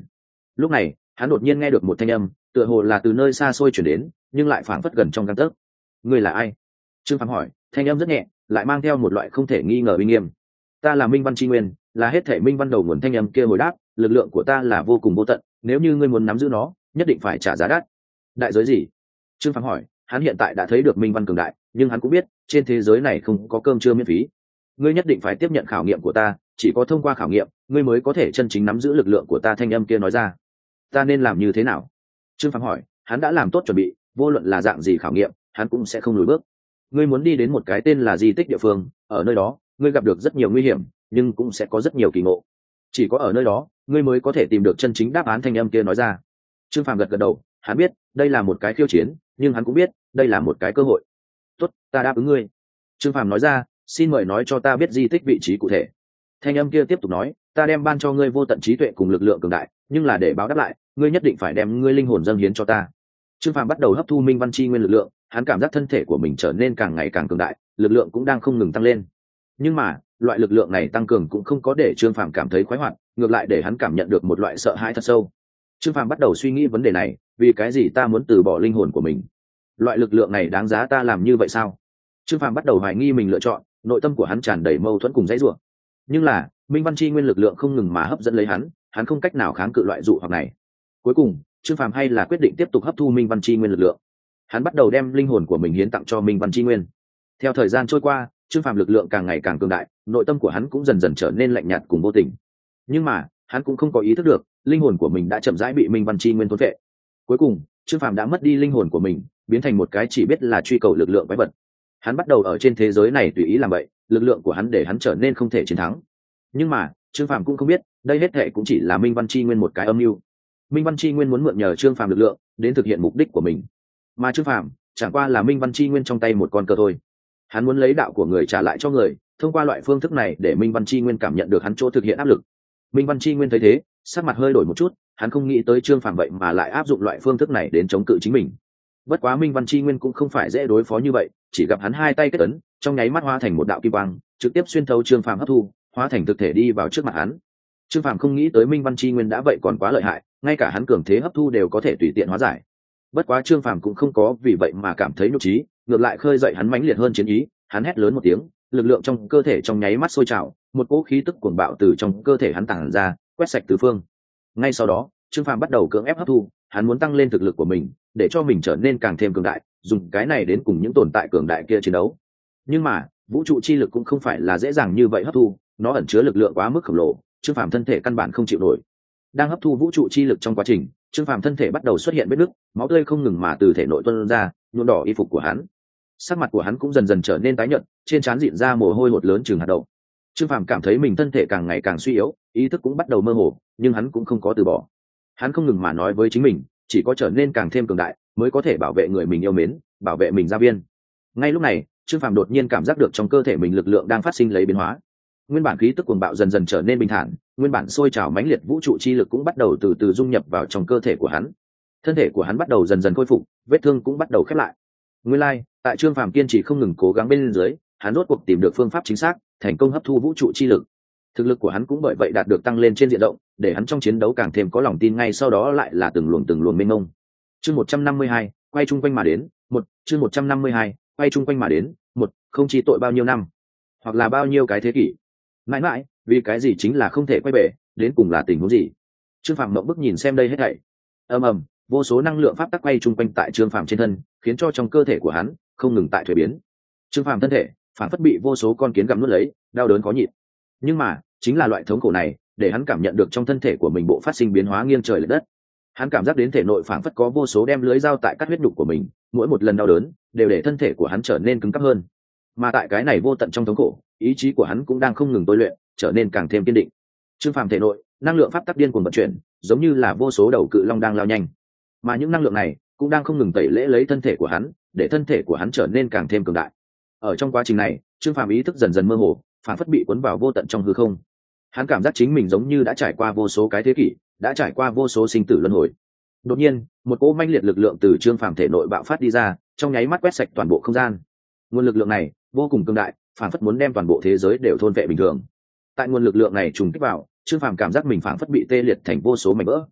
Lúc này hắn đột nhiên nghe được một thanh âm, tựa hồ là từ nơi xa xôi chuyển đến, nhưng lại phảng phất gần trong gang tấc. Ngươi là ai? Trương Phàm hỏi. Thanh âm rất nhẹ, lại mang theo một loại không thể nghi ngờ uy nghiêm. Ta là Minh Văn Chi Nguyên, là hết thể minh văn đầu nguồn. Thanh âm kia hồi đáp. Lực lượng của ta là vô cùng vô tận, nếu như ngươi muốn nắm giữ nó, nhất định phải trả giá đắt. Đại giới gì? Trương Phàm hỏi. Hắn hiện tại đã thấy được minh văn cường đại, nhưng hắn cũng biết trên thế giới này không có cơm trưa miễn phí. Ngươi nhất định phải tiếp nhận khảo nghiệm của ta, chỉ có thông qua khảo nghiệm ngươi mới có thể chân chính nắm giữ lực lượng của ta. Thanh âm kia nói ra. Ta nên làm như thế nào? Trương Phàm hỏi. Hắn đã làm tốt chuẩn bị, vô luận là dạng gì khảo nghiệm hắn cũng sẽ không lùi bước. Ngươi muốn đi đến một cái tên là di tích địa phương, ở nơi đó ngươi gặp được rất nhiều nguy hiểm, nhưng cũng sẽ có rất nhiều kỳ ngộ. Chỉ có ở nơi đó ngươi mới có thể tìm được chân chính đáp án. Thanh âm kia nói ra. Trương Phàm gật gật đầu, hắn biết đây là một cái khiêu chiến, nhưng hắn cũng biết đây là một cái cơ hội. Tốt, ta đáp ứng ngươi. Trương Phàm nói ra. Xin mời nói cho ta biết di tích vị trí cụ thể. Thanh âm kia tiếp tục nói. Ta đem ban cho ngươi vô tận trí tuệ cùng lực lượng cường đại, nhưng là để báo đáp lại ngươi nhất định phải đem ngươi linh hồn dâng hiến cho ta. Trương Phàm bắt đầu hấp thu minh văn chi nguyên lực lượng, hắn cảm giác thân thể của mình trở nên càng ngày càng cường đại, lực lượng cũng đang không ngừng tăng lên. Nhưng mà loại lực lượng này tăng cường cũng không có để Trương Phàm cảm thấy khoái hoạt, ngược lại để hắn cảm nhận được một loại sợ hãi thật sâu. Trương Phàm bắt đầu suy nghĩ vấn đề này, vì cái gì ta muốn từ bỏ linh hồn của mình? Loại lực lượng này đáng giá ta làm như vậy sao? Trương Phàm bắt đầu hoài nghi mình lựa chọn, nội tâm của hắn tràn đầy mâu thuẫn cùng dãy rủa. Nhưng là minh văn chi nguyên lực lượng không ngừng mà hấp dẫn lấy hắn không cách nào kháng cự loại dụ hoặc này. Cuối cùng Trương Phàm hay là quyết định tiếp tục hấp thu minh văn chi nguyên lực lượng. Hắn bắt đầu đem linh hồn của mình hiến tặng cho minh văn chi nguyên. Theo thời gian trôi qua, Trương Phàm lực lượng càng ngày càng cường đại, nội tâm của hắn cũng dần dần trở nên lạnh nhạt cùng vô tình. Nhưng mà hắn cũng không có ý thức được linh hồn của mình đã chậm rãi bị minh văn chi nguyên thôn phệ. Cuối cùng Trương Phàm đã mất đi linh hồn của mình, biến thành một cái chỉ biết là truy cầu lực lượng quái vật. Hắn bắt đầu ở trên thế giới này tùy ý làm vậy, lực lượng của hắn để hắn trở nên không thể chiến thắng. Nhưng mà Trương Phàm cũng không biết đây hết thệ cũng chỉ là minh văn chi nguyên một cái âm mưu. Minh văn chi nguyên muốn mượn nhờ Trương Phàm lực lượng đến thực hiện mục đích của mình, mà Trương Phàm chẳng qua là minh văn chi nguyên trong tay một con cờ thôi. Hắn muốn lấy đạo của người trả lại cho người, thông qua loại phương thức này để minh văn chi nguyên cảm nhận được hắn chỗ thực hiện áp lực. Minh văn chi nguyên thấy thế, sắc mặt hơi đổi một chút, hắn không nghĩ tới Trương Phàm vậy mà lại áp dụng loại phương thức này đến chống cự chính mình. Bất quá minh văn chi nguyên cũng không phải dễ đối phó như vậy, chỉ gặp hắn hai tay kết ấn, trong nháy mắt hóa thành một đạo kim quang, trực tiếp xuyên thấu Trương Phàm hấp thu, hóa thành thực thể đi vào trước mặt hắn. Trương Phàm không nghĩ tới minh văn chi nguyên đã vậy còn quá lợi hại, ngay cả hắn cường thế hấp thu đều có thể tùy tiện hóa giải. Bất quá Trương Phàm cũng không có vì vậy mà cảm thấy nhục trí, ngược lại khơi dậy hắn mãnh liệt hơn chiến ý. Hắn hét lớn một tiếng, lực lượng trong cơ thể trong nháy mắt sôi trào, một cỗ khí tức cuồng bạo từ trong cơ thể hắn tản ra, quét sạch tứ phương. Ngay sau đó Trương Phàm bắt đầu cưỡng ép hấp thu, hắn muốn tăng lên thực lực của mình, để cho mình trở nên càng thêm cường đại, dùng cái này đến cùng những tồn tại cường đại kia chiến đấu. Nhưng mà vũ trụ chi lực cũng không phải là dễ dàng như vậy hấp thu, nó ẩn chứa lực lượng quá mức khổng lồ, Trương Phàm thân thể căn bản không chịu nổi. Đang hấp thu vũ trụ chi lực trong quá trình, Trương Phàm thân thể bắt đầu xuất hiện vết nứt, máu tươi không ngừng mà từ thể nội tuôn ra, nhuộm đỏ y phục của hắn. Sắc mặt của hắn cũng dần dần trở nên tái nhợt, trên trán rịn ra mồ hôi hột lớn chừng hạt đậu. Trương Phàm cảm thấy mình thân thể càng ngày càng suy yếu, ý thức cũng bắt đầu mơ hồ, nhưng hắn cũng không có từ bỏ. Hắn không ngừng mà nói với chính mình, chỉ có trở nên càng thêm cường đại mới có thể bảo vệ người mình yêu mến, bảo vệ mình gia viên. Ngay lúc này Trương Phàm đột nhiên cảm giác được trong cơ thể mình lực lượng đang phát sinh lấy biến hóa. Nguyên bản khí tức cuồng bạo dần dần trở nên bình thản, nguyên bản sôi trào mãnh liệt vũ trụ chi lực cũng bắt đầu từ từ dung nhập vào trong cơ thể của hắn. Thân thể của hắn bắt đầu dần dần khôi phục, vết thương cũng bắt đầu khép lại. Nguyên lai, tại Trương Phàm kiên trì không ngừng cố gắng bên dưới, hắn rốt cuộc tìm được phương pháp chính xác, thành công hấp thu vũ trụ chi lực. Thực lực của hắn cũng bởi vậy đạt được tăng lên trên diện rộng, để hắn trong chiến đấu càng thêm có lòng tin, ngay sau đó lại là từng luồng mênh mông. Chương 152, quay chung quanh mà đến, chương 152, quay chung quanh mà đến, không chi tội bao nhiêu năm, hoặc là bao nhiêu cái thế kỷ. Mãi mãi, vì cái gì chính là không thể quay về, đến cùng là tình huống gì? Trương Phàm mộng bức nhìn xem đây hết thảy. Ầm ầm, vô số năng lượng pháp tắc quay chung quanh tại Trương Phàm trên thân, khiến cho trong cơ thể của hắn không ngừng tại thuế biến. Trương Phàm thân thể phản phất bị vô số con kiến gặm nuốt lấy, đau đớn khó nhịn. Nhưng mà chính là loại thống khổ này để hắn cảm nhận được trong thân thể của mình bộ phát sinh biến hóa nghiêng trời lệch đất. Hắn cảm giác đến thể nội phản phất có vô số đem lưới dao tại cắt huyết nhục của mình, mỗi một lần đau đớn đều để thân thể của hắn trở nên cứng cáp hơn. Mà tại cái này vô tận trong thống khổ, ý chí của hắn cũng đang không ngừng tôi luyện, trở nên càng thêm kiên định. Trương Phàm thể nội năng lượng pháp tắc điên cuồng vận chuyển, giống như là vô số đầu cự long đang lao nhanh. Mà những năng lượng này cũng đang không ngừng tẩy lễ lấy thân thể của hắn, để thân thể của hắn trở nên càng thêm cường đại. Ở trong quá trình này, Trương Phàm ý thức dần dần mơ hồ, phản phất bị cuốn vào vô tận trong hư không. Hắn cảm giác chính mình giống như đã trải qua vô số cái thế kỷ, đã trải qua vô số sinh tử luân hồi. Đột nhiên một cỗ manh liệt lực lượng từ Trương Phàm thể nội bạo phát đi ra, trong nháy mắt quét sạch toàn bộ không gian. Nguồn lực lượng này vô cùng cường đại, phản phất muốn đem toàn bộ thế giới đều thôn vệ bình thường. Tại nguồn lực lượng này trùng kích vào, Trương Phàm cảm giác mình phản phất bị tê liệt thành vô số mảnh vỡ.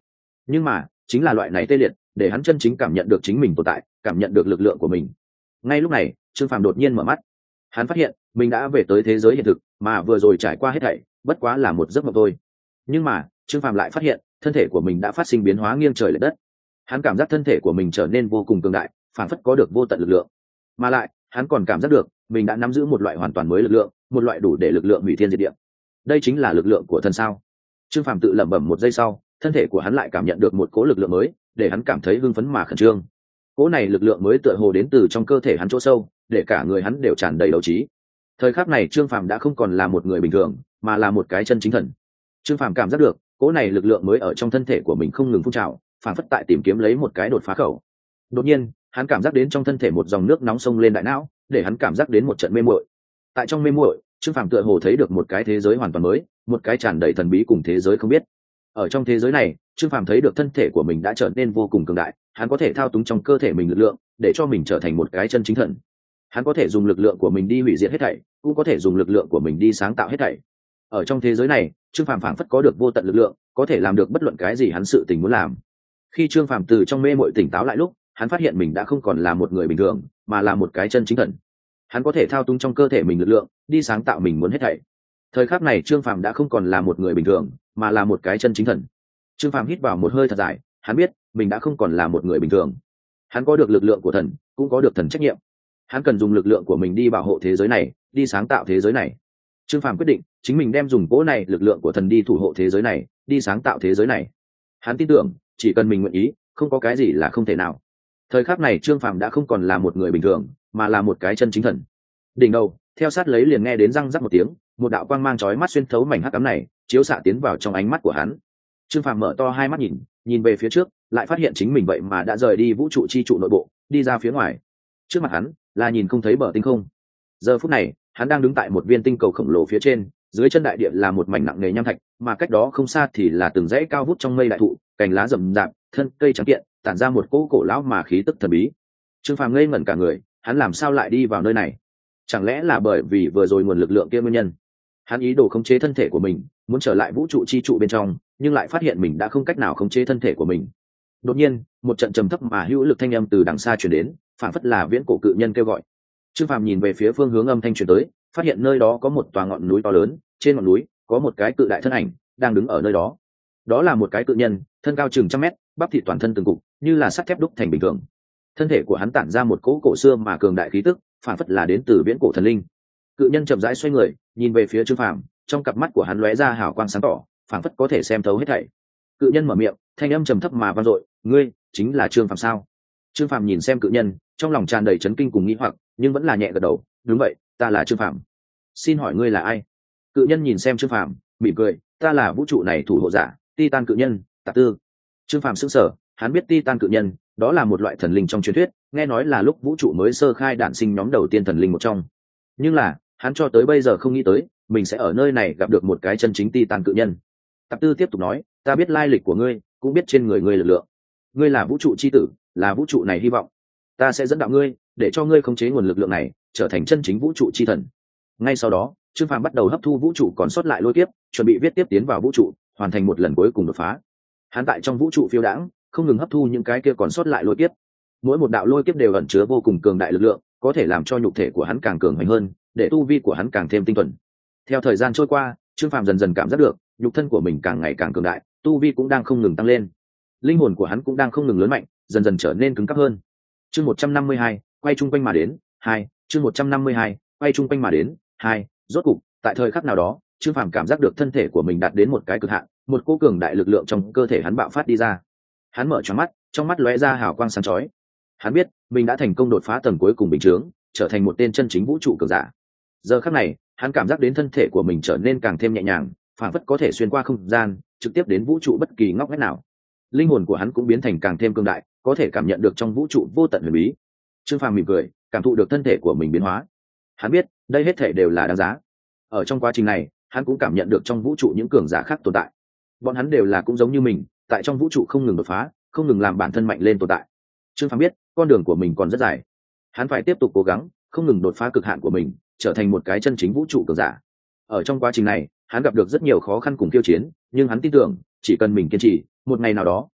Nhưng mà chính là loại này tê liệt để hắn chân chính cảm nhận được chính mình tồn tại, cảm nhận được lực lượng của mình. Ngay lúc này Trương Phàm đột nhiên mở mắt. Hắn phát hiện mình đã về tới thế giới hiện thực, mà vừa rồi trải qua hết thảy bất quá là một giấc mộng thôi. Nhưng mà Trương Phàm lại phát hiện thân thể của mình đã phát sinh biến hóa nghiêng trời lệch đất. Hắn cảm giác thân thể của mình trở nên vô cùng cường đại, phản phất có được vô tận lực lượng. Mà lại hắn còn cảm giác được mình đã nắm giữ một loại hoàn toàn mới lực lượng, một loại đủ để lực lượng hủy thiên diệt địa. Đây chính là lực lượng của thần sao? Trương Phàm tự lẩm bẩm một giây sau, thân thể của hắn lại cảm nhận được một cỗ lực lượng mới, để hắn cảm thấy hưng phấn mà khẩn trương. Cỗ này lực lượng mới tựa hồ đến từ trong cơ thể hắn chỗ sâu, để cả người hắn đều tràn đầy đấu trí. Thời khắc này Trương Phàm đã không còn là một người bình thường, mà là một cái chân chính thần. Trương Phàm cảm giác được cỗ này lực lượng mới ở trong thân thể của mình không ngừng phun trào, phảng phất tại tìm kiếm lấy một cái đột phá khẩu. Đột nhiên hắn cảm giác đến trong thân thể một dòng nước nóng xông lên đại não, để hắn cảm giác đến một trận mê muội. Tại trong mê muội, Trương Phàm tựa hồ thấy được một cái thế giới hoàn toàn mới, một cái tràn đầy thần bí cùng thế giới không biết. Ở trong thế giới này Trương Phàm thấy được thân thể của mình đã trở nên vô cùng cường đại, hắn có thể thao túng trong cơ thể mình lực lượng để cho mình trở thành một cái chân chính thần. Hắn có thể dùng lực lượng của mình đi hủy diệt hết thảy, cũng có thể dùng lực lượng của mình đi sáng tạo hết thảy. Ở trong thế giới này Trương Phàm phảng phất có được vô tận lực lượng, có thể làm được bất luận cái gì hắn sự tình muốn làm. Khi Trương Phàm từ trong mê muội tỉnh táo lại lúc, hắn phát hiện mình đã không còn là một người bình thường, mà là một cái chân chính thần. Hắn có thể thao túng trong cơ thể mình lực lượng đi sáng tạo mình muốn hết thảy. Thời khắc này Trương Phàm đã không còn là một người bình thường, mà là một cái chân chính thần. Trương Phàm hít vào một hơi thật dài, hắn biết mình đã không còn là một người bình thường. Hắn có được lực lượng của thần, cũng có được thần trách nhiệm. Hắn cần dùng lực lượng của mình đi bảo hộ thế giới này, đi sáng tạo thế giới này. Trương Phàm quyết định chính mình đem dùng cỗ này lực lượng của thần đi thủ hộ thế giới này, đi sáng tạo thế giới này. Hắn tin tưởng chỉ cần mình nguyện ý, không có cái gì là không thể nào. Thời khắc này Trương Phàm đã không còn là một người bình thường, mà là một cái chân chính thần. Đỉnh đầu theo sát lấy liền nghe đến răng rắc một tiếng, một đạo quang mang chói mắt xuyên thấu mảnh hắc ám này, chiếu xạ tiến vào trong ánh mắt của hắn. Trương Phàm mở to hai mắt nhìn về phía trước, lại phát hiện chính mình vậy mà đã rời đi vũ trụ chi trụ nội bộ, đi ra phía ngoài. Trước mặt hắn là nhìn không thấy bờ tinh không. Giờ phút này hắn đang đứng tại một viên tinh cầu khổng lồ phía trên, dưới chân đại địa là một mảnh nặng nề nham thạch, mà cách đó không xa thì là từng dãy cao vút trong mây đại thụ, cành lá rậm rạp, thân cây trắng kiện, tản ra một cỗ cổ lão mà khí tức thần bí. Trương Phàm ngây ngẩn cả người, hắn làm sao lại đi vào nơi này? Chẳng lẽ là bởi vì vừa rồi nguồn lực lượng kia nguyên nhân? Hắn ý đồ khống chế thân thể của mình, muốn trở lại vũ trụ chi trụ bên trong, nhưng lại phát hiện mình đã không cách nào khống chế thân thể của mình. Đột nhiên một trận trầm thấp mà hữu lực thanh âm từ đằng xa truyền đến, phảng phất là viễn cổ cự nhân kêu gọi. Trương Phàm nhìn về phía phương hướng âm thanh truyền tới, phát hiện nơi đó có một tòa ngọn núi to lớn, trên ngọn núi có một cái cự đại thân ảnh đang đứng ở nơi đó. Đó là một cái cự nhân, thân cao chừng 100 mét, bắp thịt toàn thân từng cục như là sắt thép đúc thành bình thường. Thân thể của hắn tản ra một cỗ cổ xưa mà cường đại khí tức, phảng phất là đến từ viễn cổ thần linh. Cự nhân chậm rãi xoay người, nhìn về phía Trương Phàm, trong cặp mắt của hắn lóe ra hào quang sáng tỏ, phảng phất có thể xem thấu hết thảy. Cự nhân mở miệng, thanh âm trầm thấp mà vang dội, "Ngươi chính là Trương Phàm sao?" Trương Phàm nhìn xem cự nhân, trong lòng tràn đầy chấn kinh cùng nghi hoặc, nhưng vẫn là nhẹ gật đầu, "Đúng vậy, ta là Trương Phàm." "Xin hỏi ngươi là ai?" Cự nhân nhìn xem Trương Phàm, mỉm cười, "Ta là vũ trụ này thủ hộ giả, Titan cự nhân, Tạp Tư." Trương Phàm sững sờ, hắn biết Titan cự nhân, đó là một loại thần linh trong truyền thuyết, nghe nói là lúc vũ trụ mới sơ khai đản sinh nhóm đầu tiên thần linh một trong. Nhưng là, hắn cho tới bây giờ không nghĩ tới, mình sẽ ở nơi này gặp được một cái chân chính Titan cự nhân. Tạp Tư tiếp tục nói, "Ta biết lai lịch của ngươi, cũng biết trên người ngươi lực lượng. Ngươi là vũ trụ chi tử, là vũ trụ này hy vọng. Ta sẽ dẫn đạo ngươi, để cho ngươi khống chế nguồn lực lượng này, trở thành chân chính vũ trụ chi thần." Ngay sau đó, Trương Phàm bắt đầu hấp thu vũ trụ còn sót lại lôi kiếp, chuẩn bị viết tiếp tiến vào vũ trụ, hoàn thành một lần cuối cùng đột phá. Hắn tại trong vũ trụ phiêu đãng, không ngừng hấp thu những cái kia còn sót lại lôi kiếp. Mỗi một đạo lôi kiếp đều ẩn chứa vô cùng cường đại lực lượng, có thể làm cho nhục thể của hắn càng cường mạnh hơn, để tu vi của hắn càng thêm tinh thuần. Theo thời gian trôi qua, Trương Phàm dần dần cảm giác được, nhục thân của mình càng ngày càng cường đại, tu vi cũng đang không ngừng tăng lên. Linh hồn của hắn cũng đang không ngừng lớn mạnh, dần dần trở nên cứng cáp hơn. Chương 152, quay chung quanh mà đến, 2, chương 152, quay chung quanh mà đến, 2, rốt cục, tại thời khắc nào đó, Trương Phàm cảm giác được thân thể của mình đạt đến một cái cực hạn, một cỗ cường đại lực lượng trong cơ thể hắn bạo phát đi ra. Hắn mở choáng mắt, trong mắt lóe ra hào quang sáng chói. Hắn biết, mình đã thành công đột phá tầng cuối cùng bình chướng, trở thành một tên chân chính vũ trụ cường giả. Giờ khắc này, hắn cảm giác đến thân thể của mình trở nên càng thêm nhẹ nhàng, phảng phất có thể xuyên qua không gian, trực tiếp đến vũ trụ bất kỳ ngóc ngách nào. Linh hồn của hắn cũng biến thành càng thêm cường đại, có thể cảm nhận được trong vũ trụ vô tận huyền bí. Trương Phàm mỉm cười, cảm thụ được thân thể của mình biến hóa. Hắn biết, đây hết thể đều là đáng giá. Ở trong quá trình này, hắn cũng cảm nhận được trong vũ trụ những cường giả khác tồn tại. Bọn hắn đều là cũng giống như mình, tại trong vũ trụ không ngừng đột phá, không ngừng làm bản thân mạnh lên tồn tại. Trương Phàm biết, con đường của mình còn rất dài. Hắn phải tiếp tục cố gắng, không ngừng đột phá cực hạn của mình, trở thành một cái chân chính vũ trụ cường giả. Ở trong quá trình này, hắn gặp được rất nhiều khó khăn cùng tiêu chiến, nhưng hắn tin tưởng, chỉ cần mình kiên trì, một ngày nào đó,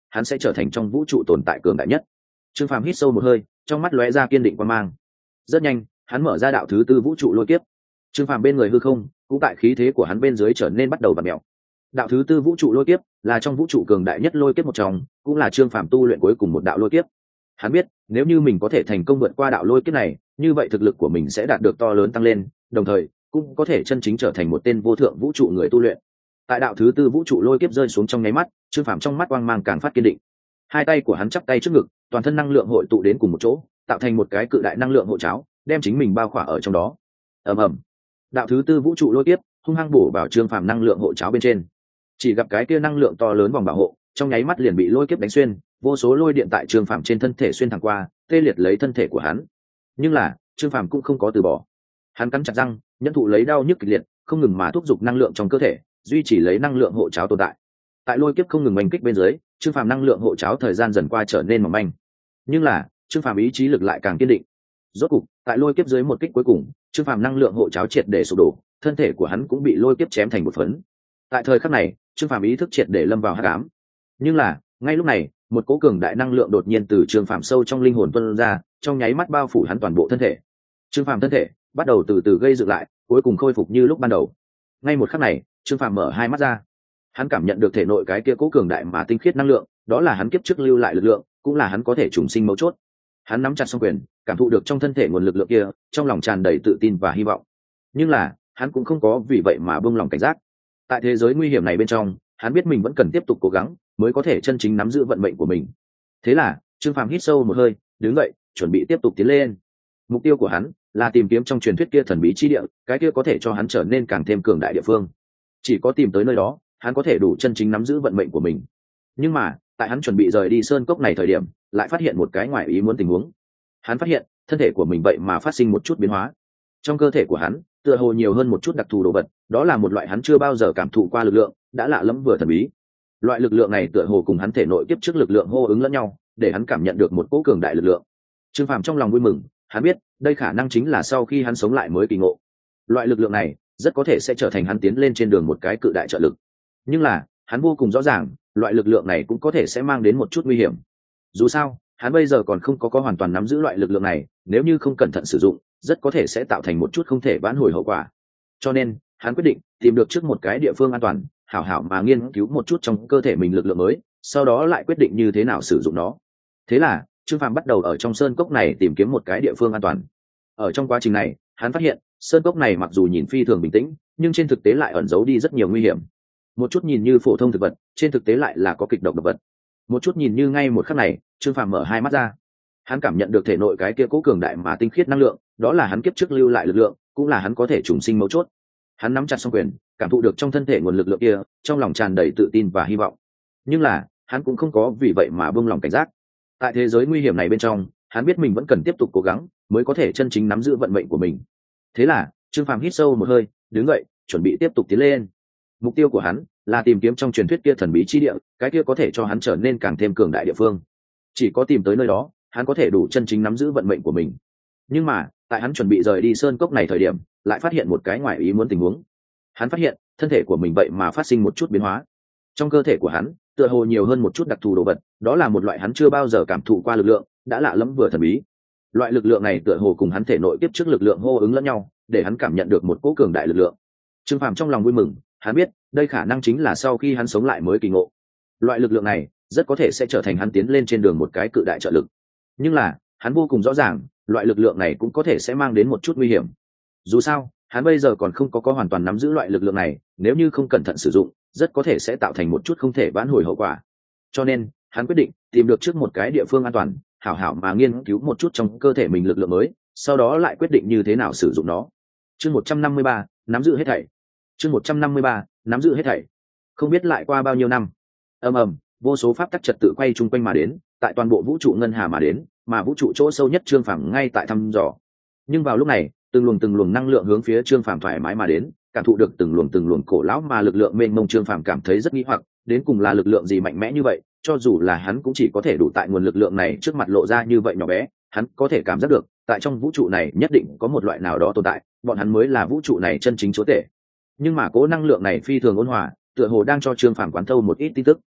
hắn sẽ trở thành trong vũ trụ tồn tại cường đại nhất. Trương Phàm hít sâu một hơi, trong mắt lóe ra kiên định quan mang. Rất nhanh, hắn mở ra đạo thứ tư vũ trụ lôi kiếp. Trương Phàm bên người hư không cũng tại khí thế của hắn bên dưới trở nên bắt đầu vặn mèo. Đạo thứ tư vũ trụ lôi kiếp là trong vũ trụ cường đại nhất lôi kiếp một trong, cũng là Trương Phàm tu luyện cuối cùng một đạo lôi kiếp. Hắn biết, nếu như mình có thể thành công vượt qua đạo lôi kiếp này, như vậy thực lực của mình sẽ đạt được to lớn tăng lên, đồng thời cũng có thể chân chính trở thành một tên vô thượng vũ trụ người tu luyện. Tại đạo thứ tư vũ trụ lôi kiếp rơi xuống trong nháy mắt, Trương Phàm trong mắt quang mang càng phát kiên định. Hai tay của hắn chắp tay trước ngực, toàn thân năng lượng hội tụ đến cùng một chỗ, tạo thành một cái cự đại năng lượng hộ cháo, đem chính mình bao khỏa ở trong đó. Ầm ầm. Đạo thứ tư vũ trụ lôi kiếp hung hăng bổ vào Trương Phàm năng lượng hộ cháo bên trên. Chỉ gặp cái kia năng lượng to lớn vòng bảo hộ, trong nháy mắt liền bị lôi kiếp đánh xuyên, vô số lôi điện tại Trương Phàm trên thân thể xuyên thẳng qua, tê liệt lấy thân thể của hắn. Nhưng là, Trương Phàm cũng không có từ bỏ. Hắn cắn chặt răng, nhẫn thụ lấy đau nhức kịch liệt, không ngừng mà thúc giục năng lượng trong cơ thể, duy trì lấy năng lượng hộ cháo tồn tại. Tại lôi kiếp không ngừng oanh kích bên dưới, Trương Phàm năng lượng hộ cháo thời gian dần qua trở nên mỏng manh. Nhưng là, Trương Phàm ý chí lực lại càng kiên định. Rốt cục, tại lôi kiếp dưới một kích cuối cùng, Trương Phàm năng lượng hộ cháo triệt để sụp đổ, thân thể của hắn cũng bị lôi kiếp chém thành một phấn. Tại thời khắc này, Trương Phàm ý thức triệt để lâm vào hắc ám. Nhưng là, ngay lúc này, một cỗ cường đại năng lượng đột nhiên từ Trương Phàm sâu trong linh hồn tuôn ra, trong nháy mắt bao phủ hắn toàn bộ thân thể. Trương Phàm thân thể bắt đầu từ từ gây dựng lại, cuối cùng khôi phục như lúc ban đầu. Ngay một khắc này, Trương Phàm mở hai mắt ra. Hắn cảm nhận được thể nội cái kia cỗ cường đại mà tinh khiết năng lượng, đó là hắn kiếp trước lưu lại lực lượng, cũng là hắn có thể trùng sinh mấu chốt. Hắn nắm chặt song quyền, cảm thụ được trong thân thể nguồn lực lượng kia, trong lòng tràn đầy tự tin và hy vọng. Nhưng là, hắn cũng không có vì vậy mà buông lòng cảnh giác. Tại thế giới nguy hiểm này bên trong, hắn biết mình vẫn cần tiếp tục cố gắng, mới có thể chân chính nắm giữ vận mệnh của mình. Thế là, Trương Phàm hít sâu một hơi, đứng dậy, chuẩn bị tiếp tục tiến lên. Mục tiêu của hắn là tìm kiếm trong truyền thuyết kia thần bí chi địa, cái kia có thể cho hắn trở nên càng thêm cường đại địa phương. Chỉ có tìm tới nơi đó, hắn có thể đủ chân chính nắm giữ vận mệnh của mình. Nhưng mà, tại hắn chuẩn bị rời đi sơn cốc này thời điểm, lại phát hiện một cái ngoài ý muốn tình huống. Hắn phát hiện, thân thể của mình vậy mà phát sinh một chút biến hóa. Trong cơ thể của hắn, tựa hồ nhiều hơn một chút đặc thù đồ vật, đó là một loại hắn chưa bao giờ cảm thụ qua lực lượng, đã lạ lẫm vừa thần bí. Loại lực lượng này tựa hồ cùng hắn thể nội kiếp trước lực lượng hô ứng lẫn nhau, để hắn cảm nhận được một cỗ cường đại lực lượng. Trương Phàm trong lòng vui mừng, hắn biết, đây khả năng chính là sau khi hắn sống lại mới kỳ ngộ. Loại lực lượng này rất có thể sẽ trở thành hắn tiến lên trên đường một cái cự đại trợ lực. Nhưng là, hắn vô cùng rõ ràng, loại lực lượng này cũng có thể sẽ mang đến một chút nguy hiểm. Dù sao, hắn bây giờ còn không có hoàn toàn nắm giữ loại lực lượng này, nếu như không cẩn thận sử dụng, rất có thể sẽ tạo thành một chút không thể vãn hồi hậu quả. Cho nên, hắn quyết định tìm được trước một cái địa phương an toàn, hảo hảo mà nghiên cứu một chút trong cơ thể mình lực lượng mới, sau đó lại quyết định như thế nào sử dụng nó. Thế là, Trương Phàm bắt đầu ở trong sơn cốc này tìm kiếm một cái địa phương an toàn. Ở trong quá trình này, hắn phát hiện, sơn cốc này mặc dù nhìn phi thường bình tĩnh, nhưng trên thực tế lại ẩn giấu đi rất nhiều nguy hiểm. Một chút nhìn như phổ thông thực vật, trên thực tế lại là có kịch độc độc vật. Một chút nhìn như ngay một khắc này, Trương Phàm mở hai mắt ra. Hắn cảm nhận được thể nội cái kia cố cường đại mà tinh khiết năng lượng, đó là hắn kiếp trước lưu lại lực lượng, cũng là hắn có thể trùng sinh mấu chốt. Hắn nắm chặt song quyền, cảm thụ được trong thân thể nguồn lực lượng kia, trong lòng tràn đầy tự tin và hy vọng. Nhưng là, hắn cũng không có vì vậy mà buông lòng cảnh giác. Tại thế giới nguy hiểm này bên trong, hắn biết mình vẫn cần tiếp tục cố gắng, mới có thể chân chính nắm giữ vận mệnh của mình. Thế là, Trương Phàm hít sâu một hơi, đứng dậy, chuẩn bị tiếp tục tiến lên. Mục tiêu của hắn là tìm kiếm trong truyền thuyết kia thần bí chi địa, cái kia có thể cho hắn trở nên càng thêm cường đại địa phương. Chỉ có tìm tới nơi đó, hắn có thể đủ chân chính nắm giữ vận mệnh của mình. Nhưng mà, tại hắn chuẩn bị rời đi sơn cốc này thời điểm, lại phát hiện một cái ngoài ý muốn tình huống. Hắn phát hiện, thân thể của mình vậy mà phát sinh một chút biến hóa. Trong cơ thể của hắn, tựa hồ nhiều hơn một chút đặc thù đồ vật, đó là một loại hắn chưa bao giờ cảm thụ qua lực lượng, đã lạ lẫm vừa thần bí. Loại lực lượng này tựa hồ cùng hắn thể nội tiếp trước lực lượng hô ứng lẫn nhau, để hắn cảm nhận được một cỗ cường đại lực lượng. Trương Phàm trong lòng vui mừng, hắn biết, đây khả năng chính là sau khi hắn sống lại mới kỳ ngộ. Loại lực lượng này rất có thể sẽ trở thành hắn tiến lên trên đường một cái cự đại trợ lực. Nhưng là, hắn vô cùng rõ ràng, loại lực lượng này cũng có thể sẽ mang đến một chút nguy hiểm. Dù sao, hắn bây giờ còn không có hoàn toàn nắm giữ loại lực lượng này, nếu như không cẩn thận sử dụng, rất có thể sẽ tạo thành một chút không thể vãn hồi hậu quả. Cho nên, hắn quyết định tìm được trước một cái địa phương an toàn, hảo hảo mà nghiên cứu một chút trong cơ thể mình lực lượng mới, sau đó lại quyết định như thế nào sử dụng nó. Chương 153, nắm giữ hết thảy. Chương 153, nắm giữ hết thảy. Không biết lại qua bao nhiêu năm. Ầm ầm, vô số pháp tắc trật tự quay chung quanh mà đến, tại toàn bộ vũ trụ ngân hà mà đến, mà vũ trụ chỗ sâu nhất Trương Phàm ngay tại thăm dò. Nhưng vào lúc này, từng luồng năng lượng hướng phía Trương Phàm thoải mái mà đến, cảm thụ được từng luồng cổ lão mà lực lượng mênh mông, Trương Phàm cảm thấy rất nghi hoặc, đến cùng là lực lượng gì mạnh mẽ như vậy, cho dù là hắn cũng chỉ có thể đủ tại nguồn lực lượng này trước mặt lộ ra như vậy nhỏ bé, hắn có thể cảm giác được, tại trong vũ trụ này nhất định có một loại nào đó tồn tại, bọn hắn mới là vũ trụ này chân chính chúa tể. Nhưng mà cố năng lượng này phi thường ôn hòa, tựa hồ đang cho Trương Phàm quán thâu một ít tin tức.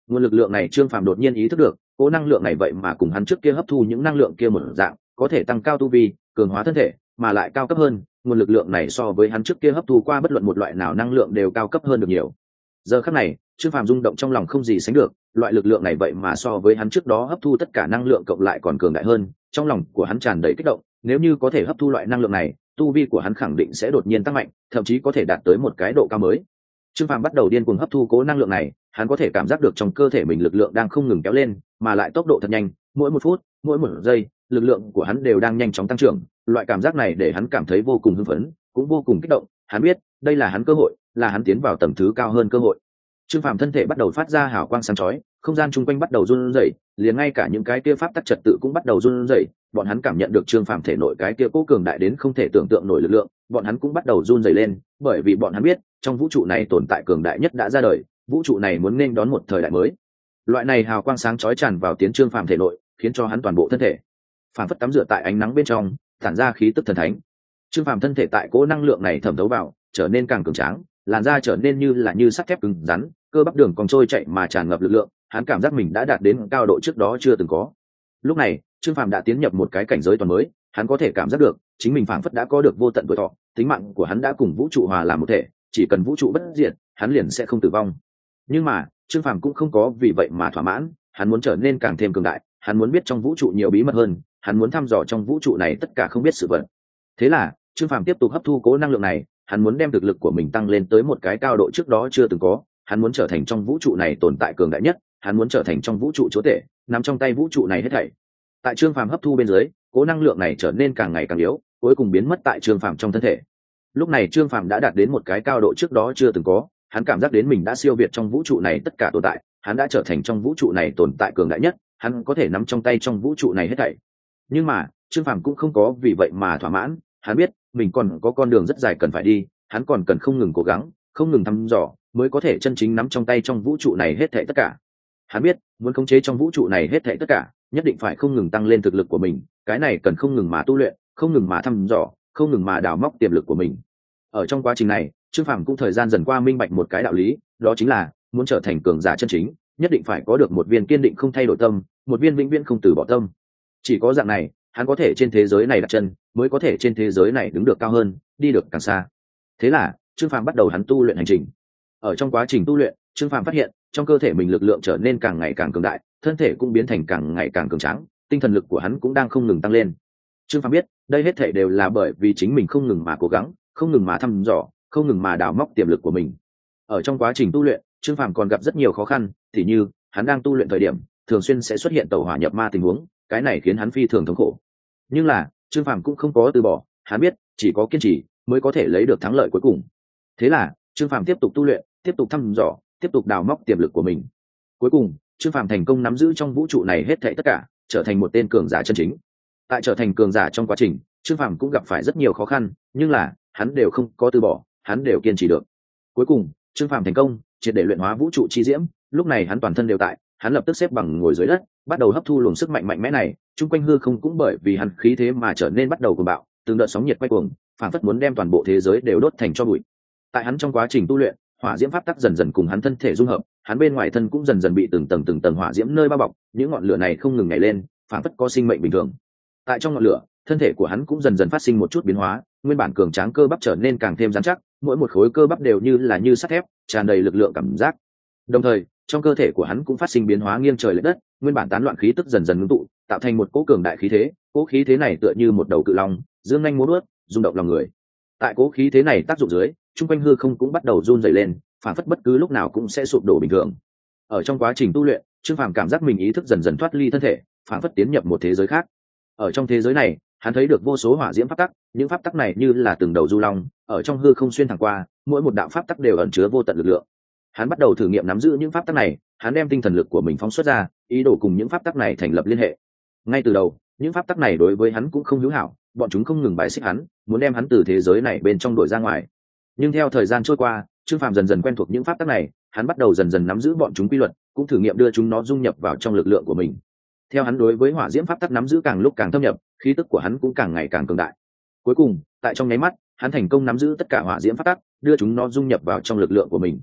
Nguồn lực lượng này Trương Phàm đột nhiên ý thức được, cố năng lượng này vậy mà cùng hắn trước kia hấp thu những năng lượng kia một dạng, có thể tăng cao tu vi, cường hóa thân thể, mà lại cao cấp hơn. Nguồn lực lượng này so với hắn trước kia hấp thu qua bất luận một loại nào năng lượng đều cao cấp hơn được nhiều. Giờ khắc này, Trương Phàm rung động trong lòng không gì sánh được, loại lực lượng này vậy mà so với hắn trước đó hấp thu tất cả năng lượng cộng lại còn cường đại hơn. Trong lòng của hắn tràn đầy kích động, nếu như có thể hấp thu loại năng lượng này, tu vi của hắn khẳng định sẽ đột nhiên tăng mạnh, thậm chí có thể đạt tới một cái độ cao mới. Trương Phàm bắt đầu điên cuồng hấp thu cố năng lượng này, hắn có thể cảm giác được trong cơ thể mình lực lượng đang không ngừng kéo lên, mà lại tốc độ thật nhanh, mỗi một phút, mỗi một giây, lực lượng của hắn đều đang nhanh chóng tăng trưởng. Loại cảm giác này để hắn cảm thấy vô cùng hưng phấn, cũng vô cùng kích động. Hắn biết, đây là hắn cơ hội, là hắn tiến vào tầng thứ cao hơn cơ hội. Trương Phàm thân thể bắt đầu phát ra hào quang sáng chói, không gian chung quanh bắt đầu run rẩy, liền ngay cả những cái kia pháp tắc trật tự cũng bắt đầu run rẩy. Bọn hắn cảm nhận được Trương Phàm thể nội cái kia cố cường đại đến không thể tưởng tượng nổi lực lượng, bọn hắn cũng bắt đầu run rẩy lên, bởi vì bọn hắn biết, trong vũ trụ này tồn tại cường đại nhất đã ra đời, vũ trụ này muốn nên đón một thời đại mới. Loại này hào quang sáng chói tràn vào tiến Trương Phàm thể nội, khiến cho hắn toàn bộ thân thể phản phất tắm rửa tại ánh nắng bên trong, tản ra khí tức thần thánh. Trương Phàm thân thể tại cố năng lượng này thẩm thấu vào, trở nên càng cường tráng, làn da trở nên như sắt thép cứng rắn, cơ bắp đường còn trôi chạy mà tràn ngập lực lượng, hắn cảm giác mình đã đạt đến cao độ trước đó chưa từng có. Lúc này, Trương Phàm đã tiến nhập một cái cảnh giới toàn mới, hắn có thể cảm giác được, chính mình phảng phất đã có được vô tận tuổi thọ, tính mạng của hắn đã cùng vũ trụ hòa làm một thể, chỉ cần vũ trụ bất diệt, hắn liền sẽ không tử vong. Nhưng mà, Trương Phàm cũng không có vì vậy mà thỏa mãn, hắn muốn trở nên càng thêm cường đại, hắn muốn biết trong vũ trụ nhiều bí mật hơn, hắn muốn thăm dò trong vũ trụ này tất cả không biết sự vật. Thế là, Trương Phàm tiếp tục hấp thu cố năng lượng này, hắn muốn đem thực lực của mình tăng lên tới một cái cao độ trước đó chưa từng có, hắn muốn trở thành trong vũ trụ này tồn tại cường đại nhất, hắn muốn trở thành trong vũ trụ chúa tể, nắm trong tay vũ trụ này hết thảy. Tại Trương Phàm hấp thu bên dưới, cố năng lượng này trở nên càng ngày càng yếu, cuối cùng biến mất tại Trương Phàm trong thân thể. Lúc này Trương Phàm đã đạt đến một cái cao độ trước đó chưa từng có, hắn cảm giác đến mình đã siêu việt trong vũ trụ này tất cả tồn tại, hắn đã trở thành trong vũ trụ này tồn tại cường đại nhất, hắn có thể nắm trong tay trong vũ trụ này hết thảy. Nhưng mà, Trương Phàm cũng không có vì vậy mà thỏa mãn, hắn biết, mình còn có con đường rất dài cần phải đi, hắn còn cần không ngừng cố gắng, không ngừng thăm dò, mới có thể chân chính nắm trong tay trong vũ trụ này hết thảy tất cả. Hắn biết, muốn khống chế trong vũ trụ này hết thảy tất cả, nhất định phải không ngừng tăng lên thực lực của mình, cái này cần không ngừng mà tu luyện, không ngừng mà thăm dò, không ngừng mà đào móc tiềm lực của mình. Ở trong quá trình này, Trương Phàm cũng thời gian dần qua minh bạch một cái đạo lý, đó chính là muốn trở thành cường giả chân chính, nhất định phải có được một viên kiên định không thay đổi tâm, một viên vĩnh viễn không từ bỏ tâm. Chỉ có dạng này, hắn có thể trên thế giới này đặt chân, mới có thể trên thế giới này đứng được cao hơn, đi được càng xa. Thế là, Trương Phàm bắt đầu hắn tu luyện hành trình. Ở trong quá trình tu luyện, Trương Phàm phát hiện, trong cơ thể mình lực lượng trở nên càng ngày càng cường đại, thân thể cũng biến thành càng ngày càng cường tráng, tinh thần lực của hắn cũng đang không ngừng tăng lên. Trương Phàm biết, đây hết thảy đều là bởi vì chính mình không ngừng mà cố gắng, không ngừng mà thăm dò, không ngừng mà đào móc tiềm lực của mình. Ở trong quá trình tu luyện, Trương Phàm còn gặp rất nhiều khó khăn, tỉ như, hắn đang tu luyện thời điểm, thường xuyên sẽ xuất hiện tẩu hỏa nhập ma tình huống, cái này khiến hắn phi thường thống khổ. Nhưng là, Trương Phàm cũng không có từ bỏ, hắn biết, chỉ có kiên trì mới có thể lấy được thắng lợi cuối cùng. Thế là, Trương Phàm tiếp tục tu luyện, tiếp tục thăm dò, tiếp tục đào móc tiềm lực của mình. Cuối cùng, Trương Phàm thành công nắm giữ trong vũ trụ này hết thảy tất cả, trở thành một tên cường giả chân chính. Tại trở thành cường giả trong quá trình, Trương Phàm cũng gặp phải rất nhiều khó khăn, nhưng là, hắn đều không có từ bỏ, hắn đều kiên trì được. Cuối cùng, Trương Phàm thành công, triệt để luyện hóa vũ trụ chi diễm, lúc này hắn toàn thân đều tại, hắn lập tức xếp bằng ngồi dưới đất, bắt đầu hấp thu luồng sức mạnh mạnh mẽ này, chung quanh hư không cũng bởi vì hắn khí thế mà trở nên bắt đầu cuồng bạo, từng đợt sóng nhiệt quay cuồng, phảng phất muốn đem toàn bộ thế giới đều đốt thành tro bụi. Tại hắn trong quá trình tu luyện, hỏa diễm pháp tắc dần dần cùng hắn thân thể dung hợp, hắn bên ngoài thân cũng dần dần bị từng tầng hỏa diễm nơi bao bọc, những ngọn lửa này không ngừng nhảy lên, phảng phất có sinh mệnh bình thường. Tại trong ngọn lửa, thân thể của hắn cũng dần dần phát sinh một chút biến hóa, nguyên bản cường tráng cơ bắp trở nên càng thêm rắn chắc, mỗi một khối cơ bắp đều như sắt thép, tràn đầy lực lượng cảm giác. Đồng thời, trong cơ thể của hắn cũng phát sinh biến hóa nghiêng trời lệch đất, nguyên bản tán loạn khí tức dần dần ngưng tụ, tạo thành một cỗ cường đại khí thế, cỗ khí thế này tựa như một đầu cự long, dương nhanh múa vuốt, rung động lòng người. Tại cỗ khí thế này tác dụng dưới, trung quanh hư không cũng bắt đầu run rẩy lên, phản phất bất cứ lúc nào cũng sẽ sụp đổ bình thường. Ở trong quá trình tu luyện, Trương Phàm cảm giác mình ý thức dần dần thoát ly thân thể, phản phất tiến nhập một thế giới khác. Ở trong thế giới này, hắn thấy được vô số hỏa diễm pháp tắc, những pháp tắc này như là từng đầu du long, ở trong hư không xuyên thẳng qua, mỗi một đạo pháp tắc đều ẩn chứa vô tận lực lượng. Hắn bắt đầu thử nghiệm nắm giữ những pháp tắc này, hắn đem tinh thần lực của mình phóng xuất ra, ý đồ cùng những pháp tắc này thành lập liên hệ. Ngay từ đầu, những pháp tắc này đối với hắn cũng không hữu hảo, bọn chúng không ngừng bài xích hắn, muốn đem hắn từ thế giới này bên trong đuổi ra ngoài. Nhưng theo thời gian trôi qua, Trương Phàm dần dần quen thuộc những pháp tắc này, hắn bắt đầu dần dần nắm giữ bọn chúng quy luật, cũng thử nghiệm đưa chúng nó dung nhập vào trong lực lượng của mình. Theo hắn đối với hỏa diễm pháp tắc nắm giữ càng lúc càng thâm nhập, khí tức của hắn cũng càng ngày càng cường đại. Cuối cùng, tại trong nháy mắt, hắn thành công nắm giữ tất cả hỏa diễm pháp tắc, đưa chúng nó dung nhập vào trong lực lượng của mình.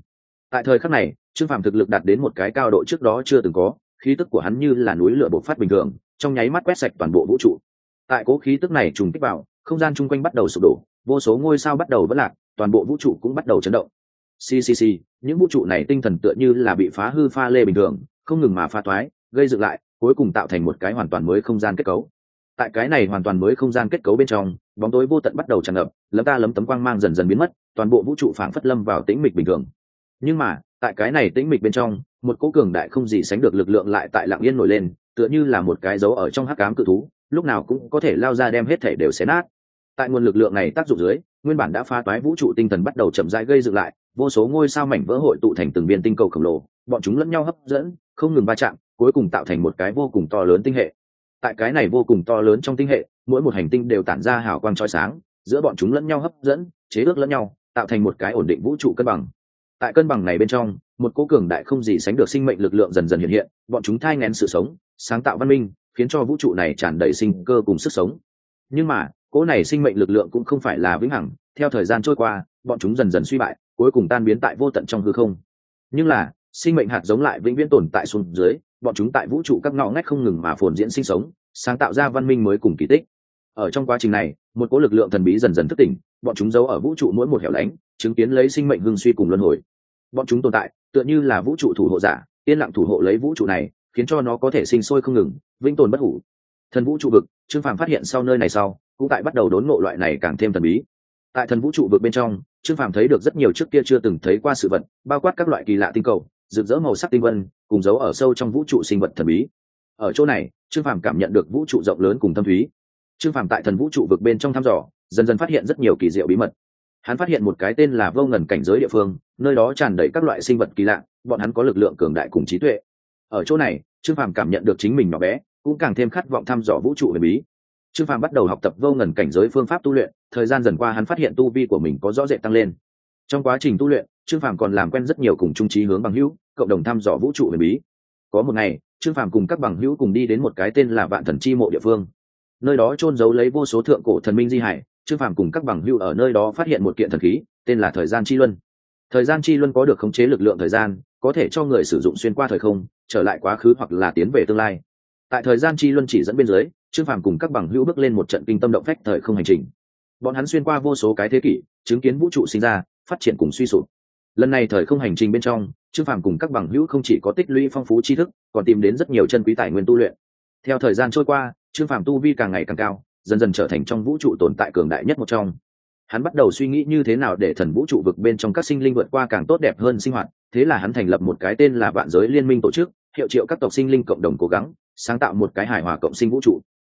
Tại thời khắc này, Trương Phàm thực lực đạt đến một cái cao độ trước đó chưa từng có, khí tức của hắn như là núi lửa bộc phát bình thường, trong nháy mắt quét sạch toàn bộ vũ trụ. Tại cố khí tức này trùng kích vào, không gian chung quanh bắt đầu sụp đổ, vô số ngôi sao bắt đầu vỡ lạc, toàn bộ vũ trụ cũng bắt đầu chấn động. Xì, những vũ trụ này tinh thần tựa như là bị phá hư pha lê bình thường, không ngừng mà phá toái, gây dựng lại, cuối cùng tạo thành một cái hoàn toàn mới không gian kết cấu. Tại cái này hoàn toàn mới không gian kết cấu bên trong, bóng tối vô tận bắt đầu tràn ngập, lấm tấm quang mang dần dần biến mất, toàn bộ vũ trụ phảng phất lâm vào tĩnh mịch bình thường. Nhưng mà, tại cái này tĩnh mịch bên trong, một cỗ cường đại không gì sánh được lực lượng lại tại lặng yên nổi lên, tựa như là một cái dấu ở trong hắc ám cự thú, lúc nào cũng có thể lao ra đem hết thể đều xé nát. Tại nguồn lực lượng này tác dụng dưới, nguyên bản đã phá toái vũ trụ tinh thần bắt đầu chậm rãi gây dựng lại, vô số ngôi sao mảnh vỡ hội tụ thành từng viên tinh cầu khổng lồ, bọn chúng lẫn nhau hấp dẫn, không ngừng va chạm, cuối cùng tạo thành một cái vô cùng to lớn tinh hệ. Tại cái này vô cùng to lớn trong tinh hệ, mỗi một hành tinh đều tản ra hào quang chói sáng, giữa bọn chúng lẫn nhau hấp dẫn, chế ước lẫn nhau, tạo thành một cái ổn định vũ trụ cân bằng. Tại cân bằng này bên trong, một cỗ cường đại không gì sánh được sinh mệnh lực lượng dần dần hiện hiện, bọn chúng thai nghén sự sống, sáng tạo văn minh, khiến cho vũ trụ này tràn đầy sinh cơ cùng sức sống. Nhưng mà, cỗ này sinh mệnh lực lượng cũng không phải là vĩnh hằng, theo thời gian trôi qua, bọn chúng dần dần suy bại, cuối cùng tan biến tại vô tận trong hư không. Nhưng là, sinh mệnh hạt giống lại vĩnh viễn tồn tại xuống dưới, bọn chúng tại vũ trụ các ngõ ngách không ngừng mà phồn diễn sinh sống, sáng tạo ra văn minh mới cùng kỳ tích. Ở trong quá trình này, một cỗ lực lượng thần bí dần dần thức tỉnh, bọn chúng giấu ở vũ trụ mỗi một hẻo lánh, chứng kiến lấy sinh mệnh hưng suy cùng luân hồi. Bọn chúng tồn tại, tựa như là vũ trụ thủ hộ giả, yên lặng thủ hộ lấy vũ trụ này, khiến cho nó có thể sinh sôi không ngừng, vĩnh tồn bất hủ. Thần vũ trụ vực, Trương Phàm phát hiện sau nơi này sau, cũng tại bắt đầu đốn ngộ loại này càng thêm thần bí. Tại thần vũ trụ vực bên trong, Trương Phàm thấy được rất nhiều trước kia chưa từng thấy qua sự vật, bao quát các loại kỳ lạ tinh cầu, rực rỡ màu sắc tinh vân, cùng giấu ở sâu trong vũ trụ sinh vật thần bí. Ở chỗ này, Trương Phàm cảm nhận được vũ trụ rộng lớn cùng thâm thúy. Trương Phàm tại thần vũ trụ vực bên trong thăm dò, dần dần phát hiện rất nhiều kỳ diệu bí mật. Hắn phát hiện một cái tên là Vô Ngần cảnh giới địa phương, nơi đó tràn đầy các loại sinh vật kỳ lạ, bọn hắn có lực lượng cường đại cùng trí tuệ. Ở chỗ này, Trương Phàm cảm nhận được chính mình nhỏ bé, cũng càng thêm khát vọng thăm dò vũ trụ huyền bí. Trương Phàm bắt đầu học tập Vô Ngần cảnh giới phương pháp tu luyện, thời gian dần qua hắn phát hiện tu vi của mình có rõ rệt tăng lên. Trong quá trình tu luyện, Trương Phàm còn làm quen rất nhiều cùng chung chí hướng bằng hữu, cộng đồng thăm dò vũ trụ huyền bí. Có một ngày, Trương Phàm cùng các bằng hữu cùng đi đến một cái tên là Vạn Thần Chi Mộ địa phương. Nơi đó chôn giấu lấy vô số thượng cổ thần minh di hải, Trương Phàm cùng các bằng hữu ở nơi đó phát hiện một kiện thần khí, tên là Thời Gian Chi Luân. Thời Gian Chi Luân có được khống chế lực lượng thời gian, có thể cho người sử dụng xuyên qua thời không, trở lại quá khứ hoặc là tiến về tương lai. Tại Thời Gian Chi Luân chỉ dẫn bên dưới, Trương Phàm cùng các bằng hữu bước lên một trận kinh tâm động phách thời không hành trình. Bọn hắn xuyên qua vô số cái thế kỷ, chứng kiến vũ trụ sinh ra, phát triển cùng suy sụp. Lần này thời không hành trình bên trong, Trương Phàm cùng các bằng hữu không chỉ có tích lũy phong phú tri thức, còn tìm đến rất nhiều chân quý tài nguyên tu luyện. Theo thời gian trôi qua, Trương Phàm tu vi càng ngày càng cao, dần dần trở thành trong vũ trụ tồn tại cường đại nhất một trong. Hắn bắt đầu suy nghĩ như thế nào để thần vũ trụ vực bên trong các sinh linh vượt qua càng tốt đẹp hơn sinh hoạt, thế là hắn thành lập một cái tên là Vạn Giới Liên Minh tổ chức, hiệu triệu các tộc sinh linh cộng đồng cố gắng, sáng tạo một cái hài hòa cộng sinh vũ trụ.